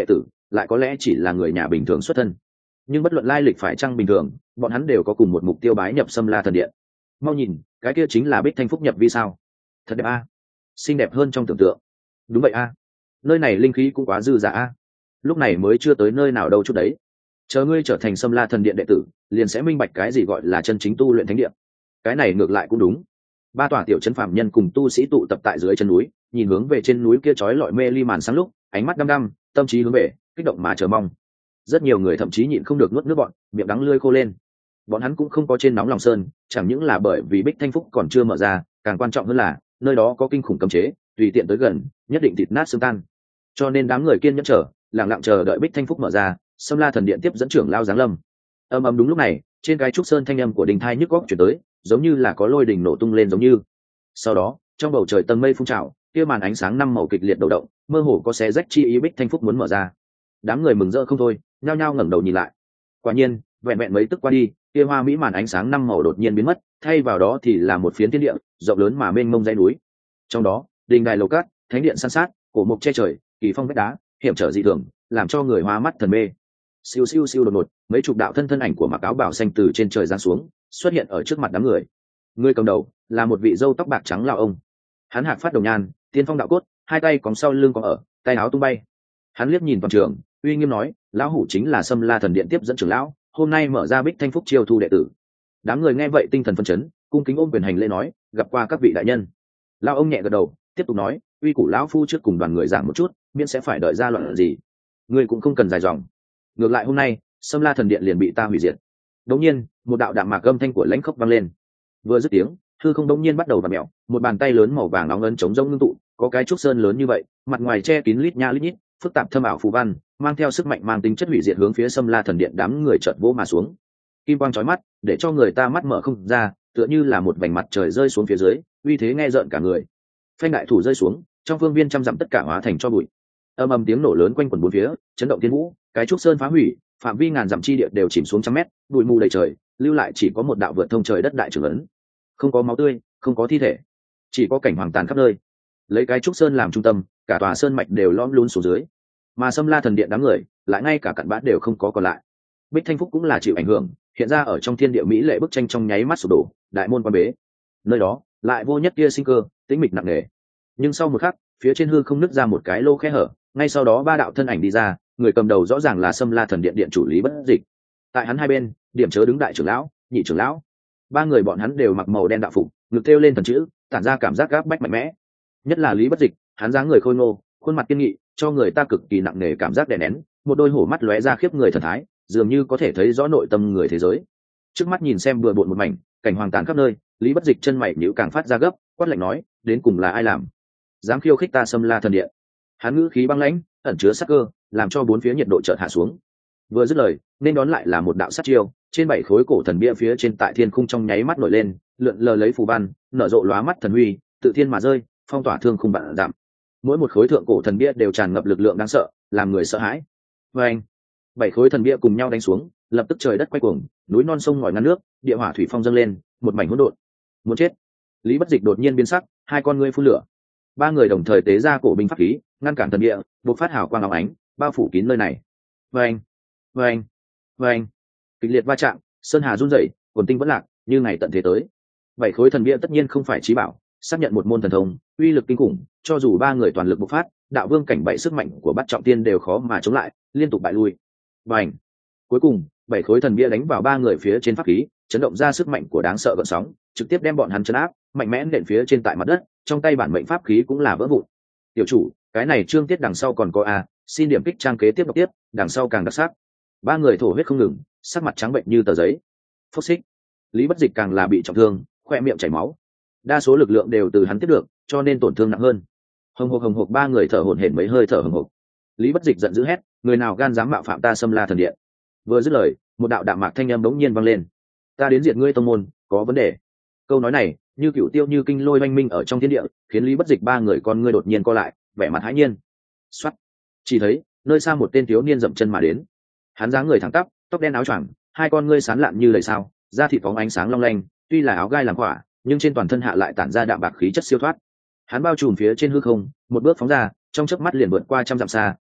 lại có lẽ chỉ là người nhà bình thường xuất thân, nhưng bất luận lai lịch phải chăng bình thường, bọn hắn đều có cùng một mục tiêu bái nhập Sâm La thần điện. Mau nhìn, cái kia chính là Bích Thanh Phúc nhập vi sao? Thật đẹp a, xinh đẹp hơn trong tưởng tượng. Đúng vậy a, nơi này linh khí cũng quá dư dả a. Lúc này mới chưa tới nơi nào đâu chút đấy, chờ ngươi trở thành Sâm La thần điện đệ tử liền sẽ minh bạch cái gì gọi là chân chính tu luyện thánh điện. Cái này ngược lại cũng đúng. Ba tòa tiểu trấn phàm nhân cùng tu sĩ tụ tập tại dưới chân núi, nhìn hướng về trên núi kia chói lọi mê ly màn sáng lúc, ánh mắt đăm đăm, tâm trí hướng về, kích động mà chờ mong. Rất nhiều người thậm chí nhịn không được nuốt nước bọt, miệng đắng lưỡi khô lên. Bọn hắn cũng không có trên nóng lòng sơn, chẳng những là bởi vì Bích Thanh Phúc còn chưa mở ra, càng quan trọng hơn là nơi đó có kinh khủng cấm chế, tùy tiện tới gần nhất định thịt nát xương tan. Cho nên đám người kiên nhẫn chờ, lặng lặng chờ đợi Bích Thanh Phúc mở ra, Sâm La thần điện tiếp dẫn trưởng lao giáng lâm. Âm ầm đúng lúc này, trên cái trúc sơn thanh âm của đình thai nhức góc chuyển tới, giống như là có lôi đình nổ tung lên giống như. Sau đó, trong bầu trời tầng mây phun trào, kia màn ánh sáng năm màu kịch liệt đầu động, mơ hồ có xé rách chi ý Bích Thanh Phúc muốn mở ra. Đám người mừng rỡ không thôi, nhao nhao ngẩng đầu nhìn lại. Quả nhiên, vẹn vẹn mấy tức qua đi, kia hoa mỹ màn ánh sáng năm màu đột nhiên biến mất, thay vào đó thì là một phiến thiên địa rộng lớn mà mênh mông dãy núi. Trong đó, đình đài lầu cát, thánh điện san sát, cổ mục che trời, kỳ phong vách đá, hiểm trở dị thường, làm cho người hoa mắt thần mê. Siêu siêu siêu đột ngột, mấy chục đạo thân thân ảnh của mặc áo bảo xanh từ trên trời giáng xuống, xuất hiện ở trước mặt đám người. Người cầm đầu là một vị râu tóc bạc trắng lão ông. Hắn hạc phát đồng nhan, tiên phong đạo cốt, hai tay còng sau lưng còng ở, tay áo tung bay. Hắn liếc nhìn toàn trường, uy nghiêm nói, lão hủ chính là Sâm La thần điện tiếp dẫn trưởng lão, hôm nay mở ra Bích Thanh Phúc chiêu thu đệ tử. Đám người nghe vậy tinh thần phấn chấn, cung kính ôm quyền hành lễ nói, gặp qua các vị đại nhân. Lão ông nhẹ gật đầu, tiếp tục nói, uy củ lão phu trước cùng đoàn người giảng một chút, miễn sẽ phải đợi ra loạn gì. Ngươi cũng không cần dài dòng. Ngược lại hôm nay, Sâm La thần điện liền bị ta hủy diệt. Đống nhiên, một đạo đạm mạc âm thanh của lãnh khốc vang lên. Vừa dứt tiếng, hư không đống nhiên bắt đầu vặn mèo, một bàn tay lớn màu vàng nóng ấn chống rông ngưng tụ, có cái trúc sơn lớn như vậy, mặt ngoài che kín lít nha lít nhít, phức tạp thâm ảo phù văn, mang theo sức mạnh mang tính chất hủy diệt hướng phía Sâm La thần điện đám người chợt vỗ mà xuống. Kim quang chói mắt, để cho người ta mắt mở không ra, tựa như là một vành mặt trời rơi xuống phía dưới, uy thế nghe rợn cả người. Phanh đại thủ rơi xuống, trong phương viên trăm dặm tất cả hóa thành cho bụi. Âm ầm tiếng nổ lớn quanh quẩn bốn phía, chấn động thiên vũ, cái trúc sơn phá hủy, phạm vi ngàn dặm chi địa đều chìm xuống trăm mét, bụi mù đầy trời, lưu lại chỉ có một đạo vượt thông trời đất đại trưởng ấn. Không có máu tươi, không có thi thể, chỉ có cảnh hoàng tàn khắp nơi. Lấy cái trúc sơn làm trung tâm, cả tòa sơn mạch đều lõm lún xuống dưới, mà Sâm La thần điện đám người lại ngay cả cặn bã đều không có còn lại. Bích Thanh Phúc cũng là chịu ảnh hưởng, hiện ra ở trong thiên địa mỹ lệ bức tranh trong nháy mắt sụp đổ, đại môn quan bế. Nơi đó lại vô nhất kia sinh cơ, tĩnh mịch nặng nề. Nhưng sau một khắc, phía trên hư không nứt ra một cái lô khe hở, ngay sau đó ba đạo thân ảnh đi ra, người cầm đầu rõ ràng là Sâm La thần điện điện chủ Lý Bất Dịch. Tại hắn hai bên, điểm chớ đứng đại trưởng lão, nhị trưởng lão. Ba người bọn hắn đều mặc màu đen đạo phục, ngực thêu lên thần chữ, tản ra cảm giác gáp bách mạnh mẽ. Nhất là Lý Bất Dịch, hắn dáng người khôi ngô, khuôn mặt kiên nghị, cho người ta cực kỳ nặng nề cảm giác đè nén, một đôi hổ mắt lóe ra khiếp người thần thái, dường như có thể thấy rõ nội tâm người thế giới. Trước mắt nhìn xem bừa bộn một mảnh, cảnh hoàng tàn khắp nơi, Lý Bất Dịch chân mày nhíu càng phát ra gấp, quát lạnh nói, đến cùng là ai làm? Dám khiêu khích ta Sâm La thần điện? Hắn ngữ khí băng lãnh, ẩn chứa sát cơ, làm cho bốn phía nhiệt độ chợt hạ xuống. Vừa dứt lời, nên đón lại là một đạo sát chiêu, trên bảy khối cổ thần bia phía trên tại thiên khung trong nháy mắt nổi lên, lượn lờ lấy phù văn, nở rộ lóa mắt thần huy, tự thiên mà rơi, phong tỏa thương khung vạn dặm. Mỗi một khối thượng cổ thần bia đều tràn ngập lực lượng đáng sợ, làm người sợ hãi. Và anh, bảy khối thần bia cùng nhau đánh xuống, lập tức trời đất quay cuồng, núi non sông ngòi ngăn nước, địa hỏa thủy phong dâng lên, một mảnh hỗn độn. Muốn chết! Lý Bất Dịch đột nhiên biến sắc, hai con ngươi phun lửa. Ba người đồng thời tế ra cổ binh pháp khí, ngăn cản thần bia, bộc phát hào quang óng ánh, bao phủ kín nơi này. Và anh, và anh, và anh, kịch liệt va chạm, sơn hà run rẩy, quần tinh vẫn lạc, như ngày tận thế tới. Bảy khối thần bia tất nhiên không phải chí bảo, xác nhận một môn thần thông, uy lực kinh khủng, cho dù ba người toàn lực bộc phát, đạo vương cảnh bảy sức mạnh của Bát Trọng Tiên đều khó mà chống lại, liên tục bại lui. Bành! Cuối cùng, bảy khối thần bia đánh vào ba người phía trên pháp khí, chấn động ra sức mạnh của đáng sợ gợn sóng, trực tiếp đem bọn hắn chấn áp, mạnh mẽ nện phía trên tại mặt đất, trong tay bản mệnh pháp khí cũng là vỡ vụn. Tiểu chủ, cái này chương tiết đằng sau còn có a, xin điểm kích trang kế tiếp đọc tiếp, đằng sau càng đặc sắc. Ba người thổ huyết không ngừng, sắc mặt trắng bệnh như tờ giấy. Phốc xích. Lý Bất Dịch càng là bị trọng thương, khoe miệng chảy máu. Đa số lực lượng đều từ hắn tiếp được, cho nên tổn thương nặng hơn. Hồng hộc hồng hộc ba người thở hổn hển mấy hơi thở hồng hộc. Lý Bất Dịch giận dữ hét, người nào gan dám mạo phạm ta Sâm La thần điện? Vừa dứt lời, một đạo đạm mạc thanh âm bỗng nhiên vang lên. Ta đến diệt ngươi tông môn, có vấn đề. Câu nói này, như cựu tiêu như kinh lôi oanh minh ở trong thiên địa, khiến Lý Bất Dịch ba người con ngươi đột nhiên co lại, vẻ mặt hãi nhiên. Soát. Chỉ thấy, nơi xa một tên thiếu niên dậm chân mà đến. Hắn dáng người thẳng tắp, tóc đen áo choàng, hai con ngươi sáng lạn như đầy sao, da thịt phóng ánh sáng long lanh, tuy là áo gai làm quả, nhưng trên toàn thân hạ lại tản ra đạm bạc khí chất siêu thoát. Hắn bao trùm phía trên hư không, một bước phóng ra, trong chớp mắt liền vượt qua trăm dặm xa,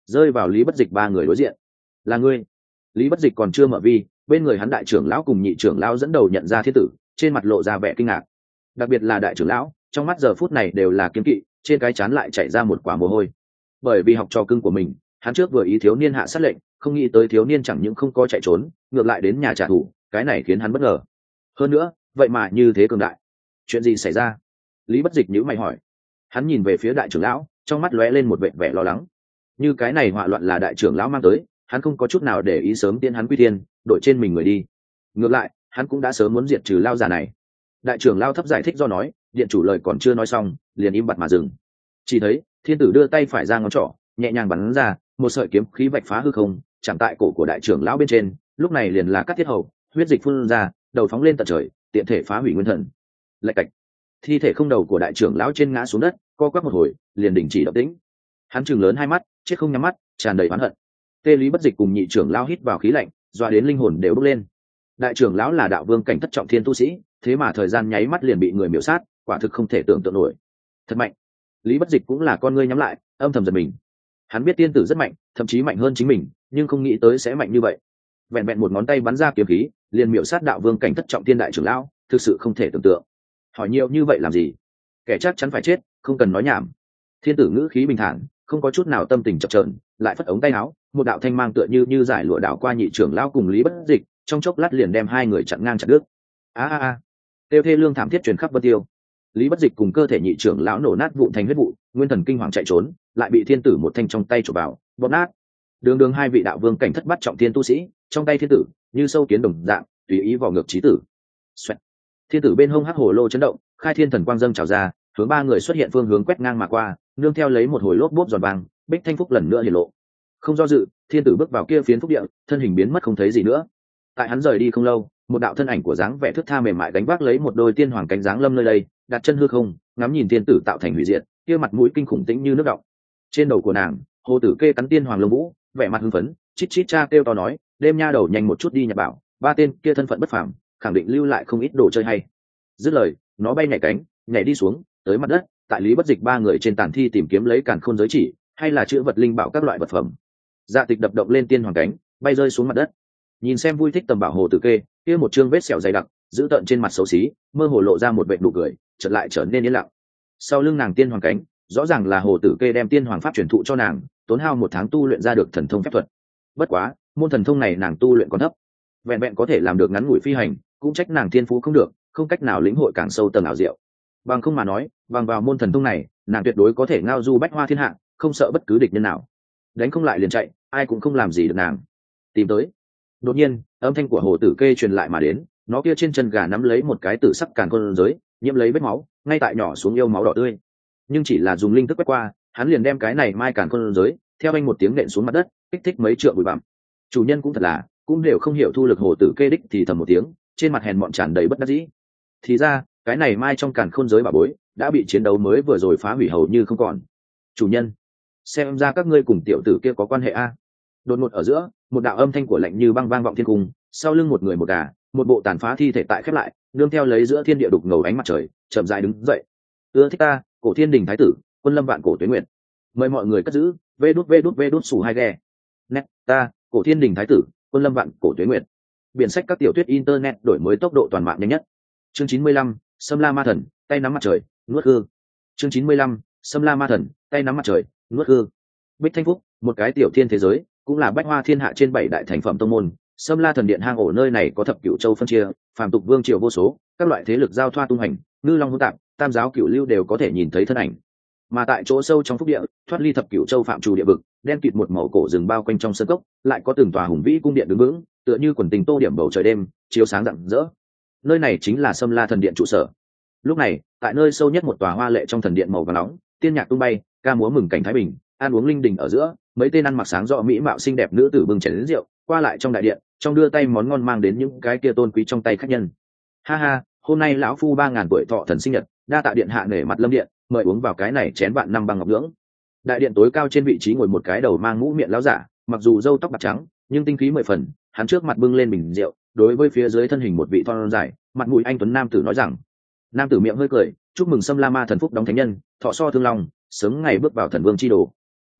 rơi vào Lý Bất Dịch ba người đối diện. Là ngươi? Lý Bất Dịch còn chưa mở vi, bên người hắn đại trưởng lão cùng nhị trưởng lão dẫn đầu nhận ra thiên tử, trên mặt lộ ra vẻ kinh ngạc. Đặc biệt là đại trưởng lão, trong mắt giờ phút này đều là kiêng kỵ, trên cái trán lại chảy ra một quả mồ hôi. Bởi vì học trò cưng của mình, hắn trước vừa ý thiếu niên hạ sát lệnh, không nghĩ tới thiếu niên chẳng những không có chạy trốn, ngược lại đến nhà trả thù, cái này khiến hắn bất ngờ. Hơn nữa, vậy mà như thế cường đại. Chuyện gì xảy ra? Lý Bất Dịch nhíu mày hỏi. Hắn nhìn về phía đại trưởng lão, trong mắt lóe lên một vẻ vẻ lo lắng. Như cái này họa loạn là đại trưởng lão mang tới, hắn không có chút nào để ý sớm tiến hắn quy tiên, đội trên mình người đi. Ngược lại, hắn cũng đã sớm muốn diệt trừ lao giả này. Đại trưởng lão thấp giải thích do nói, điện chủ lời còn chưa nói xong, liền im bặt mà dừng. Chỉ thấy thiên tử đưa tay phải ra ngón trỏ, nhẹ nhàng bắn ra một sợi kiếm khí vạch phá hư không, chạm tại cổ của đại trưởng lão bên trên. Lúc này liền là cắt thiết hầu, huyết dịch phun ra, đầu phóng lên tận trời, tiện thể phá hủy nguyên thần. Lạch cạch, thi thể không đầu của đại trưởng lão trên ngã xuống đất, co quắp một hồi, liền đình chỉ động tĩnh. Hắn trừng lớn hai mắt, chết không nhắm mắt, tràn đầy oán hận. Tê Lý Bất Dịch cùng nhị trưởng lão hít vào khí lạnh, doa đến linh hồn đều bốc lên. Đại trưởng lão là đạo vương cảnh thất trọng thiên tu sĩ, thế mà thời gian nháy mắt liền bị người miểu sát, quả thực không thể tưởng tượng nổi. Thật mạnh. Lý Bất Dịch cũng là con ngươi nhắm lại, âm thầm giật mình. Hắn biết tiên tử rất mạnh, thậm chí mạnh hơn chính mình, nhưng không nghĩ tới sẽ mạnh như vậy. Vẹn vẹn một ngón tay bắn ra kiếm khí, liền miểu sát đạo vương cảnh thất trọng thiên đại trưởng lão, thực sự không thể tưởng tượng. Hỏi nhiều như vậy làm gì? Kẻ chắc chắn phải chết, không cần nói nhảm. Thiên tử ngữ khí bình thản, không có chút nào tâm tình chập chờn, lại phất ống tay áo, một đạo thanh mang tựa như như giải lụa đảo qua nhị trưởng lão cùng Lý Bất Dịch, trong chốc lát liền đem hai người chặn ngang chặt đứt. A a a! Tiêu thê lương thảm thiết truyền khắp Vân Tiêu. Lý Bất Dịch cùng cơ thể nhị trưởng lão nổ nát vụn thành huyết vụ, nguyên thần kinh hoàng chạy trốn, lại bị thiên tử một thanh trong tay chụp vào, bóp nát. Đường đường hai vị đạo vương cảnh thất bát trọng thiên tu sĩ, trong tay thiên tử như sâu kiến đồng dạng, tùy ý vào ngược chí tử. Xoẹt. Thiên tử bên hông hắc hồ lô chấn động, khai thiên thần quang dâng trào ra, hướng ba người xuất hiện phương hướng quét ngang mà qua, nương theo lấy một hồi lốp bốp giòn vàng, Bích Thanh Phúc lần nữa hiện lộ. Không do dự, thiên tử bước vào kia phiến phúc địa, thân hình biến mất không thấy gì nữa. Tại hắn rời đi không lâu, một đạo thân ảnh của dáng vẻ thướt tha mềm mại gánh vác lấy một đôi tiên hoàng cánh dáng lâm nơi đây, đặt chân hư không, ngắm nhìn thiên tử tạo thành hủy diệt, kia mặt mũi kinh khủng tĩnh như nước động. Trên đầu của nàng, hồ tử kê cắn tiên hoàng lông vũ, vẻ mặt hưng phấn, chít chít cha kêu to nói, đêm nha đầu nhanh một chút đi nhặt bảo, ba tên kia thân phận bất phàm, khẳng định lưu lại không ít đồ chơi hay. Dứt lời, nó bay nhảy cánh, nhảy đi xuống, tới mặt đất, tại Lý Bất Dịch ba người trên tàn thi tìm kiếm lấy càn khôn giới chỉ, hay là chữ vật linh bảo các loại vật phẩm. Dạ Tịch đập động lên tiên hoàng cánh, bay rơi xuống mặt đất. Nhìn xem vui thích tầm bảo hồ tử kê, kia một chương vết sẹo dày đặc, giữ tợn trên mặt xấu xí, mơ hồ lộ ra một vệt nụ cười, chợt lại trở nên yên lặng. Sau lưng nàng tiên hoàng cánh, rõ ràng là hồ tử kê đem tiên hoàng pháp truyền thụ cho nàng, tốn hao một tháng tu luyện ra được thần thông phép thuật. Bất quá, môn thần thông này nàng tu luyện còn thấp, vẹn vẹn có thể làm được ngắn ngủi phi hành, cũng trách nàng thiên phú không được, không cách nào lĩnh hội càng sâu tầng ảo diệu. Bằng không mà nói, bằng vào môn thần thông này, nàng tuyệt đối có thể ngao du bách hoa thiên hạ, không sợ bất cứ địch nhân nào. Đánh không lại liền chạy, ai cũng không làm gì được nàng. Tìm tới. Đột nhiên, âm thanh của hồ tử kê truyền lại mà đến, nó kia trên chân gà nắm lấy một cái tử sắc càn khôn giới, nhiễm lấy vết máu, ngay tại nhỏ xuống yêu máu đỏ tươi. Nhưng chỉ là dùng linh thức quét qua, hắn liền đem cái này mai càn khôn giới, theo anh một tiếng nện xuống mặt đất, kích thích mấy trượng bụi bặm. Chủ nhân cũng thật là, cũng đều không hiểu thu lực hồ tử kê đích thì thầm một tiếng, trên mặt hèn mọn tràn đầy bất đắc dĩ. Thì ra, cái này mai trong càn khôn giới bà bối, đã bị chiến đấu mới vừa rồi phá hủy hầu như không còn. Chủ nhân, xem ra các ngươi cùng tiểu tử kia có quan hệ a. Đột ngột ở giữa, một đạo âm thanh của lạnh như băng vang vọng thiên cung, sau lưng một người một gà, một bộ tàn phá thi thể tại khép lại, nương theo lấy giữa thiên địa đục ngầu ánh mặt trời, chậm rãi đứng dậy. Ưa thích ta, Cổ Thiên Đình thái tử, Quân Lâm vạn cổ tuế nguyệt. Mời mọi người cất giữ, vê đút vê đút vê đút sủ hai ghe. Nét, ta, Cổ Thiên Đình thái tử, Quân Lâm vạn cổ tuế nguyệt. Biển sách các tiểu thuyết internet đổi mới tốc độ toàn mạng nhanh nhất. Chương chín mươi lăm, Sâm La Ma Thần, tay nắm mặt trời, nuốt hư. Chương chín mươi lăm, Sâm La Ma Thần, tay nắm mặt trời, nuốt hư. Bích Thanh Phúc, một cái tiểu thiên thế giới, cũng là bách hoa thiên hạ trên bảy đại thành phẩm tông môn. Sâm La Thần Điện hang ổ nơi này có thập cửu châu phân chia, phàm tục vương triều vô số, các loại thế lực giao thoa tung hành, ngư long hỗn tạp, tam giáo cửu lưu đều có thể nhìn thấy thân ảnh. Mà tại chỗ sâu trong phúc địa, thoát ly thập cửu châu phạm trù địa vực, đen kịt một màu cổ rừng bao quanh trong sân cốc, lại có từng tòa hùng vĩ cung điện đứng vững, tựa như quần tình tô điểm bầu trời đêm, chiếu sáng rạng rỡ. Nơi này chính là Sâm La Thần Điện trụ sở. Lúc này, tại nơi sâu nhất một tòa hoa lệ trong thần điện màu vàng nóng, tiên nhạc tung bay, ca múa mừng cảnh thái bình, ăn uống linh đình ở giữa, mấy tên ăn mặc sáng rõ mỹ mạo xinh đẹp nữ tử bưng chén rượu, qua lại trong đại điện, trong đưa tay món ngon mang đến những cái kia tôn quý trong tay khách nhân. Ha ha, hôm nay lão phu ba ngàn tuổi thọ thần sinh nhật, đa tạ điện hạ nể mặt lâm điện, mời uống vào cái này chén vạn năm bằng ngọc nhưỡng. Đại điện tối cao trên vị trí ngồi một cái đầu mang mũ miệng lão giả, mặc dù râu tóc bạc trắng, nhưng tinh khí mười phần, hắn trước mặt bưng lên bình rượu, đối với phía dưới thân hình một vị thon dài, mặt mũi anh tuấn nam tử nói rằng. Nam tử miệng hơi cười, chúc mừng Sâm La Ma Thần phúc đóng thánh nhân, thọ so thương long, sớm ngày bước vào thần vương chi đồ.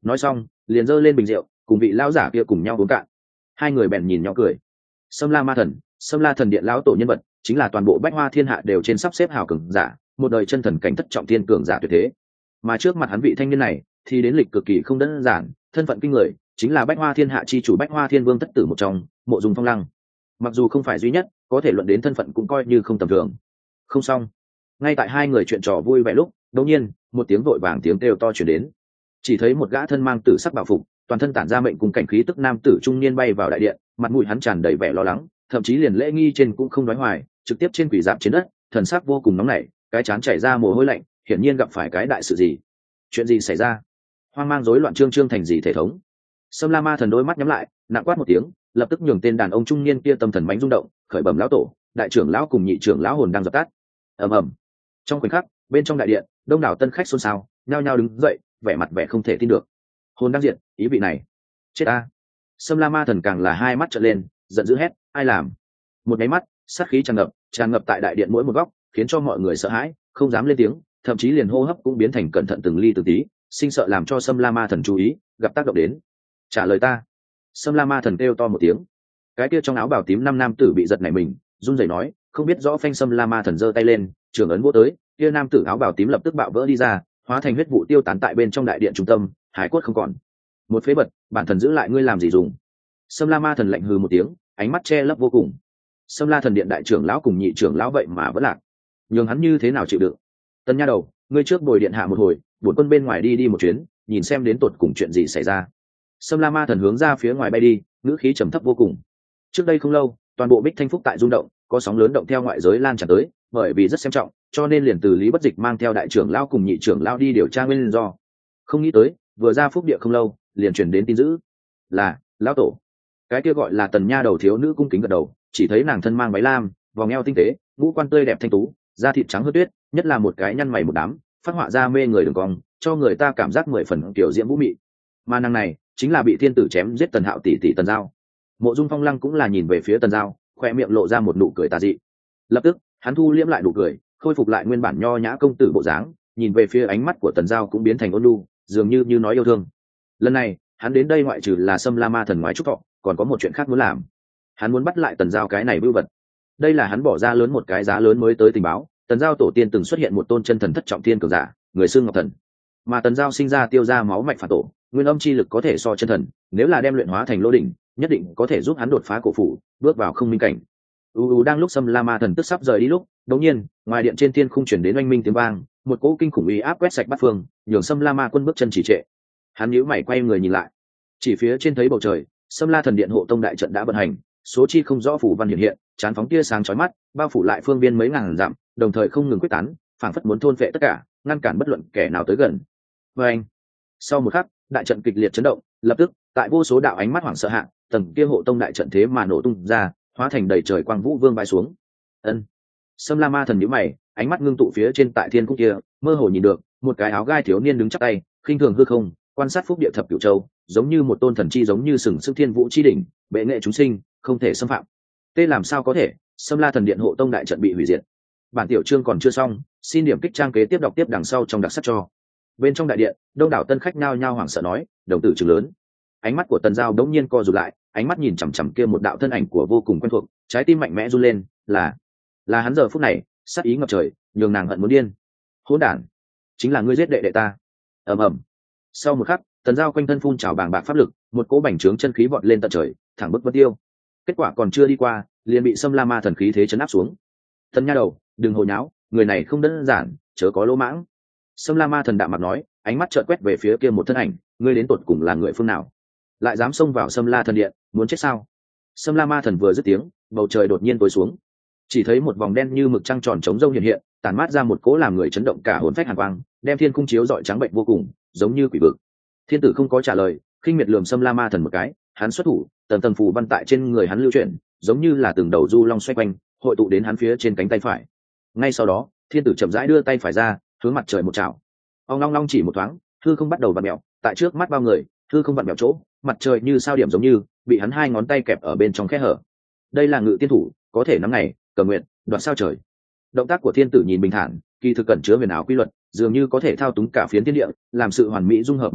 nói xong liền giơ lên bình rượu cùng vị lão giả kia cùng nhau uống cạn. Hai người bèn nhìn nhau cười. Sâm La Ma Thần, Sâm La Thần Điện lão tổ nhân vật, chính là toàn bộ bách hoa thiên hạ đều trên sắp xếp hào cường giả, một đời chân thần cảnh thất trọng thiên cường giả tuyệt thế. Mà trước mặt hắn vị thanh niên này thì đến lịch cực kỳ không đơn giản, thân phận kinh người, chính là bách hoa thiên hạ chi chủ bách hoa thiên vương thất tử một trong, Mộ Dung Phong Lăng. Mặc dù không phải duy nhất, có thể luận đến thân phận cũng coi như không tầm thường. Không xong, ngay tại hai người chuyện trò vui vẻ lúc, đột nhiên một tiếng vội vàng tiếng kêu to truyền đến. Chỉ thấy một gã thân mang tử sắc bảo phục, toàn thân tản ra mệnh cùng cảnh khí tức nam tử trung niên bay vào đại điện, mặt mũi hắn tràn đầy vẻ lo lắng, thậm chí liền lễ nghi trên cũng không nói hoài, trực tiếp trên quỷ dạp trên đất, thần sắc vô cùng nóng nảy, cái chán chảy ra mồ hôi lạnh, hiển nhiên gặp phải cái đại sự gì. Chuyện gì xảy ra? Hoang mang rối loạn trương trương thành gì thể thống? Sâm La Ma Thần đôi mắt nhắm lại, nặng quát một tiếng, lập tức nhường tên đàn ông trung niên kia tâm thần bánh rung động, khởi bẩm lão tổ, đại trưởng lão cùng nhị trưởng lão hồn đang dập tắt. Ầm ầm. Trong khoảnh khắc, bên trong đại điện, đông đảo tân khách xôn xao, nhao nhao đứng dậy, vẻ mặt vẻ không thể tin được. Hồn đang diệt, ý vị này, chết a! Sâm La Ma Thần càng là hai mắt trợn lên, giận dữ hét, ai làm? Một cái mắt, sát khí tràn ngập, tràn ngập tại đại điện mỗi một góc, khiến cho mọi người sợ hãi, không dám lên tiếng, thậm chí liền hô hấp cũng biến thành cẩn thận từng ly từng tí, sinh sợ làm cho Sâm La Ma Thần chú ý, gặp tác động đến. Trả lời ta. Sâm La Ma Thần kêu to một tiếng. Cái kia trong áo bào tím năm nam tử bị giật nảy mình, run rẩy nói, không biết rõ phanh. Sâm La Ma Thần giơ tay lên, trường ấn vỗ tới, kia nam tử áo bào tím lập tức bạo vỡ đi ra, hóa thành huyết vụ tiêu tán tại bên trong đại điện trung tâm, hải cốt không còn. Một phế bật, bản thần giữ lại ngươi làm gì dùng? Sâm La Ma Thần lạnh hừ một tiếng, ánh mắt che lấp vô cùng. Sâm La Thần Điện đại trưởng lão cùng nhị trưởng lão vậy mà vẫn lạc, nhường hắn như thế nào chịu đựng? Tân nha đầu, ngươi trước bồi điện hạ một hồi, bổn quân bên ngoài đi đi một chuyến, nhìn xem đến tột cùng chuyện gì xảy ra. Sâm La Ma Thần hướng ra phía ngoài bay đi, ngữ khí trầm thấp vô cùng. Trước đây không lâu, toàn bộ Bích Thanh Phúc tại rung động, có sóng lớn động theo ngoại giới lan tràn tới, bởi vì rất xem trọng, cho nên liền từ Lý Bất Dịch mang theo đại trưởng lão cùng nhị trưởng lão đi điều tra nguyên do. Không nghĩ tới, vừa ra phúc địa không lâu, liền truyền đến tin dữ, là lão tổ. Cái kia gọi là Tần nha đầu thiếu nữ cung kính gật đầu, chỉ thấy nàng thân mang váy lam, vòng eo tinh tế, ngũ quan tươi đẹp thanh tú, da thịt trắng hơn tuyết, nhất là một cái nhăn mày một đám, phát họa ra mê người đường cong, cho người ta cảm giác mười phần kiểu diễm vũ mị. Mà nàng này chính là bị thiên tử chém giết Tần Hạo tỷ tỷ Tần Giao. Mộ Dung Phong Lăng cũng là nhìn về phía Tần Giao, khoe miệng lộ ra một nụ cười tà dị. Lập tức, hắn thu liễm lại nụ cười, khôi phục lại nguyên bản nho nhã công tử bộ dáng, nhìn về phía ánh mắt của Tần Giao cũng biến thành ôn nhu, dường như như nói yêu thương. Lần này, hắn đến đây ngoại trừ là Sâm La Ma Thần ngoái chúc thọ, còn có một chuyện khác muốn làm. Hắn muốn bắt lại Tần Giao cái này bưu vật. Đây là hắn bỏ ra lớn một cái giá lớn mới tới tình báo, Tần Giao tổ tiên từng xuất hiện một tôn chân thần thất trọng thiên cường giả, người xưng Ngọc Thần. Mà Tần Giao sinh ra tiêu ra máu mạch phản tổ, nguyên âm chi lực có thể so chân thần, nếu là đem luyện hóa thành lô đỉnh, nhất định có thể giúp hắn đột phá cổ phủ, bước vào không minh cảnh. U u đang lúc Sâm La Ma Thần tức sắp rời đi lúc, đột nhiên, ngoài điện trên thiên khung truyền đến oanh minh tiếng vang, một cỗ kinh khủng uy áp quét sạch bát phương, nhường Sâm La Ma quân bước chân trì trệ. Hắn nhíu mày quay người nhìn lại, chỉ phía trên thấy bầu trời, Sâm La Thần Điện hộ tông đại trận đã vận hành, số chi không rõ phủ văn hiện hiện, chán phóng tia sáng chói mắt, bao phủ lại phương viên mấy ngàn dặm, đồng thời không ngừng quyết tán, phảng phất muốn thôn phệ tất cả, ngăn cản bất luận kẻ nào tới gần. Và anh, sau một khắc, đại trận kịch liệt chấn động, lập tức, tại vô số đạo ánh mắt hoảng sợ hạ, tầng kia hộ tông đại trận thế mà nổ tung ra, hóa thành đầy trời quang vũ vương bay xuống. Ân. Sâm La Ma Thần nhíu mày, ánh mắt ngưng tụ phía trên tại thiên cung kia, mơ hồ nhìn được một cái áo gai thiếu niên đứng chắp tay, khinh thường hư không, quan sát phúc địa thập cửu châu, giống như một tôn thần chi, giống như sừng sững thiên vũ chi đỉnh, bệ nghệ chúng sinh, không thể xâm phạm. Tê làm sao có thể? Sâm La Thần Điện hộ tông đại trận bị hủy diệt. Bản tiểu chương còn chưa xong, xin điểm kích trang kế tiếp đọc tiếp đằng sau trong đặc sắc cho. Bên trong đại điện, đông đảo tân khách nhao nhao hoảng sợ nói, đồng tử trừng lớn. Ánh mắt của Tần Giao đống nhiên co rụt lại, ánh mắt nhìn chằm chằm kia một đạo thân ảnh của vô cùng quen thuộc, trái tim mạnh mẽ run lên, là là hắn giờ phút này, sát ý ngập trời, nhường nàng hận muốn điên. Hỗn đản, chính là ngươi giết đệ đệ ta. Ầm ầm. Sau một khắc, Tần Giao quanh thân phun trào bàng bạc pháp lực, một cỗ bành trướng chân khí vọt lên tận trời, thẳng bức vân tiêu. Kết quả còn chưa đi qua, liền bị Sâm La Ma Thần khí thế chấn áp xuống. Thần nha đầu, đừng hồi nháo, người này không đơn giản, chớ có lỗ mãng. Sâm La Ma Thần đạm mặt nói, ánh mắt trợn quét về phía kia một thân ảnh, ngươi đến tột cùng là người phương nào, lại dám xông vào Sâm La Thần Điện, muốn chết sao? Sâm La Ma Thần vừa dứt tiếng, bầu trời đột nhiên tối xuống, chỉ thấy một vòng đen như mực trăng tròn trống rông hiện hiện, tản mát ra một cỗ làm người chấn động cả hồn phách hàn quang, đem thiên cung chiếu rọi trắng bệnh vô cùng, giống như quỷ vực. Thiên tử không có trả lời, khinh miệt lườm Sâm La Ma Thần một cái, hắn xuất thủ, tầng tầng phù văn tại trên người hắn lưu chuyển, giống như là từng đầu du long xoay quanh, hội tụ đến hắn phía trên cánh tay phải. Ngay sau đó, thiên tử chậm rãi đưa tay phải ra, hướng mặt trời một chảo. Ông long long chỉ một thoáng, hư không bắt đầu vặn mèo, tại trước mắt bao người, hư không vặn mèo chỗ, mặt trời như sao điểm giống như bị hắn hai ngón tay kẹp ở bên trong khe hở. Đây là ngự tiên thủ, có thể nắm ngày, cầu nguyện, đoạt sao trời. Động tác của thiên tử nhìn bình thản, kỳ thực cẩn chứa huyền ảo quy luật, dường như có thể thao túng cả phiến thiên địa, làm sự hoàn mỹ dung hợp một chỗ,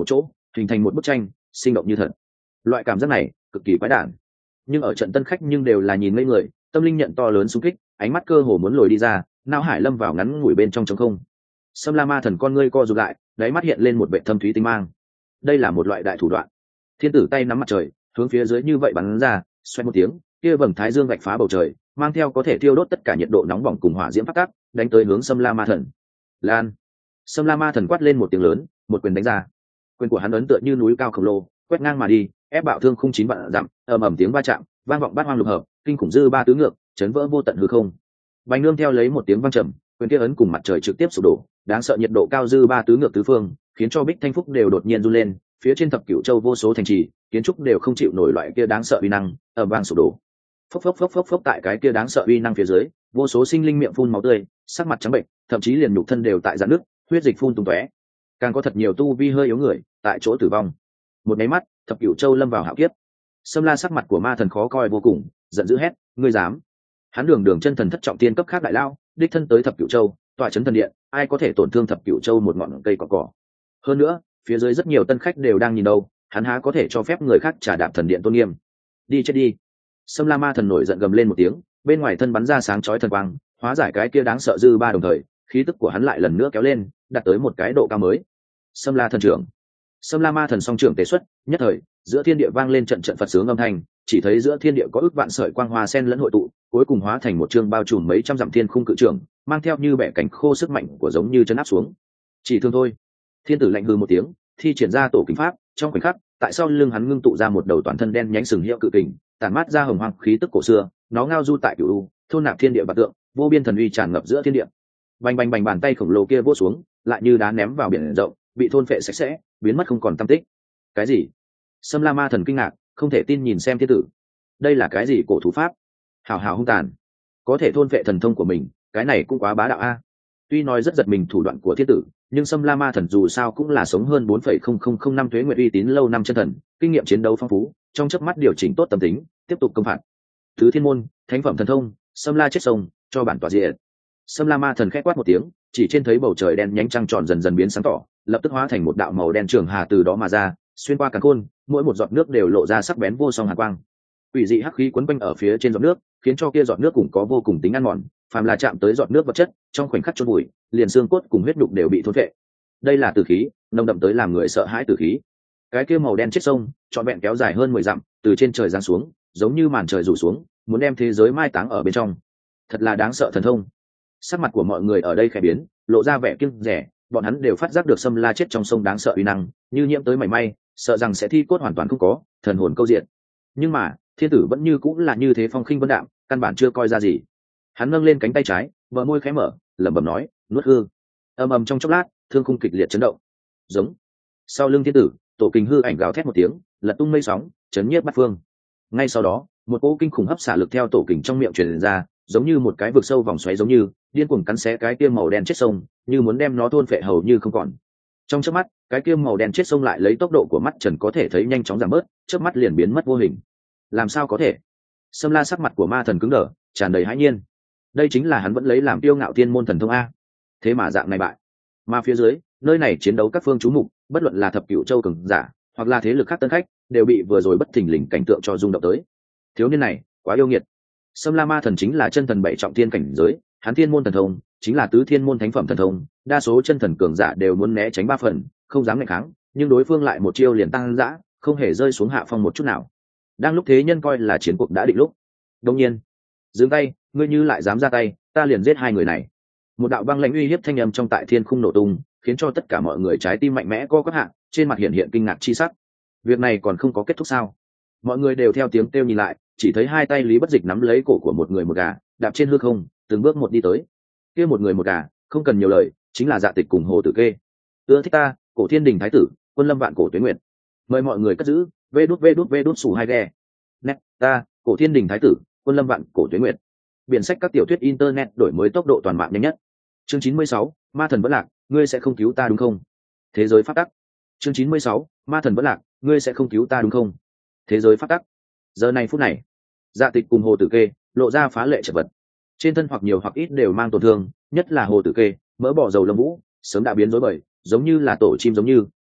hình thành một bức tranh sinh động như thật. Loại cảm giác này cực kỳ quái đản, nhưng ở trận tân khách nhưng đều là nhìn ngây người, tâm linh nhận to lớn xung kích, ánh mắt cơ hồ muốn lồi đi ra, não hải lâm vào ngắn ngủi bên trong trống không. Sâm La Ma Thần con ngươi co rụt lại, đáy mắt hiện lên một vẻ thâm thúy tinh mang. Đây là một loại đại thủ đoạn. Thiên tử tay nắm mặt trời, hướng phía dưới như vậy bắn ra, xoay một tiếng, kia vầng thái dương vạch phá bầu trời, mang theo có thể thiêu đốt tất cả nhiệt độ nóng bỏng cùng hỏa diễm phát tác, đánh tới hướng Sâm La Ma Thần. Lan. Sâm La Ma Thần quát lên một tiếng lớn, một quyền đánh ra. Quyền của hắn ấn tựa như núi cao khổng lồ, quét ngang mà đi, ép bạo thương khung chín vạn dặm, ầm ầm tiếng va chạm, vang vọng bát hoang lục hợp, kinh khủng dư ba tứ ngược, chấn vỡ vô tận hư không. Bành nương theo lấy một tiếng vang trầm, quyền kia ấn cùng mặt trời trực tiếp sụp đổ, đáng sợ nhiệt độ cao dư ba tứ ngược tứ phương, khiến cho Bích Thanh Phúc đều đột nhiên run lên, phía trên thập cửu châu vô số thành trì, kiến trúc đều không chịu nổi loại kia đáng sợ uy năng, ầm vang sụp đổ. Phốc phốc phốc phốc phốc tại cái kia đáng sợ uy năng phía dưới, vô số sinh linh miệng phun máu tươi, sắc mặt trắng bệnh, thậm chí liền nhục thân đều tại rạn nước, huyết dịch phun tung tóe. Càng có thật nhiều tu vi hơi yếu người, tại chỗ tử vong. Một cái mắt, thập cửu châu lâm vào hạo kiếp. Sâm La sắc mặt của ma thần khó coi vô cùng, giận dữ hét, ngươi dám? Hắn đường đường chân thần thất trọng tiên cấp khác đại lao, đích thân tới thập cửu châu, tọa chấn thần điện, ai có thể tổn thương thập cửu châu một ngọn cây cỏ cỏ? Hơn nữa, phía dưới rất nhiều tân khách đều đang nhìn đâu, hắn há có thể cho phép người khác trả đạp thần điện tôn nghiêm? Đi chết đi! Sâm La ma thần nổi giận gầm lên một tiếng, bên ngoài thân bắn ra sáng chói thần quang, hóa giải cái kia đáng sợ dư ba đồng thời, khí tức của hắn lại lần nữa kéo lên, đạt tới một cái độ cao mới. Sâm La thần trưởng, Sâm La ma thần song trưởng tế xuất, nhất thời, giữa thiên địa vang lên trận trận Phật sướng âm thanh, chỉ thấy giữa thiên địa có ước vạn sợi quang hoa sen lẫn hội tụ, cuối cùng hóa thành một chương bao trùm mấy trăm dặm thiên khung cự trưởng, mang theo như bẻ cánh khô sức mạnh của giống như chân áp xuống. Chỉ thương thôi. Thiên tử lạnh hừ một tiếng, thi triển ra tổ kính pháp, trong khoảnh khắc, tại sau lưng hắn ngưng tụ ra một đầu toàn thân đen nhánh sừng hiệu cự kình, tản mát ra hồng hoang khí tức cổ xưa, nó ngao du tại cửu u, thôn nạp thiên địa bát tượng, vô biên thần uy tràn ngập giữa thiên địa. Bành bành bành, bàn tay khổng lồ kia vỗ xuống, lại như đá ném vào biển rộng, bị thôn phệ sạch sẽ, biến mất không còn tăm tích. Cái gì? Sâm La ma thần kinh ngạc, không thể tin nhìn xem thiên tử. Đây là cái gì cổ thú pháp? Hào hào hung tàn, có thể thôn phệ thần thông của mình, cái này cũng quá bá đạo a. Tuy nói rất giật mình thủ đoạn của thiên tử, nhưng Sâm La ma thần dù sao cũng là sống hơn bốn phẩy không không không năm tuế nguyệt uy tín lâu năm chân thần, kinh nghiệm chiến đấu phong phú, trong chớp mắt điều chỉnh tốt tâm tính, tiếp tục công phạt. Thứ thiên môn, thánh phẩm thần thông, Sâm La chết sông, cho bản tỏa diệt. Sâm La ma thần khẽ quát một tiếng, chỉ trên thấy bầu trời đen nhánh trăng tròn dần dần biến sáng tỏ, lập tức hóa thành một đạo màu đen trường hà từ đó mà ra, xuyên qua càn khôn, mỗi một giọt nước đều lộ ra sắc bén vô song hàn quang. Quỷ dị hắc khí quấn quanh ở phía trên giọt nước, khiến cho kia giọt nước cũng có vô cùng tính ăn mòn, phàm là chạm tới giọt nước vật chất, trong khoảnh khắc chôn bụi, liền xương cốt cùng huyết nhục đều bị thôn phệ. Đây là tử khí, nồng đậm tới làm người sợ hãi tử khí. Cái kia màu đen chết sông, trọn vẹn kéo dài hơn mười dặm, từ trên trời giáng xuống, giống như màn trời rủ xuống, muốn đem thế giới mai táng ở bên trong. Thật là đáng sợ thần thông. Sắc mặt của mọi người ở đây khẽ biến, lộ ra vẻ kiêng dè, bọn hắn đều phát giác được Sâm La chết trong sông đáng sợ uy năng, như nhiễm tới mảy may, sợ rằng sẽ thi cốt hoàn toàn không có, thần hồn câu diện. Nhưng mà, thiên tử vẫn như cũng là như thế phong khinh vân đạm, căn bản chưa coi ra gì. Hắn nâng lên cánh tay trái, bờ môi khẽ mở, lẩm bẩm nói, nuốt hư. Ầm ầm trong chốc lát, thương khung kịch liệt chấn động. Giống. Sau lưng thiên tử, tổ kình hư ảnh gào thét một tiếng, lật tung mây sóng, chấn nhiếp bát phương. Ngay sau đó, một cỗ kinh khủng hấp xả lực theo tổ kình trong miệng truyền ra, giống như một cái vực sâu vòng xoáy giống như điên cuồng cắn xé cái kia màu đen chết sông, như muốn đem nó thôn phệ hầu như không còn. Trong chớp mắt, cái kia màu đen chết sông lại lấy tốc độ của mắt trần có thể thấy nhanh chóng giảm bớt, chớp mắt liền biến mất vô hình. Làm sao có thể? Sâm La sắc mặt của ma thần cứng đờ, tràn đầy hãi nhiên. Đây chính là hắn vẫn lấy làm tiêu ngạo thiên môn thần thông a. Thế mà dạng này bại. Mà phía dưới, nơi này chiến đấu các phương chú mục, bất luận là thập cửu châu cường giả, hoặc là thế lực khác tân khách, đều bị vừa rồi bất thình lình cảnh tượng cho rung động tới. Thiếu niên này, quá yêu nghiệt. Sâm La ma thần chính là chân thần bảy trọng thiên cảnh giới, hắn thiên môn thần thông chính là tứ thiên môn thánh phẩm thần thông, đa số chân thần cường giả đều muốn né tránh ba phần, không dám nghịch kháng, nhưng đối phương lại một chiêu liền tăng dã, không hề rơi xuống hạ phong một chút nào. Đang lúc thế nhân coi là chiến cuộc đã định lúc, đột nhiên, dừng tay, ngươi như lại dám ra tay, ta liền giết hai người này. Một đạo băng lãnh uy hiếp thanh âm trong tại thiên khung nổ tung, khiến cho tất cả mọi người trái tim mạnh mẽ co quắp hạ, trên mặt hiện hiện kinh ngạc chi sắc. Việc này còn không có kết thúc sao? Mọi người đều theo tiếng kêu nhìn lại, chỉ thấy hai tay Lý Bất Dịch nắm lấy cổ của một người một gà, đạp trên hư không, từng bước một đi tới. Kia một người một gà, không cần nhiều lời, chính là Dạ Tịch cùng Hồ Tử Kê. Ưa thích ta, Cổ Thiên Đình thái tử, Quân Lâm Vạn Cổ Tuế Nguyệt. Mời mọi người cất giữ, vê đút vê đút vê đút sủ hai ghe. Nét, ta, Cổ Thiên Đình thái tử, Quân Lâm Vạn Cổ Tuế Nguyệt. Biển sách các tiểu thuyết internet đổi mới tốc độ toàn mạng nhanh nhất. Chương chín mươi sáu, Ma thần vẫn lạc, ngươi sẽ không cứu ta đúng không? Thế giới pháp tắc. Chương chín mươi sáu, Ma thần vẫn lạc, ngươi sẽ không cứu ta đúng không? Thế giới pháp tắc. Giờ này phút này, Dạ Tịch cùng Hồ Tử Kê lộ ra phá lệ chật vật, trên thân hoặc nhiều hoặc ít đều mang tổn thương, nhất là Hồ Tử Kê, mỡ bỏ dầu lông vũ sớm đã biến rối bời, giống như là tổ chim giống như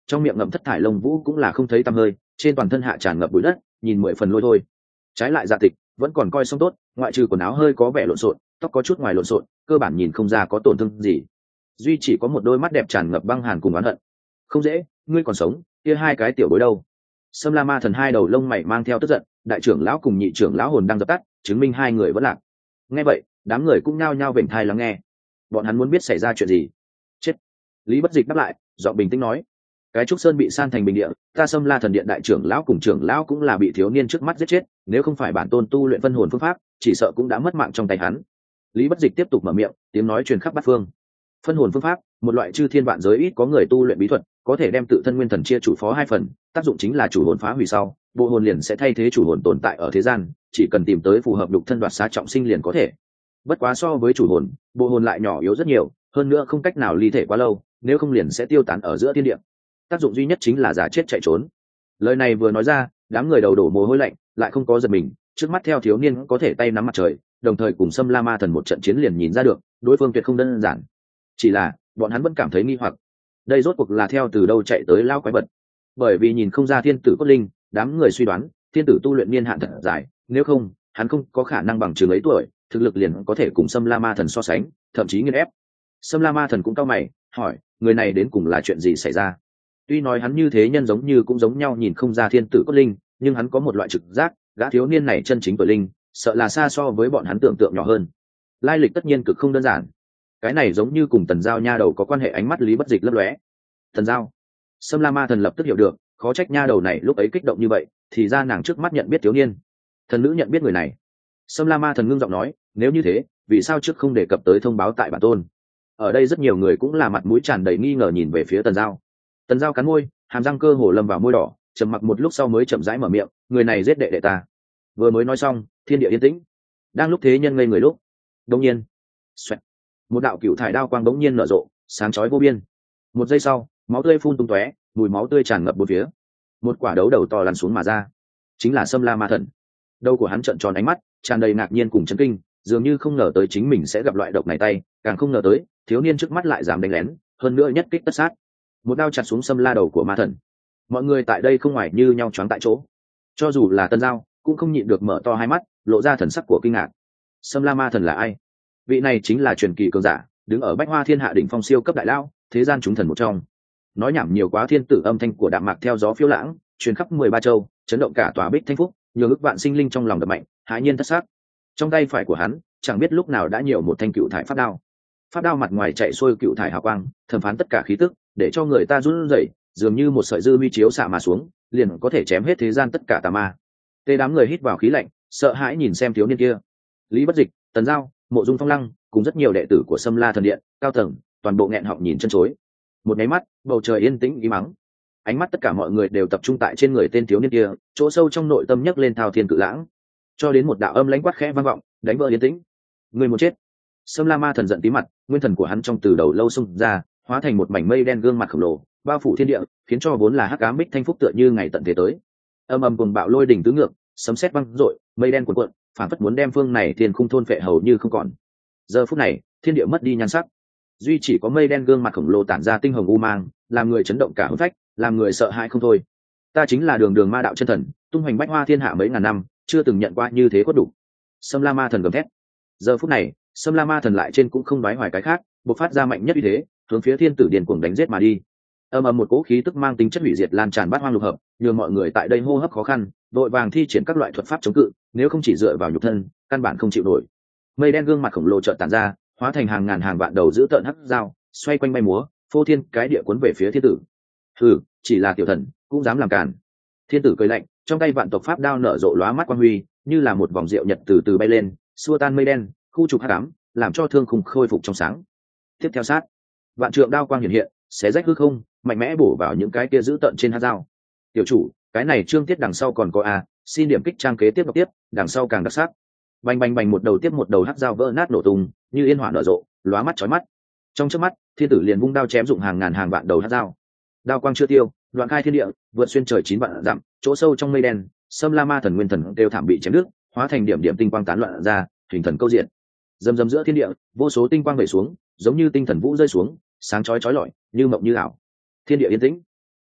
trong miệng ngậm thất thải lông vũ cũng là không thấy tăm hơi, trên toàn thân hạ tràn ngập bụi đất, nhìn mười phần lôi thôi. Trái lại Dạ Tịch vẫn còn coi xong tốt, ngoại trừ quần áo hơi có vẻ lộn xộn, tóc có chút ngoài lộn xộn, cơ bản nhìn không ra có tổn thương gì, duy chỉ có một đôi mắt đẹp tràn ngập băng hàn cùng oán hận. Không dễ, ngươi còn sống, kia hai cái tiểu bối đâu? Sâm La Ma Thần hai đầu lông mày mang theo tức giận, đại trưởng lão cùng nhị trưởng lão hồn đang dập tắt, chứng minh hai người vẫn lạc. Nghe vậy, đám người cũng nhao nhao vểnh thai lắng nghe. Bọn hắn muốn biết xảy ra chuyện gì. Chết. Lý Bất Dịch đáp lại, giọng bình tĩnh nói: cái trúc sơn bị san thành bình địa, ta Sâm La Thần điện đại trưởng lão cùng trưởng lão cũng là bị thiếu niên trước mắt giết chết, nếu không phải bản tôn tu luyện phân hồn phương pháp, chỉ sợ cũng đã mất mạng trong tay hắn. Lý Bất Dịch tiếp tục mở miệng, tiếng nói truyền khắp bát phương. Phân hồn phương pháp, một loại chư thiên vạn giới ít có người tu luyện bí thuật, có thể đem tự thân nguyên thần chia chủ phó hai phần, tác dụng chính là chủ hồn phá hủy sau, bộ hồn liền sẽ thay thế chủ hồn tồn tại ở thế gian, chỉ cần tìm tới phù hợp đục thân đoạt xá trọng sinh liền có thể. Bất quá so với chủ hồn, bộ hồn lại nhỏ yếu rất nhiều, hơn nữa không cách nào ly thể quá lâu, nếu không liền sẽ tiêu tán ở giữa thiên địa. Tác dụng duy nhất chính là giả chết chạy trốn. Lời này vừa nói ra, đám người đầu đổ mồ hôi lạnh, lại không có giật mình, trước mắt theo thiếu niên có thể tay nắm mặt trời, đồng thời cùng Sâm La Ma Thần một trận chiến liền nhìn ra được, đối phương tuyệt không đơn giản. Chỉ là, bọn hắn vẫn cảm thấy nghi hoặc, đây rốt cuộc là theo từ đâu chạy tới lao quái vật. Bởi vì nhìn không ra thiên tử cốt linh, đám người suy đoán, thiên tử tu luyện niên hạn thật dài, nếu không, hắn không có khả năng bằng chừng ấy tuổi, thực lực liền có thể cùng Sâm La Ma Thần so sánh, thậm chí nghiền ép. Sâm La Ma Thần cũng cao mày, hỏi, người này đến cùng là chuyện gì xảy ra? Tuy nói hắn như thế nhân giống như cũng giống nhau nhìn không ra thiên tử cốt linh, nhưng hắn có một loại trực giác, gã thiếu niên này chân chính tuổi linh, sợ là xa so với bọn hắn tưởng tượng nhỏ hơn. Lai lịch tất nhiên cực không đơn giản. Cái này giống như cùng Tần Giao nha đầu có quan hệ. Ánh mắt Lý Bất Dịch lấp lóe. Tần Giao. Sâm La Ma Thần lập tức hiểu được, khó trách nha đầu này lúc ấy kích động như vậy, thì ra nàng trước mắt nhận biết thiếu niên. Thần nữ nhận biết người này. Sâm La Ma Thần ngưng giọng nói, nếu như thế, vì sao trước không đề cập tới thông báo tại bản tôn? Ở đây rất nhiều người cũng là mặt mũi tràn đầy nghi ngờ nhìn về phía Tần Giao. Tần Giao cắn môi, hàm răng cơ hồ lâm vào môi đỏ, trầm mặc một lúc sau mới chậm rãi mở miệng, người này giết đệ đệ ta. Vừa mới nói xong, thiên địa yên tĩnh. Đang lúc thế nhân ngây người lúc, đột nhiên, xoẹt, một đạo cựu thải đao quang đống nhiên nở rộ, sáng chói vô biên. Một giây sau, máu tươi phun tung tóe, mùi máu tươi tràn ngập bốn phía. Một quả đấu đầu to lăn xuống mà ra, chính là Sâm La Ma Thần. Đầu của hắn trợn tròn ánh mắt, tràn đầy ngạc nhiên cùng chấn kinh, dường như không ngờ tới chính mình sẽ gặp loại độc này tay, càng không ngờ tới, thiếu niên trước mắt lại dám đánh lén, hơn nữa nhất kích tất sát. Một đao chặt xuống Sâm La đầu của Ma Thần. Mọi người tại đây không ngoài như nhau choáng tại chỗ. Cho dù là Tân Giao, cũng không nhịn được mở to hai mắt, lộ ra thần sắc của kinh ngạc. Sâm La Ma Thần là ai? Vị này chính là truyền kỳ cường giả, đứng ở Bách Hoa Thiên Hạ đỉnh phong siêu cấp đại lao, thế gian chúng thần một trong. Nói nhảm nhiều quá, thiên tử âm thanh của Đạm Mạc theo gió phiêu lãng, truyền khắp mười ba châu, chấn động cả tòa Bích Thanh Phúc, nhiều ức vạn sinh linh trong lòng đập mạnh, hãi nhiên thất sắc. Trong tay phải của hắn, chẳng biết lúc nào đã nhiều một thanh cựu thải pháp đao. Pháp đao mặt ngoài chạy xuôi cựu thải hào quang, thẩm phán tất cả khí tức, để cho người ta run rẩy, dường như một sợi dư huy chiếu xạ mà xuống, liền có thể chém hết thế gian tất cả tà ma. Tê đám người hít vào khí lạnh, sợ hãi nhìn xem thiếu niên kia. Lý Bất Dịch, Tần Giao, Mộ Dung Phong Lăng, cùng rất nhiều đệ tử của Sâm La Thần điện, cao tầng, toàn bộ nghẹn họng nhìn chân chối. Một cái mắt, bầu trời yên tĩnh im mắng. Ánh mắt tất cả mọi người đều tập trung tại trên người tên thiếu niên kia, chỗ sâu trong nội tâm nhấc lên thao thiên cự lãng, cho đến một đạo âm lãnh quát khẽ vang vọng, đánh vỡ yên tĩnh. Người muốn chết. Sâm La Ma Thần giận tí mặt, nguyên thần của hắn trong từ đầu lâu xung ra, hóa thành một mảnh mây đen gương mặt khổng lồ, bao phủ thiên địa, khiến cho vốn là hắc ám Bích Thanh Phúc tựa như ngày tận thế tới. Âm âm cuồng bạo lôi đỉnh tứ ngược, sấm sét vang rội, mây đen cuộn cuộn, phản phất muốn đem phương này thiên khung thôn phệ hầu như không còn. Giờ phút này, thiên địa mất đi nhan sắc, duy chỉ có mây đen gương mặt khổng lồ tản ra tinh hồng u mang, làm người chấn động cả hồn phách, làm người sợ hãi không thôi. Ta chính là Đường Đường Ma đạo chân thần, tung hoành bách hoa thiên hạ mấy ngàn năm, chưa từng nhận qua như thế khuất đủ. Sâm La Ma Thần gầm thét. Giờ phút này, Sâm La Ma Thần lại trên cũng không đoái hoài cái khác, bộc phát ra mạnh nhất uy thế, hướng phía thiên tử điền cuồng đánh giết mà đi. Âm ầm một cỗ khí tức mang tính chất hủy diệt lan tràn bát hoang lục hợp, nhường mọi người tại đây hô hấp khó khăn, đội vàng thi triển các loại thuật pháp chống cự, nếu không chỉ dựa vào nhục thân, căn bản không chịu nổi. Mây đen gương mặt khổng lồ chợt tản ra, hóa thành hàng ngàn hàng vạn đầu giữ tợn hắc dao, xoay quanh bay múa, phô thiên cái địa cuốn về phía thiên tử. Hừ, chỉ là tiểu thần, cũng dám làm càn. Thiên tử cười lạnh, trong tay vạn tộc pháp đao nở rộ lóa mắt quang huy, như là một vòng rượu nhật từ từ bay lên, xua tan mây đen, khu trục hắc ám, làm cho thương khung khôi phục trong sáng. Tiếp theo sát, vạn trượng đao quang hiện hiện, xé rách hư không, mạnh mẽ bổ vào những cái kia giữ tợn trên hắc dao. Tiểu chủ, cái này chương tiết đằng sau còn có a, xin điểm kích trang kế tiếp đọc tiếp, đằng sau càng đặc sắc. Bành bành bành, một đầu tiếp một đầu hắc dao vỡ nát nổ tung, như yên hỏa nở rộ, lóa mắt chói mắt. Trong chớp mắt, thiên tử liền vung đao chém dụng hàng ngàn hàng vạn đầu hắc dao. Đao quang chưa tiêu, đoạn khai thiên địa, vượt xuyên trời chín vạn dặm, chỗ sâu trong mây đen, Sâm La Ma Thần nguyên thần đều thảm bị chém đứt, hóa thành điểm điểm tinh quang tán loạn ra, hình thần câu diện. Dầm dầm giữa thiên địa, vô số tinh quang về xuống, giống như tinh thần vũ rơi xuống, sáng chói chói lọi, như mộng như ảo. Thiên địa yên tĩnh.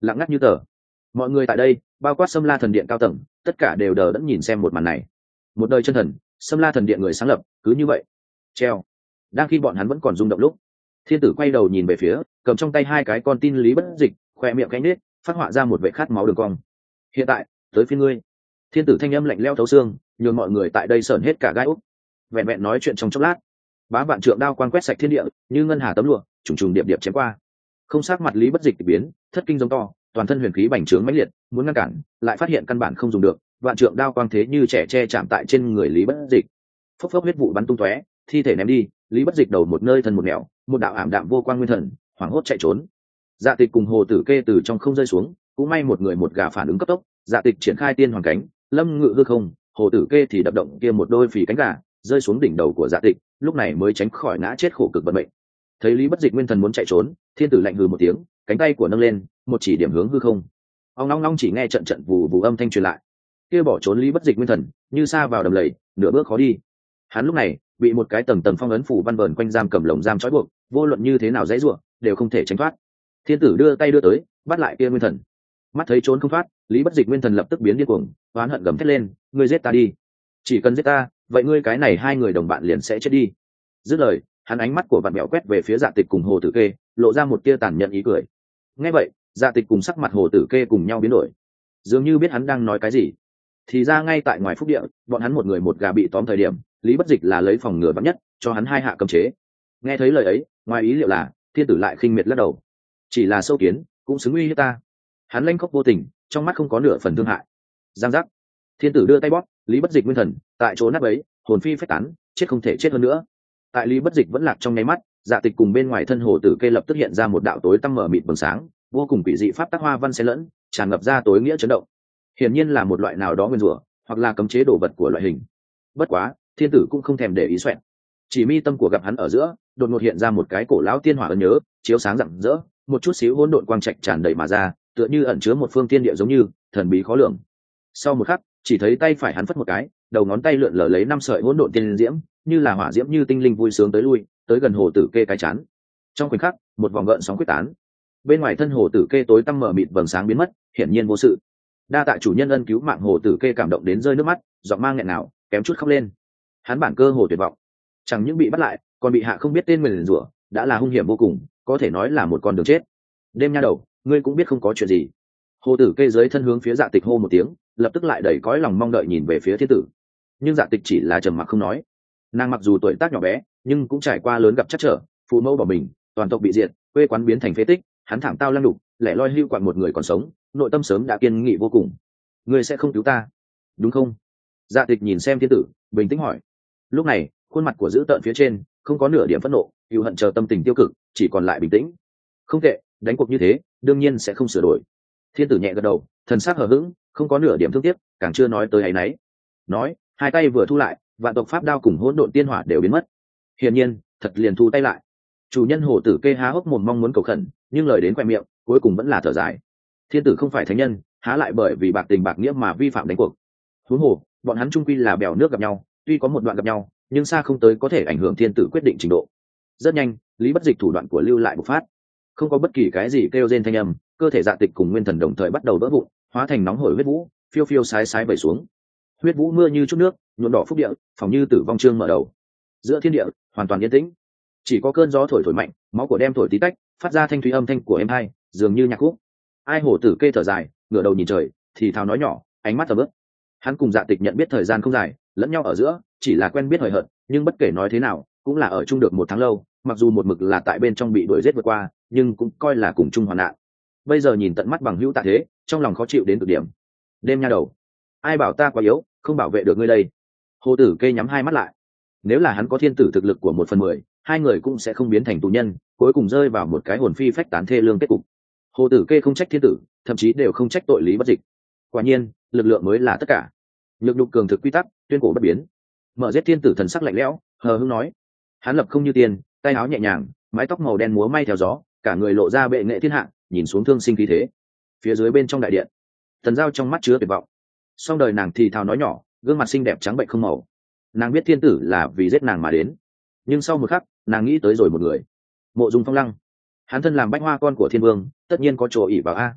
lặng ngắt như tờ. Mọi người tại đây, bao quát Sâm La Thần Điện cao tầng, tất cả đều đờ đẫn nhìn xem một màn này. Một đời chân thần, Sâm La Thần Điện người sáng lập, cứ như vậy treo. Đang khi bọn hắn vẫn còn rung động lúc, thiên tử quay đầu nhìn về phía cầm trong tay hai cái con tin Lý Bất Dịch, khoe miệng cánh nết phát họa ra một vệ khát máu đường cong. Hiện tại tới phiên ngươi. Thiên tử thanh âm lạnh lẽo thấu xương, nhường mọi người tại đây sởn hết cả gai úc. Vẹn vẹn nói chuyện trong chốc lát, bá vạn trượng đao quang quét sạch thiên địa, như ngân hà tấm lụa trùng trùng điệp điệp chém qua. Không sắc mặt Lý Bất Dịch biến thất kinh giống to, toàn thân huyền khí bành trướng mãnh liệt, muốn ngăn cản lại phát hiện căn bản không dùng được, vạn trượng đao quang thế như trẻ che chạm tại trên người Lý Bất Dịch. Phốc phốc huyết vụ bắn tung tóe, thi thể ném đi, Lý Bất Dịch đầu một nơi thân một nẻo, một đạo ảm đạm vô quang nguyên thần hoảng hốt chạy trốn. Dạ Tịch cùng Hồ Tử Kê từ trong không rơi xuống, cũng may một người một gà phản ứng cấp tốc. Dạ Tịch triển khai tiên hoàng cánh, lâm ngự hư không, Hồ Tử Kê thì đập động kia một đôi phì cánh gà rơi xuống đỉnh đầu của Dạ Tịch, lúc này mới tránh khỏi ngã chết khổ cực vận mệnh. Thấy Lý Bất Dịch nguyên thần muốn chạy trốn, thiên tử lạnh hừ một tiếng, cánh tay của nâng lên, một chỉ điểm hướng hư không. Ông long long chỉ nghe trận trận vù vù âm thanh truyền lại. Kia bỏ trốn Lý Bất Dịch nguyên thần như sa vào đầm lầy, nửa bước khó đi. Hắn lúc này bị một cái tầng tầng phong ấn phủ văn vờn quanh giam cầm lồng giam trói buộc, vô luận như thế nào dãy rủa đều không thể tránh thoát. Thiên tử đưa tay đưa tới bắt lại kia nguyên thần, mắt thấy trốn không thoát, Lý Bất Dịch nguyên thần lập tức biến điên cuồng, oán hận gầm thét lên, ngươi giết ta đi, chỉ cần giết ta, vậy ngươi cái này hai người đồng bạn liền sẽ chết đi. Dứt lời, hắn ánh mắt của vạn mẹo quét về phía Dạ Tịch cùng Hồ Tử Kê, lộ ra một tia tàn nhẫn ý cười. Nghe vậy, Dạ Tịch cùng sắc mặt Hồ Tử Kê cùng nhau biến đổi, dường như biết hắn đang nói cái gì. Thì ra ngay tại ngoài phúc địa, bọn hắn một người một gà bị tóm thời điểm, Lý Bất Dịch là lấy phòng ngừa vắn nhất cho hắn hai hạ cấm chế. Nghe thấy lời ấy, ngoài ý liệu là thiên tử lại khinh miệt lắc đầu, chỉ là sâu kiến cũng xứng uy hiếp ta. Hắn lanh khóc vô tình, trong mắt không có nửa phần thương hại. Giang giác, thiên tử đưa tay bóp Lý Bất Dịch nguyên thần, tại chỗ nát ấy hồn phi phách tán, chết không thể chết hơn nữa. Tại Lý Bất Dịch vẫn lạc trong nháy mắt, Dạ Tịch cùng bên ngoài thân Hồ Tử Kê lập tức hiện ra một đạo tối tăm mở mịt bừng sáng, vô cùng quỷ dị pháp tác hoa văn xen lẫn, tràn ngập ra tối nghĩa chấn động. Hiển nhiên là một loại nào đó nguyên rủa, hoặc là cấm chế đồ vật của loại hình. Bất quá, thiên tử cũng không thèm để ý xoẹn, chỉ mi tâm của gặp hắn ở giữa đột ngột hiện ra một cái cổ lão tiên hỏa ấn nhớ, chiếu sáng rạng rỡ, một chút xíu hỗn độn quang trạch tràn đầy mà ra, tựa như ẩn chứa một phương tiên địa giống như thần bí khó lường. Sau một khắc, chỉ thấy tay phải hắn phất một cái, đầu ngón tay lượn lờ lấy năm sợi hỗn độn tiên diễm, như là hỏa diễm như tinh linh vui sướng tới lui, tới gần Hồ Tử Kê cái chán. Trong khoảnh khắc, một vòng gợn sóng quyết tán. Bên ngoài thân Hồ Tử Kê tối tăm mở mịt vầng sáng biến mất, hiển nhiên vô sự. Đa tạ chủ nhân ân cứu mạng. Hồ Tử Kê cảm động đến rơi nước mắt, giọng mang nghẹn ngào, kém chút khóc lên. Hắn bản cơ hồ tuyệt vọng, chẳng những bị bắt lại, còn bị hạ không biết tên nguyền rủa, đã là hung hiểm vô cùng, có thể nói là một con đường chết. Đêm nha đầu, ngươi cũng biết không có chuyện gì. Hồ Tử Kê dưới thân hướng phía Dạ Tịch hô một tiếng, lập tức lại đầy cõi lòng mong đợi nhìn về phía thiên tử. Nhưng Dạ Tịch chỉ là trầm mặc không nói. Nàng mặc dù tuổi tác nhỏ bé, nhưng cũng trải qua lớn gặp chắc trở, phụ mẫu bỏ mình, toàn tộc bị diệt, quê quán biến thành phế tích, hắn thảm tao lăng đục, lẻ loi hưu quạnh một người còn sống, nội tâm sớm đã kiên nghị vô cùng. Ngươi sẽ không cứu ta, đúng không? Dạ Tịch nhìn xem thiên tử, bình tĩnh hỏi. Lúc này, khuôn mặt của dữ tợn phía trên không có nửa điểm phẫn nộ, cựu hận chờ tâm tình tiêu cực, chỉ còn lại bình tĩnh. Không tệ, đánh cuộc như thế, đương nhiên sẽ không sửa đổi. Thiên tử nhẹ gật đầu, thần sắc hờ hững, không có nửa điểm thương tiếc, càng chưa nói tới áy náy. Nói, hai tay vừa thu lại, vạn tộc pháp đao cùng hỗn độn tiên hỏa đều biến mất. Hiển nhiên, thật liền thu tay lại. Chủ nhân Hồ Tử Kê há hốc mồm mong muốn cầu khẩn, nhưng lời đến quẹt miệng, cuối cùng vẫn là thở dài. Thiên tử không phải thánh nhân, há lại bởi vì bạc tình bạc nghĩa mà vi phạm đánh cuộc. Huống hồ, bọn hắn chung quy là bèo nước gặp nhau, tuy có một đoạn gặp nhau, nhưng xa không tới có thể ảnh hưởng thiên tử quyết định trình độ. Rất nhanh, Lý Bất Dịch thủ đoạn của lưu lại bộc phát, không có bất kỳ cái gì kêu rên thanh âm, cơ thể Dạ Tịch cùng nguyên thần đồng thời bắt đầu vỡ vụn, hóa thành nóng hổi huyết vũ, phiêu phiêu sái sái vẩy xuống. Huyết vũ mưa như chút nước, nhuộm đỏ phúc địa, phòng như tử vong trương mở đầu. Giữa thiên địa hoàn toàn yên tĩnh, chỉ có cơn gió thổi thổi mạnh, máu của đem thổi tí tách, phát ra thanh thúy âm thanh của êm hai, dường như nhạc khúc. Ai Hồ Tử Kê thở dài, ngửa đầu nhìn trời, thì thào nói nhỏ, ánh mắt tầm ướp. Hắn cùng Dạ Tịch nhận biết thời gian không dài, lẫn nhau ở giữa chỉ là quen biết hời hợt, nhưng bất kể nói thế nào cũng là ở chung được một tháng lâu, mặc dù một mực là tại bên trong bị đuổi giết vượt qua, nhưng cũng coi là cùng chung hoạn nạn. Bây giờ nhìn tận mắt bằng hữu tạ thế, trong lòng khó chịu đến cực điểm. Đêm nha đầu, ai bảo ta quá yếu, không bảo vệ được ngươi đây. Hồ Tử Kê nhắm hai mắt lại. Nếu là hắn có thiên tử thực lực của một phần mười, hai người cũng sẽ không biến thành tù nhân, cuối cùng rơi vào một cái hồn phi phách tán thê lương kết cục. Hồ Tử Kê không trách thiên tử, thậm chí đều không trách tội Lý Bất Dịch. Quả nhiên, lực lượng mới là tất cả. Nhược nhục cường thực quy tắc, tuyên cổ bất biến. Mở giết thiên tử thần sắc lạnh lẽo, hờ hững nói. Hắn lập không như tiền, tay áo nhẹ nhàng, mái tóc màu đen múa may theo gió, cả người lộ ra bệ nghệ thiên hạ, nhìn xuống thương sinh khí thế. Phía dưới bên trong đại điện, Thần Giao trong mắt chứa tuyệt vọng. Song đời nàng thì thào nói nhỏ, gương mặt xinh đẹp trắng bệnh không màu. Nàng biết thiên tử là vì giết nàng mà đến, nhưng sau một khắc, nàng nghĩ tới rồi một người. Mộ Dung Phong Lăng. Hắn thân làm bách hoa con của thiên vương, tất nhiên có chỗ ỷ vào a.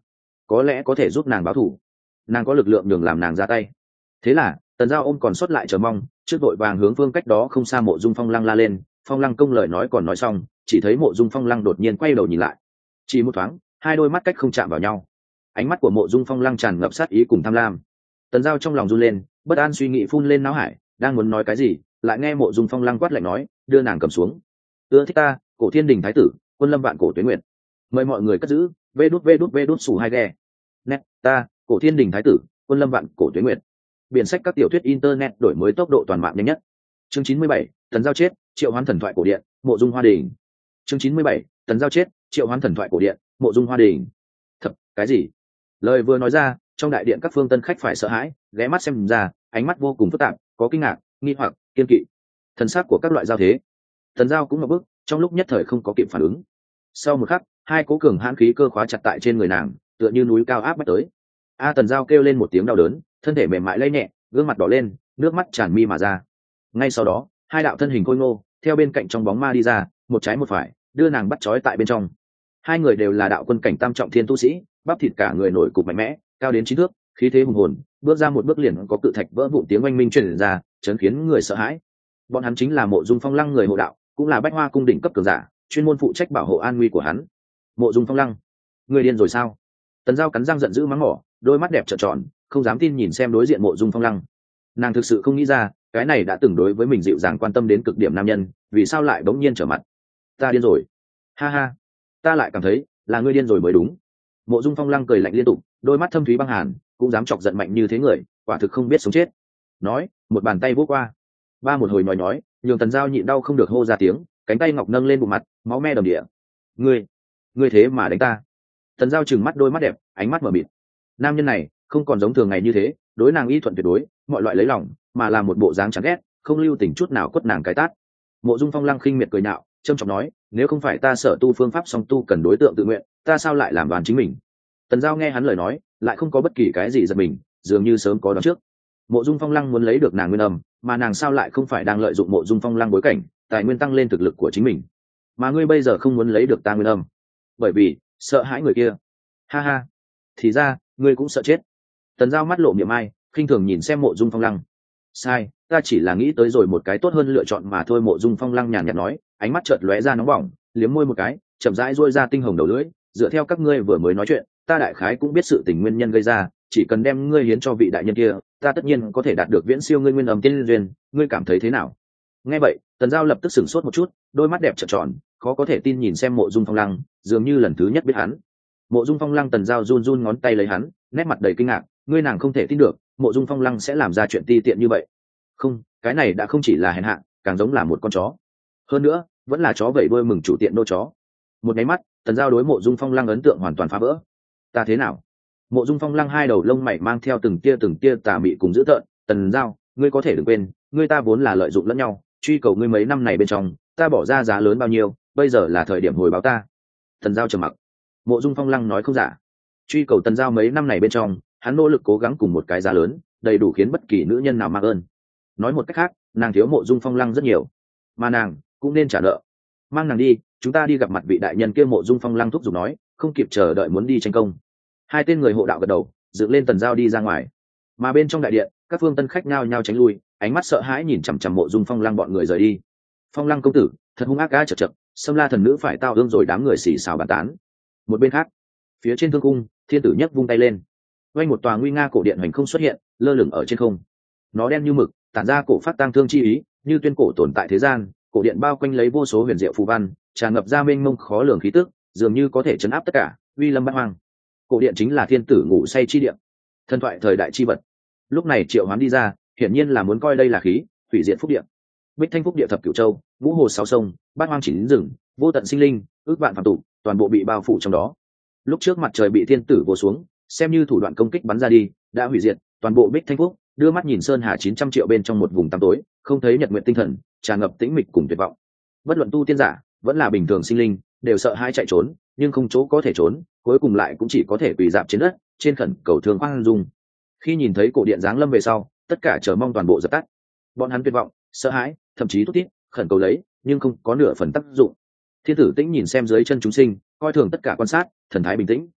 có lẽ có thể giúp nàng báo thù. Nàng có lực lượng nhường làm nàng ra tay. Thế là Tần Giao ôm còn sót lại chờ mong, trước đội vàng hướng phương cách đó không xa Mộ Dung Phong Lăng la lên. Phong Lăng công lời nói còn nói xong, chỉ thấy Mộ Dung Phong Lăng đột nhiên quay đầu nhìn lại. Chỉ một thoáng, hai đôi mắt cách không chạm vào nhau. Ánh mắt của Mộ Dung Phong Lăng tràn ngập sát ý cùng tham lam. Tần Giao trong lòng run lên, bất an suy nghĩ phun lên não hải, đang muốn nói cái gì, lại nghe Mộ Dung Phong Lăng quát lạnh nói, đưa nàng cầm xuống. Ưa thích ta, Cổ Thiên Đình thái tử, Quân Lâm Vạn Cổ Tuế Nguyệt. Mời mọi người cất giữ, vê đút vê đút vê đút sủ hai ghe. Nét, ta, Cổ Thiên Đình thái tử, Quân Lâm Vạn Cổ Tuế Nguyệt. Biển sách các tiểu thuyết internet đổi mới tốc độ toàn mạng nhanh nhất. Chương chín mươi bảy, Tần Giao chết, Triệu Hoán thần thoại cổ điện, Mộ Dung Hoa Đình. Chương chín mươi bảy, Tần Giao chết, Triệu Hoán thần thoại cổ điện, Mộ Dung Hoa Đình. Thật, cái gì? Lời vừa nói ra, trong đại điện các phương tân khách phải sợ hãi, ghé mắt xem ra, ánh mắt vô cùng phức tạp, có kinh ngạc, nghi hoặc, kiên kỵ. Thần sắc của các loại giao thế. Tần Giao cũng ngập bức, trong lúc nhất thời không có kịp phản ứng. Sau một khắc, hai cố cường hãn khí cơ khóa chặt tại trên người nàng, tựa như núi cao áp bách tới. A Tần Giao kêu lên một tiếng đau đớn, thân thể mềm mại lay nhẹ, gương mặt đỏ lên, nước mắt tràn mi mà ra. Ngay sau đó, hai đạo thân hình khôi ngô theo bên cạnh trong bóng ma đi ra, một trái một phải, đưa nàng bắt trói tại bên trong. Hai người đều là đạo quân cảnh tam trọng thiên tu sĩ, bắp thịt cả người nổi cục mạnh mẽ, cao đến chín thước, khí thế hùng hồn, bước ra một bước liền có cự thạch vỡ vụn tiếng oanh minh truyền ra, chấn khiến người sợ hãi. Bọn hắn chính là Mộ Dung Phong Lăng người hộ đạo, cũng là Bách Hoa cung đỉnh cấp cường giả, chuyên môn phụ trách bảo hộ an nguy của hắn. Mộ Dung Phong Lăng, người điên rồi sao? Tần Giao cắn răng giận dữ mắng mỏ, đôi mắt đẹp trợn tròn, không dám tin nhìn xem đối diện Mộ Dung Phong Lăng. Nàng thực sự không nghĩ ra, cái này đã từng đối với mình dịu dàng quan tâm đến cực điểm nam nhân, vì sao lại bỗng nhiên trở mặt? Ta điên rồi? Ha ha, ta lại cảm thấy là ngươi điên rồi mới đúng. Mộ Dung Phong Lăng cười lạnh liên tục, đôi mắt thâm thúy băng hàn, cũng dám chọc giận mạnh như thế người, quả thực không biết sống chết. Nói, một bàn tay vỗ qua, ba một hồi nói nói, nhường Tần Giao nhịn đau không được hô ra tiếng, cánh tay ngọc nâng lên bụng mặt, máu me đầm địa. Ngươi, ngươi thế mà đánh ta? Tần Giao trừng mắt đôi mắt đẹp, ánh mắt mở mịt. Nam nhân này không còn giống thường ngày như thế, đối nàng y thuận tuyệt đối, mọi loại lấy lòng, mà là một bộ dáng chán ghét, không lưu tình chút nào quất nàng cái tát. Mộ Dung Phong Lăng khinh miệt cười nhạo, trâm trọng nói, nếu không phải ta sở tu phương pháp song tu cần đối tượng tự nguyện, ta sao lại làm đoàn chính mình? Tần Giao nghe hắn lời nói, lại không có bất kỳ cái gì giật mình, dường như sớm có đoán trước. Mộ Dung Phong Lăng muốn lấy được nàng nguyên âm, mà nàng sao lại không phải đang lợi dụng Mộ Dung Phong Lăng bối cảnh, tài nguyên tăng lên thực lực của chính mình? Mà ngươi bây giờ không muốn lấy được ta nguyên âm, bởi vì sợ hãi người kia. Ha ha, thì ra ngươi cũng sợ chết. Tần Giao mắt lộ miệng ai, khinh thường nhìn xem Mộ Dung Phong Lăng. Sai, ta chỉ là nghĩ tới rồi một cái tốt hơn lựa chọn mà thôi. Mộ Dung Phong Lăng nhàn nhạt nói, ánh mắt chợt lóe ra nóng bỏng, liếm môi một cái, chậm rãi duỗi ra tinh hồng đầu lưỡi. Dựa theo các ngươi vừa mới nói chuyện, ta đại khái cũng biết sự tình nguyên nhân gây ra, chỉ cần đem ngươi hiến cho vị đại nhân kia, ta tất nhiên có thể đạt được viễn siêu ngươi nguyên âm tiên duyên. Ngươi cảm thấy thế nào? Nghe vậy, Tần Giao lập tức sửng sốt một chút, đôi mắt đẹp trợn tròn, khó có thể tin nhìn xem Mộ Dung Phong Lăng, dường như lần thứ nhất biết hắn. Mộ Dung Phong Lăng. Tần Giao run run ngón tay lấy hắn, nét mặt đầy kinh ngạc, ngươi nàng không thể tin được, Mộ Dung Phong Lăng sẽ làm ra chuyện ti tiện như vậy. Không, cái này đã không chỉ là hèn hạ, càng giống là một con chó. Hơn nữa, vẫn là chó vẩy đuôi mừng chủ tiện nô chó. Một cái mắt, Tần Giao đối Mộ Dung Phong Lăng ấn tượng hoàn toàn phá vỡ. Ta thế nào? Mộ Dung Phong Lăng hai đầu lông mày mang theo từng tia từng tia tà mị cùng dữ tợn. Tần Giao, ngươi có thể đừng quên, ngươi ta vốn là lợi dụng lẫn nhau, truy cầu ngươi mấy năm này bên trong, ta bỏ ra giá lớn bao nhiêu, bây giờ là thời điểm hồi báo ta. Tần Giao trầm mặc. Mộ Dung Phong Lăng nói không giả, truy cầu Tần Giao mấy năm này bên trong, hắn nỗ lực cố gắng cùng một cái giá lớn, đầy đủ khiến bất kỳ nữ nhân nào mang ơn. Nói một cách khác, nàng thiếu Mộ Dung Phong Lăng rất nhiều, mà nàng cũng nên trả nợ. Mang nàng đi, chúng ta đi gặp mặt vị đại nhân kia. Mộ Dung Phong Lăng thúc giục nói, không kịp chờ đợi muốn đi tranh công. Hai tên người hộ đạo gật đầu, dựng lên Tần Giao đi ra ngoài. Mà bên trong đại điện, các phương tân khách nhao nhao tránh lui, ánh mắt sợ hãi nhìn chằm chằm Mộ Dung Phong Lăng bọn người rời đi. Phong Lăng công tử, thật hung ác ga chật chật, Sâm La thần nữ phải tao ương rồi. Đám người xì xào bàn tán. Một bên khác, phía trên thương cung, Thiên Tử Nhất vung tay lên, quanh một tòa nguy nga cổ điện hành không xuất hiện, lơ lửng ở trên không. Nó đen như mực, tản ra cổ phát tang thương chi ý, như tuyên cổ tồn tại thế gian. Cổ điện bao quanh lấy vô số huyền diệu phù văn, tràn ngập ra mênh mông khó lường khí tức, dường như có thể chấn áp tất cả, uy lâm bát hoang. Cổ điện chính là thiên tử ngủ say chi điện, thần thoại thời đại chi vật. Lúc này triệu hoán đi ra, hiển nhiên là muốn coi đây là khí, hủy diệt phúc điện. Bích Thanh phúc địa thập cửu châu, ngũ hồ sáu sông, bát hoang chín rừng, vô tận sinh linh, ước vạn phàm tục, toàn bộ bị bao phủ trong đó. Lúc trước mặt trời bị thiên tử vồ xuống, xem như thủ đoạn công kích bắn ra đi, đã hủy diệt toàn bộ Bích Thanh phúc. Đưa mắt nhìn sơn hà chín trăm triệu bên trong một vùng tăm tối, không thấy nhật nguyện tinh thần, tràn ngập tĩnh mịch cùng tuyệt vọng. Bất luận tu tiên giả vẫn là bình thường sinh linh, đều sợ hãi chạy trốn, nhưng không chỗ có thể trốn, cuối cùng lại cũng chỉ có thể quỳ dạp trên đất, trên khẩn cầu thương khoan dung. Khi nhìn thấy cổ điện giáng lâm về sau, tất cả chờ mong toàn bộ dập tắt. Bọn hắn tuyệt vọng, sợ hãi, thậm chí thút thít khẩn cầu lấy, nhưng không có nửa phần tác dụng. Thiên tử Tĩnh nhìn xem dưới chân chúng sinh, coi thường tất cả quan sát, thần thái bình tĩnh.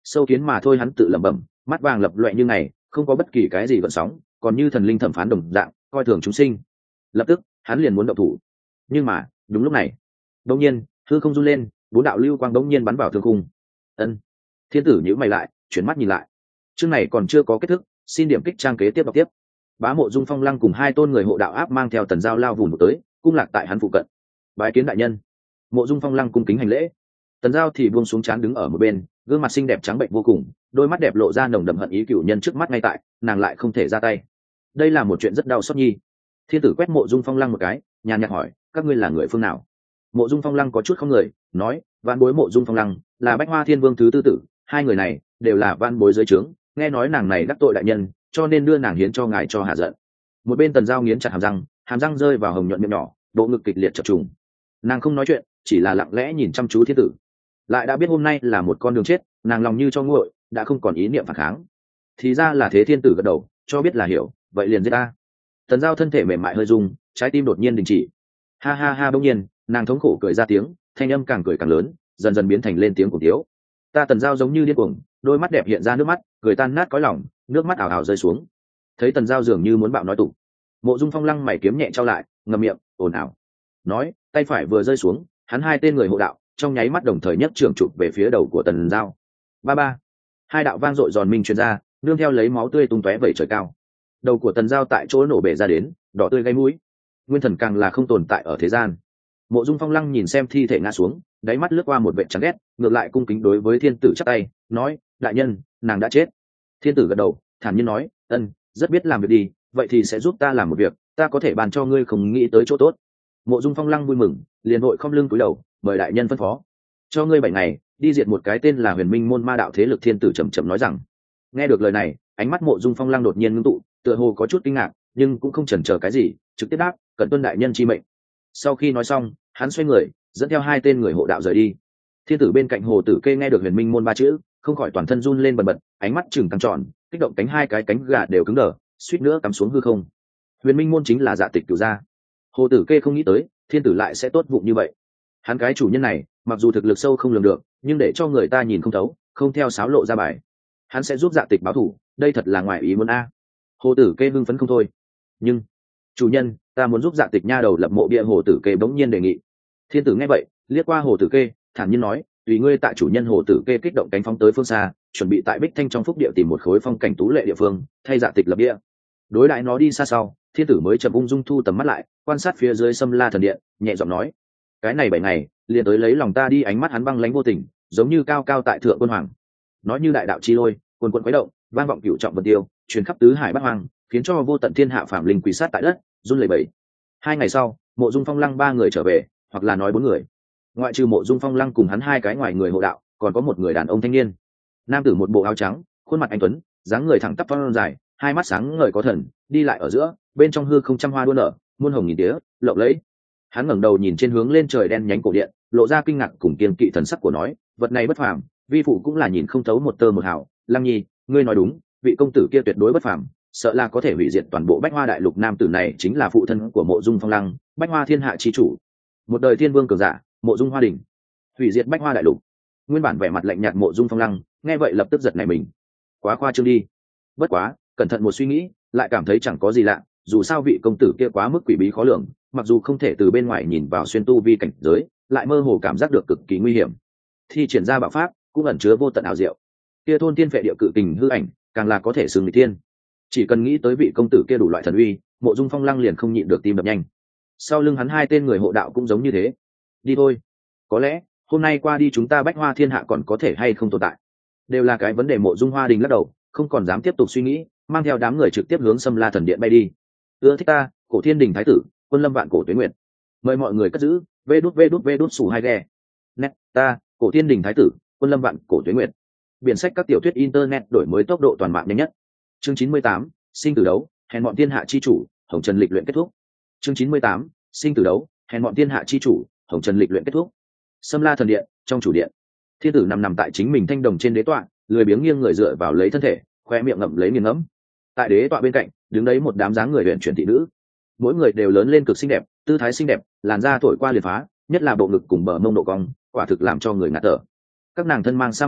Sâu kiến mà thôi, hắn tự lẩm bẩm, mắt vàng lập loẹ như ngày, không có bất kỳ cái gì gợn sóng, còn như thần linh thẩm phán đồng dạng, coi thường chúng sinh. Lập tức hắn liền muốn động thủ, nhưng mà đúng lúc này, đông nhiên hư không run lên, bốn đạo lưu quang đống nhiên bắn vào thương khung. Ân. Thiên tử nhíu mày lại, chuyển mắt nhìn lại. Chương này còn chưa có kết thúc, xin điểm kích trang kế tiếp đọc tiếp. Bá Mộ Dung Phong Lăng cùng hai tôn người hộ đạo áp mang theo Tần Giao lao vùng một tới, cung lạc tại hắn phụ cận. Bái kiến đại nhân. Mộ Dung Phong Lăng cung kính hành lễ. Tần Giao thì buông xuống trán đứng ở một bên, gương mặt xinh đẹp trắng bệnh vô cùng, đôi mắt đẹp lộ ra nồng đậm hận ý cửu nhân trước mắt ngay tại, nàng lại không thể ra tay. Đây là một chuyện rất đau xót nhi. Thiên tử quét Mộ Dung Phong Lăng một cái, nhàn nhạt hỏi, các ngươi là người phương nào? Mộ Dung Phong Lăng có chút không người, nói, vạn bối Mộ Dung Phong Lăng là Bách Hoa Thiên Vương thứ tư tử, hai người này đều là vạn bối dưới trướng, nghe nói nàng này đắc tội đại nhân, cho nên đưa nàng hiến cho ngài cho hạ giận. Một bên Tần Giao nghiến chặt hàm răng, hàm răng rơi vào hồng nhuận miệng nhỏ, bộ ngực kịch liệt chập trùng. Nàng không nói chuyện, chỉ là lặng lẽ nhìn chăm chú thiên tử. Lại đã biết hôm nay là một con đường chết, nàng lòng như cho nguội, đã không còn ý niệm phản kháng. Thì ra là thế, thiên tử gật đầu, cho biết là hiểu, vậy liền giết ta. Tần Giao thân thể mềm mại hơi rung, trái tim đột nhiên đình chỉ. Ha ha ha, bỗng nhiên, nàng thống khổ cười ra tiếng, thanh âm càng cười càng lớn, dần dần biến thành lên tiếng của tiếu. Ta Tần Giao giống như điên cuồng, đôi mắt đẹp hiện ra nước mắt, cười tan nát cõi lòng, nước mắt ảo ảo rơi xuống. Thấy Tần Giao dường như muốn bạo nói tụ, Mộ Dung Phong Lăng mày kiếm nhẹ trao lại, ngậm miệng, ồn ào. Nói, tay phải vừa rơi xuống, hắn hai tên người hộ đạo trong nháy mắt đồng thời nhấc trường chụp về phía đầu của Tần Giao. Ba ba. Hai đạo vang dội giòn minh truyền ra, nương theo lấy máu tươi tung tóe vẩy trời cao. Đầu của Tần Giao tại chỗ nổ bể ra đến, đỏ tươi gây mũi. Nguyên thần càng là không tồn tại ở thế gian. Mộ Dung Phong Lăng nhìn xem thi thể ngã xuống, đáy mắt lướt qua một vẻ chán ghét, ngược lại cung kính đối với thiên tử chắp tay, nói, đại nhân, nàng đã chết. Thiên tử gật đầu, thản nhiên nói, ân, rất biết làm việc đi, vậy thì sẽ giúp ta làm một việc, ta có thể bàn cho ngươi không nghĩ tới chỗ tốt. Mộ Dung Phong Lăng vui mừng, liền hội không lưng cúi đầu, mời đại nhân phân phó. Cho ngươi bảy ngày, đi diệt một cái tên là Huyền Minh môn ma đạo thế lực. Thiên tử chậm chậm nói rằng. Nghe được lời này, ánh mắt Mộ Dung Phong Lăng đột nhiên ngưng tụ, tựa hồ có chút kinh ngạc, nhưng cũng không chần chờ cái gì, trực tiếp đáp, cẩn tuân đại nhân chi mệnh. Sau khi nói xong, hắn xoay người, dẫn theo hai tên người hộ đạo rời đi. Thiên tử bên cạnh Hồ Tử Kê nghe được Huyền Minh môn ba chữ, không khỏi toàn thân run lên bần bật, ánh mắt chừng căng tròn, kích động cánh hai cái cánh gà đều cứng đờ, suýt nữa cắm xuống hư không. Huyền Minh môn chính là Dạ Tịch Cửu gia. Hồ Tử Kê không nghĩ tới, thiên tử lại sẽ tốt vụng như vậy. Hắn cái chủ nhân này, mặc dù thực lực sâu không lường được, nhưng để cho người ta nhìn không thấu, không theo sáo lộ ra bài. Hắn sẽ giúp Dạ Tịch báo thù, đây thật là ngoài ý muốn a. Hồ Tử Kê hưng phấn không thôi. Nhưng, chủ nhân, ta muốn giúp Dạ Tịch nha đầu lập mộ bia. Hồ Tử Kê bỗng nhiên đề nghị. Thiên tử nghe vậy, liếc qua Hồ Tử Kê, thản nhiên nói, tùy ngươi tại chủ nhân. Hồ Tử Kê kích động cánh phóng tới phương xa, chuẩn bị tại Bích Thanh trong phúc địa tìm một khối phong cảnh tú lệ địa phương, thay Dạ Tịch lập bia. Đối đãi nó đi xa sau, thiên tử mới chậm ung dung thu tầm mắt lại, quan sát phía dưới Sâm La thần điện, nhẹ giọng nói, cái này bảy ngày liền tới lấy lòng ta đi. Ánh mắt hắn băng lãnh vô tình, giống như cao cao tại thượng quân hoàng. Nói như đại đạo chi lôi, quần quần quấy động, vang vọng cửu trọng vân tiêu, truyền khắp tứ hải bát hoang, khiến cho vô tận thiên hạ phạm linh quỳ sát tại đất, run lẩy bẩy. Hai ngày sau, Mộ Dung Phong Lăng ba người trở về, hoặc là nói bốn người. Ngoại trừ Mộ Dung Phong Lăng cùng hắn hai cái ngoài người hộ đạo, còn có một người đàn ông thanh niên. Nam tử một bộ áo trắng, khuôn mặt anh tuấn, dáng người thẳng tắp thon dài, hai mắt sáng ngời có thần, đi lại ở giữa, bên trong hư không trăm hoa đua nở, muôn hồng nghìn tía, lộng lẫy. Hắn ngẩng đầu nhìn trên hướng lên trời đen nhánh cổ điện, lộ ra kinh ngạc cùng kiên kỵ thần sắc của nói, vật này bất phàm, vi phụ cũng là nhìn không thấu một tơ một hào. Lăng Nhi, ngươi nói đúng, vị công tử kia tuyệt đối bất phàm, sợ là có thể hủy diệt toàn bộ Bách Hoa đại lục. Nam tử này chính là phụ thân của Mộ Dung Phong Lăng, Bách Hoa thiên hạ chi chủ, một đời thiên vương cường giả, Mộ Dung Hoa Đình. Hủy diệt Bách Hoa đại lục. Nguyên bản vẻ mặt lạnh nhạt Mộ Dung Phong Lăng, nghe vậy lập tức giật nảy mình. Quá khoa trương đi. Bất quá, cẩn thận một suy nghĩ, lại cảm thấy chẳng có gì lạ, dù sao vị công tử kia quá mức quỷ bí khó lường, mặc dù không thể từ bên ngoài nhìn vào xuyên tu vi cảnh giới, lại mơ hồ cảm giác được cực kỳ nguy hiểm. Thi triển ra bạo pháp, cũng ẩn chứa vô tận ảo diệu. Kia thôn tiên phệ địa cự kình hư ảnh, càng là có thể xưng nghịch thiên. Chỉ cần nghĩ tới vị công tử kia đủ loại thần uy, Mộ Dung Phong Lăng liền không nhịn được tim đập nhanh. Sau lưng hắn hai tên người hộ đạo cũng giống như thế. Đi thôi, có lẽ hôm nay qua đi chúng ta Bách Hoa thiên hạ còn có thể hay không tồn tại, đều là cái vấn đề. Mộ Dung Hoa Đình lắc đầu, không còn dám tiếp tục suy nghĩ, mang theo đám người trực tiếp hướng Sâm La thần điện bay đi. Ưa thích ta, Cổ Thiên Đình thái tử, Quân Lâm vạn cổ tuế nguyệt. Mời mọi người cất giữ, vê đút vê đút vê đút sủ hai ghe. Nét, ta, Cổ Thiên Đình thái tử, Quân Lâm vạn cổ tuế nguyệt. Biển sách các tiểu thuyết internet đổi mới tốc độ toàn mạng nhanh nhất. Chương chín mươi tám, sinh tử đấu, hèn bọn thiên hạ chi chủ, Hồng Trần lịch luyện kết thúc. Chương chín mươi tám, sinh tử đấu, hèn bọn thiên hạ chi chủ, Hồng Trần lịch luyện kết thúc. Sâm La thần điện, trong chủ điện, thiên tử nằm nằm tại chính mình thanh đồng trên đế tọa, lười biếng nghiêng người dựa vào lấy thân thể, khoe miệng ngậm lấy nghiền ngẫm. Tại đế tọa bên cạnh, đứng đấy một đám dáng người huyền chuyển thị nữ, mỗi người đều lớn lên cực xinh đẹp, tư thái xinh đẹp, làn da thổi qua liền phá, nhất là bộ ngực cùng bờ mông độ cong, quả thực làm cho người ngạt thở. Các nàng thân mang sa mỏng,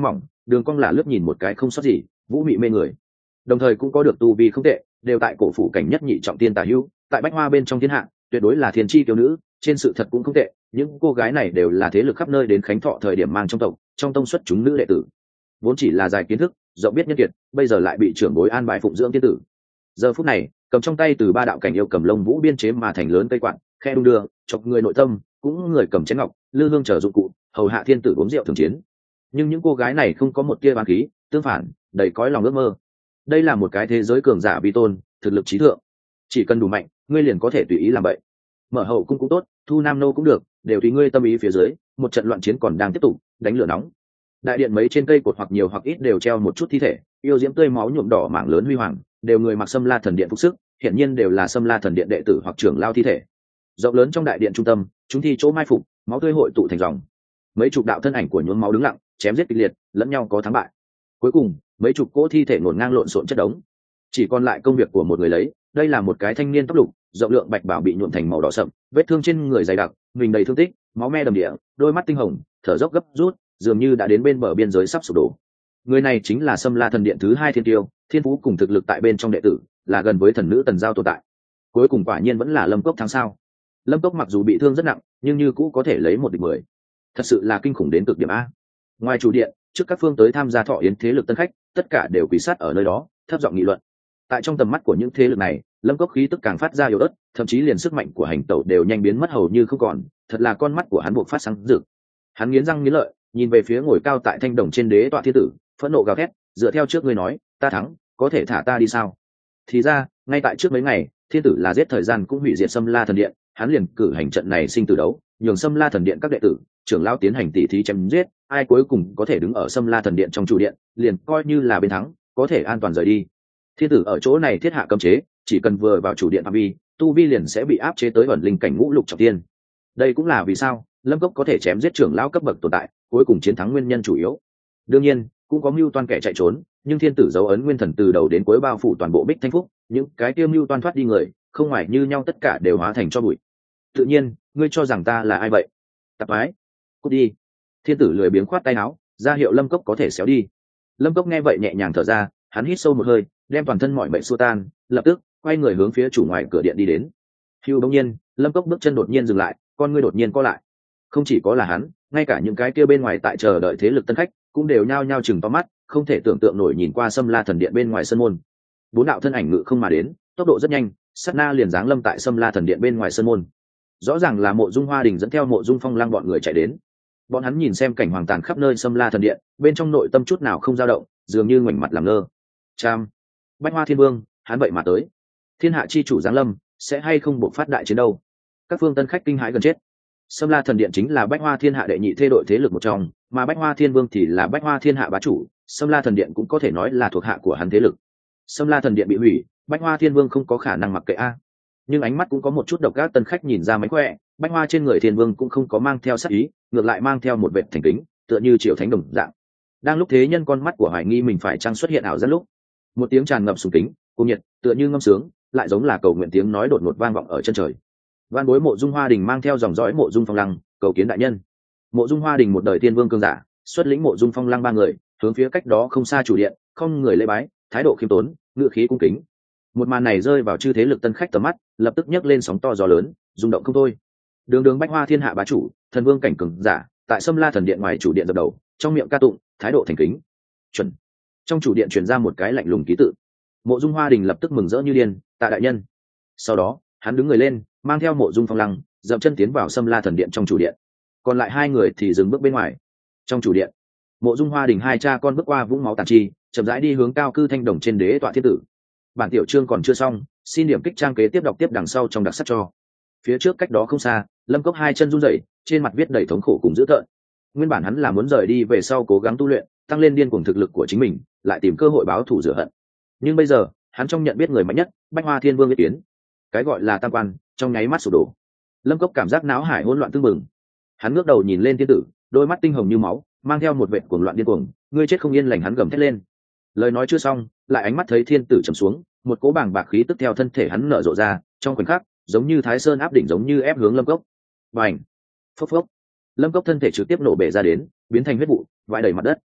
đường cong là lướt nhìn một cái không sót gì, vũ mị mê người, đồng thời cũng có được tu vi không tệ, đều tại cổ phủ cảnh nhất nhị trọng tiên tả hữu, tại bách hoa bên trong thiên hạ tuyệt đối là thiên chi tiểu nữ, trên sự thật cũng không tệ. Những cô gái này đều là thế lực khắp nơi đến khánh thọ thời điểm mang trong tộc, trong tông xuất chúng nữ đệ tử, vốn chỉ là dài kiến thức rộng biết nhân kiệt, bây giờ lại bị trưởng bối an bài phụng dưỡng tiên tử. Giờ phút này cầm trong tay từ ba đạo cảnh yêu cầm lông vũ biên chế mà thành lớn cây quạt, khe đung đưa chọc người nội tâm, cũng người cầm chén ngọc lư hương chờ dụng cụ hầu hạ thiên tử uống rượu thường chiến. Nhưng những cô gái này không có một tia bán khí, tương phản đầy cõi lòng ước mơ. Đây là một cái thế giới cường giả vi tôn, thực lực trí thượng, chỉ cần đủ mạnh ngươi liền có thể tùy ý làm vậy. Mở hậu cung cũng tốt, thu nam nô cũng được, đều tùy ngươi tâm ý. Phía dưới một trận loạn chiến còn đang tiếp tục, đánh lửa nóng. Đại điện mấy trên cây cột hoặc nhiều hoặc ít đều treo một chút thi thể, yêu diễm tươi máu nhuộm đỏ mảng lớn huy hoàng, đều người mặc Sâm La thần điện phục sức, hiển nhiên đều là Sâm La thần điện đệ tử hoặc trưởng lao thi thể. Rộng lớn trong đại điện trung tâm, chúng thi chỗ mai phục, máu tươi hội tụ thành dòng. Mấy chục đạo thân ảnh của nhuốm máu đứng lặng, chém giết kịch liệt, lẫn nhau có thắng bại. Cuối cùng mấy chục cỗ thi thể ngổn ngang lộn xộn chất đống, chỉ còn lại công việc của một người lấy. Đây là một cái thanh niên tóc lục, rộng lượng bạch bảo bị nhuộm thành màu đỏ sậm, vết thương trên người dày đặc, mình đầy thương tích, máu me đầm địa, đôi mắt tinh hồng, thở dốc gấp rút, dường như đã đến bên bờ biên giới sắp sụp đổ. Người này chính là Sâm La thần điện thứ hai thiên tiêu, thiên phú cùng thực lực tại bên trong đệ tử là gần với thần nữ Tần Giao tồn tại. Cuối cùng quả nhiên vẫn là Lâm Cốc thắng sao. Lâm Cốc mặc dù bị thương rất nặng, nhưng như cũ có thể lấy một địch mười, thật sự là kinh khủng đến cực điểm a. Ngoài chủ điện, trước các phương tới tham gia thọ yến thế lực tân khách, tất cả đều quỳ sát ở nơi đó, thấp giọng nghị luận. Tại trong tầm mắt của những thế lực này, Lâm Cốc khí tức càng phát ra yếu ớt, thậm chí liền sức mạnh của hành tẩu đều nhanh biến mất hầu như không còn. Thật là con mắt của hắn buộc phát sáng rực. Hắn nghiến răng nghiến lợi, nhìn về phía ngồi cao tại thanh đồng trên đế tọa thiên tử, phẫn nộ gào thét, dựa theo trước ngươi nói, ta thắng, có thể thả ta đi sao? Thì ra, ngay tại trước mấy ngày, thiên tử là giết thời gian cũng hủy diệt Sâm La thần điện, hắn liền cử hành trận này sinh tử đấu, nhường Sâm La thần điện các đệ tử, trưởng lão tiến hành tỉ thí chém giết, ai cuối cùng có thể đứng ở Sâm La thần điện trong chủ điện, liền coi như là bên thắng, có thể an toàn rời đi. Thiên tử ở chỗ này thiết hạ cấm chế, chỉ cần vừa vào chủ điện phạm vi, tu vi liền sẽ bị áp chế tới ẩn linh cảnh ngũ lục trọng tiên. Đây cũng là vì sao Lâm Cốc có thể chém giết trưởng lão cấp bậc tồn tại, cuối cùng chiến thắng nguyên nhân chủ yếu. Đương nhiên cũng có mưu toan kẻ chạy trốn, nhưng thiên tử dấu ấn nguyên thần từ đầu đến cuối bao phủ toàn bộ Bích Thanh Phúc, những cái tiêu mưu toan thoát đi người, không ngoài như nhau tất cả đều hóa thành cho bụi. Tự nhiên ngươi cho rằng ta là ai vậy? Tạp ái, cút đi. Thiên tử lười biếng khoát tay áo, ra hiệu Lâm Cốc có thể xéo đi. Lâm Cốc nghe vậy nhẹ nhàng thở ra, hắn hít sâu một hơi, đem toàn thân mọi bệnh xua tan, lập tức quay người hướng phía chủ ngoài cửa điện đi đến. Hưu bỗng nhiên, Lâm Cốc bước chân đột nhiên dừng lại, con ngươi đột nhiên co lại. Không chỉ có là hắn, ngay cả những cái kia bên ngoài tại chờ đợi thế lực tân khách cũng đều nhao nhao chừng to mắt, không thể tưởng tượng nổi nhìn qua Sâm La thần điện bên ngoài sân môn. Bốn đạo thân ảnh ngự không mà đến, tốc độ rất nhanh, sát na liền giáng lâm tại Sâm La thần điện bên ngoài sân môn. Rõ ràng là Mộ Dung Hoa Đình dẫn theo Mộ Dung Phong Lang bọn người chạy đến. Bọn hắn nhìn xem cảnh hoàng tàn khắp nơi Sâm La thần điện, bên trong nội tâm chút nào không dao động, dường như ngoảnh mặt làm ngơ. Cham, Bách Hoa Thiên Vương, hắn vậy mà tới. Thiên hạ chi chủ giáng lâm, sẽ hay không buộc phát đại chiến đâu? Các phương tân khách kinh hãi gần chết. Sâm La thần điện chính là Bách Hoa thiên hạ đệ nhị thê đội thế lực một trong, mà Bách Hoa Thiên Vương thì là Bách Hoa thiên hạ bá chủ, Sâm La thần điện cũng có thể nói là thuộc hạ của hắn thế lực. Sâm La thần điện bị hủy, Bách Hoa Thiên Vương không có khả năng mặc kệ a. Nhưng ánh mắt cũng có một chút độc ác, tân khách nhìn ra mánh khỏe, Bách Hoa trên người Thiên Vương cũng không có mang theo sát ý, ngược lại mang theo một vệt thành kính, tựa như triệu thánh đồng dạng. Đang lúc thế nhân con mắt của hoài nghi mình phải chăng xuất hiện ảo giác lúc, một tiếng tràn ngập sùng kính, cùng nhiệt, tựa như ngâm sướng, lại giống là cầu nguyện tiếng nói đột ngột vang vọng ở chân trời. Van bối Mộ Dung Hoa Đình mang theo dòng dõi Mộ Dung Phong Lăng, cầu kiến đại nhân. Mộ Dung Hoa Đình một đời tiên vương cương giả, xuất lĩnh Mộ Dung Phong Lăng ba người, hướng phía cách đó không xa chủ điện, không người lễ bái, thái độ khiêm tốn, ngữ khí cung kính. Một màn này rơi vào chư thế lực tân khách tầm mắt, lập tức nhấc lên sóng to gió lớn, rung động không thôi. Đường đường Bách Hoa thiên hạ bá chủ, thần vương cảnh cường giả, tại Sâm La thần điện ngoài chủ điện dập đầu, trong miệng ca tụng, thái độ thành kính. Chuẩn. Trong chủ điện truyền ra một cái lạnh lùng ký tự. Mộ Dung Hoa Đình lập tức mừng rỡ như điên, tạ đại nhân. Sau đó hắn đứng người lên, mang theo Mộ Dung Phong Lăng, dậm chân tiến vào Sâm La thần điện trong chủ điện. Còn lại hai người thì dừng bước bên ngoài. Trong chủ điện, Mộ Dung Hoa Đình hai cha con bước qua vũng máu tàn chi, chậm rãi đi hướng cao cư thanh đồng trên đế tọa thiên tử. Bản tiểu chương còn chưa xong, xin điểm kích trang kế tiếp đọc tiếp đằng sau trong đặc sắc cho. Phía trước cách đó không xa, Lâm Cốc hai chân run rẩy, trên mặt viết đầy thống khổ cùng dữ tợn. Nguyên bản hắn là muốn rời đi về sau cố gắng tu luyện, tăng lên điên cuồng thực lực của chính mình, lại tìm cơ hội báo thù rửa hận. Nhưng bây giờ, hắn trong nhận biết người mạnh nhất, Bách Hoa Thiên Vương biết tiến. Cái gọi là tam quan, trong nháy mắt sụp đổ. Lâm Cốc cảm giác náo hải hỗn loạn tương mừng. Hắn ngước đầu nhìn lên thiên tử, đôi mắt tinh hồng như máu, mang theo một vệt cuồng loạn điên cuồng, ngươi chết không yên lành, hắn gầm thét lên. Lời nói chưa xong, lại ánh mắt thấy thiên tử trầm xuống, một cỗ bàng bạc khí tức theo thân thể hắn nở rộ ra, trong khoảnh khắc, giống như Thái Sơn áp đỉnh, giống như ép hướng Lâm Cốc. Bành! Phốc phốc! Lâm Cốc thân thể trực tiếp nổ bể ra đến, biến thành huyết vụ, vãi đầy mặt đất.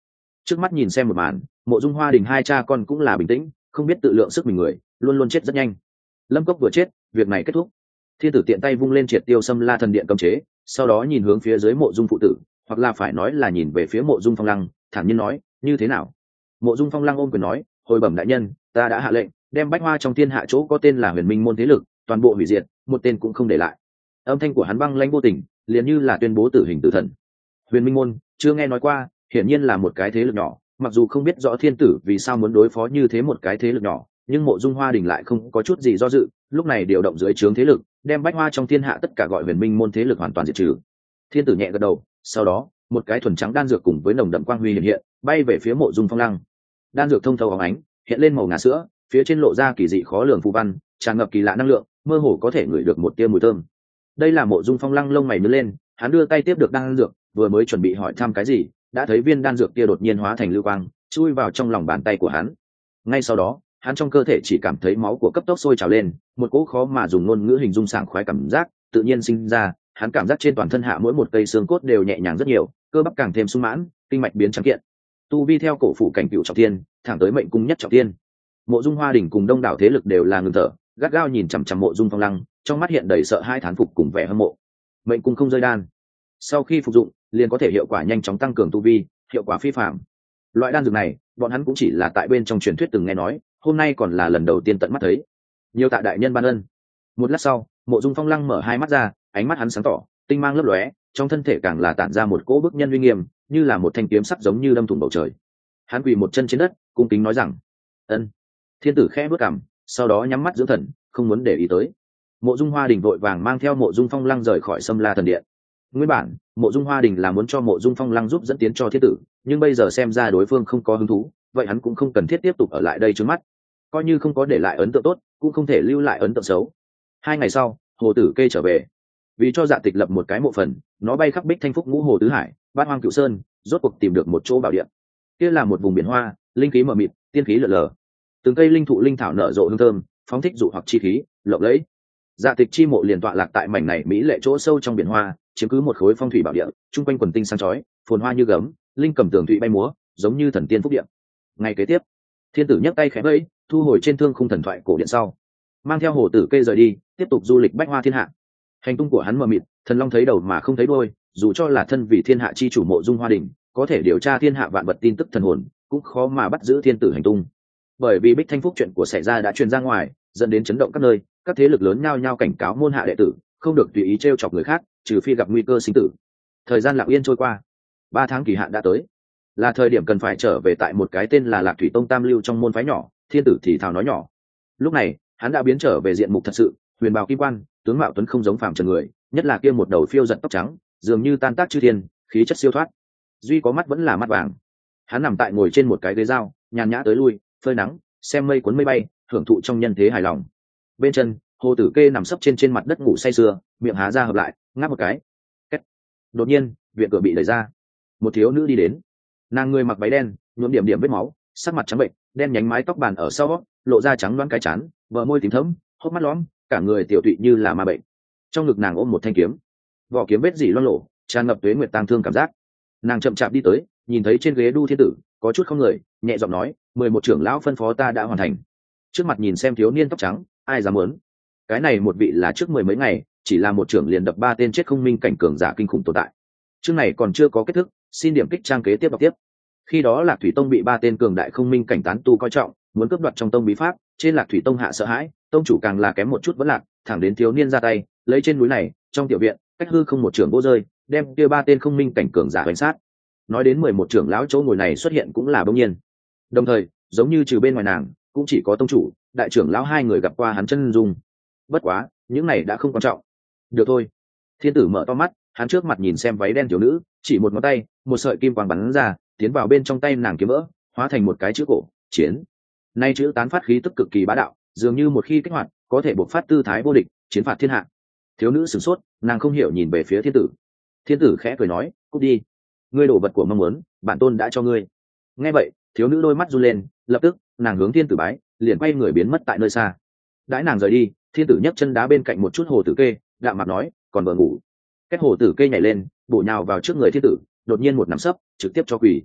Trước mắt nhìn xem một màn, Mộ Dung Hoa Đình hai cha con cũng là bình tĩnh, không biết tự lượng sức mình người, luôn luôn chết rất nhanh. Lâm Cốc vừa chết, việc này kết thúc. Thiên tử tiện tay vung lên triệt tiêu Xâm La thần điện cấm chế, sau đó nhìn hướng phía dưới Mộ Dung phụ tử, hoặc là phải nói là nhìn về phía Mộ Dung Phong Lăng, thản nhiên nói, như thế nào? Mộ Dung Phong Lăng ôm quyền nói, hồi bẩm đại nhân, ta đã hạ lệnh đem bách hoa trong thiên hạ chỗ có tên là Huyền Minh môn thế lực toàn bộ hủy diệt, một tên cũng không để lại. Âm thanh của hắn băng lãnh vô tình, liền như là tuyên bố tử hình tử thần. Huyền Minh môn chưa nghe nói qua, hiển nhiên là một cái thế lực nhỏ, mặc dù không biết rõ thiên tử vì sao muốn đối phó như thế một cái thế lực nhỏ, nhưng Mộ Dung Hoa Đình lại không có chút gì do dự, lúc này điều động dưới trướng thế lực, đem bách hoa trong thiên hạ tất cả gọi Huyền Minh môn thế lực hoàn toàn diệt trừ. Thiên tử nhẹ gật đầu, sau đó một cái thuần trắng đan dược cùng với nồng đậm quang huy hiện hiện, bay về phía Mộ Dung Phong Lăng. Đan dược thông thấu óng ánh, hiện lên màu ngà sữa, phía trên lộ ra kỳ dị khó lường phù văn, tràn ngập kỳ lạ năng lượng, mơ hồ có thể ngửi được một tia mùi thơm. Đây là Mộ Dung Phong Lăng lông mày nhướng lên, hắn đưa tay tiếp được đan dược, vừa mới chuẩn bị hỏi thăm cái gì, đã thấy viên đan dược kia đột nhiên hóa thành lưu quang, chui vào trong lòng bàn tay của hắn. Ngay sau đó, hắn trong cơ thể chỉ cảm thấy máu của cấp tốc sôi trào lên, một cỗ khó mà dùng ngôn ngữ hình dung sảng khoái cảm giác tự nhiên sinh ra, hắn cảm giác trên toàn thân hạ mỗi một cây xương cốt đều nhẹ nhàng rất nhiều, cơ bắp càng thêm sung mãn, kinh mạch biến trắng kiện. Tu vi theo cổ phủ cảnh cựu trọng thiên, thẳng tới mệnh cung nhất trọng thiên. Mộ Dung Hoa Đình cùng đông đảo thế lực đều là ngừng thở, gắt gao nhìn chằm chằm Mộ Dung Phong Lăng, trong mắt hiện đầy sợ hai thán phục cùng vẻ hâm mộ. Mệnh cung không rơi đan, sau khi phục dụng liền có thể hiệu quả nhanh chóng tăng cường tu vi, hiệu quả phi phàm. Loại đan dược này bọn hắn cũng chỉ là tại bên trong truyền thuyết từng nghe nói, hôm nay còn là lần đầu tiên tận mắt thấy. Nhiều tạ đại nhân ban ân. Một lát sau, Mộ Dung Phong Lăng mở hai mắt ra, ánh mắt hắn sáng tỏ, tinh mang lấp lóe, trong thân thể càng là tản ra một cỗ bức nhân uy nghiêm, như là một thanh kiếm sắc giống như đâm thủng bầu trời. Hắn quỳ một chân trên đất, cung kính nói rằng: "Ân." Thiên tử khẽ bước cằm, sau đó nhắm mắt dưỡng thần, không muốn để ý tới. Mộ Dung Hoa Đình vội vàng mang theo Mộ Dung Phong Lăng rời khỏi Xâm La thần điện. Nguyên bản, Mộ Dung Hoa Đình là muốn cho Mộ Dung Phong Lăng giúp dẫn tiến cho thiên tử, nhưng bây giờ xem ra đối phương không có hứng thú, vậy hắn cũng không cần thiết tiếp tục ở lại đây trước mắt. Coi như không có để lại ấn tượng tốt, cũng không thể lưu lại ấn tượng xấu. Hai ngày sau, Hồ Tử Kê trở về, vì cho Dạ Tịch lập một cái mộ phần, nó bay khắp Bích Thanh Phúc Ngũ Hồ Tứ Hải, Bát Hoang Cửu Sơn, rốt cuộc tìm được một chỗ bảo địa. Kia là một vùng biển hoa, linh khí mờ mịt, tiên khí lờ lờ. Từng cây linh thụ linh thảo nở rộ hương thơm, phóng thích dụ hoặc chi khí, lộng lẫy. Dạ Tịch chi mộ liền tọa lạc tại mảnh này mỹ lệ chỗ sâu trong biển hoa, chiếm cứ một khối phong thủy bảo địa, trung quanh quần tinh sáng chói, phồn hoa như gấm, linh cầm tường thụy bay múa, giống như thần tiên phúc điện. Ngày kế tiếp, thiên tử nhấc tay khẽ vẫy, thu hồi trên thương khung thần thoại cổ điện sau, mang theo Hồ Tử Kê rời đi, tiếp tục du lịch bách hoa thiên hạ. Hành tung của hắn mờ mịt, thần long thấy đầu mà không thấy đuôi, dù cho là thân vì thiên hạ chi chủ Mộ Dung Hoa Đình, có thể điều tra thiên hạ vạn vật tin tức thần hồn, cũng khó mà bắt giữ thiên tử hành tung. Bởi vì Bích Thanh Phúc chuyện của xảy ra đã truyền ra ngoài, dẫn đến chấn động các nơi, các thế lực lớn nhao nhao cảnh cáo môn hạ đệ tử, không được tùy ý trêu chọc người khác, trừ phi gặp nguy cơ sinh tử. Thời gian lặng yên trôi qua, ba tháng kỳ hạn đã tới, là thời điểm cần phải trở về tại một cái tên là Lạc Thủy Tông Tam Lưu trong môn phái nhỏ. Thiên tử thì thào nói nhỏ. Lúc này, hắn đã biến trở về diện mục thật sự, huyền bào kim quan, tướng mạo tuấn không giống phàm trần người, nhất là kia một đầu phiêu giật tóc trắng, dường như tan tác chư thiên, khí chất siêu thoát. Duy có mắt vẫn là mắt vàng. Hắn nằm tại ngồi trên một cái ghế dao, nhàn nhã tới lui, phơi nắng, xem mây cuốn mây bay, hưởng thụ trong nhân thế hài lòng. Bên chân, Hồ Tử Kê nằm sấp trên trên mặt đất ngủ say sưa, miệng há ra hợp lại, ngáp một cái. Kết. Đột nhiên, viện cửa bị đẩy ra, một thiếu nữ đi đến. Nàng người mặc váy đen, nhuộm điểm điểm vết máu, sắc mặt trắng bệnh, đen nhánh mái tóc bàn ở sau, lộ ra trắng loáng cái chán, bờ môi tím thẫm, hốc mắt lõm, cả người tiểu tụy như là ma bệnh. Trong ngực nàng ôm một thanh kiếm, vỏ kiếm vết dỉ loang lổ, tràn ngập tuế nguyệt tang thương cảm giác. Nàng chậm chạp đi tới, nhìn thấy trên ghế đu thiên tử, có chút không người, nhẹ giọng nói: mười một trưởng lão phân phó ta đã hoàn thành. Trước mặt nhìn xem thiếu niên tóc trắng, ai dám muốn? Cái này một vị là trước mười mấy ngày, chỉ là một trưởng liền đập ba tên chết không minh cảnh cường giả kinh khủng tồn tại. Chương này còn chưa có kết thúc, xin điểm kích trang kế tiếp đọc tiếp. Khi đó Lạc Thủy Tông bị ba tên cường đại không minh cảnh tán tu coi trọng, muốn cướp đoạt trong tông bí pháp, trên Lạc Thủy Tông hạ sợ hãi, tông chủ càng là kém một chút vẫn lạc, thẳng đến thiếu niên ra tay, lấy trên núi này, trong tiểu viện, cách hư không một trưởng vô rơi, đem kia ba tên không minh cảnh cường giả đánh sát. Nói đến mười một trưởng lão chỗ ngồi này xuất hiện cũng là bỗng nhiên. Đồng thời, giống như trừ bên ngoài nàng, cũng chỉ có tông chủ, đại trưởng lão hai người gặp qua hắn chân dung. Bất quá, những này đã không quan trọng. Được thôi. Thiên tử mở to mắt, hắn trước mặt nhìn xem váy đen thiếu nữ, chỉ một ngón tay, một sợi kim quang bắn ra, tiến vào bên trong tay nàng kiếm vỡ, hóa thành một cái chữ cổ, chiến. Nay chữ tán phát khí tức cực kỳ bá đạo, dường như một khi kích hoạt, có thể bộc phát tư thái vô địch, chiến phạt thiên hạ. Thiếu nữ sửng sốt, nàng không hiểu nhìn về phía thiên tử. Thiên tử khẽ cười nói: "Cút đi, ngươi đổ vật của mong muốn, bản tôn đã cho ngươi." Nghe vậy, thiếu nữ đôi mắt run lên, lập tức, nàng hướng thiên tử bái, liền quay người biến mất tại nơi xa. Đãi nàng rời đi, thiên tử nhấc chân đá bên cạnh một chút Hồ Tử Kê, đạm mặt nói: "Còn vừa ngủ." Kết Hồ Tử Kê nhảy lên, bổ nhào vào trước người thiên tử, đột nhiên một nắm sấp, trực tiếp cho quỳ.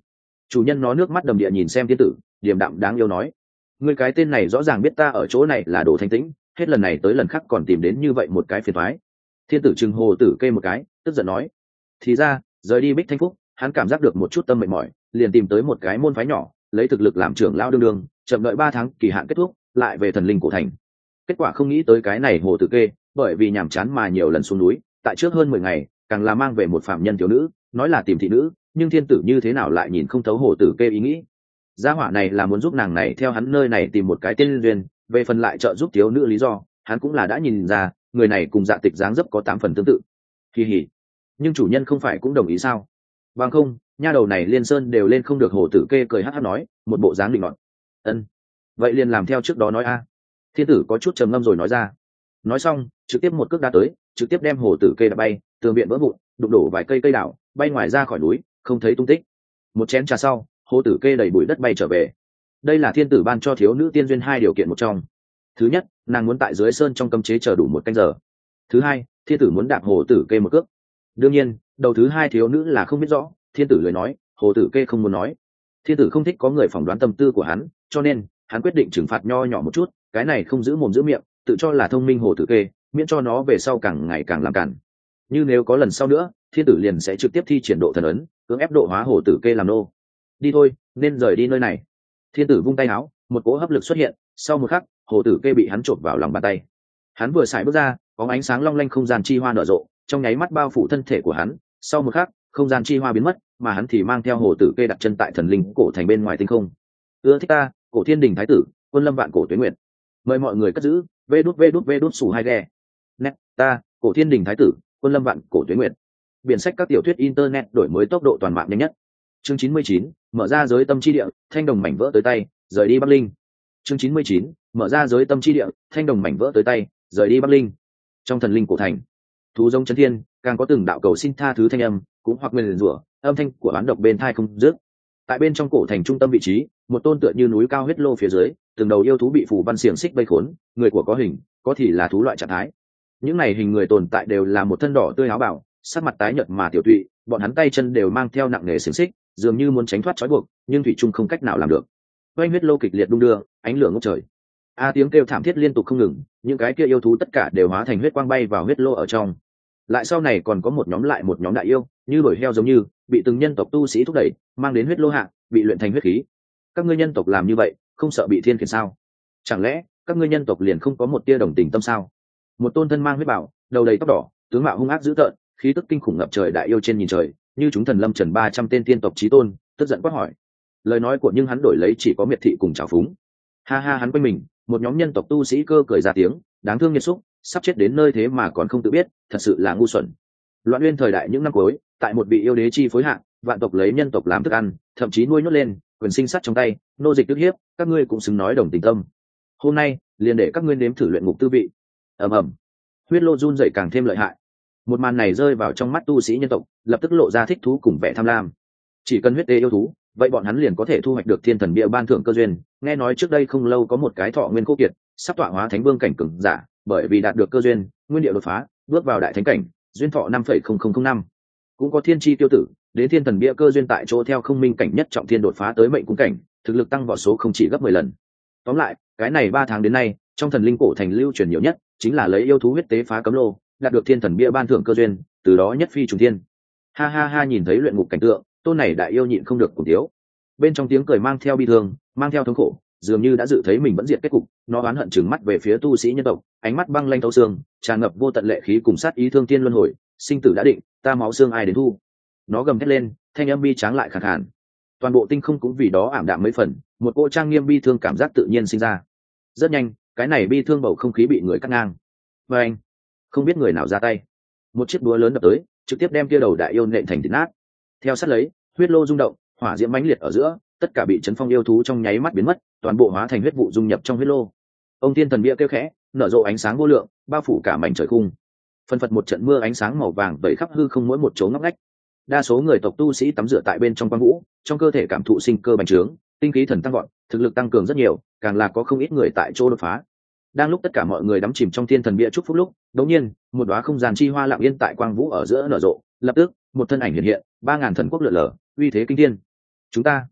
Chủ nhân nó nước mắt đầm địa nhìn xem thiên tử, điềm đạm đáng yêu nói: ngươi cái tên này rõ ràng biết ta ở chỗ này là đồ thanh tĩnh, hết lần này tới lần khác còn tìm đến như vậy một cái phiền toái. Thiên tử trừng hồ tử kê một cái, tức giận nói: thì ra rời đi Bích Thanh Phúc, hắn cảm giác được một chút tâm mệt mỏi, liền tìm tới một cái môn phái nhỏ, lấy thực lực làm trưởng lão đương đương, chậm đợi ba tháng kỳ hạn kết thúc, lại về thần linh cổ thành. Kết quả không nghĩ tới cái này hồ tử kê, bởi vì nhàm chán mà nhiều lần xuống núi, tại trước hơn mười ngày, càng là mang về một phạm nhân thiếu nữ, nói là tìm thị nữ, nhưng thiên tử như thế nào lại nhìn không thấu hồ tử kê ý nghĩ. Gia hỏa này là muốn giúp nàng này theo hắn nơi này tìm một cái tên duyên, về phần lại trợ giúp thiếu nữ lý do, hắn cũng là đã nhìn ra, người này cùng Dạ Tịch dáng dấp có tám phần tương tự. Kỳ hỉ. Nhưng chủ nhân không phải cũng đồng ý sao? Bằng không, nha đầu này liên sơn đều lên không được. Hồ tử kê cười hắc hắc nói, một bộ dáng định ngọn. Ân, vậy liền làm theo trước đó nói a. Thiên tử có chút trầm ngâm rồi nói ra. Nói xong, trực tiếp một cước đá tới, trực tiếp đem hồ tử kê đá bay, tường viện vỡ vụn, đụng đổ vài cây cây đảo, bay ngoài ra khỏi núi, không thấy tung tích. Một chén trà sau, hồ tử kê đẩy bụi đất bay trở về. Đây là thiên tử ban cho thiếu nữ tiên duyên hai điều kiện một trong. Thứ nhất, nàng muốn tại dưới sơn trong cấm chế chờ đủ một canh giờ. Thứ hai, thiên tử muốn đạp hồ tử kê một cước. Đương nhiên, đầu thứ hai thiếu nữ là không biết rõ, thiên tử lời nói, hồ tử kê không muốn nói. Thiên tử không thích có người phỏng đoán tâm tư của hắn, cho nên hắn quyết định trừng phạt nho nhỏ một chút, cái này không giữ mồm giữ miệng, tự cho là thông minh hồ tử kê, miễn cho nó về sau càng ngày càng làm cản. như nếu có lần sau nữa, thiên tử liền sẽ trực tiếp thi triển độ thần ấn, cưỡng ép độ hóa hồ tử kê làm nô. Đi thôi, nên rời đi nơi này. Thiên tử vung tay áo, một cỗ hấp lực xuất hiện, sau một khắc, hồ tử kê bị hắn trộm vào lòng bàn tay. Hắn vừa xài bước ra, có ánh sáng long lanh không gian chi hoa nở rộ, trong nháy mắt bao phủ thân thể của hắn. Sau một khắc, không gian chi hoa biến mất, mà hắn thì mang theo hồ tử kê đặt chân tại thần linh cổ thành bên ngoài tinh không. Ưa thích ta, cổ thiên đình thái tử, quân lâm vạn cổ tuyết nguyệt. Mời mọi người cất giữ. Vê đút vê đút vê đút sủ hai ghe. Nét ta, cổ thiên đình thái tử, quân lâm vạn cổ tuyết nguyệt. Biển sách các tiểu thuyết internet đổi mới tốc độ toàn mạng nhanh nhất. Chương chín mươi chín, mở ra giới tâm chi địa, thanh đồng mảnh vỡ tới tay, rời đi Bắc Linh. Chương chín mươi chín, mở ra giới tâm chi địa, thanh đồng mảnh vỡ tới tay, rời đi Bắc Linh. Trong thần linh cổ thành, thú giống chấn thiên, càng có từng đạo cầu xin tha thứ thanh âm, cũng hoặc nguyền rủa, âm thanh của bán độc bên thai không dứt. Tại bên trong cổ thành trung tâm vị trí, một tôn tựa như núi cao huyết lô phía dưới, từng đầu yêu thú bị phù văn xiềng xích vây khốn, người của có hình, có thì là thú loại trạng thái. Những này hình người tồn tại đều là một thân đỏ tươi áo bào, sắc mặt tái nhợt mà tiểu tụy, bọn hắn tay chân đều mang theo nặng nề xiềng xích, dường như muốn tránh thoát trói buộc, nhưng thủy chung không cách nào làm được. Oanh huyết lô kịch liệt đung đưa, ánh lửa ngút trời. A tiếng kêu thảm thiết liên tục không ngừng, những cái kia yêu thú tất cả đều hóa thành huyết quang bay vào huyết lô ở trong. Lại sau này còn có một nhóm lại một nhóm đại yêu, như đuổi heo giống như, bị từng nhân tộc tu sĩ thúc đẩy, mang đến huyết lô hạ, bị luyện thành huyết khí. Các ngươi nhân tộc làm như vậy, không sợ bị thiên khiển sao? Chẳng lẽ các ngươi nhân tộc liền không có một tia đồng tình tâm sao? Một tôn thân mang huyết bảo, đầu đầy tóc đỏ, tướng mạo hung ác dữ tợn, khí tức kinh khủng ngập trời đại yêu trên nhìn trời, như chúng thần lâm trần ba trăm tên tiên tộc chí tôn, tức giận quát hỏi. Lời nói của nhưng hắn đổi lấy chỉ có miệt thị cùng trào phúng. Ha ha, hắn quanh mình, một nhóm nhân tộc tu sĩ cơ cười ra tiếng, đáng thương nghiệt xúc, sắp chết đến nơi thế mà còn không tự biết, thật sự là ngu xuẩn. Loạn Nguyên thời đại những năm cuối, tại một vị yêu đế chi phối hạ, vạn tộc lấy nhân tộc làm thức ăn, thậm chí nuôi nhốt lên, quyền sinh sát trong tay, nô dịch tức hiếp, các ngươi cũng xứng nói đồng tình tâm. Hôm nay, liền để các ngươi nếm thử luyện ngục tư vị. Ầm ầm, huyết lô run dậy càng thêm lợi hại. Một màn này rơi vào trong mắt tu sĩ nhân tộc, lập tức lộ ra thích thú cùng vẻ tham lam. Chỉ cần huyết tế yêu thú, vậy bọn hắn liền có thể thu hoạch được thiên thần bia ban thưởng cơ duyên. Nghe nói trước đây không lâu có một cái thọ nguyên khô kiệt, sắp tọa hóa thánh vương cảnh cường giả, bởi vì đạt được cơ duyên, nguyên địa đột phá, bước vào đại thánh cảnh, duyên thọ năm phẩy không không không năm. Cũng có thiên chi tiêu tử, đến thiên thần bia cơ duyên tại chỗ theo không minh cảnh nhất trọng thiên đột phá tới mệnh cung cảnh, thực lực tăng vọt số không chỉ gấp mười lần. Tóm lại, cái này ba tháng đến nay, trong thần linh cổ thành lưu truyền nhiều nhất chính là lấy yêu thú huyết tế phá cấm lô, đạt được thiên thần bia ban thưởng cơ duyên, từ đó nhất phi trùng thiên. Ha ha ha, nhìn thấy luyện ngục cảnh tượng, tôn này đại yêu nhịn không được cùng thiếu. Bên trong tiếng cười mang theo bi thương, mang theo thống khổ, dường như đã dự thấy mình vẫn diệt kết cục, nó oán hận trừng mắt về phía tu sĩ nhân tộc, ánh mắt băng lanh thấu xương, tràn ngập vô tận lệ khí cùng sát ý thương thiên luân hồi, sinh tử đã định, ta máu xương ai đến thu. Nó gầm thét lên, thanh âm bi tráng lại khàn khàn. Toàn bộ tinh không cũng vì đó ảm đạm mấy phần, một cô trang nghiêm bi thương cảm giác tự nhiên sinh ra. Rất nhanh, cái này bi thương bầu không khí bị người cắt ngang. Và anh, không biết người nào ra tay, một chiếc búa lớn đập tới, trực tiếp đem kia đầu đại yêu nện thành thịt nát. Theo sát lấy, huyết lô rung động, hỏa diễm mãnh liệt ở giữa, tất cả bị chấn phong yêu thú trong nháy mắt biến mất, toàn bộ hóa thành huyết vụ dung nhập trong huyết lô. Ông thiên thần bia kêu khẽ, nở rộ ánh sáng vô lượng, bao phủ cả mảnh trời khung. Phân phật một trận mưa ánh sáng màu vàng vẩy khắp hư không mỗi một chỗ ngóc ngách. Đa số người tộc tu sĩ tắm rửa tại bên trong quang vũ, trong cơ thể cảm thụ sinh cơ bành trướng, tinh khí thần tăng vọt, thực lực tăng cường rất nhiều, càng là có không ít người tại chỗ đột phá. Đang lúc tất cả mọi người đắm chìm trong thiên thần bia chúc phúc lúc, đột nhiên, một đóa không gian chi hoa lặng yên tại quang vũ ở giữa nở rộ, lập tức, một thân ảnh hiện hiện, ba ngàn thần quốc lượn lờ, uy thế kinh thiên. Chúng ta,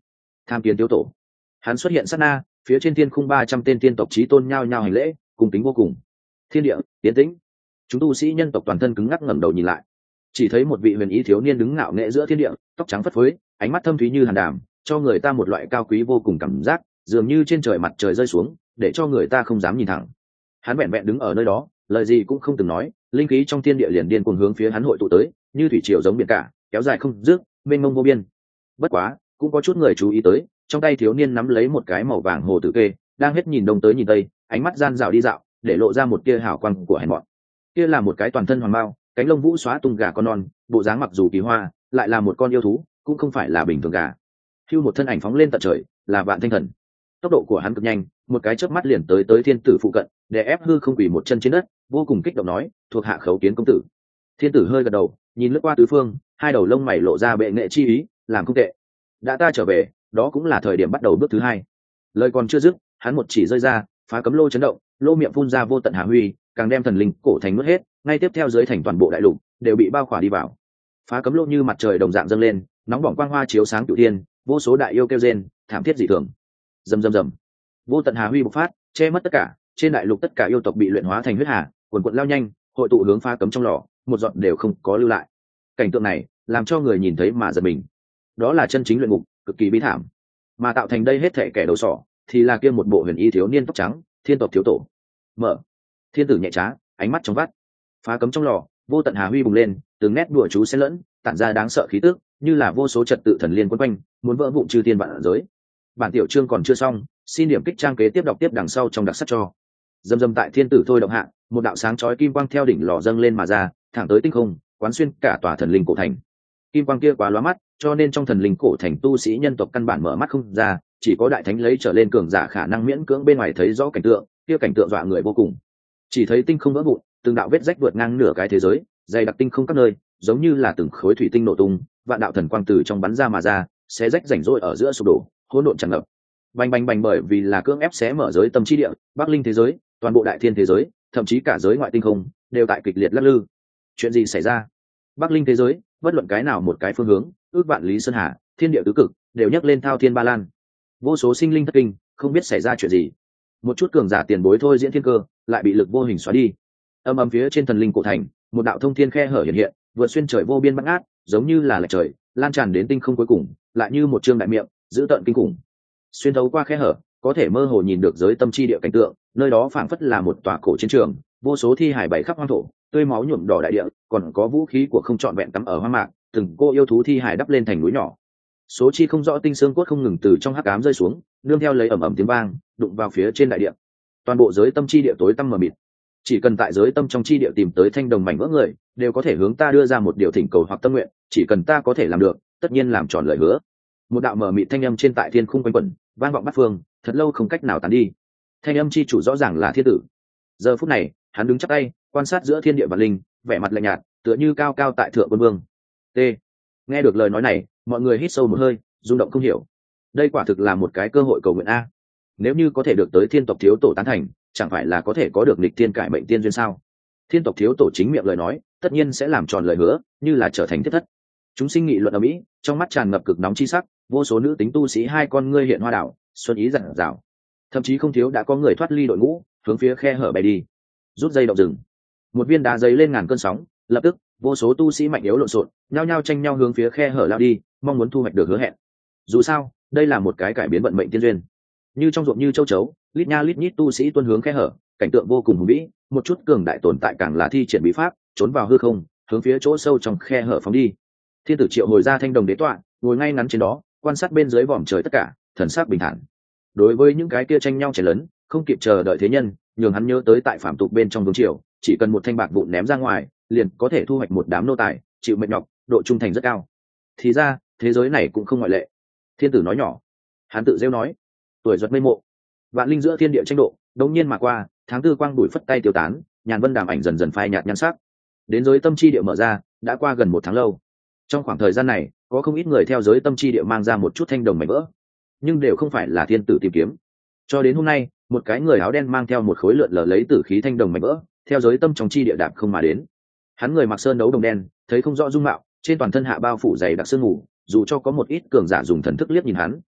tham kiến thiếu tổ. Hắn xuất hiện sát na, phía trên thiên khung ba trăm tên tiên tộc chí tôn nhao nhao hành lễ, cung kính vô cùng. Thiên địa tiến tĩnh, chúng tu sĩ nhân tộc toàn thân cứng ngắc ngẩng đầu nhìn lại, chỉ thấy một vị huyền ý thiếu niên đứng ngạo nghễ giữa thiên địa, tóc trắng phất phới, ánh mắt thâm thúy như hàn đàm, cho người ta một loại cao quý vô cùng cảm giác, dường như trên trời mặt trời rơi xuống, để cho người ta không dám nhìn thẳng. Hắn vẹn vẹn đứng ở nơi đó, lời gì cũng không từng nói, linh khí trong thiên địa liền điên cuồng hướng phía hắn hội tụ tới, như thủy triều giống biển cả, kéo dài không dứt, mênh mông vô biên. Bất quá, cũng có chút người chú ý tới, trong tay thiếu niên nắm lấy một cái màu vàng hồ tử kê, đang hết nhìn đông tới nhìn tây, ánh mắt gian dạo đi dạo, để lộ ra một tia hào quang của hèn mọn. Kia là một cái toàn thân hoàng mao, cánh lông vũ xóa tung gà con non, bộ dáng mặc dù kỳ hoa, lại là một con yêu thú, cũng không phải là bình thường gà. Hưu một thân ảnh phóng lên tận trời, là Vạn Thanh Thần. Tốc độ của hắn cực nhanh, một cái chớp mắt liền tới tới thiên tử phụ cận, để ép hư không quỳ một chân trên đất, vô cùng kích động nói, thuộc hạ khấu kiến công tử. Thiên tử hơi gật đầu, nhìn lướt qua tứ phương, hai đầu lông mày lộ ra bệ nghệ chi ý, làm không tệ. Đã ta trở về, đó cũng là thời điểm bắt đầu bước thứ hai. Lời còn chưa dứt, hắn một chỉ rơi ra, phá cấm lô chấn động, lô miệng phun ra vô tận hà huy, càng đem thần linh cổ thành nuốt hết, ngay tiếp theo dưới thành toàn bộ đại lục đều bị bao khỏa đi vào. Phá cấm lô như mặt trời đồng dạng dâng lên, nóng bỏng quang hoa chiếu sáng cửu thiên, vô số đại yêu kêu rên, thảm thiết dị thường. Rầm rầm rầm, vô tận hà huy bộc phát, che mất tất cả, trên đại lục tất cả yêu tộc bị luyện hóa thành huyết hà, cuồn cuộn lao nhanh, hội tụ hướng phá cấm trong lò, một giọt đều không có lưu lại. Cảnh tượng này làm cho người nhìn thấy mà giật mình. Đó là chân chính luyện ngục, cực kỳ bi thảm. Mà tạo thành đây hết thảy kẻ đầu sỏ, thì là kia một bộ huyền y thiếu niên tóc trắng, thiên tộc thiếu tổ. Mở. Thiên tử nhẹ trá, ánh mắt trong vắt. Phá cấm trong lò, vô tận hà huy bùng lên, từng nét đùa chú xen lẫn, tản ra đáng sợ khí tức, như là vô số trật tự thần liên quấn quanh, muốn vỡ vụn chư thiên vạn giới. Bản tiểu chương còn chưa xong, xin điểm kích trang kế tiếp đọc tiếp đằng sau trong đặc sắc cho. Dâm dâm tại thiên tử thôi động hạ, một đạo sáng chói kim quang theo đỉnh lò dâng lên mà ra, thẳng tới tinh không, quán xuyên cả tòa thần linh cổ thành. Kim quang kia quá lóa mắt, cho nên trong thần linh cổ thành tu sĩ nhân tộc căn bản mở mắt không ra, chỉ có đại thánh lấy trở lên cường giả khả năng miễn cưỡng bên ngoài thấy rõ cảnh tượng, kia cảnh tượng dọa người vô cùng. Chỉ thấy tinh không vỡ vụn, từng đạo vết rách vượt ngang nửa cái thế giới, dày đặc tinh không các nơi, giống như là từng khối thủy tinh nổ tung, vạn đạo thần quang từ trong bắn ra mà ra, xé rách rảnh rỗi ở giữa sụp đổ, hỗn độn tràn ngập. Bành bành bành, bởi vì là cưỡng ép xé mở giới tâm chi địa, Bắc Linh thế giới, toàn bộ đại thiên thế giới, thậm chí cả giới ngoại tinh không, đều tại kịch liệt lắc lư. Chuyện gì xảy ra? Bắc Linh thế giới, bất luận cái nào một cái phương hướng, ước vạn lý sơn hà, thiên địa tứ cực, đều nhấc lên thao thiên ba lan. Vô số sinh linh thất kinh, không biết xảy ra chuyện gì. Một chút cường giả tiền bối thôi diễn thiên cơ, lại bị lực vô hình xóa đi. Âm âm phía trên thần linh cổ thành, một đạo thông thiên khe hở hiện hiện, vượt xuyên trời vô biên bát ngát, giống như là lệch trời, lan tràn đến tinh không cuối cùng, lại như một trương đại miệng, giữ tợn kinh khủng. Xuyên thấu qua khe hở, có thể mơ hồ nhìn được giới tâm chi địa cảnh tượng, nơi đó phảng phất là một tòa cổ chiến trường, vô số thi hải bảy khắp hoang thổ, tươi máu nhuộm đỏ đại địa, còn có vũ khí của không trọn vẹn cắm ở hoang mạc, từng cô yêu thú thi hải đắp lên thành núi nhỏ. Số chi không rõ tinh xương cốt không ngừng từ trong hắc ám rơi xuống, nương theo lấy ầm ầm tiếng vang, đụng vào phía trên đại địa. Toàn bộ giới tâm chi địa tối tăm mờ mịt. Chỉ cần tại giới tâm trong chi địa tìm tới thanh đồng mảnh vỡ người, đều có thể hướng ta đưa ra một điều thỉnh cầu hoặc tâm nguyện, chỉ cần ta có thể làm được, tất nhiên làm tròn lời hứa. Một đạo mờ mịt thanh âm trên tại thiên khung quanh quẩn, vang vọng bát phương, thật lâu không cách nào tán đi. Thanh âm chi chủ rõ ràng là thiên tử. Giờ phút này, hắn đứng chắp tay, quan sát giữa thiên địa và linh, vẻ mặt lạnh nhạt, tựa như cao cao tại thượng quân vương. T. Nghe được lời nói này, mọi người hít sâu một hơi, rung động không hiểu. Đây quả thực là một cái cơ hội cầu nguyện a. Nếu như có thể được tới thiên tộc thiếu tổ tán thành, chẳng phải là có thể có được nghịch thiên cải mệnh tiên duyên sao? Thiên tộc thiếu tổ chính miệng lời nói, tất nhiên sẽ làm tròn lời hứa, như là trở thành thiết thất. Chúng sinh nghị luận ở mỹ, trong mắt tràn ngập cực nóng chi sắc, vô số nữ tính tu sĩ hai con ngươi hiện hoa đảo, xuân ý rạng rào. Thậm chí không thiếu đã có người thoát ly đội ngũ, hướng phía khe hở bay đi. Rút dây động rừng, một viên đá giấy lên ngàn cơn sóng, lập tức vô số tu sĩ mạnh yếu lộn xộn, nhao nhao tranh nhau hướng phía khe hở lao đi, mong muốn thu hoạch được hứa hẹn. Dù sao, đây là một cái cải biến vận mệnh tiên duyên. Như trong ruộng như châu chấu, lít nha lít nhít tu sĩ tuôn hướng khe hở, cảnh tượng vô cùng hùng vĩ, một chút cường đại tồn tại càng là thi triển bí pháp, trốn vào hư không, hướng phía chỗ sâu trong khe hở phóng đi. Thiên tử triệu hồi ra thanh đồng đế tọa, ngồi ngay ngắn trên đó, quan sát bên dưới vòm trời tất cả, thần sắc bình thản. Đối với những cái kia tranh nhau chảy lớn, không kịp chờ đợi thế nhân, nhường hắn nhớ tới tại phạm tục bên trong vương triều, chỉ cần một thanh bạc vụn ném ra ngoài, liền có thể thu hoạch một đám nô tài, chịu mệt nhọc, độ trung thành rất cao. Thì ra, thế giới này cũng không ngoại lệ. Thiên tử nói nhỏ, hắn tự rêu nói, tuổi duật mây mộ, vạn linh giữa thiên địa tranh độ, đống nhiên mà qua, tháng tư quang đuổi phất tay tiêu tán, nhàn vân đàm ảnh dần dần phai nhạt nhan sắc. Đến giới tâm chi địa mở ra, đã qua gần một tháng lâu. Trong khoảng thời gian này, có không ít người theo giới tâm chi địa mang ra một chút thanh đồng mảnh vỡ, nhưng đều không phải là thiên tử tìm kiếm. Cho đến hôm nay, một cái người áo đen mang theo một khối lượn lờ lấy tử khí thanh đồng mảnh vỡ, theo giới tâm trong chi địa đạp không mà đến. Hắn người mặc sơn đấu đồng đen, thấy không rõ dung mạo, trên toàn thân hạ bao phủ dày đặc sương mù, dù cho có một ít cường giả dùng thần thức liếc nhìn hắn,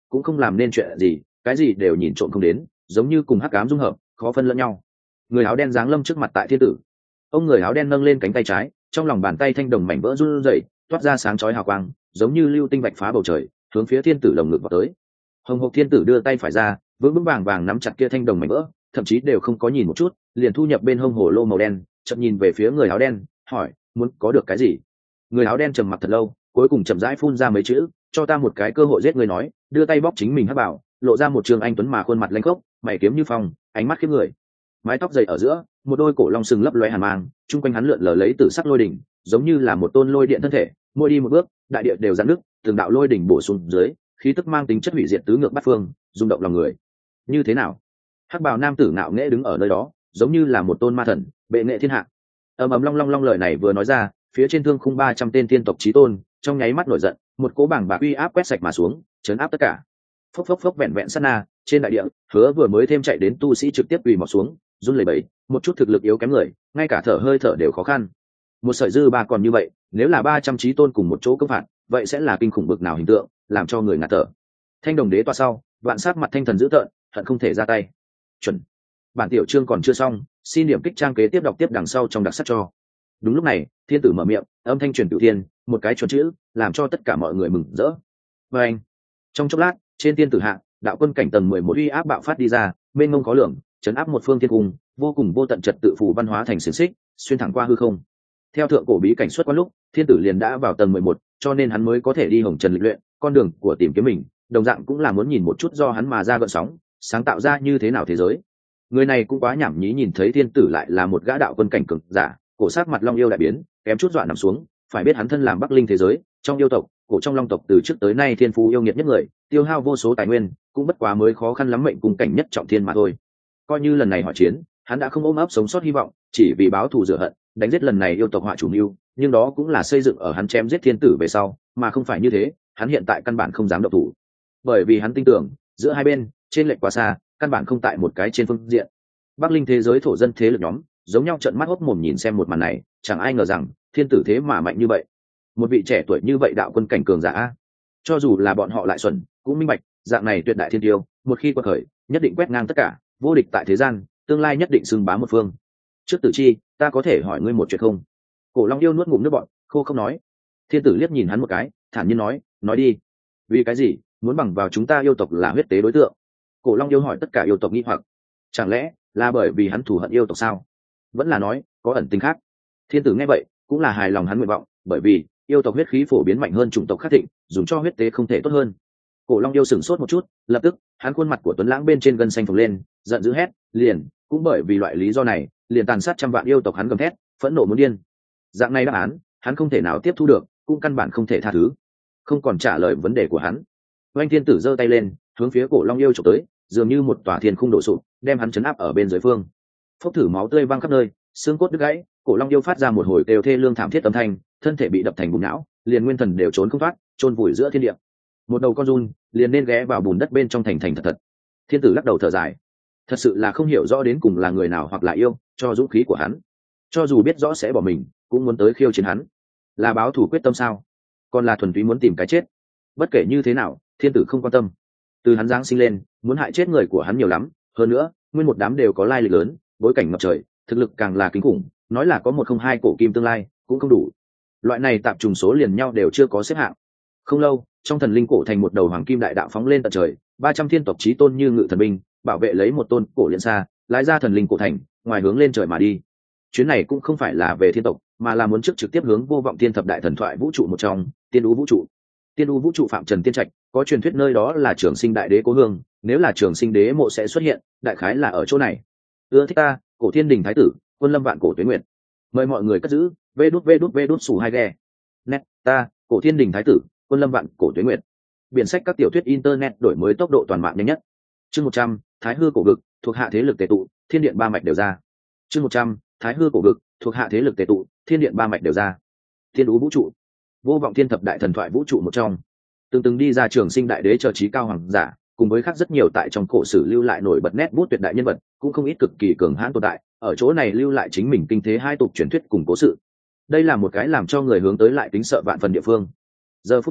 cũng không làm nên chuyện gì, cái gì đều nhìn trộm không đến, giống như cùng hắc ám dung hợp, khó phân lẫn nhau. Người áo đen giáng lâm trước mặt tại thiên tử. Ông người áo đen nâng lên cánh tay trái, trong lòng bàn tay thanh đồng mảnh vỡ run rẩy, toát ra sáng chói hào quang, giống như lưu tinh vạch phá bầu trời, hướng phía thiên tử lồng ngực vào tới. Hồng Hộc thiên tử đưa tay phải ra, vững vững vàng vàng nắm chặt kia thanh đồng mảnh vỡ, thậm chí đều không có nhìn một chút, liền thu nhập bên hông hồ lô màu đen, chợt nhìn về phía người áo đen, hỏi, muốn có được cái gì? Người áo đen trầm mặc thật lâu, cuối cùng chậm rãi phun ra mấy chữ, cho ta một cái cơ hội giết người nói, đưa tay bóc chính mình hắc bảo, lộ ra một trường anh tuấn mà khuôn mặt lanh khốc, mày kiếm như phong, ánh mắt khiếp người. Mái tóc dày ở giữa, một đôi cổ long sừng lấp lóe hàn mang, chung quanh hắn lượn lờ lấy tử sắc lôi đỉnh, giống như là một tôn lôi điện thân thể, mỗi đi một bước, đại địa đều giãn nước, từng đạo lôi đỉnh bổ sung dưới, khí tức mang tính chất hủy diệt tứ ngược bát phương, rung động lòng người. Như thế nào? Hắc bào nam tử ngạo nghễ đứng ở nơi đó, giống như là một tôn ma thần, bệ nghệ thiên hạ. Ầm ầm long long long lời này vừa nói ra, phía trên thương khung ba trăm tên tiên tộc chí tôn, trong nháy mắt nổi giận, một cỗ bảng bạc uy áp quét sạch mà xuống, chấn áp tất cả. Phốc phốc phốc vẹn vẹn sát na, trên đại địa, hứa vừa mới thêm chạy đến tu sĩ trực tiếp quỳ mọc xuống, run lẩy bẩy, một chút thực lực yếu kém người, ngay cả thở hơi thở đều khó khăn. Một sợi dư ba còn như vậy, nếu là ba trăm chí tôn cùng một chỗ công phạt, vậy sẽ là kinh khủng bực nào hình tượng, làm cho người ngạt thở. Thanh đồng đế toa sau, vạn sát mặt thanh thần dữ tợn, hận không thể ra tay. Chuẩn. Bản tiểu chương còn chưa xong, xin điểm kích trang kế tiếp đọc tiếp đằng sau trong đặc sắc cho. Đúng lúc này, thiên tử mở miệng, âm thanh truyền cửu thiên, một cái chuẩn chữ, làm cho tất cả mọi người mừng rỡ. Và anh, trong chốc lát, trên thiên tử hạ, đạo quân cảnh tầng mười một uy áp bạo phát đi ra, mênh mông khó lường, chấn áp một phương thiên cung, vô cùng vô tận trật tự phù văn hóa thành xiềng xích, xuyên thẳng qua hư không. Theo thượng cổ bí cảnh xuất quan lúc, thiên tử liền đã vào tầng mười một, cho nên hắn mới có thể đi hồng trần lịch luyện, con đường của tìm kiếm mình, đồng dạng cũng là muốn nhìn một chút do hắn mà ra gợn sóng, sáng tạo ra như thế nào thế giới. Người này cũng quá nhảm nhí, nhìn thấy thiên tử lại là một gã đạo quân cảnh cường giả, cổ sát mặt long yêu đại biến, kém chút dọa nằm xuống. Phải biết hắn thân làm Bắc Linh thế giới, trong yêu tộc, cổ trong long tộc từ trước tới nay thiên phú yêu nghiệt nhất người, tiêu hao vô số tài nguyên, cũng bất quá mới khó khăn lắm mệnh cùng cảnh nhất trọng thiên mà thôi. Coi như lần này hỏi chiến, hắn đã không ôm ấp sống sót hy vọng, chỉ vì báo thù rửa hận, đánh giết lần này yêu tộc họa chủ mưu, nhưng đó cũng là xây dựng ở hắn chém giết thiên tử về sau, mà không phải như thế, hắn hiện tại căn bản không dám động thủ, bởi vì hắn tin tưởng giữa hai bên trên lệch quá xa, căn bản không tại một cái trên phương diện. Bắc Linh thế giới thổ dân thế lực nhóm giống nhau trợn mắt hốt mồm nhìn xem một màn này, chẳng ai ngờ rằng thiên tử thế mà mạnh như vậy, một vị trẻ tuổi như vậy đạo quân cảnh cường giả. Cho dù là bọn họ lại xuẩn, cũng minh bạch dạng này tuyệt đại thiên tiêu, một khi quật khởi nhất định quét ngang tất cả, vô địch tại thế gian, tương lai nhất định xưng bá một phương. Trước tử chi, ta có thể hỏi ngươi một chuyện không? Cổ long yêu nuốt ngụm nước bọt, khô không nói. Thiên tử liếc nhìn hắn một cái, thản nhiên nói, nói đi. Vì cái gì muốn bằng vào chúng ta yêu tộc là huyết tế đối tượng? Cổ long yêu hỏi tất cả yêu tộc nghi hoặc. Chẳng lẽ là bởi vì hắn thù hận yêu tộc sao? Vẫn là nói có ẩn tình khác? Thiên tử nghe vậy cũng là hài lòng hắn nguyện vọng, bởi vì yêu tộc huyết khí phổ biến mạnh hơn chủng tộc khác thịnh, dùng cho huyết tế không thể tốt hơn. Cổ long yêu sửng sốt một chút, lập tức hắn khuôn mặt của tuấn lãng bên trên gân xanh phồng lên, giận dữ hét, liền cũng bởi vì loại lý do này, liền tàn sát trăm vạn yêu tộc. Hắn gầm thét, phẫn nộ muốn điên. Dạng này đáp án hắn không thể nào tiếp thu được, cũng căn bản không thể tha thứ. Không còn trả lời vấn đề của hắn, oanh thiên tử giơ tay lên, hướng phía cổ long yêu chụp tới, dường như một tòa thiên khung đổ sụp, đem hắn chấn áp ở bên dưới phương. Phốc thử máu tươi văng khắp nơi, xương cốt đứt gãy, cổ long yêu phát ra một hồi đều thê lương thảm thiết âm thanh, thân thể bị đập thành bùn não, liền nguyên thần đều trốn không thoát, chôn vùi giữa thiên địa. Một đầu con giun liền nên ghé vào bùn đất bên trong thành thành thật thật. Thiên tử lắc đầu thở dài, thật sự là không hiểu rõ đến cùng là người nào hoặc là yêu cho dũng khí của hắn, cho dù biết rõ sẽ bỏ mình cũng muốn tới khiêu chiến hắn. Là báo thù quyết tâm sao, còn là thuần túy muốn tìm cái chết? Bất kể như thế nào, thiên tử không quan tâm. Từ hắn giáng sinh lên, muốn hại chết người của hắn nhiều lắm, hơn nữa nguyên một đám đều có lai lịch lớn, bối cảnh ngập trời, thực lực càng là kinh khủng, nói là có một không hai cổ kim tương lai cũng không đủ. Loại này tạp trùng số liền nhau đều chưa có xếp hạng. Không lâu, trong thần linh cổ thành một đầu hoàng kim đại đạo phóng lên tận trời, ba trăm thiên tộc chí tôn như ngự thần binh, bảo vệ lấy một tôn cổ liên xa, lái ra thần linh cổ thành, ngoài hướng lên trời mà đi. Chuyến này cũng không phải là về thiên tộc, mà là muốn trước trực tiếp hướng vô vọng thiên thập đại thần thoại vũ trụ một trong, tiên đú vũ trụ. Tiên đú vũ trụ phạm trần tiên trạch, có truyền thuyết nơi đó là trường sinh đại đế cố hương, nếu là trường sinh đế mộ sẽ xuất hiện, đại khái là ở chỗ này. Ưa thích ta, cổ thiên đình thái tử, quân lâm vạn cổ tuế nguyệt. Mời mọi người cất giữ, vê đút vê đút vê đút sủ hai ghe. Net, ta, cổ thiên đình thái tử, quân lâm vạn cổ tuế nguyệt. Biển sách các tiểu thuyết internet đổi mới tốc độ toàn mạng nhanh nhất. Chương một trăm, Thái hư cổ vực, thuộc hạ thế lực tề tụ, thiên điện ba mạch đều ra. Chương một trăm, Thái hư cổ vực, thuộc hạ thế lực tề tụ, thiên điện ba mạch đều ra. Thiên đú vũ trụ, vô vọng thiên thập đại thần thoại vũ trụ một trong, từng từng đi ra trường sinh đại đế chờ trí cao hoàng giả, cùng với khác rất nhiều tại trong cổ sử lưu lại nổi bật nét bút tuyệt đại nhân vật, cũng không ít cực kỳ cường hãn tồn tại, ở chỗ này lưu lại chính mình kinh thế hai tục truyền thuyết cùng cố sự. Đây là một cái làm cho người hướng tới lại tính sợ vạn phần địa phương. Giờ phút này,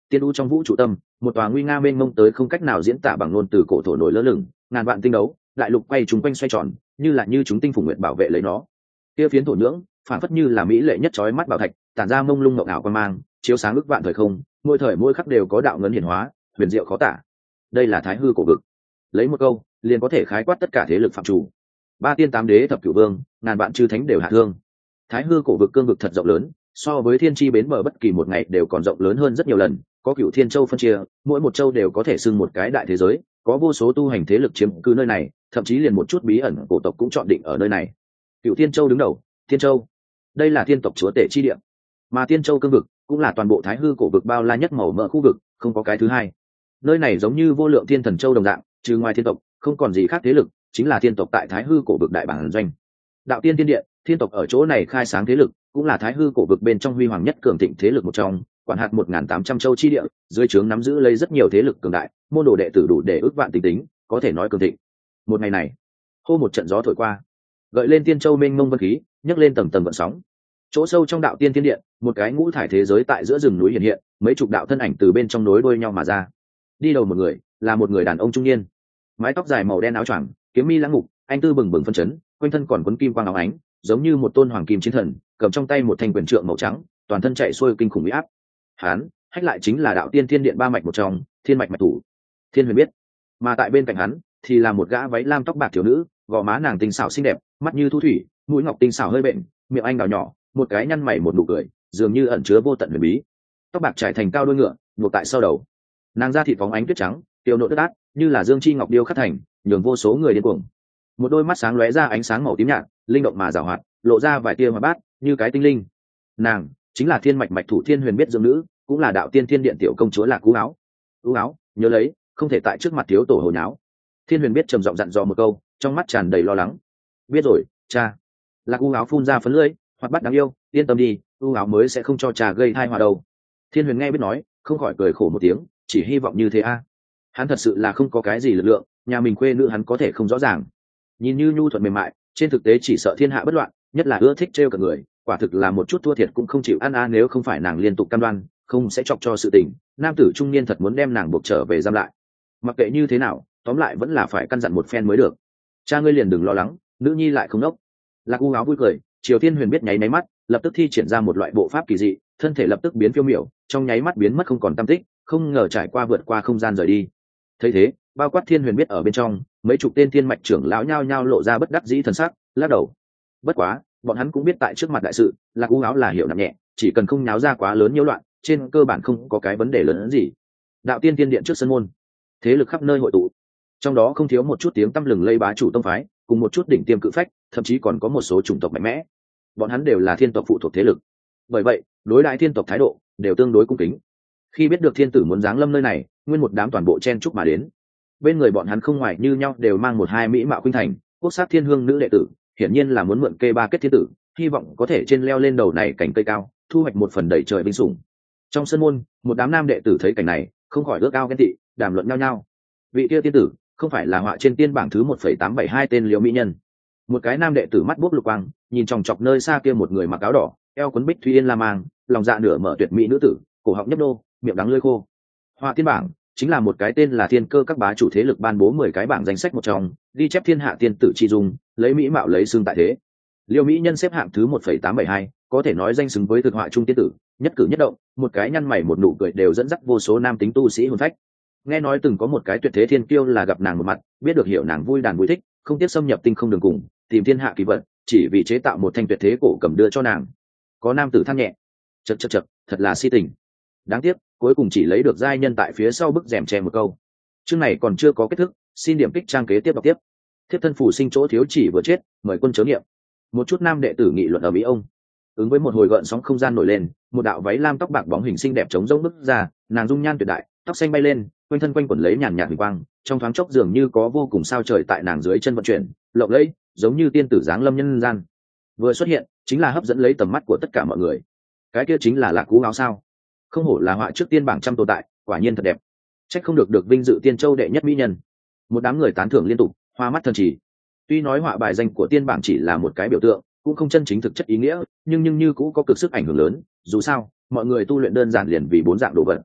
tiên u trong vũ trụ tâm, một tòa nguy nga mênh mông tới không cách nào diễn tả bằng ngôn từ cổ thổ nổi lơ lửng, ngàn vạn tinh đấu, đại lục quay chúng quanh xoay tròn, như là như chúng tinh phủ nguyện bảo vệ lấy nó. Kia phiến thổ nhưỡng, phản phất như là mỹ lệ nhất chói mắt bảo thạch, tản ra mông lung ngọc ảo quan mang, chiếu sáng ức vạn thời không, mỗi thời mỗi khắc đều có đạo ngấn hiển hóa, huyền diệu khó tả. Đây là Thái hư cổ vực. Lấy một câu, liền có thể khái quát tất cả thế lực phạm chủ. Ba tiên tám đế thập cửu vương, ngàn vạn chư thánh đều hạ thương. Thái hư cổ vực cương vực thật rộng lớn, so với thiên chi bến bờ bất kỳ một ngày đều còn rộng lớn hơn rất nhiều lần, có cửu thiên châu phân chia, mỗi một châu đều có thể xưng một cái đại thế giới, có vô số tu hành thế lực chiếm cứ nơi này, thậm chí liền một chút bí ẩn cổ tộc cũng chọn định ở nơi này. Cửu thiên châu đứng đầu, thiên châu, đây là thiên tộc chúa tể chi địa, mà thiên châu cương vực cũng là toàn bộ Thái hư cổ vực bao la nhất màu mỡ khu vực, không có cái thứ hai. Nơi này giống như vô lượng thiên thần châu đồng dạng, trừ ngoài thiên tộc không còn gì khác thế lực, chính là thiên tộc tại Thái hư cổ vực đại bản doanh. Đạo tiên thiên điện, thiên tộc ở chỗ này khai sáng thế lực, cũng là Thái hư cổ vực bên trong huy hoàng nhất cường thịnh thế lực một trong, quản hạt một nghìn tám trăm châu chi địa, dưới trướng nắm giữ lấy rất nhiều thế lực cường đại, môn đồ đệ tử đủ để ước vạn tính tính, có thể nói cường thịnh. Một ngày này, hô một trận gió thổi qua, gợi lên tiên châu mênh mông vân khí, nhấc lên tầng tầng gợn sóng. Chỗ sâu trong đạo tiên thiên điện, một cái ngũ thải thế giới tại giữa rừng núi hiện hiện, mấy chục đạo thân ảnh từ bên trong nối đuôi nhau mà ra. Đi đầu một người, là một người đàn ông trung niên, mái tóc dài màu đen áo choàng, kiếm mi lãng mục, anh tư bừng bừng phân chấn, quanh thân còn quấn kim quang áo ánh, giống như một tôn hoàng kim chiến thần, cầm trong tay một thanh quyền trượng màu trắng, toàn thân chạy xuôi kinh khủng uy áp. Hán, hách lại chính là đạo tiên thiên điện ba mạch một trong, thiên mạch mạch thủ, Thiên Huyền biết. Mà tại bên cạnh hắn thì là một gã váy lam tóc bạc thiếu nữ, gò má nàng tinh xảo xinh đẹp, mắt như thu thủy, mũi ngọc tinh xảo hơi bệnh, miệng anh đào nhỏ, một cái nhăn mày một nụ cười, dường như ẩn chứa vô tận huyền bí. Tóc bạc trải thành cao đuôi ngựa, buộc tại sau đầu. Nàng da thịt phóng ánh tuyết trắng, tiêu nộn đất át, như là dương chi ngọc điêu khắc thành, nhường vô số người điên cuồng. Một đôi mắt sáng lóe ra ánh sáng màu tím nhạt, linh động mà giàu hoạt, lộ ra vài tia hoa bát, như cái tinh linh. Nàng chính là thiên mạch mạch thủ Thiên Huyền biết dương nữ, cũng là đạo tiên thiên điện tiểu công chúa Lạc Ú Áo. Ú Áo, nhớ lấy, không thể tại trước mặt thiếu tổ hồ nháo. Thiên Huyền biết trầm giọng dặn dò một câu, trong mắt tràn đầy lo lắng. Biết rồi, cha. Lạc Ú Áo phun ra phấn lưỡi, hoạt bát đáng yêu, yên tâm đi, Ú Áo mới sẽ không cho cha gây tai họa đâu. Thiên Huyền nghe biết nói, không khỏi cười khổ một tiếng, chỉ hy vọng như thế a. Hắn thật sự là không có cái gì lực lượng, nhà mình khuê nữ hắn có thể không rõ ràng. Nhìn như nhu thuận mềm mại, trên thực tế chỉ sợ thiên hạ bất loạn, nhất là ưa thích trêu cả người, quả thực là một chút thua thiệt cũng không chịu ăn a. Nếu không phải nàng liên tục cam đoan không sẽ chọc cho sự tình, nam tử trung niên thật muốn đem nàng buộc trở về giam lại. Mặc kệ như thế nào, tóm lại vẫn là phải căn dặn một phen mới được. Cha ngươi liền đừng lo lắng, nữ nhi lại không nốc. Lạc U Áo vui cười, Triều Thiên Huyền biết nháy máy mắt, lập tức thi triển ra một loại bộ pháp kỳ dị, thân thể lập tức biến phiêu miểu, trong nháy mắt biến mất không còn tăm tích, không ngờ trải qua vượt qua không gian rời đi. Thấy thế, bao quát Thiên Huyền biết ở bên trong, mấy chục tên thiên mạch trưởng lão nhao nhao lộ ra bất đắc dĩ thần sắc, lắc đầu. Bất quá, bọn hắn cũng biết tại trước mặt đại sự, Lạc U Áo là hiểu nặng nhẹ, chỉ cần không náo ra quá lớn nhiễu loạn, trên cơ bản không có cái vấn đề lớn hơn gì. Đạo tiên tiên điện trước sân môn, thế lực khắp nơi hội tụ, trong đó không thiếu một chút tiếng tăm lừng lây bá chủ tông phái, cùng một chút đỉnh tiêm cự phách, thậm chí còn có một số chủng tộc mạnh mẽ. Bọn hắn đều là thiên tộc phụ thuộc thế lực, bởi vậy đối đại thiên tộc thái độ đều tương đối cung kính. Khi biết được thiên tử muốn giáng lâm nơi này, nguyên một đám toàn bộ chen chúc mà đến. Bên người bọn hắn không ngoài như nhau đều mang một hai mỹ mạo khuynh thành, quốc sắc thiên hương nữ đệ tử, hiển nhiên là muốn mượn kê ba kết thiên tử, hy vọng có thể trên leo lên đầu này cảnh cây cao, thu hoạch một phần đầy trời vinh sủng. Trong sân môn, một đám nam đệ tử thấy cảnh này, không khỏi ước ao ghen tị, đàm luận nhau nhau. Vị kia tiên tử, không phải là họa trên tiên bảng thứ một phẩy tám bảy hai tên Liễu mỹ nhân. Một cái nam đệ tử mắt buốc lục quang, nhìn chòng chọc nơi xa kia một người mặc áo đỏ, eo quấn bích thủy yên la mang, lòng dạ nửa mở tuyệt mỹ nữ tử, cổ họng nhấp nô, miệng đắng lưỡi khô. Họa tiên bảng chính là một cái tên là thiên cơ các bá chủ thế lực ban bố mười cái bảng danh sách một trong, ghi chép thiên hạ tiên tử chi dung, lấy mỹ mạo lấy xương tại thế. Liễu mỹ nhân xếp hạng thứ một phẩy tám bảy hai, có thể nói danh xứng với thực họa trung tiên tử, nhất cử nhất động, một cái nhăn mày một nụ cười đều dẫn dắt vô số nam tính tu sĩ hồn phách. Nghe nói từng có một cái tuyệt thế thiên kiêu là gặp nàng một mặt, biết được hiểu nàng vui đàn vui thích, không tiếc xâm nhập tinh không đường cùng, tìm thiên hạ kỳ vật, chỉ vì chế tạo một thanh tuyệt thế cổ cầm đưa cho nàng. Có nam tử than nhẹ, chật chật chật, thật là si tình. Đáng tiếc, cuối cùng chỉ lấy được giai nhân tại phía sau bức rèm che một câu. Chương này còn chưa có kết thúc, xin điểm kích trang kế tiếp đọc tiếp. Thiếp thân phủ sinh chỗ thiếu chỉ vừa chết, mời quân chớ nghiệm. Một chút nam đệ tử nghị luận ở mỹ ông. Ứng với một hồi gợn sóng không gian nổi lên, một đạo váy lam tóc bạc bóng hình xinh đẹp trống rỗng bước ra, nàng dung nhan tuyệt đại, tóc xanh bay lên, quanh thân quanh quẩn lấy nhàn nhạt huỳnh quang, trong thoáng chốc dường như có vô cùng sao trời tại nàng dưới chân vận chuyển, lộng lẫy, giống như tiên tử giáng lâm nhân gian. Vừa xuất hiện, chính là hấp dẫn lấy tầm mắt của tất cả mọi người. Cái kia chính là Lạc Ú Áo sao? Không hổ là họa trước tiên bảng trăm tồn tại, quả nhiên thật đẹp. Trách không được được vinh dự tiên châu đệ nhất mỹ nhân. Một đám người tán thưởng liên tục, hoa mắt thần chỉ. Tuy nói họa bài danh của tiên bảng chỉ là một cái biểu tượng, cũng không chân chính thực chất ý nghĩa, nhưng nhưng như cũng có cực sức ảnh hưởng lớn. Dù sao, mọi người tu luyện đơn giản liền vì bốn dạng đồ vật.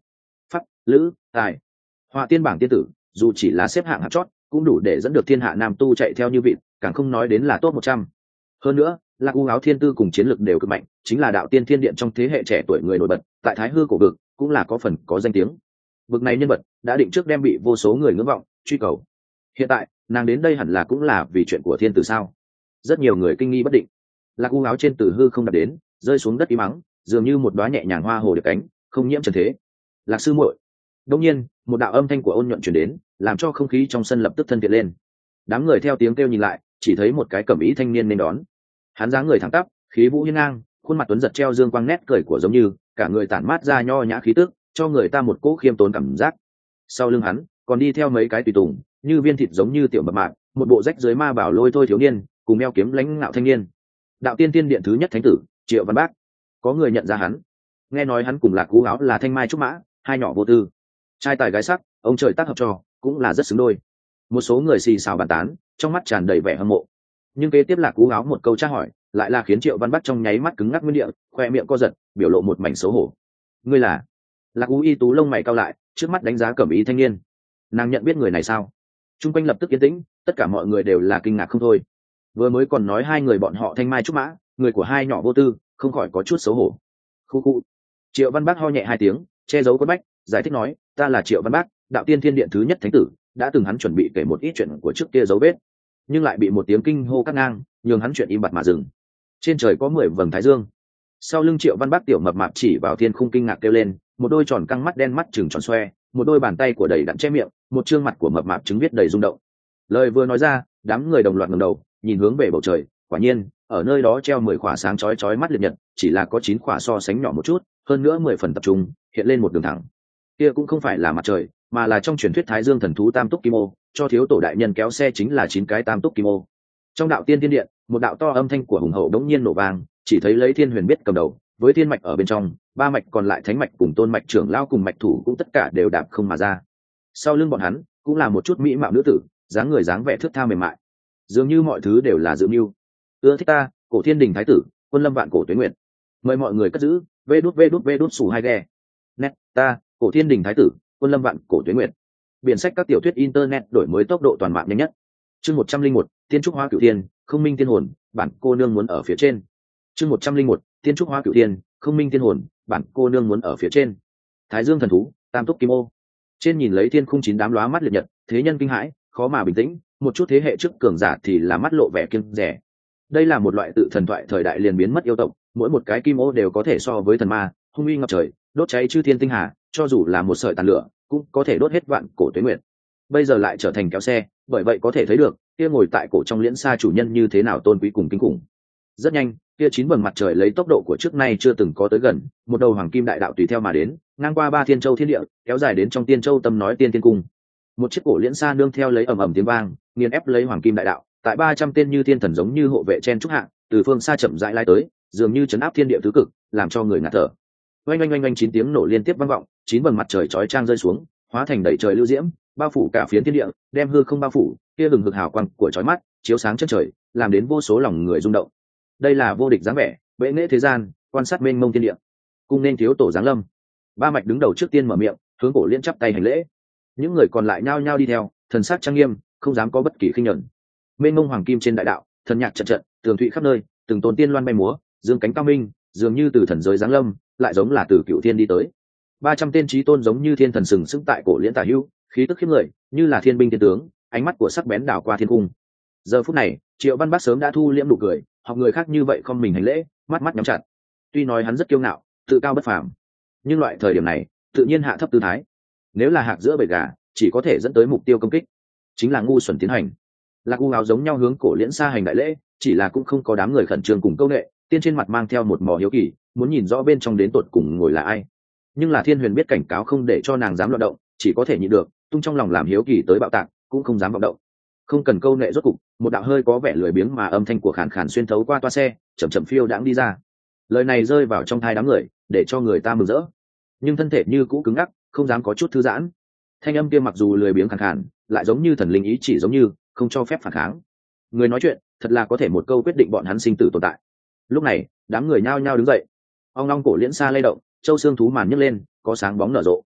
pháp lữ tài họa tiên bảng tiên tử, dù chỉ là xếp hạng hạt chót cũng đủ để dẫn được thiên hạ nam tu chạy theo như vịt, càng không nói đến là top một trăm. Hơn nữa Lạc U áo thiên tư cùng chiến lực đều cực mạnh, chính là đạo tiên thiên điện trong thế hệ trẻ tuổi người nổi bật, tại thái hư cổ vực cũng là có phần có danh tiếng. Vực này nhân vật đã định trước đem bị vô số người ngưỡng vọng truy cầu. Hiện tại nàng đến đây hẳn là cũng là vì chuyện của thiên tử sao? Rất nhiều người kinh nghi bất định. Lạc U áo trên tử hư không đặt đến, rơi xuống đất im mắng, dường như một đóa nhẹ nhàng hoa hồ được cánh, không nhiễm trần thế. Lạc sư muội. Đột nhiên một đạo âm thanh của ôn nhuận truyền đến, làm cho không khí trong sân lập tức thân thiện lên. Đám người theo tiếng kêu nhìn lại, chỉ thấy một cái cẩm ý thanh niên nên đón. Hắn dáng người thẳng tắp, khí vũ hiên ngang, khuôn mặt tuấn giật treo dương quang nét cười của giống như cả người tản mát ra nho nhã khí tức, cho người ta một cỗ khiêm tốn cảm giác. Sau lưng hắn còn đi theo mấy cái tùy tùng, như viên thịt giống như tiểu mập mạp, một bộ rách dưới ma bảo lôi thôi thiếu niên, cùng đeo kiếm lãnh ngạo thanh niên. Đạo tiên tiên điện thứ nhất thánh tử Triệu Văn Bác. Có người nhận ra hắn, nghe nói hắn cùng Lạc U áo là thanh mai trúc mã, hai nhỏ vô tư, trai tài gái sắc, ông trời tác hợp cho, cũng là rất xứng đôi. Một số người xì xào bàn tán, trong mắt tràn đầy vẻ hâm mộ. Nhưng kế tiếp Lạc U áo một câu tra hỏi, lại là khiến Triệu Văn Bắc trong nháy mắt cứng ngắc nguyên địa, khoe miệng co giật, biểu lộ một mảnh xấu hổ. Ngươi là? Lạc U y tú lông mày cau lại, trước mắt đánh giá cẩm ý thanh niên. Nàng nhận biết người này sao? Trung quanh lập tức yên tĩnh, tất cả mọi người đều là kinh ngạc không thôi. Vừa mới còn nói hai người bọn họ thanh mai trúc mã, người của hai nhỏ vô tư, không khỏi có chút xấu hổ. Khu khu. Triệu Văn Bắc ho nhẹ hai tiếng, che giấu quất bách, giải thích nói, ta là Triệu Văn Bắc, đạo tiên thiên điện thứ nhất thánh tử, đã từng hắn chuẩn bị kể một ít chuyện của trước kia dấu vết, nhưng lại bị một tiếng kinh hô cắt ngang, nhường hắn chuyện im bặt mà dừng. Trên trời có mười vầng thái dương. Sau lưng Triệu Văn Bắc tiểu mập mạp chỉ vào thiên khung kinh ngạc kêu lên, một đôi tròn căng mắt đen mắt trừng tròn xoe, một đôi bàn tay của đầy đặn che miệng, một trương mặt của mập mạp chứng viết đầy rung động. Lời vừa nói ra, đám người đồng loạt ngẩng đầu, nhìn hướng về bầu trời, quả nhiên, ở nơi đó treo mười khỏa sáng chói chói mắt liệt nhật, chỉ là có chín khỏa so sánh nhỏ một chút, hơn nữa mười phần tập trung, hiện lên một đường thẳng. Kia cũng không phải là mặt trời, mà là trong truyền thuyết Thái Dương thần thú Tam Túc Kim Ô, cho thiếu tổ đại nhân kéo xe chính là chín cái Tam Túc Kim Ô. Trong đạo tiên thiên điện, một đạo to âm thanh của hùng hậu đống nhiên nổ vang, chỉ thấy lấy Thiên Huyền biết cầm đầu, với thiên mạch ở bên trong, ba mạch còn lại thánh mạch cùng tôn mạch trưởng lao cùng mạch thủ cũng tất cả đều đạp không mà ra. Sau lưng bọn hắn cũng là một chút mỹ mạo nữ tử, dáng người dáng vẻ thướt tha mềm mại, dường như mọi thứ đều là dự mưu. Ưa thích ta, Cổ Thiên Đình thái tử, Quân Lâm Vạn Cổ Tuế Nguyệt. Mời mọi người cất giữ, vê đút vê đút vê đút sủ hai ghe. Nét, ta, Cổ Thiên Đình thái tử, Quân Lâm Vạn Cổ Tuế Nguyệt. Biển sách các tiểu thuyết internet đổi mới tốc độ toàn mạng nhanh nhất. Chương một trăm linh một, Tiên trúc hoa cửu thiên, không minh tiên hồn, bản cô nương muốn ở phía trên. Chương một trăm linh một, Tiên trúc hoa cửu thiên, không minh tiên hồn, bản cô nương muốn ở phía trên. Thái Dương thần thú, Tam Túc Kim Ô. Trên nhìn lấy thiên khung chín đám lóa mắt liệt nhật, thế nhân kinh hãi, khó mà bình tĩnh, một chút thế hệ trước cường giả thì là mắt lộ vẻ kiêng dè. Đây là một loại tự thần thoại thời đại liền biến mất yêu tộc, mỗi một cái kim ô đều có thể so với thần ma, hung uy ngập trời, đốt cháy chư thiên tinh hà, cho dù là một sợi tàn lửa cũng có thể đốt hết vạn cổ tuế nguyệt. Bây giờ lại trở thành kéo xe, bởi vậy có thể thấy được kia ngồi tại cổ trong liễn xa chủ nhân như thế nào tôn quý cùng kinh khủng. Rất nhanh, kia chín vầng mặt trời lấy tốc độ của trước nay chưa từng có tới gần, một đầu hoàng kim đại đạo tùy theo mà đến, ngang qua ba thiên châu thiên địa, kéo dài đến trong tiên châu tâm nói tiên tiên cung. Một chiếc cổ liễn xa nương theo lấy ầm ầm tiếng vang, nghiền ép lấy hoàng kim đại đạo, tại ba trăm tên như thiên thần giống như hộ vệ chen trúc hạng, từ phương xa chậm rãi lai tới, dường như chấn áp thiên địa tứ cực, làm cho người ngạt thở. Oanh oanh oanh oanh chín tiếng nổ liên tiếp vang vọng, chín vầng mặt trời chói chang rơi xuống, hóa thành đầy trời lưu diễm, bao phủ cả phiến thiên địa, đem hư không bao phủ, kia hừng hực hào quang của chói mắt, chiếu sáng chân trời, làm đến vô số lòng người rung động. Đây là vô địch dáng vẻ, bệ nghệ thế gian, quan sát mênh mông thiên địa. Cung nên thiếu tổ giáng lâm. Ba mạch đứng đầu trước tiên mở miệng, hướng cổ liên chắp tay hành lễ. Những người còn lại nhao nhao đi theo, thần sắc trang nghiêm, không dám có bất kỳ khinh nhẫn. Mênh mông hoàng kim trên đại đạo, thần nhạc trận trận, tường thụy khắp nơi, từng tôn tiên loan bay múa, dương cánh cao minh, dường như từ thần giới giáng lâm, lại giống là từ cựu thiên đi tới. Ba trăm tên chí tôn giống như thiên thần sừng sững tại cổ liễn tả hữu, khí tức khiếp người, như là thiên binh thiên tướng, ánh mắt của sắc bén đảo qua thiên cung. Giờ phút này, Triệu Văn Bắc sớm đã thu liễm nụ cười, học người khác như vậy không mình hành lễ, mắt mắt nhắm chặt. Tuy nói hắn rất kiêu ngạo, tự cao bất phàm, nhưng loại thời điểm này, tự nhiên hạ thấp tư thái. Nếu là hạc giữa bầy gà, chỉ có thể dẫn tới mục tiêu công kích, chính là ngu xuẩn tiến hành. Lạc U áo giống nhau hướng cổ liễn xa hành đại lễ, chỉ là cũng không có đám người khẩn trương cùng câu nệ, tiên trên mặt mang theo một mò hiếu kỳ, muốn nhìn rõ bên trong đến tột cùng ngồi là ai. Nhưng là Thiên Huyền biết cảnh cáo không để cho nàng dám loạn động, chỉ có thể nhịn được, tung trong lòng làm hiếu kỳ tới bạo tạc, cũng không dám vọng động. Không cần câu nệ rốt cục, một đạo hơi có vẻ lười biếng mà âm thanh của khàn khàn xuyên thấu qua toa xe, chậm chậm phiêu đãng đi ra. Lời này rơi vào trong thai đám người, để cho người ta mừng rỡ, nhưng thân thể như cũ cứng ngắc, không dám có chút thư giãn. Thanh âm kia mặc dù lười biếng khàn khàn, lại giống như thần linh ý chỉ giống như không cho phép phản kháng. Người nói chuyện thật là có thể một câu quyết định bọn hắn sinh tử tồn tại. Lúc này, đám người nhao nhao đứng dậy. Ong long cổ liễn xa lay động, châu xương thú màn nhấc lên, có sáng bóng nở rộ.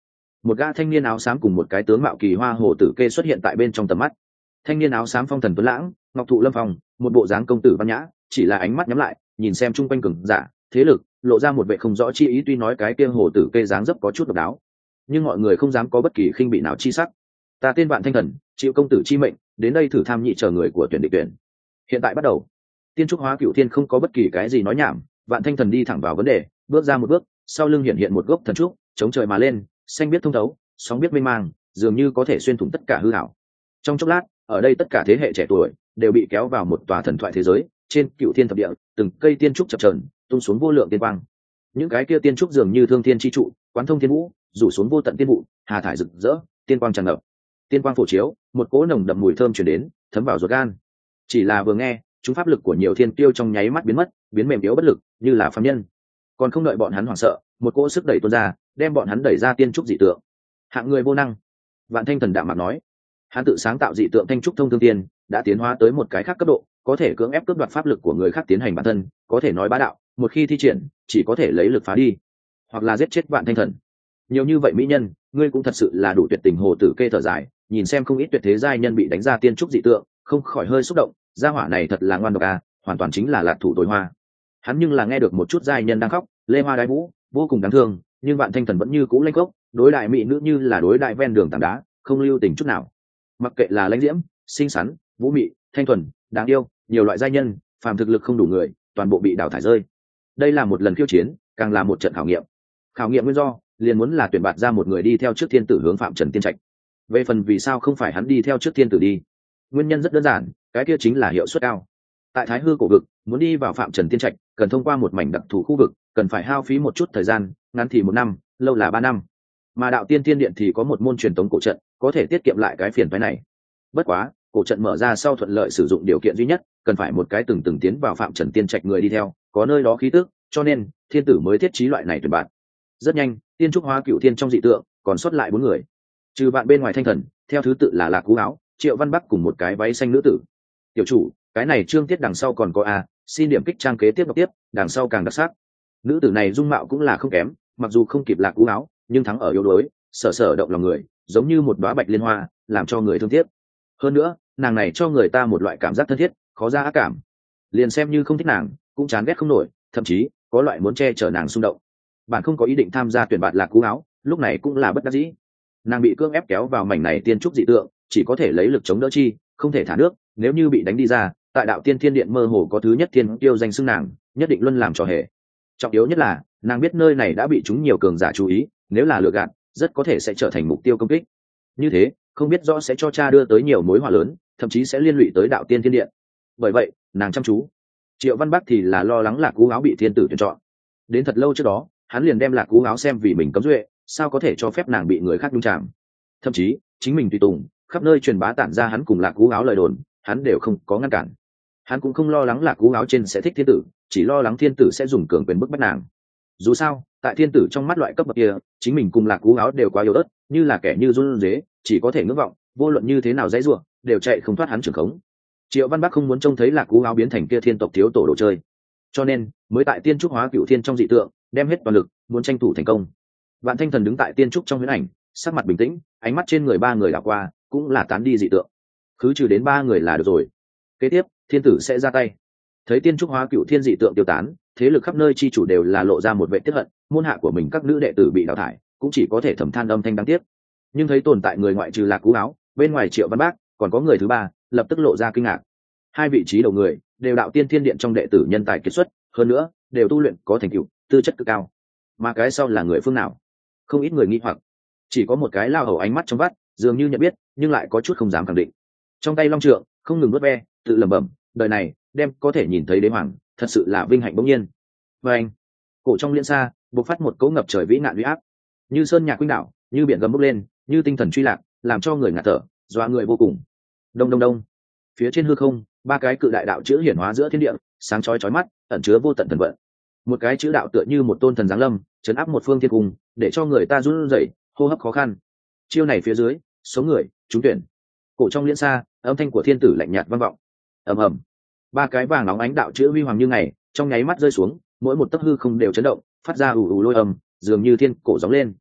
một gã thanh niên áo xám cùng một cái tướng mạo kỳ hoa hồ tử kê xuất hiện tại bên trong tầm mắt. Thanh niên áo xám phong thần tuấn lãng, ngọc thụ lâm phong, một bộ dáng công tử văn nhã, chỉ là ánh mắt nhắm lại nhìn xem chung quanh cường giả thế lực, lộ ra một vẻ không rõ chi ý. Tuy nói cái kia hồ tử kê dáng dấp có chút độc đáo, nhưng mọi người không dám có bất kỳ khinh bị nào chi sắc. Ta tên Vạn Thanh Thần, chịu công tử chi mệnh đến đây thử tham nhị chờ người của tuyển địch tuyển. Hiện tại bắt đầu. Tiên trúc hóa cửu thiên không có bất kỳ cái gì nói nhảm, Vạn Thanh Thần đi thẳng vào vấn đề, bước ra một bước, sau lưng hiện hiện một gốc thần trúc, chống trời mà lên, xanh biết thông thấu, sóng biết mênh mang, dường như có thể xuyên thủng tất cả hư ảo. Trong chốc lát, ở đây tất cả thế hệ trẻ tuổi đều bị kéo vào một tòa thần thoại thế giới, trên cửu thiên thập địa, từng cây tiên trúc chập chờn, tung xuống vô lượng tiên quang. Những cái kia tiên trúc dường như thương thiên chi trụ, quán thông thiên vũ, rủ xuống vô tận tiên vụ, hà thải rực rỡ, tiên quang tràn ngập. Tiên quang phổ chiếu, một cỗ nồng đậm mùi thơm truyền đến, thấm vào ruột gan. Chỉ là vừa nghe, chúng pháp lực của nhiều thiên tiêu trong nháy mắt biến mất, biến mềm yếu bất lực, như là phàm nhân. Còn không đợi bọn hắn hoảng sợ, một cỗ sức đẩy tuôn ra, đem bọn hắn đẩy ra tiên trúc dị tượng. Hạng người vô năng. Vạn Thanh Thần đạm mạc nói, hắn tự sáng tạo dị tượng thanh trúc thông thương tiên, đã tiến hóa tới một cái khác cấp độ, có thể cưỡng ép cướp đoạt pháp lực của người khác tiến hành bản thân, có thể nói bá đạo, một khi thi triển, chỉ có thể lấy lực phá đi, hoặc là giết chết Vạn Thanh Thần. Nhiều như vậy mỹ nhân, ngươi cũng thật sự là đủ tuyệt tình. Hồ tử kê thở dài, nhìn xem không ít tuyệt thế giai nhân bị đánh ra tiên trúc dị tượng, không khỏi hơi xúc động. Gia hỏa này thật là ngoan độc à, hoàn toàn chính là lạc thủ tối hoa. Hắn nhưng là nghe được một chút giai nhân đang khóc, lê hoa đái vũ, vô cùng đáng thương, nhưng Vạn Thanh Thần vẫn như cũ lanh gốc, đối đại mỹ nữ như là đối đại ven đường tảng đá, không lưu tình chút nào. Mặc kệ là lãnh diễm, xinh xắn, vũ mị, thanh thuần, đáng yêu, nhiều loại giai nhân, phàm thực lực không đủ người, toàn bộ bị đào thải rơi. Đây là một lần khiêu chiến, càng là một trận khảo nghiệm. Khảo nghiệm nguyên do, liền muốn là tuyển bạt ra một người đi theo trước thiên tử hướng Phạm Trần tiên trạch. Về phần vì sao không phải hắn đi theo trước thiên tử đi, nguyên nhân rất đơn giản, cái kia chính là hiệu suất cao. Tại Thái Hư cổ vực, muốn đi vào Phạm Trần tiên trạch, cần thông qua một mảnh đặc thù khu vực, cần phải hao phí một chút thời gian, ngắn thì một năm, lâu là ba năm. Mà Đạo Tiên Thiên Điện thì có một môn truyền tống cổ trận, có thể tiết kiệm lại cái phiền phức này. Bất quá, cổ trận mở ra sau thuận lợi sử dụng điều kiện duy nhất, cần phải một cái từng từng tiến vào Phạm Trần tiên trạch người đi theo, có nơi đó khí tức, cho nên thiên tử mới thiết trí loại này tuyển bạn. Rất nhanh, tiên trúc hóa cửu thiên trong dị tượng còn sót lại bốn người, trừ bạn bên ngoài Thanh Thần, theo thứ tự là Lạc Cú Áo, Triệu Văn Bắc cùng một cái váy xanh nữ tử. Tiểu chủ, cái này chương tiết đằng sau còn có a, xin điểm kích trang kế tiếp đọc tiếp, đằng sau càng đặc sắc. Nữ tử này dung mạo cũng là không kém, mặc dù không kịp Lạc Cú Áo, nhưng thắng ở yếu đuối, sở sở động lòng người, giống như một đóa bạch liên hoa, làm cho người thương tiếc. Hơn nữa, nàng này cho người ta một loại cảm giác thân thiết, khó ra ác cảm. Liền xem như không thích nàng, cũng chán ghét không nổi, thậm chí có loại muốn che chở nàng xung động. Bạn không có ý định tham gia tuyển bạn Lạc Cú Áo, lúc này cũng là bất đắc dĩ. Nàng bị cưỡng ép kéo vào mảnh này tiên trúc dị tượng, chỉ có thể lấy lực chống đỡ chi, không thể thả nước. Nếu như bị đánh đi ra, tại Đạo Tiên Thiên Điện mơ hồ có thứ nhất thiên tiêu danh xưng nàng, nhất định luôn làm trò hề. Trọng yếu nhất là, nàng biết nơi này đã bị chúng nhiều cường giả chú ý, nếu là lừa gạt, rất có thể sẽ trở thành mục tiêu công kích. Như thế, không biết rõ sẽ cho cha đưa tới nhiều mối họa lớn, thậm chí sẽ liên lụy tới Đạo Tiên Thiên Điện. Bởi vậy, nàng chăm chú. Triệu Văn Bắc thì là lo lắng Lạc Cú Áo bị thiên tử tuyển chọn. Đến thật lâu trước đó, hắn liền đem Lạc Cú Áo xem vì mình cấm duệ, sao có thể cho phép nàng bị người khác nhúng chạm. Thậm chí, chính mình tùy tùng, khắp nơi truyền bá tản ra hắn cùng Lạc Cú Áo lời đồn, hắn đều không có ngăn cản. Hắn cũng không lo lắng Lạc Cú Áo trên sẽ thích thiên tử, chỉ lo lắng thiên tử sẽ dùng cường quyền bức bách nàng. Dù sao, tại thiên tử trong mắt loại cấp bậc kia, chính mình cùng Lạc Cú Áo đều quá yếu ớt, như là kẻ như run rế, chỉ có thể ngưỡng vọng, vô luận như thế nào dãy rủa, đều chạy không thoát hắn trưởng khống. Triệu Văn Bắc không muốn trông thấy Lạc Cú Áo biến thành kia thiên tộc thiếu tổ đồ chơi, cho nên mới tại tiên trúc hóa cửu thiên trong dị tượng, đem hết toàn lực, muốn tranh thủ thành công. Vạn Thanh Thần đứng tại tiên trúc trong huyễn ảnh, sắc mặt bình tĩnh, ánh mắt trên người ba người đảo qua, cũng là tán đi dị tượng. Cứ trừ đến ba người là được rồi. Kế tiếp, thiên tử sẽ ra tay. Thấy tiên trúc hóa cửu thiên dị tượng tiêu tán, thế lực khắp nơi chi chủ đều là lộ ra một vẻ tiếc hận, môn hạ của mình các nữ đệ tử bị đào thải, cũng chỉ có thể thầm than âm thanh đáng tiếc. Nhưng thấy tồn tại người ngoại trừ Lạc Cú Áo, bên ngoài Triệu Văn Bác, còn có người thứ ba, lập tức lộ ra kinh ngạc. Hai vị trí đầu người đều Đạo Tiên Thiên Điện trong đệ tử nhân tài kiệt xuất, hơn nữa đều tu luyện có thành tựu, tư chất cực cao. Mà cái sau là người phương nào? Không ít người nghi hoặc. Chỉ có một cái lao hầu ánh mắt trong vắt, dường như nhận biết, nhưng lại có chút không dám khẳng định. Trong tay long trượng không ngừng vuốt ve, tự lẩm bẩm, đời này đem có thể nhìn thấy đế hoàng, thật sự là vinh hạnh bỗng nhiên. Và anh, cổ trong liên xa bộc phát một cỗ ngập trời vĩ nạn uy áp, như sơn nhạc khuynh đảo, như biển gầm bốc lên, như tinh thần truy lạc, làm cho người ngạt thở, dọa người vô cùng. Đông đông đông, phía trên hư không, ba cái cự đại đạo chữ hiển hóa giữa thiên địa, sáng chói chói mắt, ẩn chứa vô tận thần vận. Một cái chữ đạo tựa như một tôn thần giáng lâm, chấn áp một phương thiên cung, để cho người ta run rẩy, hô hấp khó khăn. Chiêu này phía dưới, số người trúng tuyển. Cổ trong liên xa, âm thanh của thiên tử lạnh nhạt vang vọng. Ầm ầm, ba cái vàng nóng ánh đạo chữ huy hoàng như ngày, trong nháy mắt rơi xuống, mỗi một tấc hư không đều chấn động, phát ra ù ù lôi âm, dường như thiên cổ gióng lên.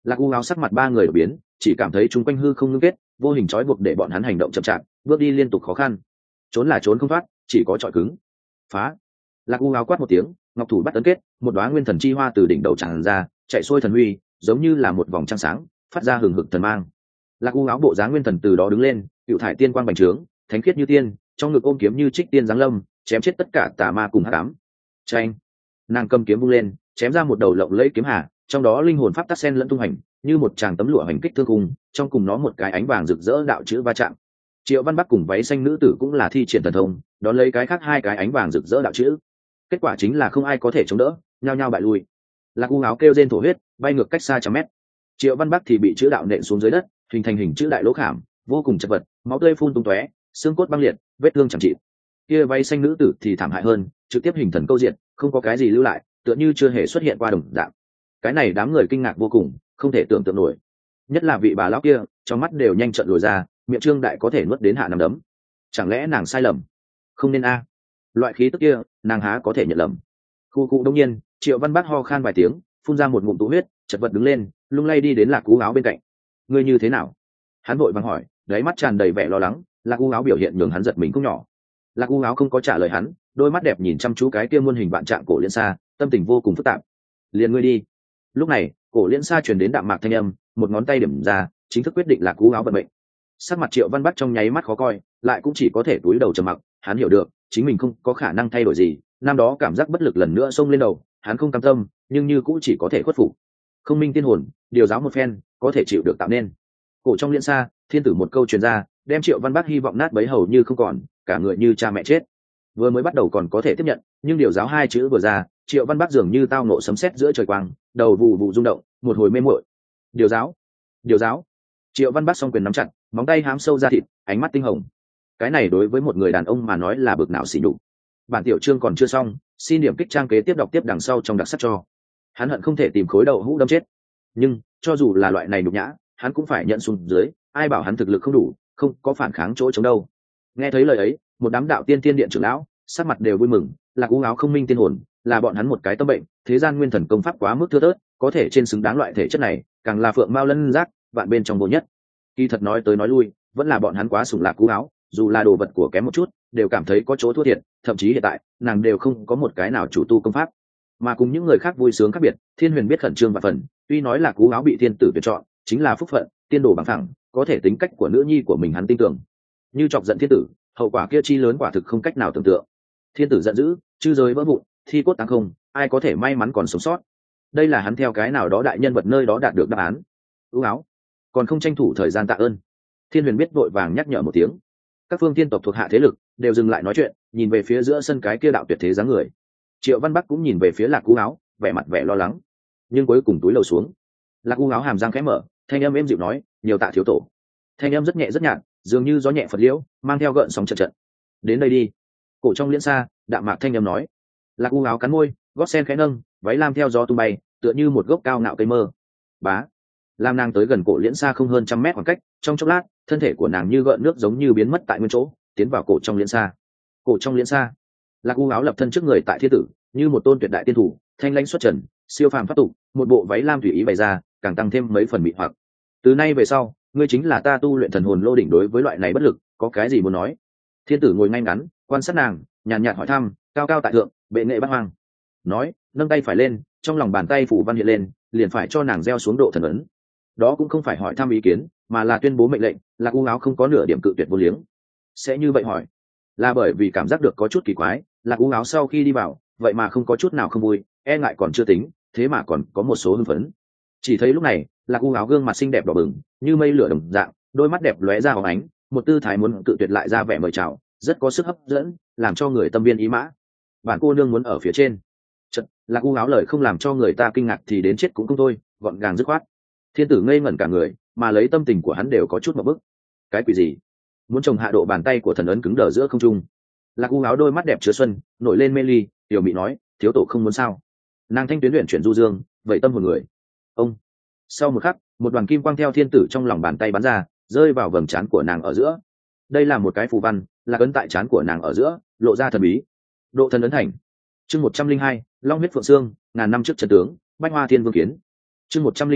Lạc U áo sắc mặt ba người đổi biến, chỉ cảm thấy chúng quanh hư không ngưng kết, vô hình trói buộc để bọn hắn hành động chậm chạp, bước đi liên tục khó khăn. Trốn là trốn không thoát, chỉ có trọi cứng. Phá! Lạc U áo quát một tiếng, ngọc thủ bắt ấn kết, một đóa nguyên thần chi hoa từ đỉnh đầu tràn ra, chạy xuôi thần huy, giống như là một vòng trăng sáng, phát ra hừng hực thần mang. Lạc U áo bộ dáng nguyên thần từ đó đứng lên, cựu thải tiên quang bành trướng, thánh khiết như tiên, trong ngực ôm kiếm như trích tiên giáng lâm, chém chết tất cả tà ma cùng hắc ám. Chanh! Nàng cầm kiếm vung lên, chém ra một đầu lộng lẫy kiếm hà, trong đó linh hồn pháp tắc sen lẫn tung hành, như một tràng tấm lụa hành kích thương cung, trong cùng nó một cái ánh vàng rực rỡ đạo chữ va chạm. Triệu Văn Bắc cùng váy xanh nữ tử cũng là thi triển thần thông, đón lấy cái khác hai cái ánh vàng rực rỡ đạo chữ. Kết quả chính là không ai có thể chống đỡ, nhao nhao bại lui. Lạc U áo kêu rên thổ huyết, bay ngược cách xa trăm mét. Triệu Văn Bắc thì bị chữ đạo nện xuống dưới đất, hình thành hình chữ đại lỗ khảm, vô cùng chật vật, máu tươi phun tung tóe, xương cốt băng liệt, vết thương chẳng trị. Kia váy xanh nữ tử thì thảm hại hơn, trực tiếp hình thần câu diệt, không có cái gì lưu lại, tựa như chưa hề xuất hiện qua đồng dạng. Cái này đám người kinh ngạc vô cùng, không thể tưởng tượng nổi. Nhất là vị bà lão kia, trong mắt đều nhanh trợn lồi ra, miệng trương đại có thể nuốt đến hạ nằm đấm. Chẳng lẽ nàng sai lầm? Không nên a. Loại khí tức kia, nàng há có thể nhận lầm. Khu khu đông nhiên, Triệu Văn Bắc ho khan vài tiếng, phun ra một ngụm tụ huyết, chật vật đứng lên, lung lay đi đến Lạc U áo bên cạnh. Ngươi như thế nào? Hắn vội vàng hỏi, đáy mắt tràn đầy vẻ lo lắng. Lạc U áo biểu hiện nhường hắn giật mình không nhỏ. Lạc U áo không có trả lời hắn, đôi mắt đẹp nhìn chăm chú cái kia muôn hình vạn trạng cổ liên xa, tâm tình vô cùng phức tạp. Liền ngươi đi. Lúc này, cổ liên xa truyền đến đạm mạc thanh âm, một ngón tay điểm ra, chính thức quyết định Lạc U áo vận mệnh. Sắc mặt Triệu Văn Bắc trong nháy mắt khó coi, lại cũng chỉ có thể cúi đầu trầm mặc. Hắn hiểu được, chính mình không có khả năng thay đổi gì. Năm đó cảm giác bất lực lần nữa xông lên đầu, hắn không cam tâm, nhưng như cũng chỉ có thể khuất phục. Không minh tiên hồn, điều giáo một phen, có thể chịu được tạo nên. Cổ trong liên xa, thiên tử một câu truyền ra, đem Triệu Văn Bắc hy vọng nát bấy hầu như không còn, cả người như cha mẹ chết. Vừa mới bắt đầu còn có thể tiếp nhận, nhưng điều giáo hai chữ vừa ra, Triệu Văn Bắc dường như tao nộ sấm sét giữa trời quang, đầu vụ vụ rung động, một hồi mê muội. Điều giáo, điều giáo. Triệu Văn Bắc song quyền nắm chặt, móng tay hám sâu ra thịt, ánh mắt tinh hồng. Cái này đối với một người đàn ông mà nói là bực nào xỉ nhục. Bản tiểu chương còn chưa xong, xin điểm kích trang kế tiếp đọc tiếp đằng sau trong đặc sắc cho. Hắn hận không thể tìm khối đầu hũ đâm chết, nhưng cho dù là loại này nhục nhã, hắn cũng phải nhận xuống dưới. Ai bảo hắn thực lực không đủ, không có phản kháng chỗ chống đâu. Nghe thấy lời ấy, một đám đạo tiên tiên điện trưởng lão sắc mặt đều vui mừng. Lạc U áo không minh tiên hồn là bọn hắn một cái tâm bệnh, thế gian nguyên thần công pháp quá mức thưa thớt, có thể trên xứng đáng loại thể chất này, càng là phượng mao lân giác, vạn bên trong vô nhất. Kỳ thật nói tới nói lui, vẫn là bọn hắn quá sủng Lạc U áo, dù là đồ vật của kém một chút, đều cảm thấy có chỗ thua thiệt, thậm chí hiện tại, nàng đều không có một cái nào chủ tu công pháp. Mà cùng những người khác vui sướng khác biệt, Thiên Huyền biết khẩn trương và phần, tuy nói Lạc U áo bị thiên tử tuyển chọn, chính là phúc phận, tiên đồ bằng phẳng, có thể tính cách của nữ nhi của mình hắn tin tưởng. Như chọc giận thiên tử, hậu quả kia chi lớn quả thực không cách nào tưởng tượng. Thiên tử giận dữ, chư giới vỡ vụn, thi cốt tăng không, ai có thể may mắn còn sống sót. Đây là hắn theo cái nào đó đại nhân vật nơi đó đạt được đáp án. U áo, còn không tranh thủ thời gian tạ ơn. Thiên Huyền biết vội vàng nhắc nhở một tiếng. Các phương tiên tộc thuộc hạ thế lực đều dừng lại nói chuyện, nhìn về phía giữa sân cái kia đạo tuyệt thế dáng người. Triệu Văn Bắc cũng nhìn về phía Lạc U áo, vẻ mặt vẻ lo lắng, nhưng cuối cùng túi lầu xuống. Lạc U áo hàm răng khẽ mở, thanh âm êm dịu nói, nhiều tạ thiếu tổ. Thanh âm rất nhẹ rất nhạt, dường như gió nhẹ phật liễu, mang theo gợn sóng chợt chợt. Đến đây đi. Cổ trong liễn xa, đạm mạc thanh âm nói. Lạc U áo cắn môi, gót sen khẽ nâng, váy lam theo gió tung bay, tựa như một gốc cao ngạo cây mơ. Bá. Lam nàng tới gần cổ liễn xa không hơn trăm mét khoảng cách, trong chốc lát, thân thể của nàng như gợn nước giống như biến mất tại nguyên chỗ, tiến vào cổ trong liễn xa. Cổ trong liễn xa. Lạc U áo lập thân trước người tại thiên tử, như một tôn tuyệt đại tiên thủ, thanh lãnh xuất trần, siêu phàm pháp tục, một bộ váy lam tùy ý bày ra, càng tăng thêm mấy phần mị hoặc. Từ nay về sau, ngươi chính là ta tu luyện thần hồn lô đỉnh, đối với loại này bất lực, có cái gì muốn nói? Thiên tử ngồi ngay ngắn, quan sát nàng, nhàn nhạt hỏi thăm, cao cao tại thượng, bệ nghệ bát hoang. Nói, nâng tay phải lên, trong lòng bàn tay phủ văn hiện lên, liền phải cho nàng gieo xuống độ thần ấn. Đó cũng không phải hỏi thăm ý kiến, mà là tuyên bố mệnh lệnh. Lạc U áo không có nửa điểm cự tuyệt vô liếng. Sẽ như vậy hỏi, là bởi vì cảm giác được có chút kỳ quái. Lạc U áo sau khi đi vào, vậy mà không có chút nào không vui, e ngại còn chưa tính, thế mà còn có một số hưng phấn. Chỉ thấy lúc này, Lạc U áo gương mặt xinh đẹp đỏ bừng, như mây lửa đồng dạng, đôi mắt đẹp lóe ra hóng ánh, một tư thái muốn cự tuyệt lại ra vẻ mời chào, rất có sức hấp dẫn, làm cho người tâm viên ý mã. Bản cô nương muốn ở phía trên. Chật, Lạc U áo lời không làm cho người ta kinh ngạc thì đến chết cũng không thôi, gọn gàng dứt khoát. Thiên tử ngây ngẩn cả người, mà lấy tâm tình của hắn đều có chút một bức. Cái quỷ gì? Muốn trồng hạ độ bàn tay của thần ấn cứng đờ giữa không trung. Lạc U áo đôi mắt đẹp chứa xuân, nổi lên mê ly, tiểu mị nói, thiếu tổ không muốn sao? Nàng thanh tuyến luyện chuyển du dương, vậy tâm hồn người. Ông. Sau một khắc, một đoàn kim quang theo thiên tử trong lòng bàn tay bắn ra, rơi vào vầng trán của nàng ở giữa. Đây là một cái phù văn, là ấn tại trán của nàng ở giữa, lộ ra thần bí. Độ thần ấn thành. Chương một trăm linh hai, Long huyết phượng xương, ngàn năm trước trận tướng, Bách Hoa Thiên Vương kiến. Chương một trăm linh hai,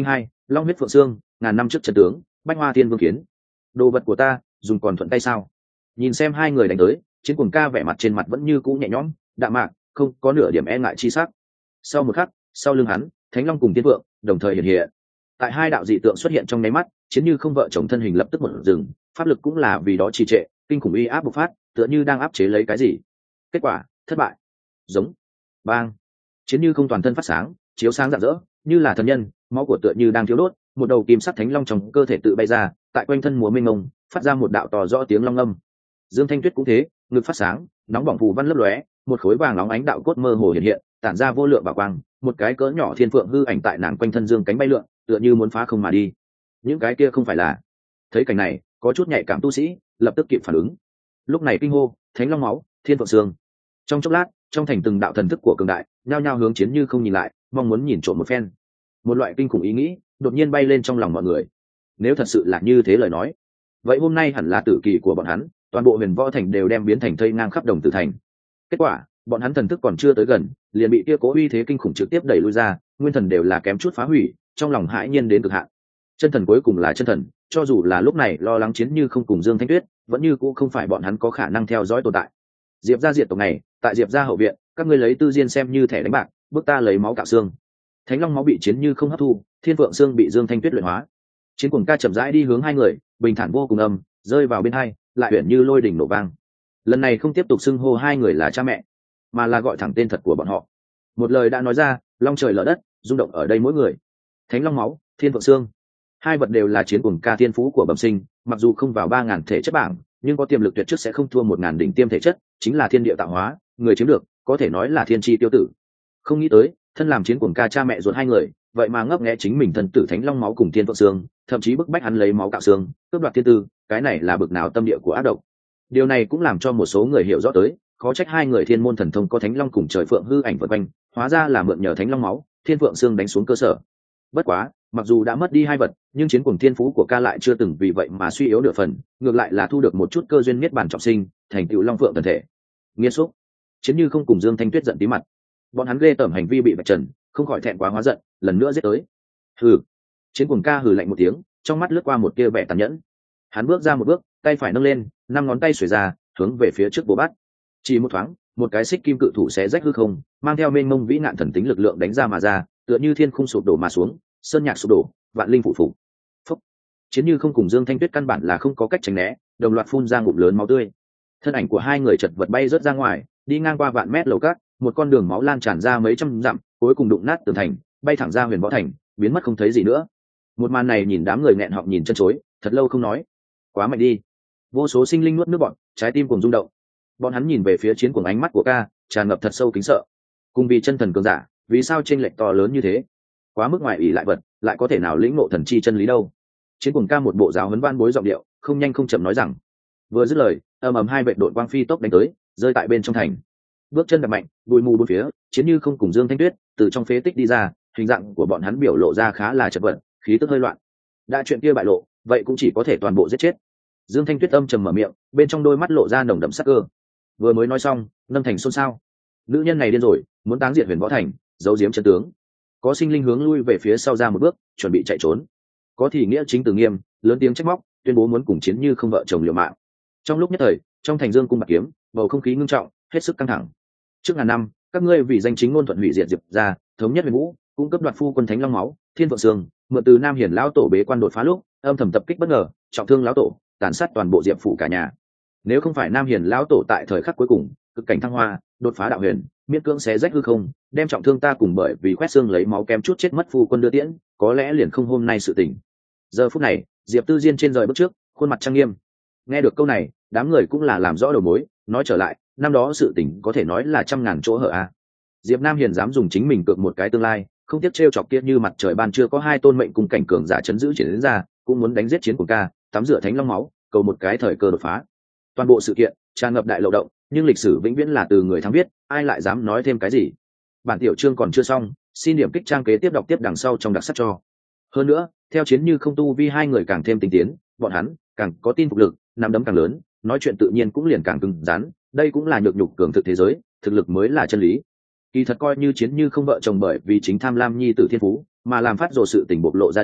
long huyết phượng xương, ngàn năm trước trận tướng, bách hoa thiên vương kiến. Đồ vật của ta dùng còn thuận tay sao? Nhìn xem hai người đánh tới, chiến cuồng ca vẻ mặt trên mặt vẫn như cũ nhẹ nhõm đạm mạc, không có nửa điểm e ngại chi sắc. Sau một khắc, sau lưng hắn, thánh long cùng tiên vượng đồng thời hiện hiện. Tại hai đạo dị tượng xuất hiện trong nháy mắt, chiến như không vợ chồng thân hình lập tức một dừng, pháp lực cũng là vì đó trì trệ, kinh khủng uy áp bộc phát, tựa như đang áp chế lấy cái gì. Kết quả, thất bại. Giống. Bang. Chiến như không toàn thân phát sáng, chiếu sáng rạng rỡ, như là thần nhân, máu của tựa như đang thiếu đốt, một đầu kim sắc thánh long trong cơ thể tự bay ra, tại quanh thân múa mênh mông, phát ra một đạo to rõ tiếng long âm. Dương Thanh Tuyết cũng thế, ngực phát sáng, nóng bỏng phù văn lấp lóe, một khối vàng nóng ánh đạo cốt mơ hồ hiện hiện, tản ra vô lượng bảo quang, một cái cỡ nhỏ thiên phượng hư ảnh tại nàng quanh thân dương cánh bay lượn, tựa như muốn phá không mà đi. Những cái kia không phải là. Thấy cảnh này, có chút nhạy cảm tu sĩ lập tức kịp phản ứng. Lúc này kinh hô, thánh long máu, thiên phượng xương. Trong chốc lát, trong thành từng đạo thần thức của cường đại, nhao nhao hướng chiến như không nhìn lại, mong muốn nhìn trộm một phen. Một loại kinh khủng ý nghĩ đột nhiên bay lên trong lòng mọi người. Nếu thật sự là như thế lời nói, vậy hôm nay hẳn là tử kỳ của bọn hắn, toàn bộ huyền võ thành đều đem biến thành thây ngang khắp đồng tử thành. Kết quả, bọn hắn thần thức còn chưa tới gần, liền bị kia cố uy thế kinh khủng trực tiếp đẩy lui ra, nguyên thần đều là kém chút phá hủy, trong lòng hãi nhiên đến cực hạn. Chân thần cuối cùng là chân thần, cho dù là lúc này lo lắng chiến như không cùng Dương Thanh Tuyết, vẫn như cũng không phải bọn hắn có khả năng theo dõi tồn tại. Diệp gia diệt tộc này, tại Diệp gia hậu viện, các ngươi lấy tư diên xem như thẻ đánh bạc, bước ta lấy máu cạo xương. Thánh long máu bị chiến như không hấp thu, thiên vượng xương bị Dương Thanh Tuyết luyện hóa. Chiến cuồng ca chậm rãi đi hướng hai người, bình thản vô cùng âm, rơi vào bên hai, lại uyển như lôi đỉnh nổ vang. Lần này không tiếp tục xưng hô hai người là cha mẹ, mà là gọi thẳng tên thật của bọn họ. Một lời đã nói ra, long trời lở đất, rung động ở đây mỗi người. Thánh long máu, thiên vượng xương, hai vật đều là chiến cuồng ca thiên phú của bẩm sinh, mặc dù không vào ba ngàn thể chất bảng, nhưng có tiềm lực tuyệt trước sẽ không thua một ngàn đỉnh tiêm thể chất, chính là thiên địa tạo hóa, người chiếm được, có thể nói là thiên chi tiêu tử. Không nghĩ tới, thân làm chiến cuồng ca cha mẹ ruột hai người, vậy mà ngấp nghé chính mình thần tử thánh long máu cùng thiên vượng xương, thậm chí bức bách hắn lấy máu cạo xương, cướp đoạt thiên tư, cái này là bực nào tâm địa của ác độc. Điều này cũng làm cho một số người hiểu rõ tới, khó trách hai người thiên môn thần thông có thánh long cùng trời phượng hư ảnh vượt quanh, hóa ra là mượn nhờ thánh long máu, thiên vượng xương đánh xuống cơ sở. Bất quá, mặc dù đã mất đi hai vật, nhưng chiến cuồng thiên phú của ca lại chưa từng vì vậy mà suy yếu nửa phần, ngược lại là thu được một chút cơ duyên niết bàn trọng sinh, thành tựu long phượng thần thể. Nghiên xúc. Chiến như không cùng Dương Thanh Tuyết giận tí mặt, bọn hắn ghê tởm hành vi bị vạch trần, không khỏi thẹn quá hóa giận, lần nữa giết tới. Hừ. Chiến cuồng ca hừ lạnh một tiếng, trong mắt lướt qua một tia vẻ tàn nhẫn. Hắn bước ra một bước, tay phải nâng lên, năm ngón tay xuề ra, hướng về phía trước bố bắt. Chỉ một thoáng, một cái xích kim cự thủ xé rách hư không, mang theo mênh mông vĩ nạn thần tính lực lượng đánh ra mà ra, tựa như thiên khung sụp đổ mà xuống, sơn nhạc sụp đổ, vạn linh phụ phục. Phúc. Chiến như không cùng Dương Thanh Tuyết căn bản là không có cách tránh né, đồng loạt phun ra ngụm lớn máu tươi. Thân ảnh của hai người chật vật bay rớt ra ngoài, đi ngang qua vạn mét lầu cát, một con đường máu lan tràn ra mấy trăm dặm, cuối cùng đụng nát tường thành, bay thẳng ra huyền võ thành, biến mất không thấy gì nữa. Một màn này nhìn đám người nghẹn họng nhìn chân chối, thật lâu không nói. Quá mạnh đi. Vô số sinh linh nuốt nước bọn, trái tim cùng rung động. Bọn hắn nhìn về phía chiến cuồng, ánh mắt của ca tràn ngập thật sâu kính sợ. Cùng vì chân thần cường giả, vì sao chênh lệch to lớn như thế? Quá mức ngoại ỷ lại vật, lại có thể nào lĩnh ngộ thần chi chân lý đâu? Chiến cuồng ca một bộ giáo huấn van bối giọng điệu, không nhanh không chậm nói rằng. Vừa dứt lời, ầm ầm hai vệ đội quang phi tốc đánh tới, rơi tại bên trong thành. Bước chân đập mạnh, bụi mù bốn phía, chiến như không cùng Dương Thanh Tuyết từ trong phế tích đi ra, hình dạng của bọn hắn biểu lộ ra khá là chật vật, khí tức hơi loạn. Đã chuyện kia bại lộ, vậy cũng chỉ có thể toàn bộ giết chết. Dương Thanh Tuyết âm trầm mở miệng, bên trong đôi mắt lộ ra nồng đậm sắc cơ. Vừa mới nói xong, nâng thành xôn xao. Nữ nhân này điên rồi, muốn táng diệt huyền võ thành, giấu giếm chân tướng. Có sinh linh hướng lui về phía sau ra một bước, chuẩn bị chạy trốn. Có thì nghĩa chính từ nghiêm, lớn tiếng trách móc, tuyên bố muốn cùng chiến như không vợ chồng liều mạng. Trong lúc nhất thời, trong thành Dương cung bạc kiếm, bầu không khí ngưng trọng, hết sức căng thẳng. Trước ngàn năm, các ngươi vì danh chính ngôn thuận hủy diệt Diệp gia, thống nhất huyền vũ, cung cấp đoạt phu quân thánh long máu, thiên vượng xương, mượn từ Nam Hiển lão tổ bế quan đột phá lúc, âm thầm tập kích bất ngờ, trọng thương lão tổ, tàn sát toàn bộ Diệp phủ cả nhà. Nếu không phải Nam Hiển lão tổ tại thời khắc cuối cùng, cực cảnh thăng hoa, đột phá đạo huyền, miễn cưỡng xé rách hư không, đem trọng thương ta cùng bởi vì quét xương lấy máu kém chút chết mất phu quân đưa tiễn, có lẽ liền không hôm nay sự tình. Giờ phút này, Diệp Tư Diên trên rời bước trước, khuôn mặt trang nghiêm. Nghe được câu này, đám người cũng là làm rõ đầu mối, nói trở lại, năm đó sự tình có thể nói là trăm ngàn chỗ hở a. Diệp Nam Hiền dám dùng chính mình cược một cái tương lai, không tiếc trêu chọc kia như mặt trời ban chưa có hai tôn mệnh cùng cảnh cường giả chấn giữ triển đến ra, cũng muốn đánh giết chiến của ca, tắm rửa thánh long máu, cầu một cái thời cơ đột phá. Toàn bộ sự kiện tràn ngập đại lộ động, nhưng lịch sử vĩnh viễn là từ người thắng viết, ai lại dám nói thêm cái gì. Bản tiểu chương còn chưa xong, xin điểm kích trang kế tiếp đọc tiếp đằng sau trong đặc sắc cho. Hơn nữa, theo chiến như không tu vi hai người càng thêm tinh tiến, bọn hắn càng có tin phục lực, nắm đấm càng lớn, nói chuyện tự nhiên cũng liền càng cứng rắn, đây cũng là nhược nhục cường thực thế giới, thực lực mới là chân lý. Kỳ thật coi như chiến như không vợ chồng bởi vì chính tham lam nhi tử thiên phú, mà làm phát rồ sự tình bộc lộ ra đi,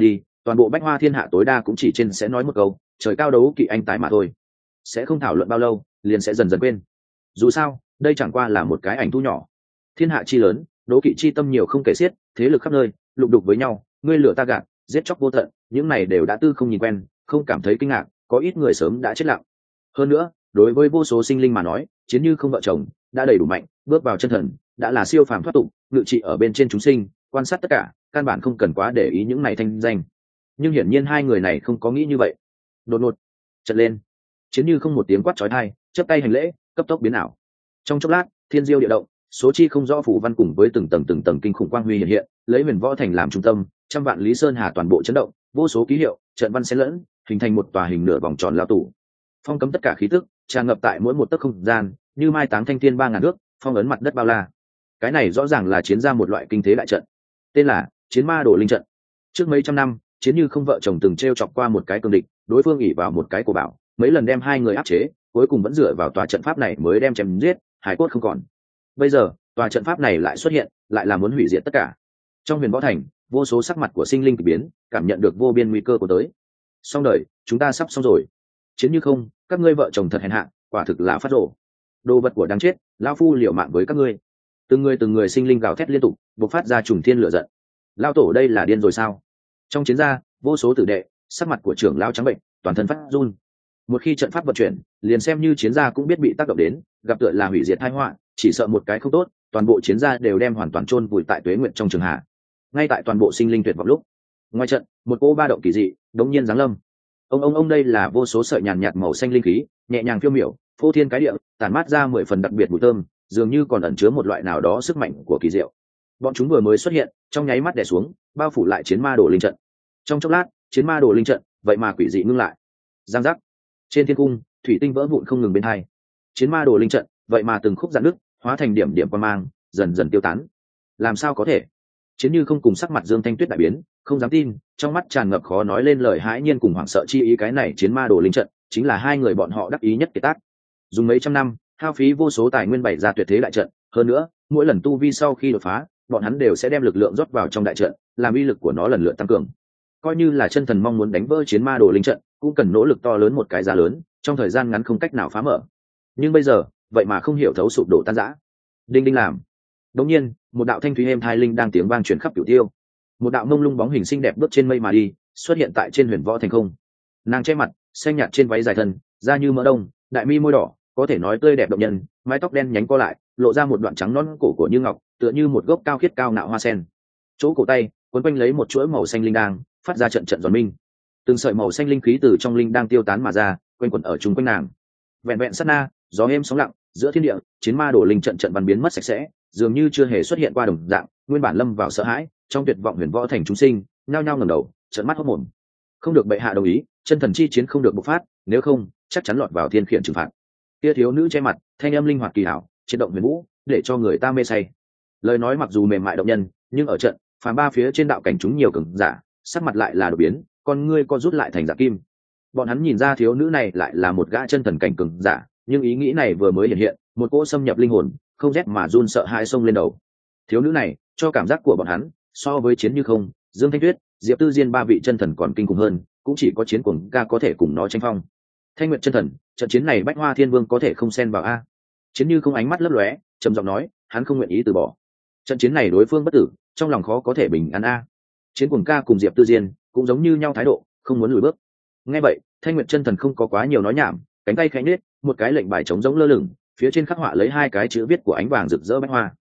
toàn bộ bách hoa thiên hạ tối đa cũng chỉ trên sẽ nói một câu trời cao đấu kỵ anh tài mà thôi, sẽ không thảo luận bao lâu liền sẽ dần dần quên. Dù sao đây chẳng qua là một cái ảnh thu nhỏ, thiên hạ chi lớn, đố kỵ chi tâm nhiều không kể xiết, thế lực khắp nơi lục đục với nhau, ngươi lửa ta gạt, giết chóc vô tận, những này đều đã tư không nhìn quen, không cảm thấy kinh ngạc, có ít người sớm đã chết lặng. Hơn nữa đối với vô số sinh linh mà nói, chiến như không vợ chồng đã đầy đủ mạnh, bước vào chân thần đã là siêu phàm thoát tục, ngự trị ở bên trên chúng sinh, quan sát tất cả, căn bản không cần quá để ý những này thanh danh. Nhưng hiển nhiên hai người này không có nghĩ như vậy. Đột ngột chợt lên, chiến như không một tiếng quát chói tai, chắp tay hành lễ, cấp tốc biến ảo. Trong chốc lát thiên diêu địa động, số chi không rõ phủ văn cùng với từng tầng từng tầng kinh khủng quang huy hiện hiện, lấy huyền võ thành làm trung tâm, trăm vạn lý sơn hà toàn bộ chấn động, vô số ký hiệu trận văn xen lẫn, hình thành một tòa hình nửa vòng tròn lao tủ. Phong cấm tất cả khí tức tràn ngập tại mỗi một tấc không gian, như mai táng thanh thiên ba ngàn nước, phong ấn mặt đất bao la. Cái này rõ ràng là chiến ra một loại kinh thế đại trận, tên là chiến ma đồ linh trận. Trước mấy trăm năm, chiến như không vợ chồng từng t r e o chọc qua một cái cương địch, đối phương ỉ vào một cái của bảo, mấy lần đem hai người áp chế, cuối cùng vẫn dựa vào tòa trận pháp này mới đem chém giết, hải cốt không còn. Bây giờ tòa trận pháp này lại xuất hiện, lại là muốn hủy diệt tất cả. Trong huyền võ thành, vô số sắc mặt của sinh linh kỳ biến, cảm nhận được vô biên nguy cơ của tới. Xong đời, chúng ta sắp xong rồi. Chiến như không, các ngươi vợ chồng thật hèn hạ, quả thực là phát rổ. Đồ vật của đáng chết, lão phu liều mạng với các ngươi. Từng người từng người sinh linh gào thét liên tục, bộc phát ra trùng thiên lửa giận. Lao tổ đây là điên rồi sao? Trong chiến gia, vô số tử đệ, sắc mặt của trưởng lão trắng bệnh, toàn thân phát run. Một khi trận pháp vận chuyển, liền xem như chiến gia cũng biết bị tác động đến, gặp tựa là hủy diệt tai họa, chỉ sợ một cái không tốt, toàn bộ chiến gia đều đem hoàn toàn chôn vùi tại tuế nguyện trong trường hạ. Ngay tại toàn bộ sinh linh tuyệt vọng lúc, ngoài trận, một cỗ ba động kỳ dị đống nhiên giáng lâm. Ông ông ông đây là vô số sợi nhàn nhạt màu xanh linh khí, nhẹ nhàng phiêu miểu, phô thiên cái địa, tản mát ra mười phần đặc biệt mùi thơm, dường như còn ẩn chứa một loại nào đó sức mạnh của kỳ diệu. Bọn chúng vừa mới xuất hiện, trong nháy mắt đè xuống, bao phủ lại chiến ma đồ linh trận. Trong chốc lát, chiến ma đồ linh trận vậy mà quỷ dị ngưng lại. Giang giác. Trên thiên cung, thủy tinh vỡ vụn không ngừng bên hai. Chiến ma đồ linh trận vậy mà từng khúc giãn nứt, hóa thành điểm điểm quang mang, dần dần tiêu tán. Làm sao có thể? Chiến như không cùng sắc mặt Dương Thanh Tuyết đại biến, không dám tin, trong mắt tràn ngập khó nói lên lời hãi nhiên cùng hoảng sợ chi ý. Cái này chiến ma đồ linh trận chính là hai người bọn họ đắc ý nhất kiệt tác, dùng mấy trăm năm hao phí vô số tài nguyên bày ra tuyệt thế đại trận. Hơn nữa mỗi lần tu vi sau khi đột phá, bọn hắn đều sẽ đem lực lượng rót vào trong đại trận, làm uy lực của nó lần lượt tăng cường. Coi như là chân thần mong muốn đánh vỡ chiến ma đồ linh trận, cũng cần nỗ lực to lớn một cái giá lớn, trong thời gian ngắn không cách nào phá mở. Nhưng bây giờ vậy mà không hiểu thấu sụp đổ tan rã. Đinh đinh làm. Đột nhiên một đạo thanh thúy êm thai linh đang tiếng vang truyền khắp cửu tiêu. Một đạo mông lung bóng hình xinh đẹp bước trên mây mà đi, xuất hiện tại trên huyền võ thành không. Nàng che mặt xanh nhạt trên váy dài thân, da như mỡ đông, đại mi môi đỏ, có thể nói tươi đẹp động nhân, mái tóc đen nhánh co lại, lộ ra một đoạn trắng non cổ của như ngọc, tựa như một gốc cao khiết cao nạo hoa sen. Chỗ cổ tay quấn quanh lấy một chuỗi màu xanh linh đang, phát ra trận trận giòn minh. Từng sợi màu xanh linh khí từ trong linh đang tiêu tán mà ra, quanh quẩn ở chung quanh nàng. Vẹn vẹn sát na, gió êm sóng lặng, giữa thiên địa, chiến ma đổ linh trận trận văn biến mất sạch sẽ, dường như chưa hề xuất hiện qua đồng dạng. Nguyên bản lâm vào sợ hãi, trong tuyệt vọng huyền võ thành chúng sinh, nhao nhao ngẩng đầu, trợn mắt hốt mồm. Không được bệ hạ đồng ý, chân thần chi chiến không được bộc phát, nếu không chắc chắn lọt vào thiên khiển trừng phạt. Kia thiếu nữ che mặt, thanh âm linh hoạt kỳ hảo, chiến động huyền vũ, để cho người ta mê say. Lời nói mặc dù mềm mại động nhân, nhưng ở trận phàm ba phía trên đạo cảnh chúng nhiều cường giả, sắc mặt lại là đột biến, con ngươi co rút lại thành giả kim. Bọn hắn nhìn ra thiếu nữ này lại là một gã chân thần cảnh cường giả, nhưng ý nghĩ này vừa mới hiện hiện, một cỗ xâm nhập linh hồn, không rét mà run sợ hai sông lên đầu. Thiếu nữ này cho cảm giác của bọn hắn so với chiến như không, Dương Thanh Tuyết, Diệp Tư Diên ba vị chân thần còn kinh khủng hơn, cũng chỉ có chiến cuồng ca có thể cùng nó tranh phong. Thanh Nguyệt chân thần, trận chiến này Bách Hoa Thiên Vương có thể không xen vào a? Chiến như không ánh mắt lấp lóe, trầm giọng nói, hắn không nguyện ý từ bỏ. Trận chiến này đối phương bất tử, trong lòng khó có thể bình an a. Chiến cuồng ca cùng Diệp Tư Diên cũng giống như nhau thái độ, không muốn lùi bước. Nghe vậy, Thanh Nguyệt chân thần không có quá nhiều nói nhảm, cánh tay khẽ nhếch, một cái lệnh bài trống giống lơ lửng, phía trên khắc họa lấy hai cái chữ viết của ánh vàng rực rỡ bách hoa.